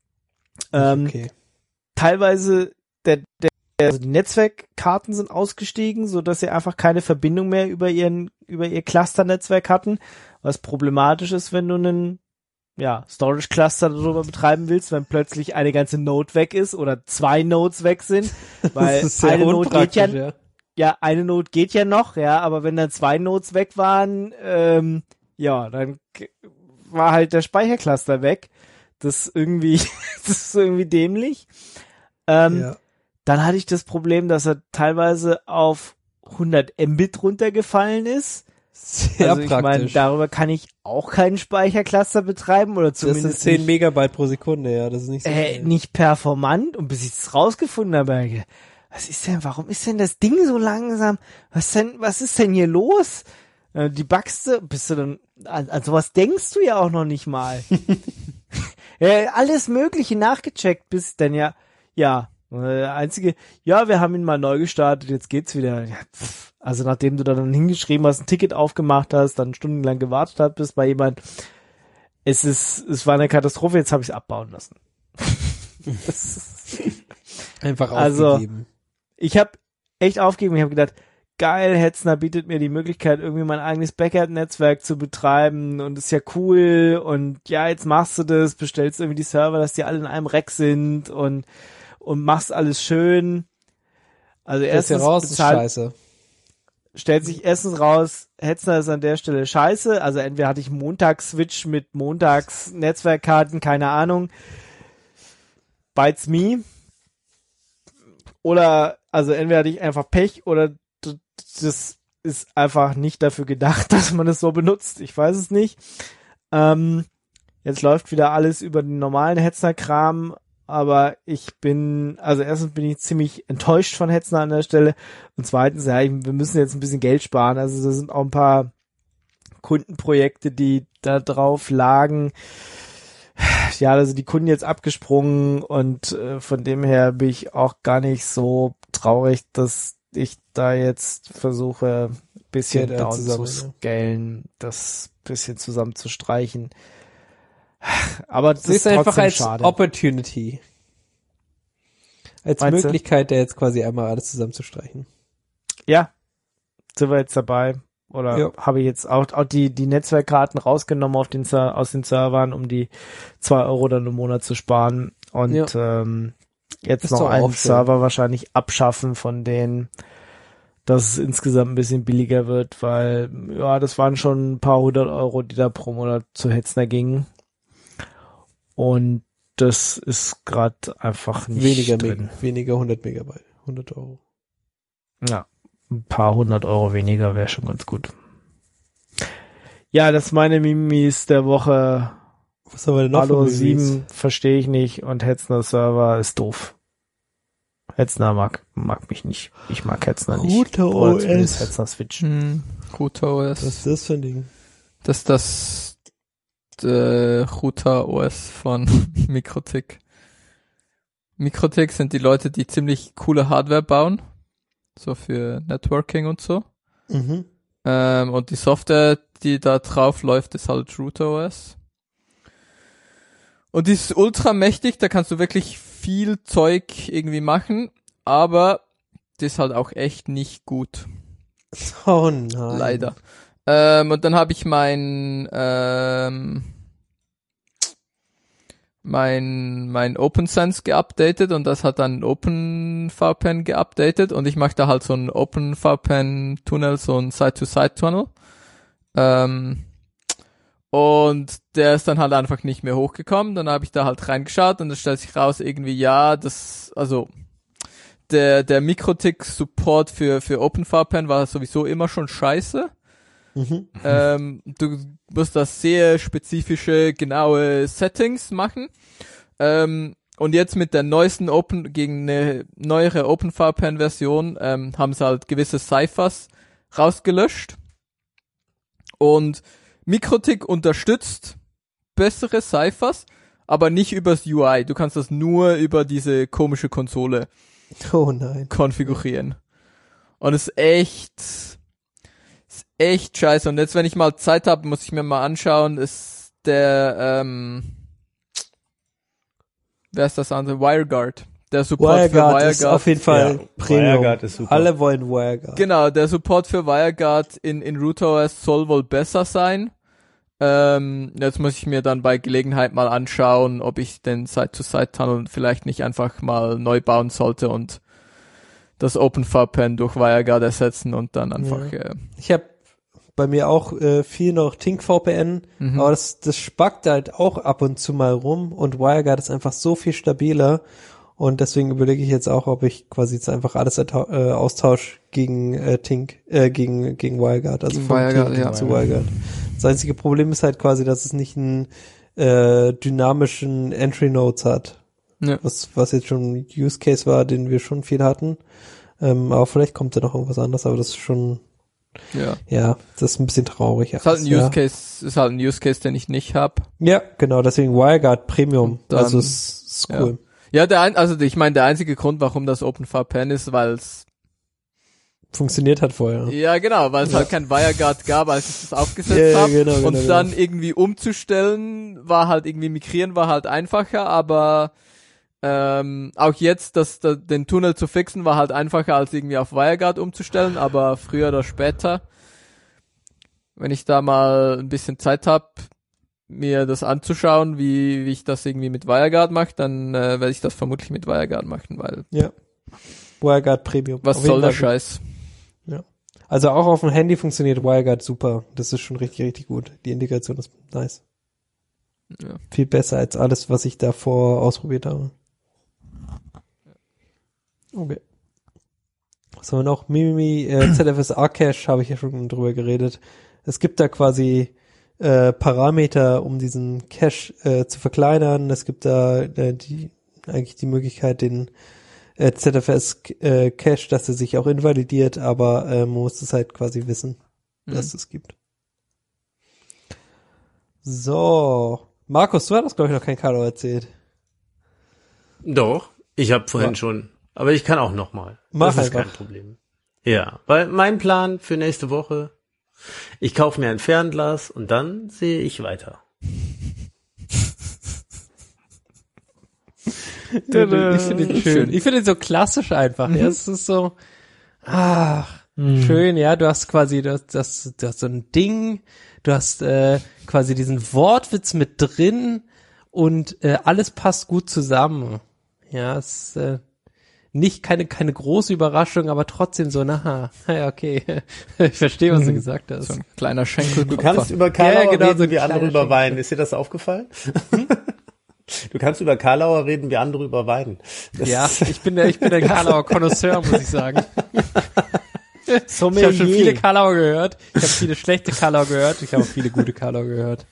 Ähm, okay. Teilweise der, der, also die Netzwerkkarten sind ausgestiegen, so dass sie einfach keine Verbindung mehr über ihren, über ihr Cluster-Netzwerk hatten, was problematisch ist, wenn du einen ja, Storage-Cluster darüber betreiben willst, wenn plötzlich eine ganze Node weg ist oder zwei Nodes weg sind, weil Das ist sehr eine Node geht ja, unpraktisch, ja. ja, eine Node geht ja noch, ja, aber wenn dann zwei Nodes weg waren, ähm, ja, dann k- war halt der Speichercluster weg. Das ist irgendwie, das ist irgendwie dämlich. Ähm, ja. Dann hatte ich das Problem, dass er teilweise auf hundert Mbit runtergefallen ist. Sehr also ich meine, praktisch. darüber kann ich auch keinen Speichercluster betreiben oder Das sind zumindest zehn nicht, Megabyte pro Sekunde, ja, das ist nicht so äh, schnell. nicht performant. Und bis ich es rausgefunden habe, habe ich gedacht, was ist denn, warum ist denn das Ding so langsam? Was denn, was ist denn hier los? Äh, die Bugs, bist du dann, an, an sowas denkst du ja auch noch nicht mal. äh, alles Mögliche nachgecheckt, bis dann ja, ja, äh, einzige, ja, wir haben ihn mal neu gestartet, jetzt geht's wieder. Ja, pff, also nachdem du dann hingeschrieben hast, ein Ticket aufgemacht hast, dann stundenlang gewartet hast, bis bei jemand, es ist, es war eine Katastrophe, jetzt habe ich es abbauen lassen. Einfach Also, aufgegeben. Ich habe echt aufgegeben. Ich habe gedacht, geil, Hetzner bietet mir die Möglichkeit, irgendwie mein eigenes Backend-Netzwerk zu betreiben und ist ja cool und ja, jetzt machst du das, bestellst irgendwie die Server, dass die alle in einem Rack sind und und machst alles schön. Also Stellst dir erstens raus, ist bezahlt, scheiße. stellt sich erstens raus, Hetzner ist an der Stelle scheiße. Also entweder hatte ich Montags-Switch mit Montags-Netzwerkkarten, keine Ahnung. Bites me. Oder, also entweder hatte ich einfach Pech oder d- das ist einfach nicht dafür gedacht, dass man es so benutzt. Ich weiß es nicht. Ähm, jetzt läuft wieder alles über den normalen Hetzner-Kram, aber ich bin, also erstens bin ich ziemlich enttäuscht von Hetzner an der Stelle und zweitens, ja, ich, wir müssen jetzt ein bisschen Geld sparen. Also da sind auch ein paar Kundenprojekte, die da drauf lagen. Ja, also die Kunden jetzt abgesprungen und äh, von dem her bin ich auch gar nicht so traurig, dass ich da jetzt versuche, ein bisschen Geld down zu einzusammeln, scalen, das bisschen zusammenzustreichen. Aber das Siehst ist du einfach trotzdem als schade. Opportunity. Als Meinst du? Möglichkeit, da jetzt quasi einmal alles zusammenzustreichen. Ja, sind wir jetzt dabei. Oder Ja. habe ich jetzt auch, auch die, die Netzwerkkarten rausgenommen auf den, Ser- aus den Servern, um die zwei Euro dann im Monat zu sparen. Und Ja. ähm, jetzt Ist noch doch einen auch schön. Server wahrscheinlich abschaffen von denen, dass es insgesamt ein bisschen billiger wird, weil ja, das waren schon ein paar hundert Euro, die da pro Monat zu Hetzner gingen. Und das ist gerade einfach nicht Weniger, drin. Meg- weniger hundert Megabyte. hundert Euro. Ja, ein paar hundert Euro weniger wäre schon ganz gut. Ja, das ist meine Mimis der Woche. Was haben wir denn noch Halo für Mimis? sieben verstehe ich nicht und Hetzner Server ist doof. Hetzner mag, mag mich nicht. Ich mag Hetzner nicht. Router Oder O S. zumindest Hetzner Switch. Hm, Router O S. Was ist das für ein Ding? Das ist das äh, Router O S von Mikrotik. Mikrotik sind die Leute, die ziemlich coole Hardware bauen. So für Networking und so. Mhm. Ähm, und die Software, die da drauf läuft, ist halt Router O S. Und die ist ultra mächtig, da kannst du wirklich viel Zeug irgendwie machen, aber die ist halt auch echt nicht gut. Oh nein. Leider. Ähm, und dann habe ich mein ähm, mein mein OpenSense geupdatet und das hat dann OpenVPN geupdatet und ich mache da halt so einen OpenVPN-Tunnel, so einen Side-to-Side-Tunnel. Ähm, und der ist dann halt einfach nicht mehr hochgekommen. Dann habe ich da halt reingeschaut und dann stellt sich raus irgendwie, ja, das, also der der Mikrotik-Support für für OpenVPN war sowieso immer schon scheiße. Mhm. Ähm, du musst da sehr spezifische, genaue Settings machen. Ähm, und jetzt mit der neuesten Open, gegen eine neuere OpenVPN-Version, ähm, haben sie halt gewisse Ciphers rausgelöscht. Und Mikrotik unterstützt bessere Ciphers, aber nicht übers U I. Du kannst das nur über diese komische Konsole Oh nein. konfigurieren. Und es ist echt, ist echt scheiße. Und jetzt, wenn ich mal Zeit habe, muss ich mir mal anschauen, ist der, ähm, wer ist das andere? WireGuard. Der Support WireGuard, für WireGuard. ist auf jeden Fall Ja, Premium. WireGuard ist super. Alle wollen WireGuard. Genau, der Support für WireGuard in, in RootOS soll wohl besser sein. Ähm, jetzt muss ich mir dann bei Gelegenheit mal anschauen, ob ich den Side-to-Side-Tunnel vielleicht nicht einfach mal neu bauen sollte und das OpenVPN durch WireGuard ersetzen und dann einfach, Ja. äh, Ich habe bei mir auch äh, viel noch TinkVPN, mhm. aber das, das spackt halt auch ab und zu mal rum und WireGuard ist einfach so viel stabiler und deswegen überlege ich jetzt auch, ob ich quasi jetzt einfach alles ertau- äh, austausche gegen äh, Tink, äh, gegen gegen WireGuard, also Gegen von WireGuard, Tink ja. zu WireGuard. Das einzige Problem ist halt quasi, dass es nicht einen äh, dynamischen Entry Nodes hat, Ja. was was jetzt schon ein Use Case war, den wir schon viel hatten. Ähm, aber vielleicht kommt da noch irgendwas anderes, aber das ist schon, ja. ja, das ist ein bisschen traurig. Ist halt ein ja. Use Case, ist halt ein Use Case, den ich nicht hab. Ja, genau, deswegen WireGuard Premium. Und dann- also es ist ja. cool. Ja, der ein, also ich meine, der einzige Grund, warum das OpenVPN ist, weil es Funktioniert hat vorher. ja genau, weil es halt kein WireGuard gab, als ich das aufgesetzt Ja, ja, habe. genau, genau, und genau. dann irgendwie umzustellen, war halt irgendwie migrieren war halt einfacher, aber Ähm, auch jetzt, das, das, den Tunnel zu fixen, war halt einfacher als irgendwie auf WireGuard umzustellen, aber früher oder später, wenn ich da mal ein bisschen Zeit habe, mir das anzuschauen, wie, wie ich das irgendwie mit WireGuard mache, dann äh, werde ich das vermutlich mit WireGuard machen, weil Ja. WireGuard Premium. was Auf jeden soll der Fall. Scheiß? Ja. Also auch auf dem Handy funktioniert WireGuard super. Das ist schon richtig, richtig gut. Die Integration ist nice. Ja. Viel besser als alles, was ich davor ausprobiert habe. Okay. Was haben wir noch? Mimimi, äh, Z F S R-Cache habe ich ja schon drüber geredet. Es gibt da quasi äh, Parameter, um diesen Cache äh, zu verkleinern. Es gibt da äh, die eigentlich die Möglichkeit, den äh, Z F S-Cache, dass er sich auch invalidiert, aber äh, man muss es halt quasi wissen, Mhm. dass es gibt. So. Markus, du hattest, glaube ich, noch kein Carlo erzählt. Doch, ich habe vorhin Ja. schon. Aber ich kann auch noch mal. Mach Das ist einfach. kein Problem. Ja, weil mein Plan für nächste Woche, ich kaufe mir ein Fernglas und dann sehe ich weiter. Ich finde ihn schön. Ich finde ihn so klassisch einfach. Ja, es ist so, ach, Mhm. schön, ja, du hast quasi, du hast, das, du hast so ein Ding, du hast äh, quasi diesen Wortwitz mit drin und äh, alles passt gut zusammen. Ja, es ist äh, nicht keine keine große Überraschung, aber trotzdem so, na, ja, okay, ich verstehe, was du gesagt hast. So ein kleiner Schenkel. Du kannst über Karlauer Ja, genau, reden so ein wie andere kleiner über Schenkel. Wein. Ist dir das aufgefallen? Du kannst über Karlauer reden wie andere über Wein. Das Ja, ist- ich bin der, ich bin der Karlauer Connoisseur, muss ich sagen. Ich habe schon Sommelier. viele Karlauer gehört. Ich habe viele schlechte Karlauer gehört. Ich habe auch viele gute Karlauer gehört.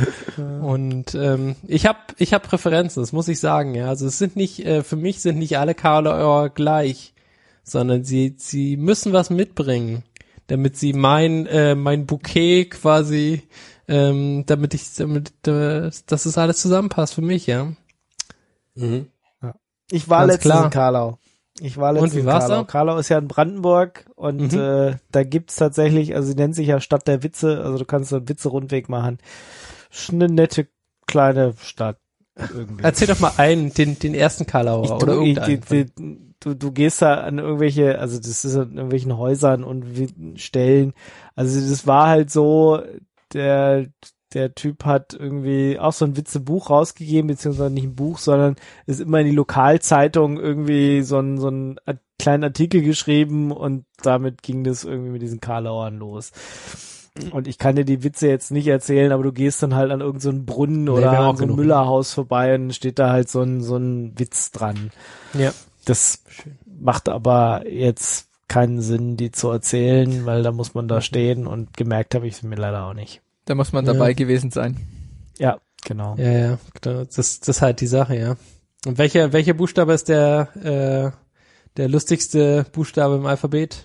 Und ähm, ich habe ich hab Präferenzen, das muss ich sagen. Ja, also es sind nicht äh, für mich sind nicht alle Karlauer gleich, sondern sie sie müssen was mitbringen, damit sie mein äh, mein Bouquet quasi, ähm, damit ich damit äh, dass es alles zusammenpasst für mich. Ja. Mhm. Ich war Ganz letztens klar. in Karlau. Ich war letztens Und wie in war's Karlau. da? Karlau ist ja in Brandenburg und Mhm. äh, da gibt's tatsächlich, also sie nennt sich ja Stadt der Witze, also du kannst so einen Witze-Rundweg machen. Schon eine nette kleine Stadt irgendwie. Erzähl doch mal einen, den den ersten Karlauer Ich, oder du, ich, irgendeinen. die, die, du, du gehst da an irgendwelche, also das ist an irgendwelchen Häusern und wie- Stellen. Also das war halt so, der der Typ hat irgendwie auch so ein Witzebuch rausgegeben, beziehungsweise nicht ein Buch, sondern ist immer in die Lokalzeitung irgendwie so ein, so ein kleinen Artikel geschrieben und damit ging das irgendwie mit diesen Karlauern los. Und ich kann dir die Witze jetzt nicht erzählen, aber du gehst dann halt an irgendeinen so einen Brunnen Nee, oder wir haben an auch so ein genug. Müllerhaus vorbei und dann steht da halt so ein, so ein Witz dran. Ja. Das macht aber jetzt keinen Sinn, die zu erzählen, weil da muss man da stehen und gemerkt habe ich es mir leider auch nicht. Da muss man Ja. dabei gewesen sein. Ja, genau. Ja, ja, genau. das, das ist halt die Sache, ja. Und welcher, welcher Buchstabe ist der, äh, der lustigste Buchstabe im Alphabet?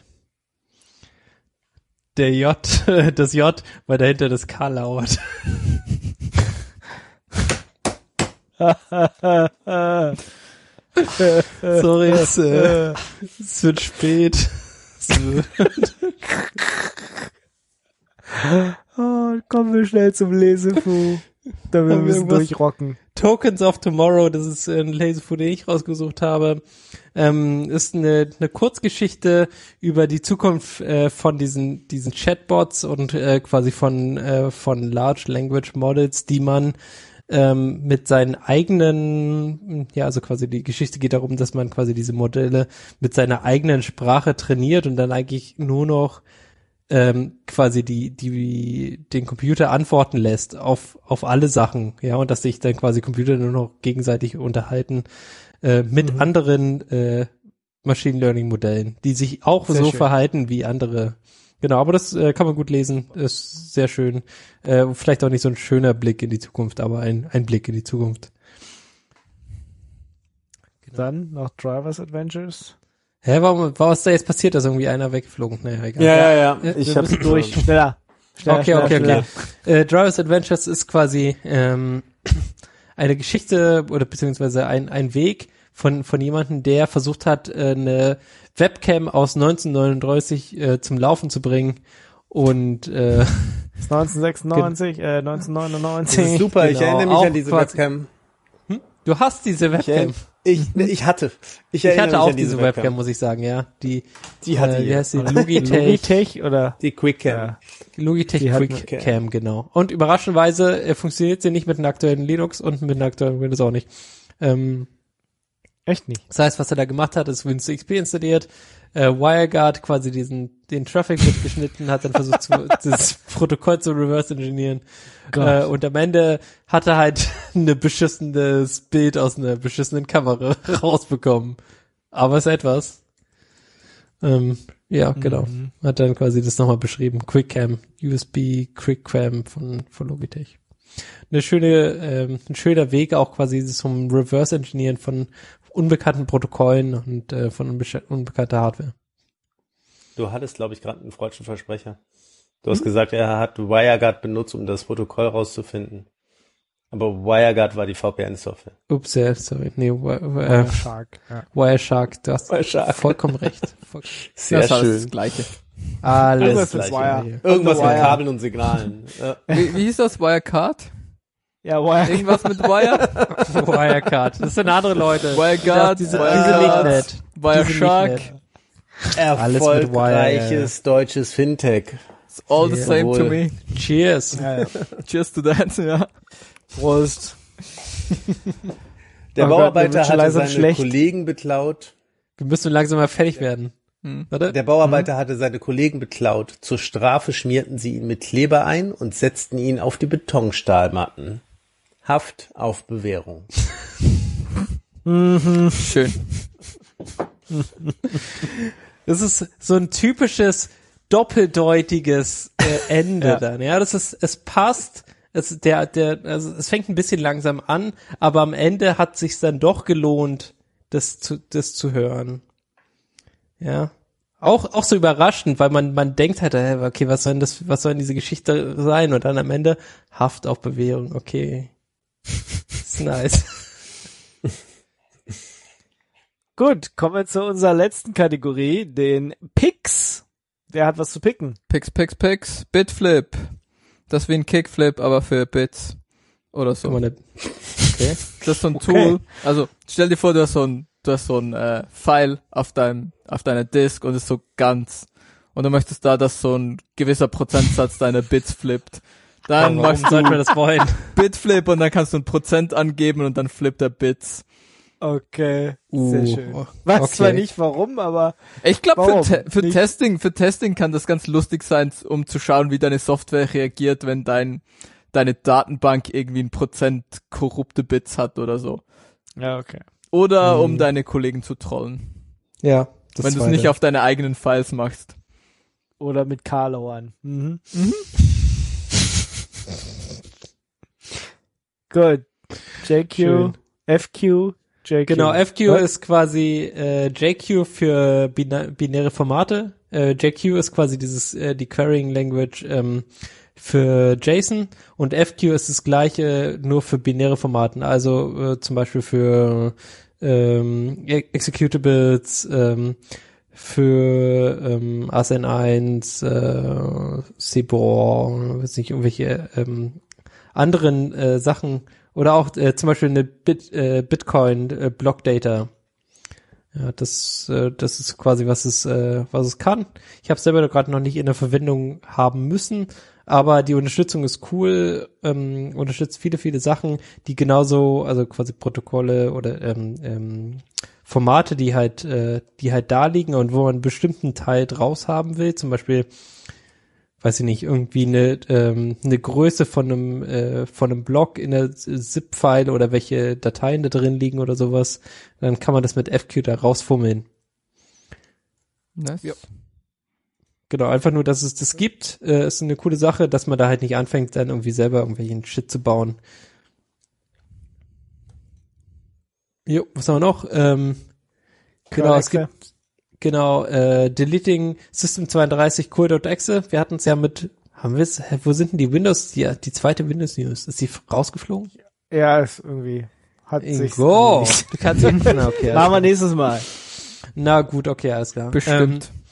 Der J, das J, weil dahinter das K lauert. Sorry, es, äh, es wird spät. Es wird- Oh, kommen wir schnell zum Lesefu. Da wir Haben wir müssen irgendwas? durchrocken. Tokens of Tomorrow, das ist ein Laserfood, den ich rausgesucht habe, ähm, ist eine, eine Kurzgeschichte über die Zukunft äh, von diesen diesen Chatbots und äh, quasi von äh, von Large Language Models, die man ähm, mit seinen eigenen, ja, also quasi die Geschichte geht darum, dass man quasi diese Modelle mit seiner eigenen Sprache trainiert und dann eigentlich nur noch ähm, quasi die, die, den Computer antworten lässt auf, auf alle Sachen, ja, und dass sich dann quasi Computer nur noch gegenseitig unterhalten, äh, mit Mhm. anderen, äh, Machine Learning Modellen, die sich auch Sehr so schön. verhalten wie andere. Genau, aber das äh, kann man gut lesen, ist sehr schön. Äh, vielleicht auch nicht so ein schöner Blick in die Zukunft, aber ein, ein Blick in die Zukunft. Dann noch Drivers Adventures. Hä, warum, warum ist da jetzt passiert, dass irgendwie einer weggeflogen? Naja, egal. Ja, ja, ja. Ja, Ich wir habe müssen Durch, schneller. schneller Okay, schneller, okay, schneller. okay. Äh, Drivers Adventures ist quasi ähm, eine Geschichte oder beziehungsweise ein, ein Weg von von jemandem, der versucht hat, äh, eine Webcam aus neunzehnhundertneununddreißig äh, zum Laufen zu bringen und äh, neunzehnhundertsechsundneunzig, äh, Das ist neunzehnhundertneunundneunzig. super, ich Genau, erinnere mich auch an diese quasi- Webcam. Du hast diese Webcam. Ich, ich hatte. Ich, Ich erinnere hatte mich auch an diese Webcam, muss ich sagen, ja. Die, Die hatte äh, wie ihr. heißt die? Logitech. Logitech oder? Die Quickcam. Ja. Logitech Die hat- Quick Cam, genau. Und überraschenderweise äh, funktioniert sie nicht mit einem aktuellen Linux und mit einem aktuellen Windows auch nicht. Ähm, Echt nicht. das heißt, was er da gemacht hat, ist Windows X P installiert, äh, WireGuard quasi diesen den Traffic mitgeschnitten, hat dann versucht, zu, das Protokoll zu reverse engineeren. Äh, und am Ende hat er halt ein beschissenes Bild aus einer beschissenen Kamera rausbekommen. Aber ist etwas. Ähm, ja, genau. Mhm. Hat dann quasi das nochmal beschrieben. QuickCam, U S B QuickCam von, von Logitech. Eine schöne, ähm, ein schöner Weg auch quasi zum Reverse Engineeren von unbekannten Protokollen und äh, von unbe- unbekannter Hardware. Du hattest, glaube ich, gerade einen freudschen Versprecher. Du hast gesagt, er hat WireGuard benutzt, um das Protokoll rauszufinden. Aber WireGuard war die V P N-Software. Ups, ja, sorry. Nee, wi- wi- Äh, äh, Shark. Ja. Wireshark, du hast Wireshark. vollkommen recht. Voll, Sehr das ist alles schön. das Gleiche. alles Irgendwas mit gleich, Wire. Irgendwas mit Wire. Kabeln und Signalen. Ja. Wie, wie hieß das? Wirecard? Ja, Wire. Irgendwas mit Wire? Wirecard. Das sind andere Leute. Wireguard, diese, Wirecard, diese nicht nett. Wireshark. Diese nicht nett. Alles mit Erfolgreiches deutsches Fintech. It's all the Ja. same to Jawohl. me. Cheers. Ja, ja. Cheers to that, ja. Prost. Der Oh Gott, mir Bauarbeiter wird schon hatte langsam seine schlecht. Kollegen beklaut. Wir müssen langsam mal fertig werden. Hm. Warte. Der Bauarbeiter hatte seine Kollegen beklaut. Zur Strafe schmierten sie ihn mit Kleber ein und setzten ihn auf die Betonstahlmatten. Haft auf Bewährung. Schön. Das ist so ein typisches doppeldeutiges äh, Ende Ja. dann. Ja, das ist, es passt. Es, der, der, also es fängt ein bisschen langsam an, aber am Ende hat sich's dann doch gelohnt, das zu, das zu hören. Ja. Auch, auch so überraschend, weil man, man denkt halt, äh, okay, was soll denn das, was soll denn diese Geschichte sein? Und dann am Ende Haft auf Bewährung, okay. Ist nice. Gut, kommen wir zu unserer letzten Kategorie, den Picks. Wer hat was zu picken? Pix, Pix, Pix, Bitflip. Das ist wie ein Kickflip, aber für Bits. Oder so. Kann man nicht. Okay. Das ist so ein Okay. Tool. Also, stell dir vor, du hast so ein, du hast so ein, äh, File auf deinem, auf deiner Disk und ist so ganz. Und du möchtest da, dass so ein gewisser Prozentsatz deiner Bits flippt. Dann Warum machst sollten wir du das wollen? Bitflip und dann kannst du ein Prozent angeben und dann flippt er Bits. Okay, Uh, sehr schön. Weiß okay. zwar nicht warum, aber Ich glaube, Warum für, te für nicht? Testing, für Testing kann das ganz lustig sein, um zu schauen, wie deine Software reagiert, wenn dein, deine Datenbank irgendwie ein Prozent korrupte Bits hat oder so. ja, okay. Oder Mhm. um deine Kollegen zu trollen. Ja. Das wenn du es Zweite. nicht auf deine eigenen Files machst. Oder mit Karlauern. Mhm. Gut. J Q, Schön. F Q, J Q. Genau, F Q Was? ist quasi äh, J Q für bina binäre Formate. Äh, J Q ist quasi dieses äh, die Querying Language ähm, für JSON und F Q ist das gleiche nur für binäre Formaten. Also äh, zum Beispiel für ähm, E- Executables, ähm, für ähm, A S N eins, äh, C B O R, weiß nicht, irgendwelche ähm, anderen äh, Sachen oder auch äh, zum Beispiel eine Bit, äh, Bitcoin äh, Block Data. Ja, das äh, das ist quasi was es äh, was es kann. Ich habe selber gerade noch nicht in der Verwendung haben müssen, aber die Unterstützung ist cool, ähm, unterstützt viele viele Sachen, die genauso, also quasi Protokolle oder ähm, ähm, Formate, die halt äh, die halt da liegen und wo man einen bestimmten Teil draus haben will, zum Beispiel weiß ich nicht, irgendwie eine ähm, eine Größe von einem äh, von einem Block in der ZIP-File oder welche Dateien da drin liegen oder sowas, dann kann man das mit F Q da rausfummeln. Nice. Ja. Genau, einfach nur, dass es das gibt, äh, ist eine coole Sache, dass man da halt nicht anfängt, dann irgendwie selber irgendwelchen Shit zu bauen. Jo, was haben wir noch? Ähm, genau, es Curl-Exe. gibt genau äh, Deleting System zweiunddreißig Core.exe. Wir hatten es ja mit, haben wir es? Hä, wo sind denn die Windows? Die, die zweite Windows News, ist die rausgeflogen? Ja, ist irgendwie, hat sich. Irgendwo. Du kannst ja, na, okay, Machen wir alles nächstes Mal. klar. Na gut, okay, alles klar. Bestimmt. Ähm,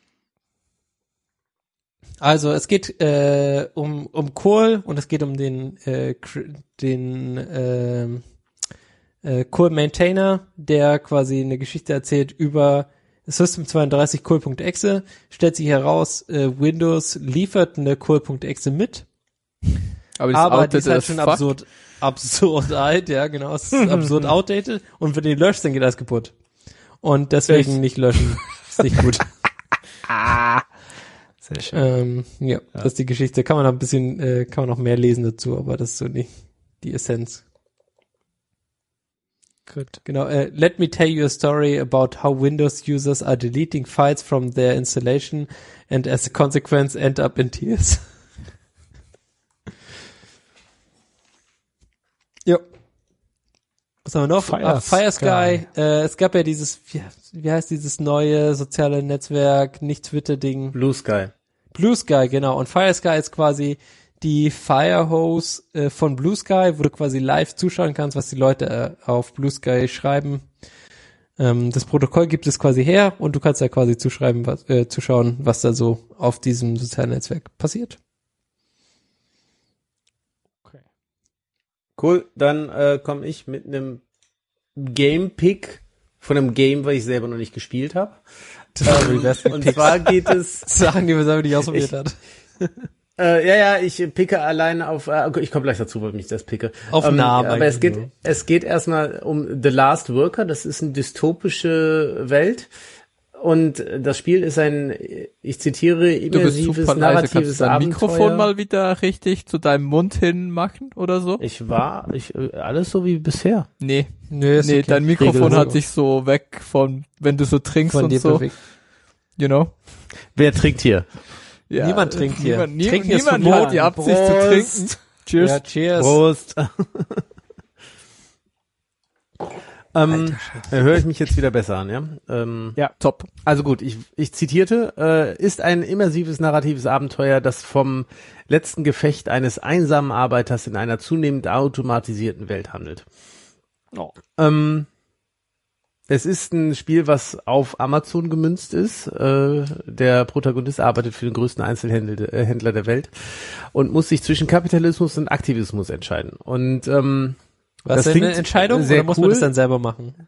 Also es geht äh, um um Curl und es geht um den äh, cr- den ähm, äh, Curl Maintainer, der quasi eine Geschichte erzählt über System zweiunddreißig curl.exe. Stellt sich heraus, äh, Windows liefert eine curl.exe mit. Aber, das Aber die outet ist halt as schon fuck. absurd, absurd alt, ja, genau, es ist absurd outdated und wenn du die löscht, dann geht alles kaputt. Und deswegen Echt? nicht löschen. Ist nicht gut. Sehr schön. ähm, ja, das ist die Geschichte. Kann man noch ein bisschen, äh, kann man noch mehr lesen dazu, aber das ist so die, die Essenz. Gut. Genau, äh, let me tell you a story about how Windows users are deleting files from their installation and as a consequence end up in tears. Ja. Was haben wir noch? Fire Ah, Fire Sky. Sky. Äh, es gab ja dieses, wie, wie heißt dieses neue soziale Netzwerk, nicht Twitter-Ding? Blue Sky. Blue Sky, genau. Und Fire Sky ist quasi die Firehose äh, von Blue Sky, wo du quasi live zuschauen kannst, was die Leute äh, auf Blue Sky schreiben. Ähm, das Protokoll gibt es quasi her und du kannst ja quasi zuschreiben, was, äh, zuschauen, was da so auf diesem sozialen Netzwerk passiert. Cool, dann äh, komme ich mit einem Game-Pick von einem Game, was ich selber noch nicht gespielt habe. Ähm, und zwar geht es... Sachen, die man selber nicht ausprobiert Ich- hat. Äh, ja, ja, ich picke alleine auf, äh, ich komme gleich dazu, weil ich das picke. Auf ähm, Namen Aber es eigentlich geht, nur. es geht erstmal um The Last Worker, das ist eine dystopische Welt. Und das Spiel ist ein, ich zitiere, Du bist immersives, super leise. Kannst du narratives dein Abenteuer. Mikrofon mal wieder richtig zu deinem Mund hin machen oder so? Ich war, ich, äh, alles so wie bisher. Nee. Nö, ist Nee, okay. dein Mikrofon Regelhoch. hat sich so weg von, wenn du so trinkst Von und dir so, bewegt. you know? Wer trinkt hier? Ja, Niemand trinkt hier. Niemand, nie, Trinken ist niemand verboten. hat die Absicht Prost. zu trinken. Cheers. Ja, cheers. Prost. ähm, höre ich mich jetzt wieder besser an, ja? Ähm, Ja. Top. Also gut, ich, ich zitierte, äh, ist ein immersives narratives Abenteuer, das vom letzten Gefecht eines einsamen Arbeiters in einer zunehmend automatisierten Welt handelt. Oh. Ähm, es ist ein Spiel, was auf Amazon gemünzt ist. Äh, der Protagonist arbeitet für den größten Einzelhändler äh, Händler der Welt und muss sich zwischen Kapitalismus und Aktivismus entscheiden. Und ähm, Was das ist eine klingt Entscheidung sehr oder muss cool. man das dann selber machen?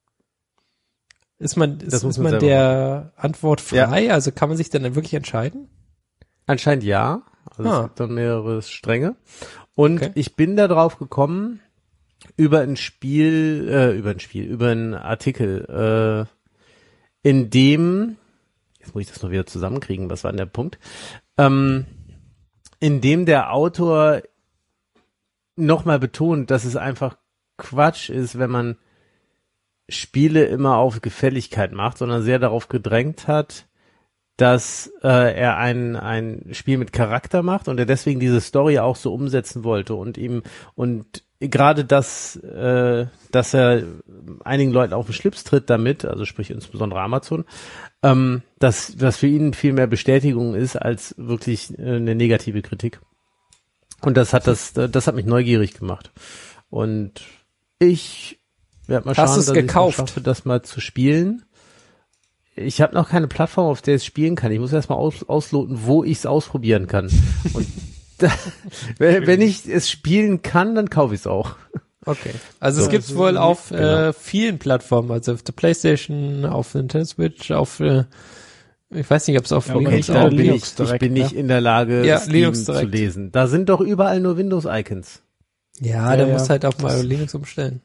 Ist man, ist, Das muss ist man man selber der Antwort frei? Also kann man sich dann wirklich entscheiden? Anscheinend ja. Also Ah. es gibt dann mehrere Stränge. Und Okay. ich bin da drauf gekommen über ein Spiel, äh, über ein Spiel, über einen Artikel, äh, in dem, jetzt muss ich das noch wieder zusammenkriegen, was war denn der Punkt, ähm, in dem der Autor nochmal betont, dass es einfach Quatsch ist, wenn man Spiele immer auf Gefälligkeit macht, sondern sehr darauf gedrängt hat, dass äh, er ein ein Spiel mit Charakter macht und er deswegen diese Story auch so umsetzen wollte und ihm und gerade das, äh, dass er einigen Leuten auf den Schlips tritt damit, also sprich insbesondere Amazon, ähm, dass das für ihn viel mehr Bestätigung ist als wirklich äh, eine negative Kritik. Und das hat das das hat mich neugierig gemacht und ich werde mal Hast schauen, du's dass ich gekauft? schaffe, das mal zu spielen. Ich habe noch keine Plattform, auf der ich es spielen kann. Ich muss erstmal aus, ausloten, wo ich es ausprobieren kann. Und da, wenn wenn ich es spielen kann, dann kaufe ich es auch. Okay. Also So. es gibt's wohl auf Genau. äh, vielen Plattformen, also auf der PlayStation, auf Nintendo Switch, auf äh, ich weiß nicht, ob es auf Ja, aber Linux nicht da auch bin Linux ich, ich direkt, bin ne? nicht in der Lage, Ja, Steam Linux zu direkt. lesen. Da sind doch überall nur Windows-Icons. Ja, Ja, da ja. musst du halt auch mal Linux umstellen.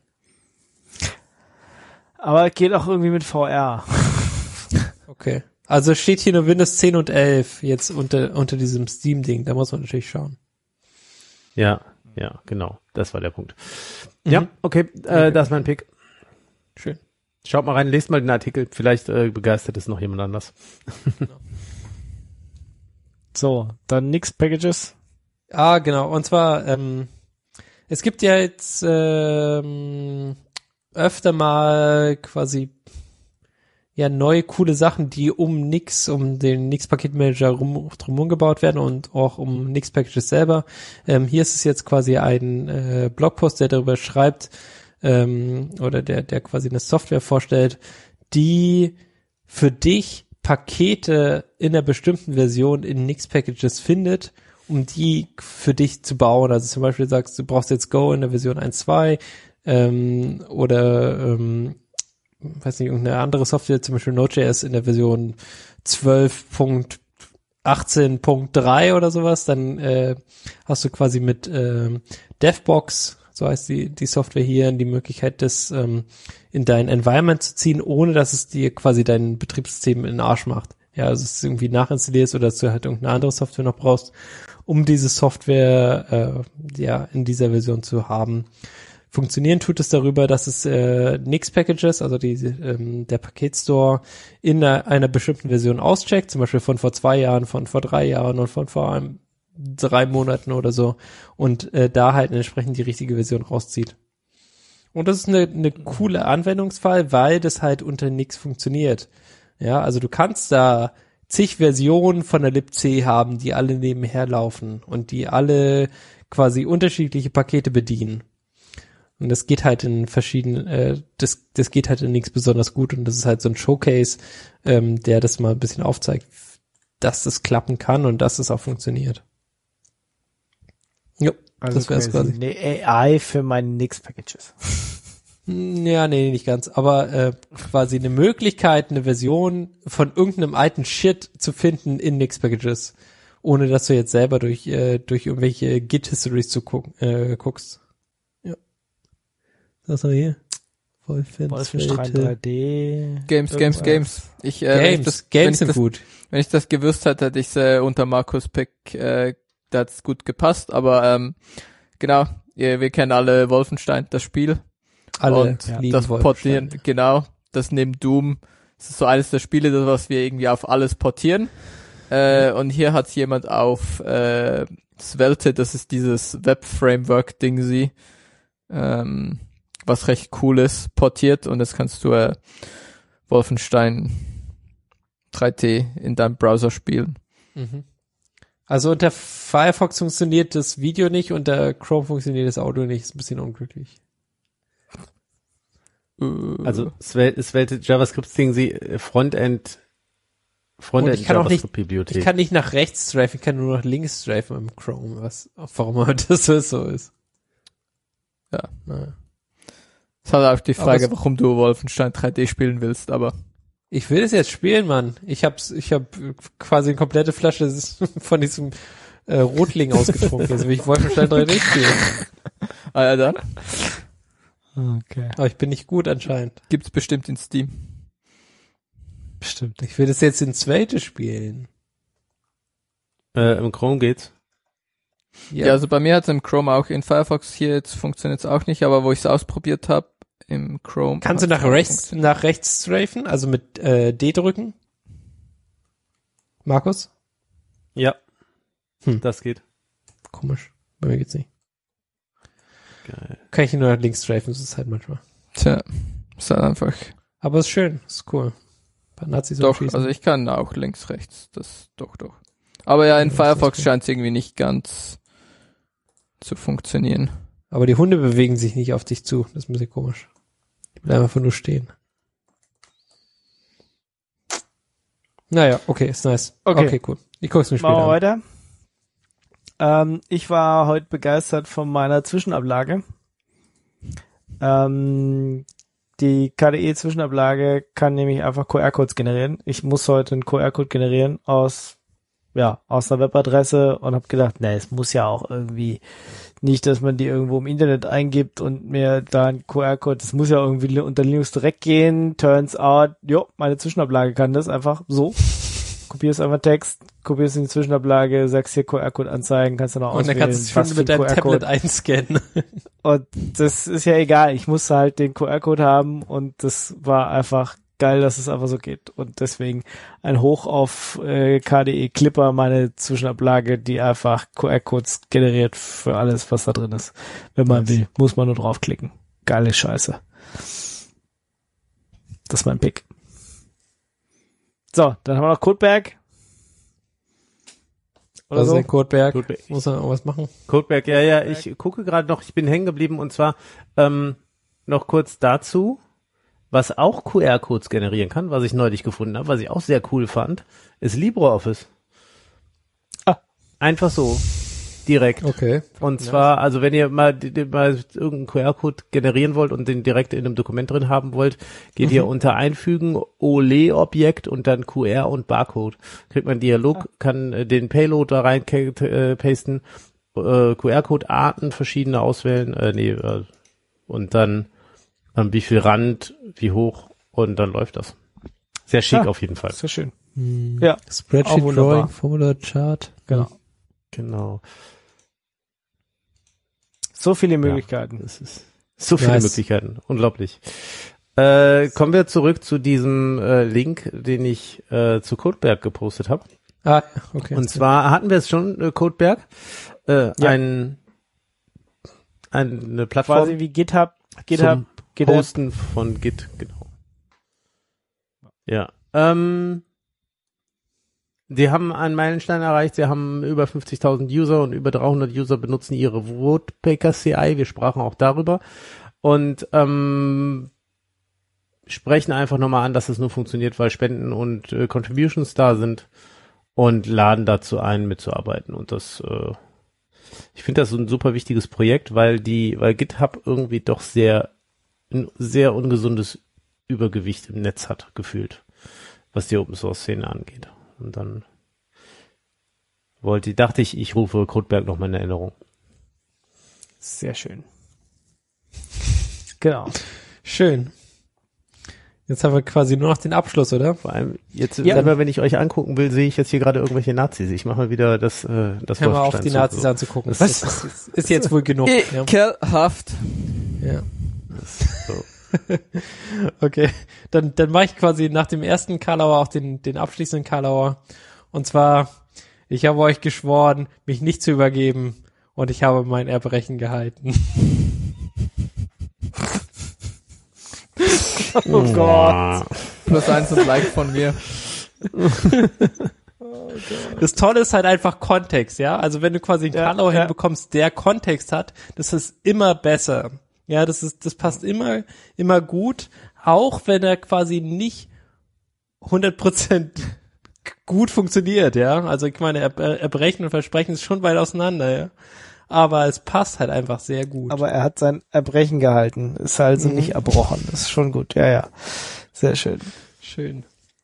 Aber geht auch irgendwie mit V R. Okay. Also steht hier nur Windows zehn und elf jetzt unter unter diesem Steam-Ding. Da muss man natürlich schauen. Ja, ja, genau. Das war der Punkt. Ja, okay, äh, das ist mein Pick. Schön. Schaut mal rein, lest mal den Artikel. Vielleicht äh, begeistert es noch jemand anders. So, dann nix Packages. Ah, genau. Und zwar, ähm, es gibt ja jetzt ähm, öfter mal quasi ja neue coole Sachen, die um Nix, um den Nix-Paketmanager rum, drumherum gebaut werden und auch um Nix-Packages selber. Ähm, hier ist es jetzt quasi ein äh, Blogpost, der darüber schreibt, ähm, oder der, der quasi eine Software vorstellt, die für dich Pakete in einer bestimmten Version in Nix-Packages findet, um die für dich zu bauen. Also zum Beispiel sagst du, brauchst jetzt Go in der Version eins Punkt zwei, ähm, oder ähm, weiß nicht, irgendeine andere Software, zum Beispiel Node.js in der Version zwölf Punkt achtzehn Punkt drei oder sowas, dann äh, hast du quasi mit ähm, DevBox, so heißt die die Software hier, die Möglichkeit, das ähm, in dein Environment zu ziehen, ohne dass es dir quasi dein Betriebssystem in den Arsch macht. Ja, also es ist irgendwie nachinstallierst oder dass du halt irgendeine andere Software noch brauchst, um diese Software äh, ja in dieser Version zu haben. Funktionieren tut es darüber, dass es äh, Nix-Packages, also die, ähm, der Paketstore in einer, einer bestimmten Version auscheckt, zum Beispiel von vor zwei Jahren, von vor drei Jahren und von vor einem, drei Monaten oder so und äh, da halt entsprechend die richtige Version rauszieht. Und das ist eine, eine coole Anwendungsfall, weil das halt unter Nix funktioniert. Ja, also du kannst da zig Versionen von der libc haben, die alle nebenher laufen und die alle quasi unterschiedliche Pakete bedienen. Und das geht halt in verschiedenen, äh, das, das geht halt in nichts besonders gut und das ist halt so ein Showcase, ähm, der das mal ein bisschen aufzeigt, dass das klappen kann und dass es auch funktioniert. Jo, Also das wär's quasi. eine A I für meine Nix-Packages. Ja, nee, nicht ganz, aber äh, quasi eine Möglichkeit, eine Version von irgendeinem alten Shit zu finden in Nix-Packages, ohne dass du jetzt selber durch äh, durch irgendwelche Git-Histories zu gucken, äh, guckst. Was haben wir hier? Wolfenstein drei D. Games, Games, irgendwas. Games. Ich, äh, Games, wenn ich das, Games wenn ich sind das, gut. Wenn ich das gewusst hätte, hätte ich es äh, unter Markus Peck, äh, da hat's gut gepasst. Aber ähm, genau, wir, wir kennen alle Wolfenstein, das Spiel. Alle und lieben das Wolfenstein. Portieren, genau, das neben Doom, das ist so eines der Spiele, das was wir irgendwie auf alles portieren. Äh, und hier hat's jemand auf äh, Svelte, das ist dieses Web-Framework-Ding sie. Ähm, was recht cool ist, portiert und jetzt kannst du äh, Wolfenstein drei D in deinem Browser spielen. Mhm. Also unter Firefox funktioniert das Video nicht, unter Chrome funktioniert das Audio nicht, ist ein bisschen unglücklich. Also Svelte, Svelte JavaScript-Ding, sie Frontend Frontend Und ich kann auch nicht, JavaScript-Bibliothek. ich kann nicht nach rechts strafen, ich kann nur nach links strafen im Chrome, was, warum immer das so ist. Ja. Naja. Das ist halt auch die Frage, es- warum du Wolfenstein drei D spielen willst, aber Ich will es jetzt spielen, Mann. Ich hab's, ich hab quasi eine komplette Flasche von diesem äh, Rotling ausgetrunken. Jetzt will ich Wolfenstein drei D spielen. ah, ja, dann Okay. Aber ich bin nicht gut anscheinend. gibt's bestimmt in Steam. Bestimmt. Ich will das jetzt in zweite spielen. Äh, Im Chrome geht's. Ja, also bei mir hat's im Chrome auch, in Firefox hier jetzt funktioniert's auch nicht, aber wo ich's ausprobiert habe, im Chrome. Kannst du hat's nach auch rechts, funktioniert. nach rechts strafen? Also mit äh, D drücken? Markus? Ja. Hm. Das geht. Komisch. Bei mir geht's nicht. Geil. Kann ich nur nach links strafen, das ist halt manchmal. Tja, ist halt einfach. Aber ist schön, ist cool. Ein paar Nazis Doch, umschießen. also ich kann auch links, rechts, das, doch, doch. Aber ja, in Ja, das Firefox ist scheint's irgendwie nicht ganz zu funktionieren. Aber die Hunde bewegen sich nicht auf dich zu. Das ist ein bisschen komisch. Die bleiben einfach nur stehen. Naja, okay, ist nice. Okay. Okay, cool. Ich guck's mir Machen wir später an. weiter. Ähm, ich war heute begeistert von meiner Zwischenablage. Ähm, die K D E-Zwischenablage kann nämlich einfach Q R-Codes generieren. Ich muss heute einen Q R-Code generieren aus ja aus einer Webadresse und habe gedacht, ne, es muss ja auch irgendwie nicht, dass man die irgendwo im Internet eingibt und mir da ein Q R-Code, das muss ja irgendwie unter Linux direkt gehen. Turns out, jo, meine Zwischenablage kann das einfach so. Kopierst einfach Text, kopierst in die Zwischenablage, sagst hier Q R-Code anzeigen, kannst dann auch Und dann auswählen, kannst du was schon für mit ein deinem Q R-Code. Tablet einscannen. Und das ist ja egal. Ich musste halt den Q R-Code haben und das war einfach geil, dass es einfach so geht. Und deswegen ein Hoch auf äh, K D E Clipper, meine Zwischenablage, die einfach Q R-Codes generiert für alles, was da drin ist. Wenn man Nice. will, muss man nur draufklicken. Geile Scheiße. Das ist mein Pick. So, dann haben wir noch Codeberg. Oder Also so. in Codeberg. Codeberg. Muss er irgendwas machen? Codeberg, ja, ja, ich gucke gerade noch, ich bin hängen geblieben und zwar ähm, noch kurz dazu, was auch Q R-Codes generieren kann, was ich neulich gefunden habe, was ich auch sehr cool fand, ist LibreOffice. Ah. Einfach so. direkt. Okay. Und zwar, also wenn ihr mal, die, die, mal irgendeinen Q R-Code generieren wollt und den direkt in einem Dokument drin haben wollt, geht mhm. ihr unter Einfügen, O L E-Objekt und dann Q R und Barcode. Kriegt man Dialog, ah. kann äh, den Payload da rein äh, pasten, äh, Q R-Code-Arten verschiedene auswählen, äh, nee, äh, und dann ähm, wie viel Rand, wie hoch und dann läuft das. Sehr schick ah, auf jeden Fall. Sehr schön. Hm. Ja. Spreadsheet Drawing, Formular Chart. Genau. Genau. So viele Möglichkeiten. Ja, das ist so viele nice. Möglichkeiten. Unglaublich. Äh, kommen wir zurück zu diesem äh, Link, den ich äh, zu Codeberg gepostet habe. Ah, okay. Und zwar hatten wir es schon, äh, Codeberg, äh, ja. ein, eine Plattform. Quasi wie GitHub, GitHub, zum GitHub. Posten von Git, genau. Ja. Ähm, die haben einen Meilenstein erreicht, sie haben über fünfzigtausend User und über dreihundert User benutzen ihre Wodepaker C I, wir sprachen auch darüber und ähm, sprechen einfach nochmal an, dass es nur funktioniert, weil Spenden und äh, Contributions da sind und laden dazu ein, mitzuarbeiten und das, äh, ich finde das so ein super wichtiges Projekt, weil die, weil GitHub irgendwie doch sehr, ein sehr ungesundes Übergewicht im Netz hat, gefühlt, was die Open-Source-Szene angeht. Und dann wollte, dachte ich, ich rufe Codeberg noch mal in Erinnerung. Sehr schön. Genau. Schön. Jetzt haben wir quasi nur noch den Abschluss, oder? Vor allem jetzt, Ja. selber, wenn ich euch angucken will, sehe ich jetzt hier gerade irgendwelche Nazis. Ich mache mal wieder das, äh, das Hör mal auf, Wolfstein die zu- Nazis anzugucken. Das Das ist- ist, ist jetzt wohl genug. Ja. Ekelhaft. Ja. so. Okay, dann, dann mache ich quasi nach dem ersten Karlauer auch den, den abschließenden Karlauer. Und zwar, ich habe euch geschworen, mich nicht zu übergeben und ich habe mein Erbrechen gehalten. Oh Gott. Plus eins und Like von mir. Das Tolle ist halt einfach Kontext, ja. Also wenn du quasi einen Ja, Karlauer ja. hinbekommst, der Kontext hat, das ist immer besser. Ja, das ist, das passt immer, immer gut, auch wenn er quasi nicht hundert Prozent gut funktioniert, ja. Also ich meine, Er- Er- Erbrechen und Versprechen ist schon weit auseinander, ja. Aber es passt halt einfach sehr gut. Aber er hat sein Erbrechen gehalten. Ist also Mhm. nicht erbrochen. Das ist schon gut. Ja, ja. Sehr schön. Schön.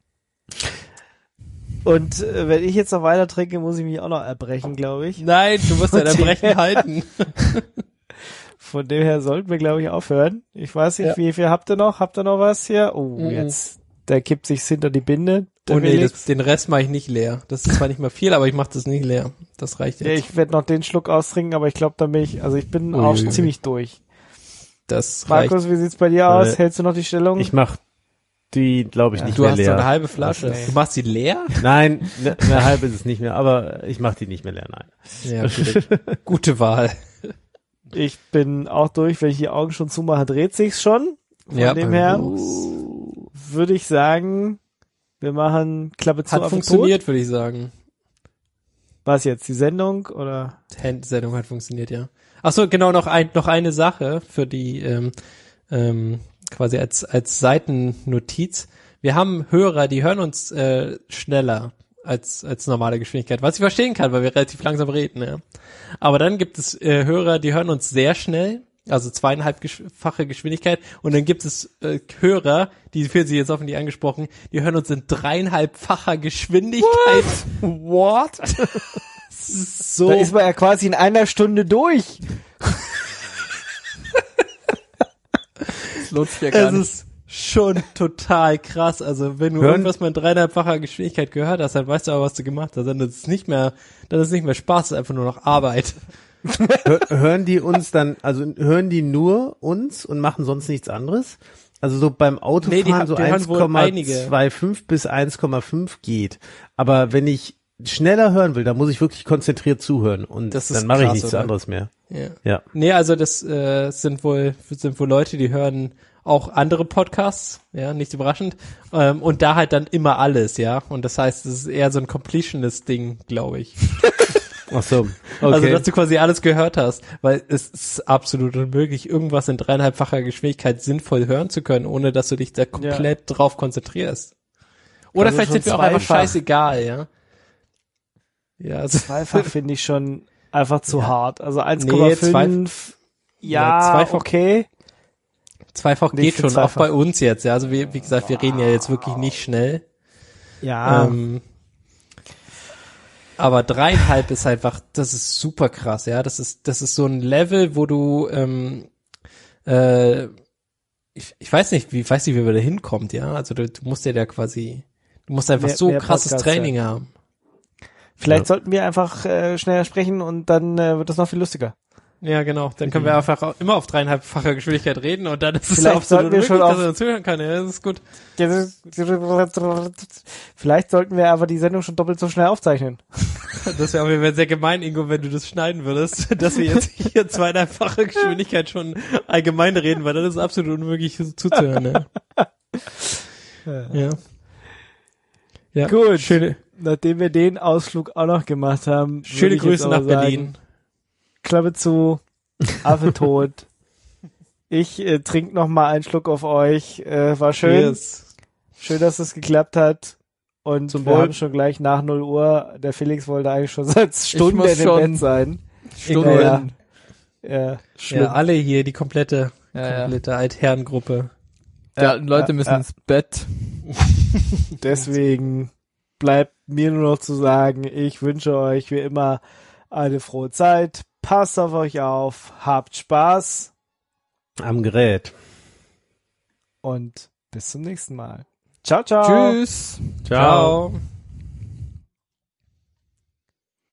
Und äh, wenn ich jetzt noch weiter trinke, muss ich mich auch noch erbrechen, glaube ich. Nein, du musst dein Erbrechen halten. Von dem her sollten wir, glaube ich, aufhören. Ich weiß nicht, Ja. wie viel habt ihr noch? Habt ihr noch was hier? Oh, Mhm. jetzt, der kippt sich hinter die Binde. Der Oh nee, Felix. das, den Rest mache ich nicht leer. Das ist zwar nicht mal viel, aber ich mache das nicht leer. Das reicht Ja, jetzt. ich werde noch den Schluck austrinken, aber ich glaube, da bin ich, also ich bin Ui, auch ui, ui. ziemlich durch. Das reicht. Markus, wie sieht's bei dir aus? Äh, Hältst du noch die Stellung? Ich mach die, glaube ich, Ja, nicht Du mehr hast so leer. eine halbe Flasche. Nee. Du machst sie leer? Nein, ne, eine halbe ist es nicht mehr, aber ich mache die nicht mehr leer, nein. Ja, gute, gute Wahl. Ich bin auch durch, wenn ich die Augen schon zumache, dreht sich's schon. Von Ja, dem bei her mir würde ich sagen, wir machen Klappe zu Hat auf den funktioniert, würde ich sagen. Tod. Was jetzt, die Sendung oder? Die Sendung hat funktioniert, ja. Ach so, genau, noch ein, noch eine Sache für die, ähm, ähm, quasi als, als Seitennotiz. Wir haben Hörer, die hören uns, äh, schneller als, als normale Geschwindigkeit, was ich verstehen kann, weil wir relativ langsam reden, ja. Aber dann gibt es, äh, Hörer, die hören uns sehr schnell, also zweieinhalbfache Geschwindigkeit, und dann gibt es äh, Hörer, die fühlen sich jetzt hoffentlich angesprochen, die hören uns in dreieinhalbfacher Geschwindigkeit. What? So. Da ist man ja quasi in einer Stunde durch. Das lohnt sich ja gar Es nicht. ist schon total krass. Also wenn du Hören- irgendwas mal in dreieinhalbfacher Geschwindigkeit gehört hast, dann weißt du aber, was du gemacht hast. Dann ist es nicht mehr, dann ist es nicht mehr Spaß, es ist einfach nur noch Arbeit. Hör, hören die uns dann, also hören die nur uns und machen sonst nichts anderes? Also so beim Autofahren Nee, die ha- so die hören wohl einige. eins Komma fünfundzwanzig bis eins Komma fünf geht. Aber wenn ich schneller hören will, dann muss ich wirklich konzentriert zuhören und Das ist dann mache ich krass, nichts oder? anderes mehr. Ja. Ja. Nee, also das äh, sind wohl sind wohl Leute, die hören auch andere Podcasts, ja, nicht überraschend. Ähm, und da halt dann immer alles, ja. Und das heißt, es ist eher so ein Completionist-Ding, glaube ich. Ach so. Okay. Also, dass du quasi alles gehört hast, weil es ist absolut unmöglich, irgendwas in dreieinhalbfacher Geschwindigkeit sinnvoll hören zu können, ohne dass du dich da komplett drauf konzentrierst. Oder Also vielleicht schon sind wir auch einfach zweifach. scheißegal, ja. Ja, also, Zweifach finde ich schon, einfach zu Ja. hart. Also eins Komma fünf, ja, ja, zweifach, okay. Zweifach Nee, geht ich find schon, auch zweifach. bei uns jetzt. Ja, also wie, wie gesagt, wir reden ja jetzt wirklich nicht schnell. Ja, Ähm, aber dreieinhalb ist einfach, das ist super krass, ja. Das ist, das ist so ein Level, wo du, ähm, äh, ich, ich weiß nicht, wie, ich weiß nicht, wie wir da hinkommt, ja. Also du, du musst ja da quasi, du musst einfach Mehr- so mehr krasses Podcasts, Training haben. vielleicht Ja. sollten wir einfach äh, schneller sprechen und dann äh, wird das noch viel lustiger. Ja, genau. Dann können wir einfach auch immer auf dreieinhalbfacher Geschwindigkeit reden und dann ist es Vielleicht absolut sollten wir möglich, schon dass auf- er uns zuhören kann. Ja, das ist gut. Vielleicht sollten wir aber die Sendung schon doppelt so schnell aufzeichnen. Das wäre auf jeden Fall sehr gemein, Ingo, wenn du das schneiden würdest, dass wir jetzt hier zweieinhalbfache Geschwindigkeit schon allgemein reden, weil dann ist es absolut unmöglich so zuzuhören. Ne? Ja. Ja. Gut. Schöne, Nachdem wir den Ausflug auch noch gemacht haben, würde schöne ich jetzt Grüße aber nach sagen, Berlin. Klappe zu, Affe tot. Ich äh, trink noch mal einen Schluck auf euch. Äh, war schön. Yes. Schön, dass es geklappt hat. Und Zum wir Wohl. haben schon gleich nach null Uhr. Der Felix wollte eigentlich schon seit Stunden muss in dem schon- Bett sein. Stunden. Ja, ja, schlimm. Ja, alle hier, die komplette, Ja, ja. komplette Altherrengruppe. Die alten Leute ja, müssen ja. ins Bett. Deswegen bleibt mir nur noch zu sagen, ich wünsche euch wie immer eine frohe Zeit. Passt auf euch auf, habt Spaß Am Gerät. und bis zum nächsten Mal. Ciao, ciao. Tschüss. Ciao. Ciao.